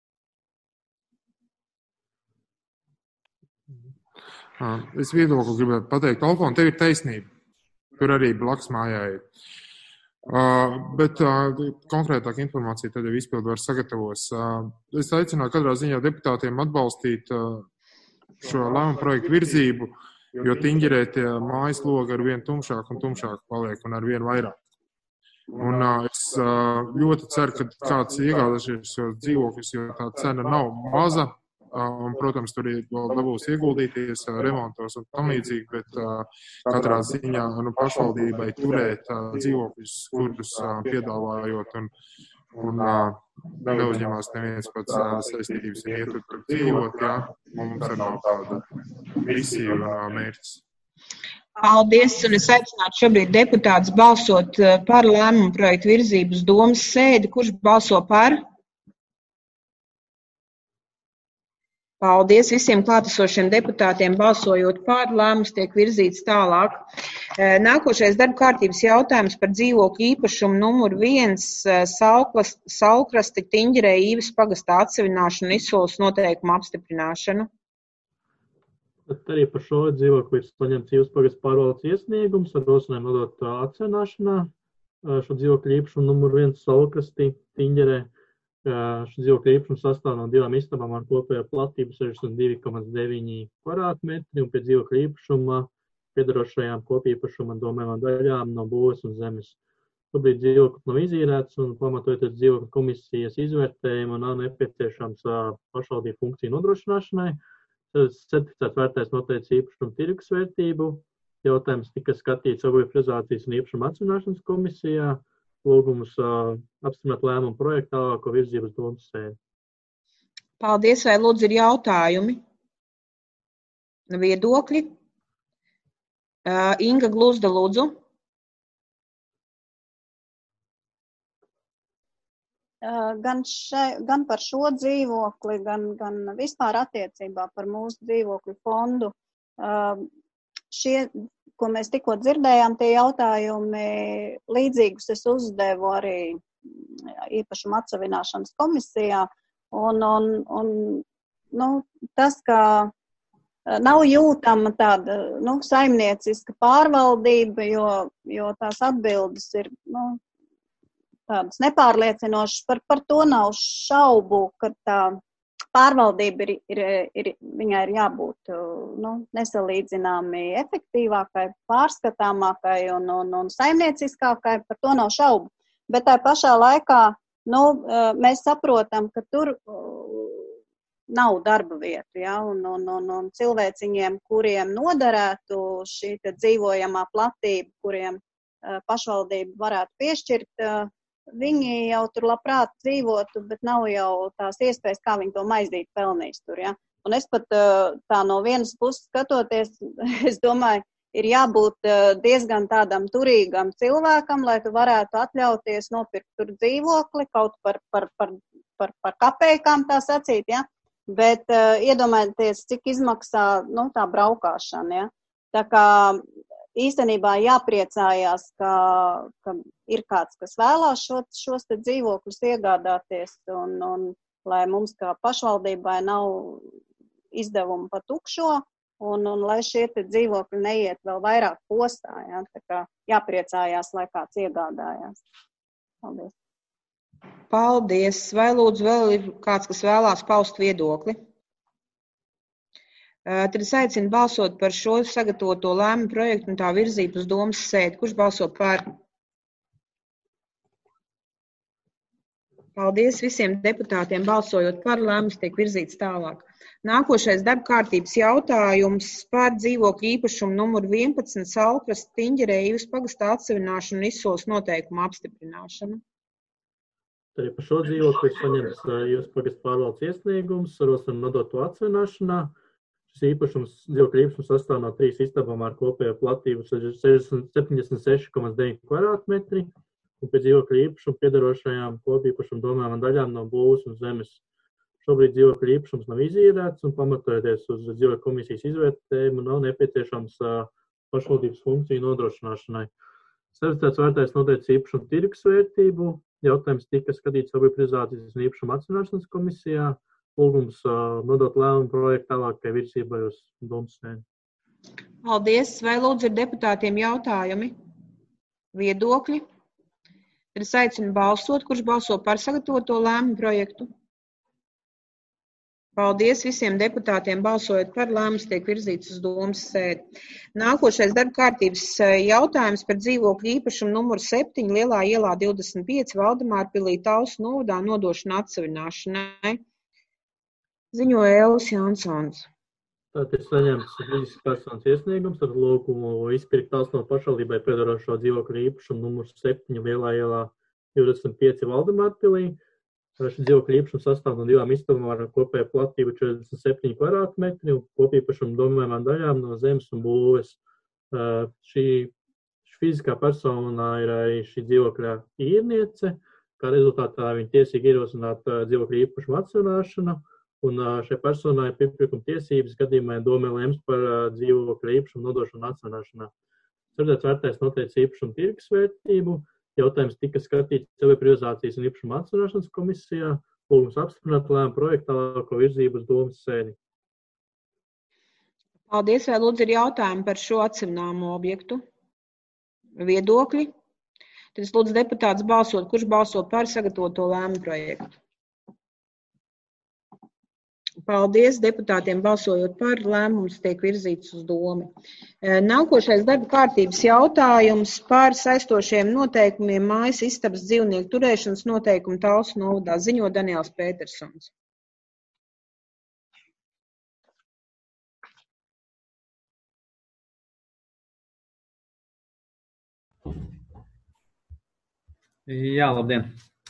Es viedokli gribētu pateikt. Alfon, tev ir taisnība. Tur arī blakus mājā ir. Uh, bet uh, konkrētāk informācija tad jau izpildu var sagatavos. Uh, es aicinātu katrā ziņā deputātiem atbalstīt uh, šo lēmumu projektu virzību, jo Tiņģerē tie mājas logi ar vien tumšāk un tumšāk paliek un ar vien vairāk. Un uh, es uh, ļoti ceru, ka kāds iegādāsies šos dzīvokļus, jo tā cena nav maza. Uh, un, protams, tur ir vēl dabūs ieguldīties uh, remontos un tam līdzīgi, bet uh, katrā ziņā nu, pašvaldībai turēt uh, dzīvokļus, kurus uh, piedāvājot un, un uh, neuzņemās neviens pats uh, saistības un iet tur dzīvot, jā, mums arī nav tāda misija un uh, mērķis. Paldies, un es aicinātu šobrīd deputātus balsot par lēmumu projektu virzību uz domas sēdi. Kurš balso par? Paldies visiem klātesošiem deputātiem. Balsojot par, lēmums tiek virzīts tālāk. Nākošais darba kārtības jautājums par dzīvokļu īpašumu numur viens Saulkrasti Tiņģerē Īves pagastā atsevināšanu izsoles noteikumu apstiprināšanu. Bet arī par šo dzīvokli ir saņemts Īves pagasta pārvaldes iesniegums ar rosinājumu nodot atsevināšanā. Šo dzīvokļu īpašumu numur viens Saulkrasti Tiņģerē. Šis dzīvokļa īpašums sastāv no divām istabām ar kopējo platību sešdesmit divi komats deviņi kvadrātmetri un pie dzīvokļa īpašuma piedarošajām kopīpašuma domājumām daļām no būves un zemes. Šobrīd dzīvoklis nav izīrēts un pamatojoties dzīvokļa komisijas izvērtējumu nav nepieciešams pašvaldību funkciju nodrošināšanai. Certificēts vērtējs noteica īpašumu tirgus vērtību. Jautājums tika skatīts obligācijas un īpašuma atsevināšanas komisijā. Lūgums uh, apstiprināt lēmumu projektu tālāko virzību uz domas sēdi. Paldies, vai lūdzu ir jautājumi? Viedokļi? Uh, Inga Gluzda, lūdzu. Uh, gan, še, gan par šo dzīvokli, gan, gan vispār attiecībā par mūsu dzīvokļu fondu. Uh, šie ko mēs tikko dzirdējām, tie jautājumi līdzīgus es uzdevu arī īpašuma atsevināšanas komisijā. Un, un, un nu, tas, ka nav jūtama tāda nu, saimnieciska pārvaldība, jo, jo tās atbildes ir nu, tādas nepārliecinošas, par, par to nav šaubu, ka tā pārvaldība ir, ir, ir, viņai ir jābūt nu, nesalīdzināmi efektīvākai, pārskatāmākai un, un, un saimnieciskākai, par to nav šaubu. Bet tā pašā laikā nu, mēs saprotam, ka tur nav darba vietu, ja, un, un, un, un cilvēciņiem, kuriem noderētu šī dzīvojamā platība, kuriem pašvaldība varētu piešķirt, viņi jau tur labprāt dzīvotu, bet nav jau tās iespējas, kā viņi to maizīt pelnīs tur, ja. Un es pat tā no vienas puses skatoties, es domāju, ir jābūt diezgan tādam turīgam cilvēkam, lai tu varētu atļauties nopirkt tur dzīvokli, kaut par, par, par, par, par kapeikām tā sacīt, ja. Bet iedomājieties, cik izmaksā, nu, tā braukāšana, ja. Tā kā īstenībā jāpriecājās, ka, ka ir kāds, kas vēlās šo, šos te dzīvokļus iegādāties, un, un lai mums kā pašvaldībai nav izdevumu pa tukšo, un, un lai šie te dzīvokļi neiet vēl vairāk postā. Ja? Tā kā jāpriecājās, lai kāds iegādājās. Paldies. Paldies. Vai lūdzu vēl ir kāds, kas vēlās paust viedokli? Tad es aicinu balsot par šo sagatavoto lēmumu projektu un tā virzību uz domas sēdi. Kurš balso par? Paldies visiem deputātiem. Balsojot par, lēmums tiek virzīts tālāk. Nākošais darba kārtības jautājums par dzīvokļu īpašumu numuru vienpadsmit Salkrasts Tiņģerē Ivas pagastā atsevināšanu un izsoles noteikumu apstiprināšanu. Arī par šo dzīvokli ir saņemts Ivas pagasta pārvaldes iesniegums, rosinām nodot to atsevināšanā. Šis īpašums, dzīvokļu īpašums sastāv no trīs istabām ar kopējo platību septiņdesmit seši komats deviņi kvadrātmetri un pie dzīvokļu īpašumu piedarošajām kopīpašumu domām un daļām no būvs un zemes. Šobrīd dzīvokļu īpašums nav izīrēts un pamatojoties uz dzīvokļu komisijas izvērtējumu nav nepieciešams pašvaldības funkciju nodrošināšanai. Servicēts vērtējs noteicis īpašumu tirgusvērtību. Jautājums tika skatīts Sabiedrības un īpašuma atsevināšanas komisijā. Lūgums nodot lēmumu projektu tālākai virzībai uz domas sēdi. Paldies. Vai lūdzu ir deputātiem jautājumi? Viedokļi? Tad es aicinu balsot, kurš balso par sagatavoto lēmumu projektu. Paldies visiem deputātiem. Balsojot par, lēmums tiek virzīts uz domas sēdi. Nākošais darba kārtības jautājums par dzīvokļu īpašumu numuru septiņi Lielā ielā divdesmit pieci Valdemārpilī Talsu novadā nodošana atsevināšanai. Ziņoja Elvis Jansons. Tātad ir saņemts fiziskas personas iesniegums ar lūgumu izpirkt Talsu no pašvaldībai piedarošo dzīvokļu īpašumu numuru septiņi Lielā ielā divdesmit pieci Valdemārpilī. Šis dzīvokļu īpašums sastāv no divām istabām ar kopēju platību četrdesmit septiņi kvadrātmetri un kopīpašumu domājumām daļām no zemes un būves. Šī fiziskā persona ir arī šī dzīvokļa īrniece, kā rezultātā viņa tiesīgi ierosināt dzīvokļu īpašumu atsevināšanu, un šai personai pirmpirkuma tiesības gadījumā domē lems par dzīvokļu īpašumu nodošanu atsevināšanā. Servicēts vērtējs noteicis īpašumu tirgusvērtību. Jautājums tika skatīts Sabiedrības un īpašuma atsevināšanas komisijā. Lūgums apstiprināt lēmumu projektu tālāko virzību uz domas sēdi. Paldies. Vai lūdzu ir jautājumi par šo atsevināmo objektu? Viedokļi? Tad es lūdzu deputātus balsot, kurš balso par sagatavoto lēmumu projektu. Paldies deputātiem. Balsojot par, lēmums tiek virzīts uz domu. Nākošais darba kārtības jautājums par saistošiem noteikumiem mājas istabas dzīvnieku turēšanas noteikumu Talsu novadā. Ziņo Daniels Pētersons. Jā, labdien!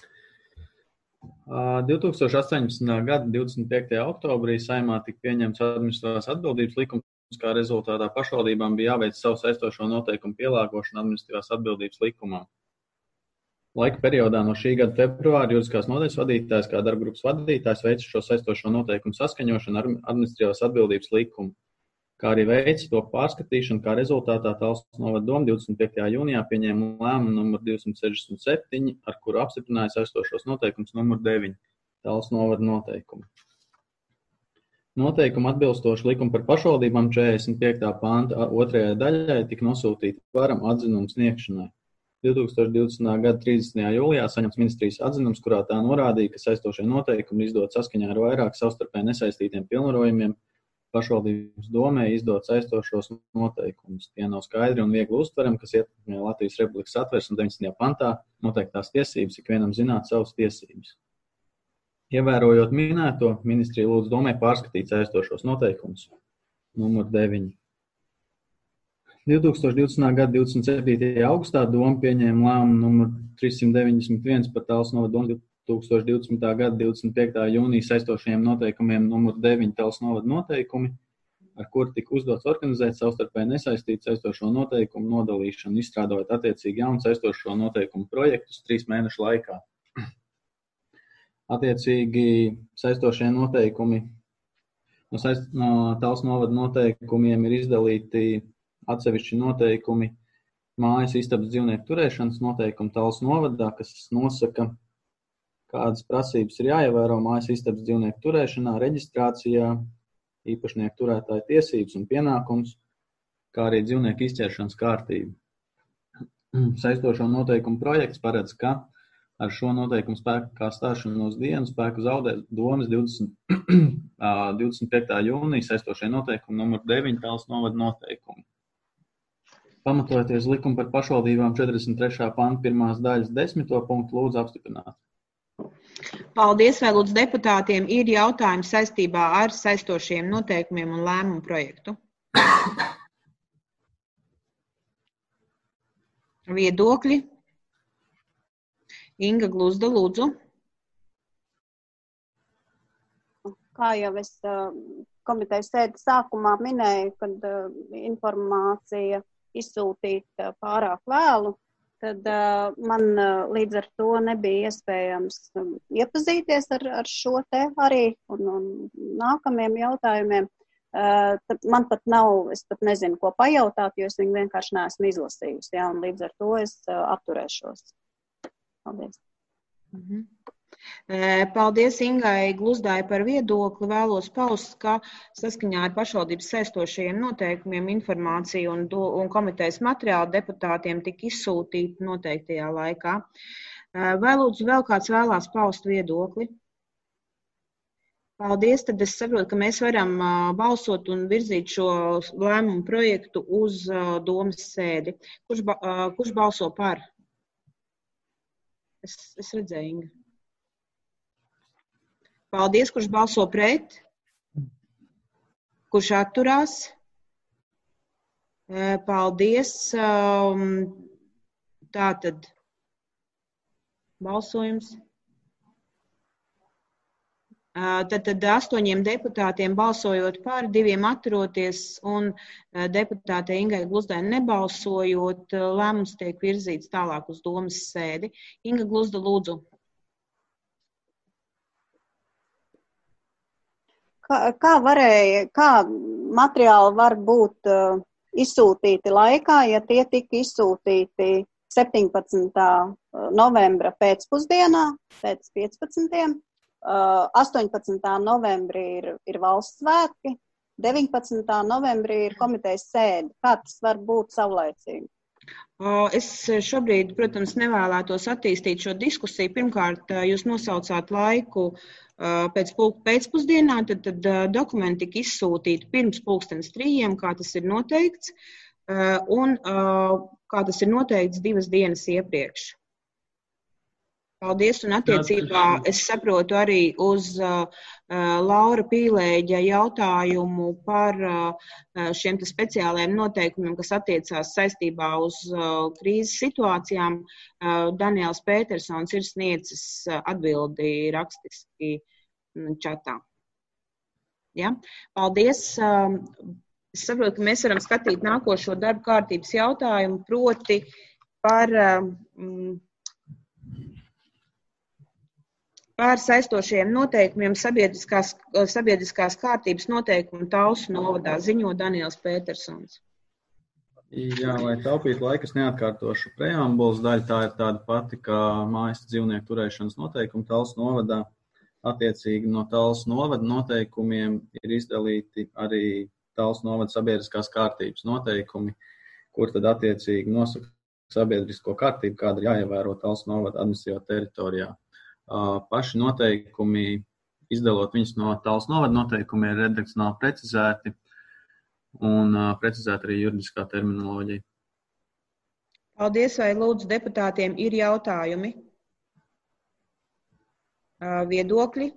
divi tūkstoši astoņpadsmitā gada divdesmit piektajā oktobrī Saeimā tika pieņemts administratīvās atbildības likums, kā rezultātā pašvaldībām bija jāveic savu saistošo noteikumu pielāgošanu administratīvās atbildības likumam. Laika periodā no šī gada februāra juridiskās nodaļas vadītājs kā darba grupas vadītājs veica šo saistošo noteikumu saskaņošanu ar administratīvās atbildības likumu, kā arī veica to pārskatīšanu, kā rezultātā Talsu novada doma divdesmit piektajā jūnijā pieņēma lēmumu numur divsimt sešdesmit septiņi, ar kuru apstiprināja saistošos noteikumus numur deviņi Talsu novada noteikumu. Noteikumu atbilstoši likumu par pašvaldībām četrdesmit piektā panta otrajai daļai tika nosūtīta varam atzinumu sniegšanai. divi tūkstoši divdesmitā gada trīsdesmitajā jūlijā saņemts ministrijas atzinums, kurā tā norādīja, ka saistošie noteikumi izdot saskaņā ar vairāk savstarpēji nesaistītiem pilnvarojumiem pašvaldības domē izdot saistošos noteikumus. Tie nav skaidri un viegli uztverami, kas ietekmē Latvijas Republikas satversmes deviņdesmitajā pantā noteiktās tiesības, ikvienam zināt savas tiesības. Ievērojot minēto, ministrija lūdz domē pārskatīt saistošos noteikumus. Numur deviņi. divi tūkstoši divdesmitā gada divdesmit septītajā augustā doma pieņēma lēmumu numur trīssimt deviņdesmit viens par Talsu novada domu divi tūkstoši divdesmitā gada divdesmit piektā jūnija saistošajiem noteikumiem numur deviņi Talsu novada noteikumi, ar kuru tika uzdots organizēt savstarpēji nesaistītu saistošo noteikumu nodalīšanu, izstrādājot attiecīgi jaunu saistošo noteikumu projektus trīs mēnešu laikā. Attiecīgi saistošie noteikumi no, saist, no Talsu novada noteikumiem ir izdalīti atsevišķi noteikumi mājas istabas dzīvnieku turēšanas noteikumi Talsu novadā, kas nosaka, kādas prasības ir jāievēro mājas istabas dzīvnieku turēšanā, reģistrācijā, īpašnieku turētāju tiesības un pienākums, kā arī dzīvnieku izķeršanas kārtība. Saistošo noteikumu projekts paredz, ka ar šo noteikumu spēkā stāšanos dienu spēku zaudē domas divdesmit piektā jūnija saistošie noteikumi numur deviņi Talsu novada noteikumi. Pamatojoties likumu par pašvaldībām četrdesmit trešā panta pirmās daļas desmito punktu lūdzu apstiprināt. Paldies, vai lūdzu deputātiem ir jautājumi saistībā ar saistošiem noteikumiem un lēmumu projektu? Viedokļi? Inga Gluzda, lūdzu. Kā jau es komitejas sēdes sākumā minēju, kad informācija izsūtīta pārāk vēlu, tad man līdz ar to nebija iespējams iepazīties ar, ar šo te arī un, un nākamiem jautājumiem. Man pat nav, es pat nezinu, ko pajautāt, jo es viņu vienkārši neesmu izlasījusi, ja, un līdz ar to es atturēšos. Paldies. Mhm. Paldies Ingai Gluzdai par viedokli. Vēlos paust, ka saskaņā ar pašvaldības saistošajiem noteikumiem informācija un, do, un komitejas materiāli deputātiem tika izsūtīta noteiktajā laikā. Vai lūdzu vēl kāds vēlās paust viedokli? Paldies, tad es saprotu, ka mēs varam balsot un virzīt šo lēmumu projektu uz domas sēdi. Kurš, ba, kurš balso par? Es, es redzēju, Inga. Paldies, kurš balso pret? Kurš atturās? Paldies. Tātad balsojums. Tad, tad astoņiem deputātiem balsojot par, diviem atturoties un deputātei Ingai Gluzdai nebalsojot, lēmums tiek virzīts tālāk uz domas sēdi. Inga Gluzda, lūdzu. Kā, kā varēja, kā materiāli var būt uh, izsūtīti laikā, ja tie tika izsūtīti septiņpadsmitā novembra pēcpusdienā, pēc piecpadsmitiem, uh, astoņpadsmitā novembrī ir, ir valsts svētki, deviņpadsmitā novembrī ir komitejas sēde. Kā tas var būt savlaicīgi? Es šobrīd, protams, nevēlētos attīstīt šo diskusiju. Pirmkārt, jūs nosaucāt laiku pēc pēcpusdienā, tad, tad dokumenti tika izsūtīti pirms pulkstenes trījiem, kā tas ir noteikts, un kā tas ir noteikts divas dienas iepriekš. Paldies, un attiecībā es saprotu arī uz uh, Laura Pīlēģa jautājumu par uh, šiem te speciālajiem noteikumiem, kas attiecās saistībā uz uh, krīzes situācijām. Uh, Daniels Pētersons ir sniedzis uh, atbildi rakstiski čatā. Ja? Paldies. Uh, es saprotu, ka mēs varam skatīt nākošo darba kārtības jautājumu, proti par uh, Pār saistošiem noteikumiem sabiedriskās, sabiedriskās kārtības noteikumu Talsu novadā ziņo Daniels Pētersons. Jā, lai taupītu laiku, es neatkārtošu preambulas daļu, tā ir tāda pati kā mājas dzīvnieku turēšanas noteikumi Talsu novadā. Attiecīgi no Talsu novada noteikumiem ir izdalīti arī Talsu novada sabiedriskās kārtības noteikumi, kur tad attiecīgi nosaka sabiedrisko kārtību, kāda ir jāievēro Talsu novada administratīvā teritorijā. Paši noteikumi, izdalot viņus no Talsu novada noteikumi, ir redakcionāli precizēti un precizēta arī juridiskā terminoloģija. Paldies, vai lūdzu deputātiem ir jautājumi? Viedokļi?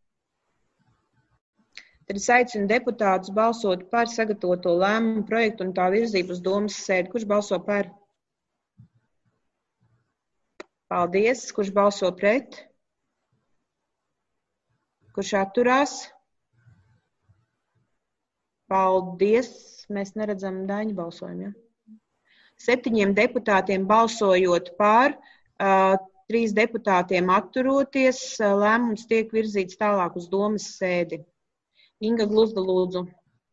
Tad es aicinu deputātus balsot par sagatavoto lēmumu projektu un tā virzību uz domas sēdi. Kurš balso par? Paldies. Kurš balso pret? Kurš atturās? Paldies. Mēs neredzam Daņu balsojumu, ja? Septiņiem deputātiem balsojot par, uh, trīs deputātiem atturoties, uh, lēmums tiek virzīts tālāk uz domas sēdi. Inga Gluzda, lūdzu.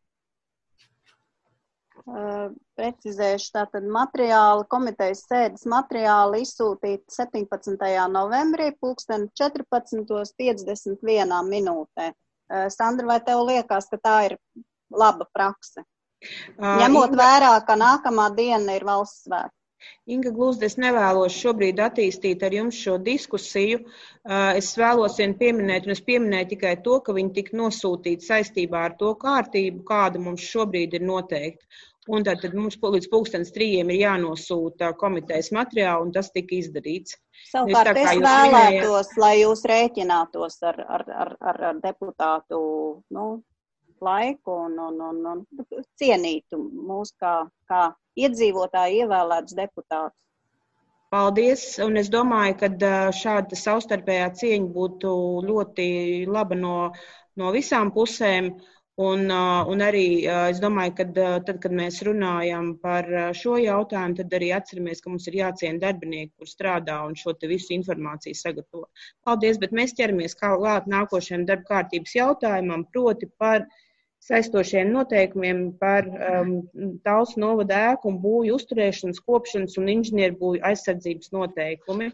Uh, precizēšu, tātad materiāli, komitejas sēdes materiāli izsūtīti septiņpadsmitajā novembrī, pulksten četrpadsmit piecdesmit viena minūtē. Uh, Sandra, vai tev liekas, ka tā ir laba prakse? Uh, Ņemot Inga... vērā, ka nākamā diena ir valsts svētki. Inga Gluzda, es nevēlos šobrīd attīstīt ar jums šo diskusiju. Es vēlos vien pieminēt, un es pieminēju tikai to, ka viņi tika nosūtīti saistībā ar to kārtību, kāda mums šobrīd ir noteikta. Un tad, tad mums līdz pulkstens trījiem ir jānosūta komitejas materiāli, un tas tika izdarīts. Savukārt tā, es vēlētos, lai jūs rēķinātos ar, ar, ar, ar, ar deputātu nu, laiku un, un, un, un cienītu mūs kā, kā iedzīvotāji ievēlētus deputātus. Paldies, un es domāju, ka šāda savstarpējā cieņa būtu ļoti laba no, no visām pusēm. Un, un arī es domāju, ka tad, kad mēs runājam par šo jautājumu, tad arī atceramies, ka mums ir jāciena darbinieki, kur strādā un šo te visu informāciju sagatavo. Paldies, bet mēs ķeramies klāt nākošajam darba kārtības jautājumam, proti par saistošiem noteikumiem par um, Talsu novada ēku un būvju uzturēšanas, kopšanas un inženierbūvju aizsardzības noteikumi.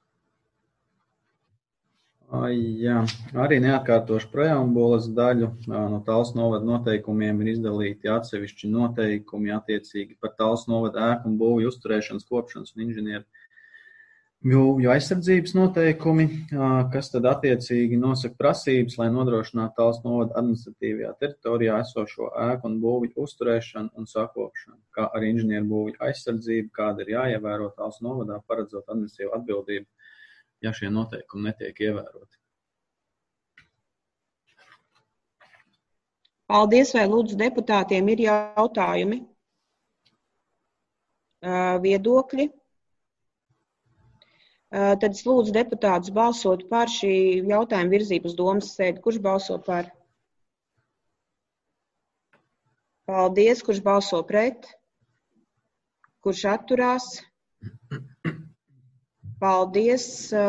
Jā, arī neatkārtošu preambulas daļu. No Talsu novada noteikumiem ir izdalīti atsevišķi noteikumi attiecīgi par Talsu novada ēku un būvju uzturēšanas, kopšanas un inženierbūvju aizsardzības noteikumi, kas tad attiecīgi nosaka prasības, lai nodrošinātu Talsu novada administratīvajā teritorijā esošo ēku un būvju uzturēšanu un sakopšanu, kā arī inženierbūvju aizsardzību, kāda ir jāievēro Talsu novadā, paredzot administratīvu atbildību, ja šie noteikumi netiek ievēroti. Paldies, vai lūdzu deputātiem ir jautājumi, viedokļi? Tad es lūdzu deputātus balsot par šī jautājuma virzību uz domas sēdi. Kurš balso par? Paldies, kurš balso pret? Kurš atturās? Paldies.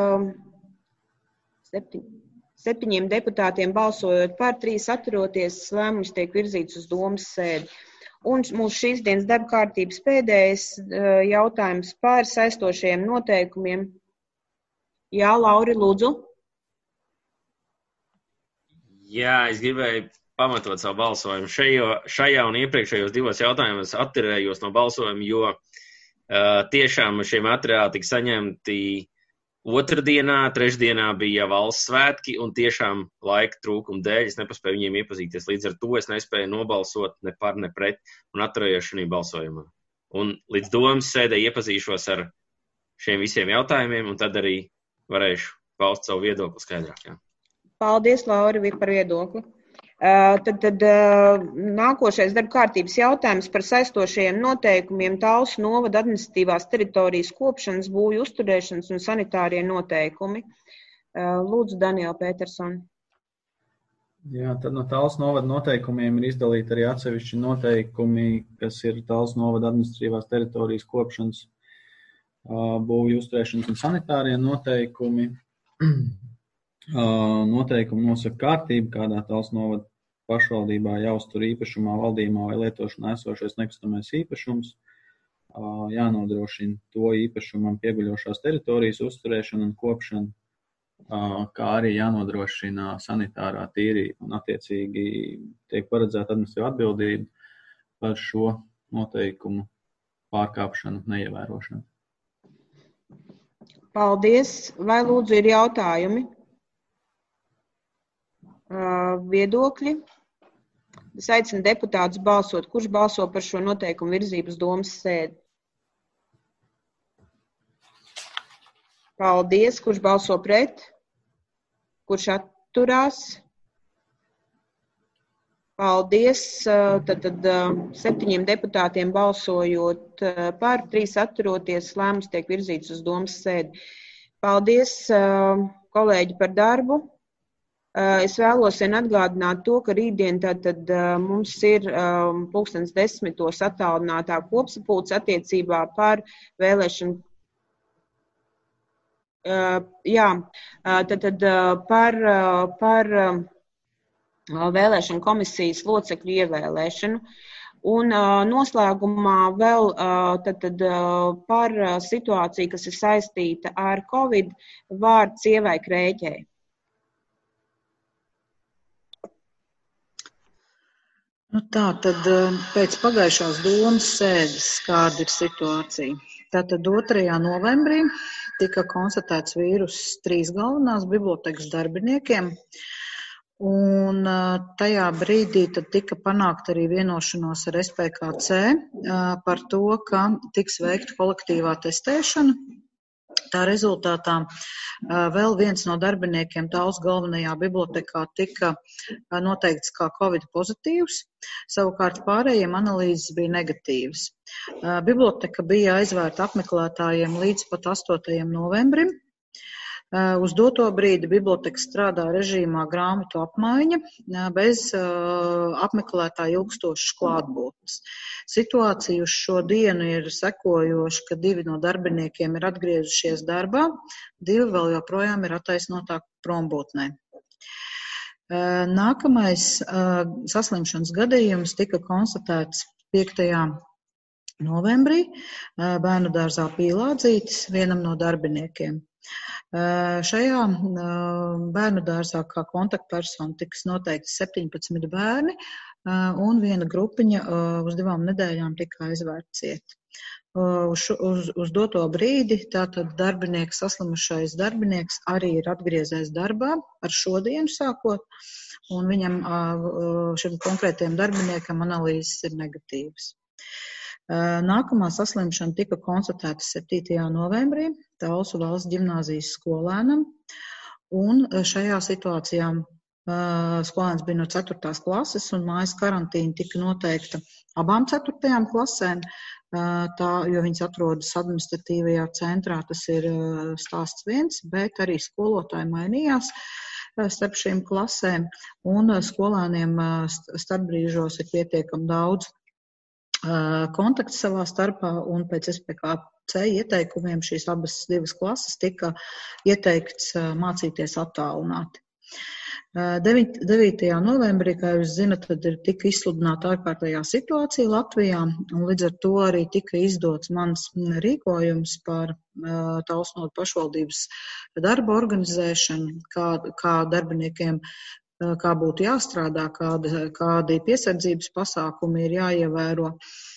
Septiņ, septiņiem deputātiem balsojot par, trīs atturoties, lēmums tiek virzīts uz domas sēdi. Un mūsu šīs dienas darba kārtības pēdējais jautājums par saistošajiem noteikumiem. Jā, Lauri, lūdzu. Jā, es gribēju pamatot savu balsojumu. Šajo, šajā un iepriekšējos divos jautājumos atturējos no balsojuma, jo Uh, tiešām šie materiāli tika saņemti otrdienā, trešdienā bija valsts svētki un tiešām laika trūkuma dēļ es nepaspēju viņiem iepazīties. Līdz ar to es nespēju nobalsot ne par, ne pret un atturējos šajā balsojumā. Un līdz domas sēdē iepazīšos ar šiem visiem jautājumiem un tad arī varēšu paust savu viedokli skaidrāk. Jā. Paldies, Lauri, par viedokli. Uh, tad, tad uh, nākošais darba kārtības jautājums par saistošajiem noteikumiem Talsu novada administratīvās teritorijas kopšanas, būvju uzturēšanas un sanitārie noteikumi. Uh, lūdzu, Daniela Petersona. Jā, tad no Talsu novada noteikumiem ir izdalīti arī atsevišķi noteikumi, kas ir Talsu novada administratīvās teritorijas kopšanas, uh, būvju uzturēšanas un sanitārie noteikumi. Noteikumi nosaka kārtību, kādā Talsu novada pašvaldībā jāuztur īpašumā, valdījumā vai lietošanā esošais nekustamais īpašums, jānodrošina to īpašumam pieguļošās teritorijas uzturēšana un kopšana, kā arī jānodrošina sanitārā tīrība un attiecīgi tiek paredzēta administratīva atbildība par šo noteikumu pārkāpšanu, neievērošanu. Paldies. Vai lūdzu ir jautājumi? Uh, viedokļi. Es aicinu deputātus balsot. Kurš balso par šo noteikumu virzības domas sēdi? Paldies. Kurš balso pret? Kurš atturās? Paldies. Uh, tad, tad uh, septiņiem deputātiem balsojot uh, par, trīs atturoties, lēmums tiek virzīts uz domas sēdi. Paldies, uh, kolēģi, par darbu. Es vēlos vien atgādināt to, ka rītdien tātad mums ir um, pulkstens desmitos attālinātā kopsapulce attiecībā par vēlēšanu, uh, jā, tātad par, par uh, vēlēšanu komisijas locekļu ievēlēšanu. Un uh, noslēgumā vēl uh, tātad, uh, par uh, situāciju, kas ir saistīta ar Covid, vārds Ievai Krēķei. Nu tā, tad pēc pagājušās domas sēdes, kāda ir situācija. Tātad otrajā novembrī tika konstatēts vīruss trīs galvenās bibliotekas darbiniekiem, Un tajā brīdī tad tika panākt arī vienošanos ar S P K C par to, ka tiks veikta kolektīvā testēšana. Tā rezultātā vēl viens no darbiniekiem Talsu galvenajā bibliotekā tika noteikts kā Covid pozitīvs, savukārt pārējiem analīzes bija negatīvas. Biblioteka bija aizvērta apmeklētājiem līdz pat astotajam novembrim. Uz doto brīdi biblioteka strādā režīmā grāmatu apmaiņa bez apmeklētāju ilgstošas klātbūtnes. Situācija uz šo dienu ir sekojoša, ka divi no darbiniekiem ir atgriezušies darbā, divi vēl joprojām ir attaisnotā prombūtnē. Nākamais saslimšanas gadījums tika konstatēts piektajā novembrī bērnu dārzā Pīlādzītis vienam no darbiniekiem. Šajā bērnu dārzā kā kontaktpersona tiks noteikti septiņpadsmit bērni, un viena grupiņa uz divām nedēļām tika aizvērta ciet. Uz, uz, uz doto brīdi tātad darbinieks, saslimušais darbinieks arī ir atgriezies darbā ar šodienu sākot, un viņam šim konkrētajam darbiniekam analīzes ir negatīvas. Nākamā saslimšana tika konstatēta septītajā novembrī Talsu valsts ģimnāzijas skolēnam, un šajā situācijā skolēns bija no ceturtās klases, un mājas karantīna tika noteikta abām ceturtajām klasēm, tā, jo viņas atrodas administratīvajā centrā, tas ir stāsts viens, bet arī skolotāji mainījās starp šīm klasēm, un skolēniem starpbrīžos ir pietiekami daudz kontakti savā starpā, un pēc S P K C ieteikumiem šīs abas divas klases tika ieteikts mācīties attālināti. devītajā novembrī, kā jūs zinat, tad ir tika izsludināta ārkārtējā situācija Latvijā, un līdz ar to arī tika izdots mans rīkojums par Talsu novadas pašvaldības darba organizēšanu, kā, kā darbiniekiem kā būtu jāstrādā, kāda, kādi piesardzības pasākumi ir jāievēro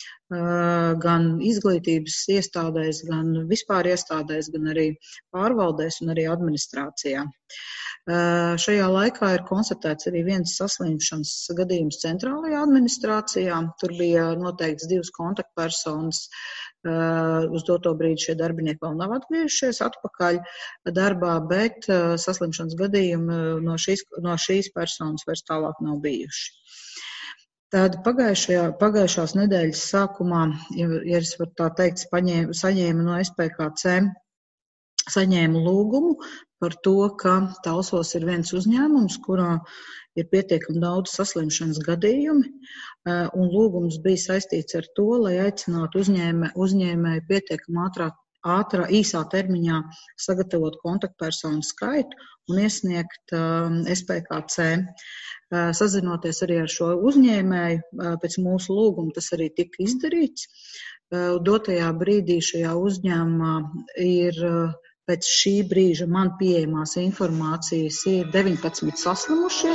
gan izglītības iestādēs, gan vispār iestādēs, gan arī pārvaldēs un arī administrācijā. Šajā laikā ir konstatēts arī viens saslimšanas gadījums centrālajā administrācijā. Tur bija noteikts divas kontaktpersonas. Uz doto brīdi šie darbinieki vēl nav atgriežušies atpakaļ darbā, bet saslimšanas gadījumi no šīs, no šīs personas vairs tālāk nav bijuši. Tad pagājušajā, pagājušās nedēļas sākumā, ja es varu tā teikt, paņēmu, saņēmu no S P K C saņēmu lūgumu par to, ka Talsos ir viens uzņēmums, kurā ir pietiekami daudz saslimšanas gadījumi, un lūgums bija saistīts ar to, lai aicinātu uzņēmē, uzņēmēju pietiekami ātrā, ātrā, īsā termiņā sagatavot kontaktpersonu skaitu un iesniegt S P K C. Sazinoties arī ar šo uzņēmēju, pēc mūsu lūguma tas arī tika izdarīts. Dotajā brīdī šajā uzņēmumā ir pēc šī brīža man pieejamās informācijas ir deviņpadsmit saslimušie,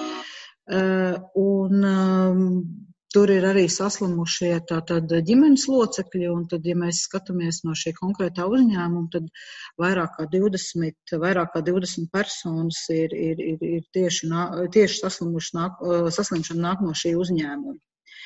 un tur ir arī saslimušie tātad ģimenes locekļi, un tad, ja mēs skatāmies no šī konkrētā uzņēmuma, tad vairāk kā divdesmit, vairāk kā divdesmit personas ir, ir, ir, ir tieši, tieši saslimuši, nāk, saslimšana nāk no šī uzņēmuma.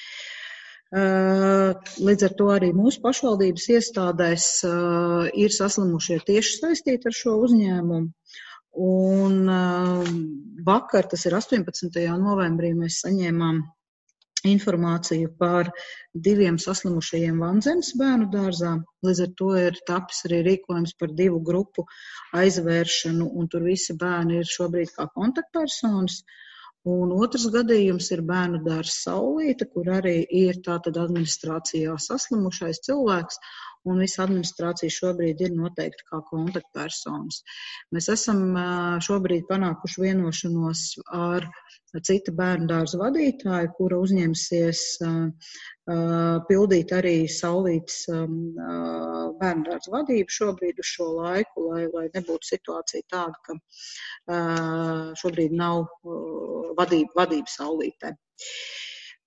Līdz ar to arī mūsu pašvaldības iestādēs ir saslimušie tieši saistīti ar šo uzņēmumu. Un vakar, tas ir astoņpadsmitajā novembrī, mēs saņēmām informāciju par diviem saslimušajiem Vanzemes bērnu dārzā. Līdz ar to ir tapis arī rīkojums par divu grupu aizvēršanu, un tur visi bērni ir šobrīd kā kontaktpersonas. Un otrs gadījums ir bērnu dārzs Saulīte, kur arī ir tātad administrācijā saslimušais cilvēks, un visa administrācija šobrīd ir noteikti kā kontaktpersonas. Mēs esam šobrīd panākuši vienošanos ar cita bērnu dārza vadītāju, kura uzņemsies pildīt arī Saulītes bērnu dārza vadību šobrīd uz šo laiku, lai, lai nebūtu situācija tāda, ka šobrīd nav vadība, vadība Saulītē.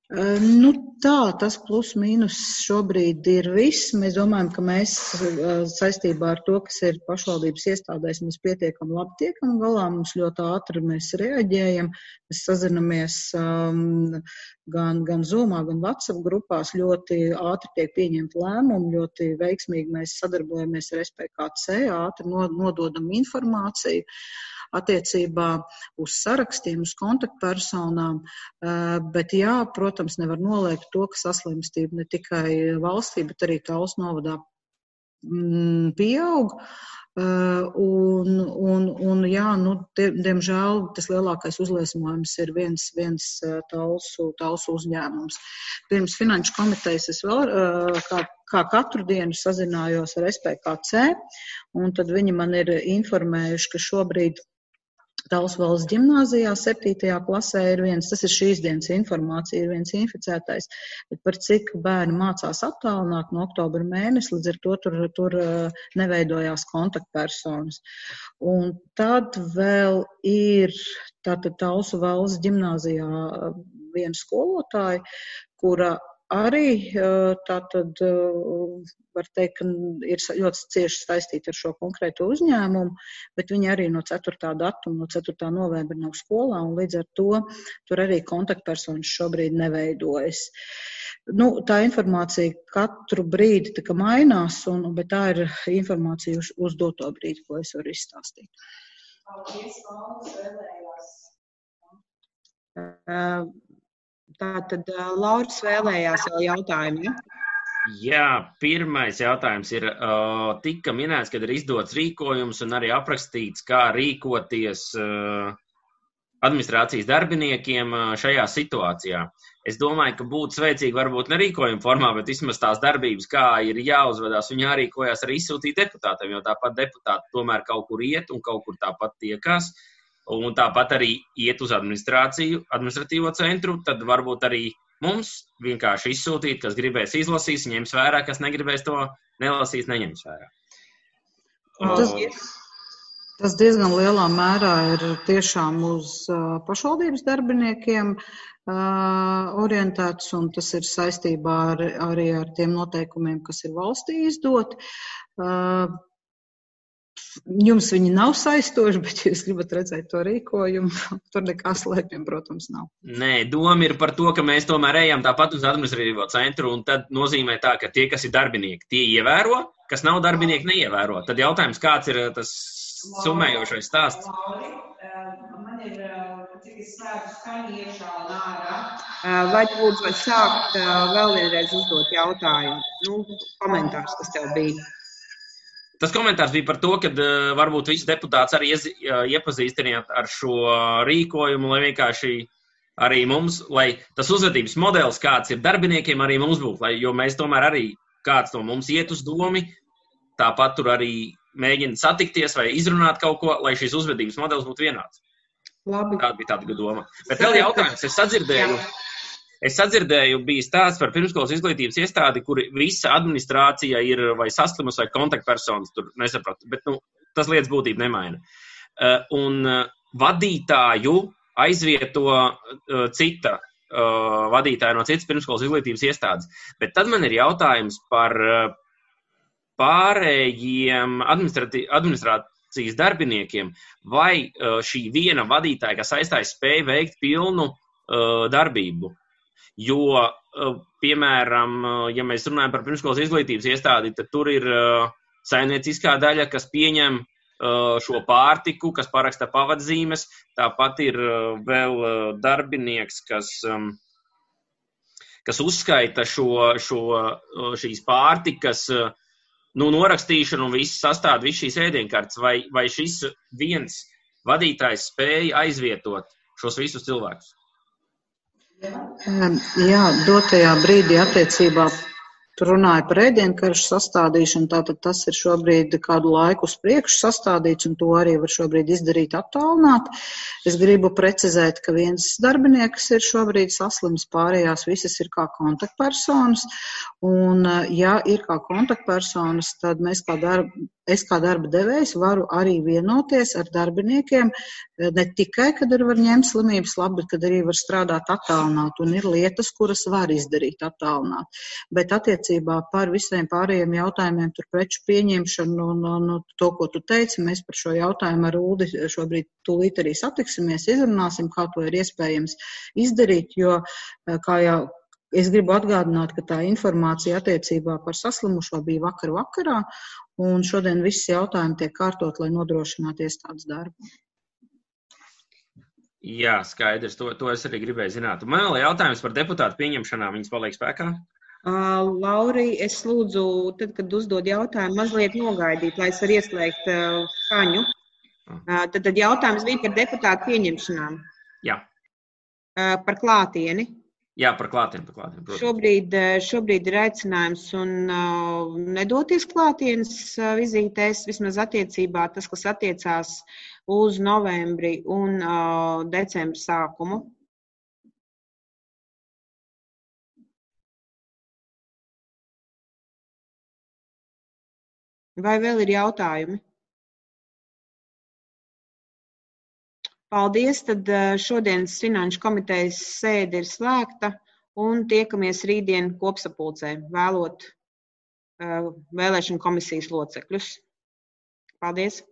Nu, tā, tas plus mīnus šobrīd ir viss. Mēs domājam, ka mēs saistībā ar to, kas ir pašvaldības iestādēs, mēs pietiekam labi tiekam galā, mums ļoti ātri mēs reaģējam, mēs sazinamies um, gan, gan Zoomā, gan WhatsApp grupās, ļoti ātri tiek pieņemti lēmumi, ļoti veiksmīgi mēs sadarbojamies ar S P K C, ātri nododam informāciju attiecībā uz sarakstiem, uz kontaktpersonām, bet jā, protams, nevar noliegt to, ka saslimstība ne tikai valstī, bet arī Talsu novadā pieaug. Un, un, un jā, nu, diemžēl tas lielākais uzliesmojums ir viens, viens Talsu, Talsu uzņēmums. Pirms finanšu komitejas es vēl kā, kā katru dienu sazinājos ar S P K C, un tad viņi man ir informējuši, ka šobrīd Talsu valsts ģimnāzijā septītajā klasē ir viens, tas ir šīs dienas informācija, ir viens inficētais, bet par cik bērni mācās attālināt no oktobra mēnesi, līdz ar to tur, tur neveidojās kontaktpersonas. Un tad vēl ir tātad Talsu valsts ģimnāzijā viena skolotāja, kura arī tātad var teikt, ka ir ļoti cieši saistīta ar šo konkrēto uzņēmumu, bet viņi arī no ceturtā datuma, no ceturtā novembra nav skolā, un līdz ar to tur arī kontaktpersonas šobrīd neveidojas. Nu, tā informācija katru brīdi tā kā mainās, un, bet tā ir informācija uz, uz doto brīdi, ko es varu izstāstīt. Paldies, Lauras vēlējās. Uh, Tātad Lauris vēlējās vēl jautājumu, ja? Jā, pirmais jautājums ir, uh, tika minēts, kad ir izdots rīkojums un arī aprakstīts, kā rīkoties uh, administrācijas darbiniekiem uh, šajā situācijā. Es domāju, ka būtu sveicīgi varbūt ne rīkojuma formā, bet vismaz tās darbības, kā ir jāuzvedās un jārīkojās arī izsūtīt deputātiem, jo tāpat deputāti tomēr kaut kur iet un kaut kur tāpat tiekās. Un tāpat arī iet uz administrāciju, administratīvo centru, tad varbūt arī mums vienkārši izsūtīt, kas gribēs izlasīs, ņems vērā, kas negribēs to nelasīs, neņems vērā. Tas, tas diezgan lielā mērā ir tiešām uz pašvaldības darbiniekiem orientēts, un tas ir saistībā ar, arī ar tiem noteikumiem, kas ir valstī izdoti. Jums viņi nav saistoši, bet ja jūs gribat redzēt to rīkojumu, tur nekā slēpjam, protams, nav. Nē, doma ir par to, ka mēs tomēr ejam tāpat uz administratīvo centru, un tad nozīmē tā, ka tie, kas ir darbinieki, tie ievēro, kas nav darbinieki, neievēro. Tad jautājums, kāds ir tas summējošais stāsts? Man ir, cik es slēdzu skaņu iekšā un ārā. Vai lūdzu, vai sākt vēl vienreiz uzdot jautājumu? Nu, komentārs, kas tev bija. Tas komentārs bija par to, ka uh, varbūt visi deputāts arī iezi, uh, iepazīstiniet ar šo rīkojumu, lai vienkārši arī mums, lai tas uzvedības modelis, kāds ir darbiniekiem, arī mums būtu, lai, jo mēs tomēr arī kāds no mums iet uz domi, tāpat tur arī mēģina satikties vai izrunāt kaut ko, lai šīs uzvedības modelis būtu vienāds. Labi. Tāda bija tāda doma. Bet vēl jautājums, es sadzirdēju. Es sadzirdēju, bija stāsts par pirmskolas izglītības iestādi, kur visa administrācija ir vai saslimus vai kontaktpersonas, tur nesapratu, bet nu, tas lietas būtība nemaina. Uh, un uh, vadītāju aizvieto uh, cita uh, vadītāja no citas pirmskolas izglītības iestādes. Bet tad man ir jautājums par uh, pārējiem administrācijas darbiniekiem, vai uh, šī viena vadītāja, kas aizstājas, spēja veikt pilnu uh, darbību. Jo, piemēram, ja mēs runājam par pirmskolas izglītības iestādi, tad tur ir saimnieciskā daļa, kas pieņem šo pārtiku, kas paraksta pavadzīmes. Tāpat ir vēl darbinieks, kas, kas uzskaita šo, šo, šīs pārtikas nu, norakstīšanu un visu sastādu, visu šīs ēdienkartes. Vai, vai šis viens vadītājs spēja aizvietot šos visus cilvēkus? Jā, dotajā brīdī attiecībā tur runāja par ēdienkaršu sastādīšanu, tātad tas ir šobrīd kādu laiku uz priekšu sastādīts, un to arī var šobrīd izdarīt attālināt. Es gribu precizēt, ka viens darbinieks ir šobrīd saslims, pārējās visas ir kā kontaktpersonas, un ja ir kā kontaktpersonas, tad mēs kā darba, es kā darba devējs varu arī vienoties ar darbiniekiem, ne tikai, kad ir var ņemt slimības labu, bet kad arī var strādāt attālināt, un ir lietas, kuras var izdarīt attālināt. Bet attiecībā par visiem pārējiem jautājumiem, tur preču pieņemšanu un, un, un to, ko tu teici, mēs par šo jautājumu ar Uldi šobrīd tūlīt arī satiksimies, izrunāsim, kā to ir iespējams izdarīt, jo, kā jau es gribu atgādināt, ka tā informācija attiecībā par saslimušo bija vakar vakarā, un šodien viss jautājumi tiek kārtot, lai nodrošinātu iestādes darbu. Jā, skaidrs, to, to es arī gribēju zināt. Man vēl jautājums par deputātu pieņemšanām, viņas paliek spēkā? Uh, Lauri, es lūdzu, tad, kad uzdod jautājumu, mazliet nogaidīt, lai es varu ieslēgt uh, skaņu. Uh, tad, tad jautājums bija par deputātu pieņemšanām. Jā. Uh, par klātieni. Jā, par klātienu, par klātienu. Šobrīd, šobrīd ir aicinājums un uh, nedoties klātienes uh, vizītēs, vismaz attiecībā tas, kas attiecās uz novembri un uh, decembra sākumu. Vai vēl ir jautājumi? Paldies, tad šodienas Finanšu komitejas sēde ir slēgta un tiekamies rītdien kopsapulcē, vēlot uh, vēlēšanu komisijas locekļus. Paldies!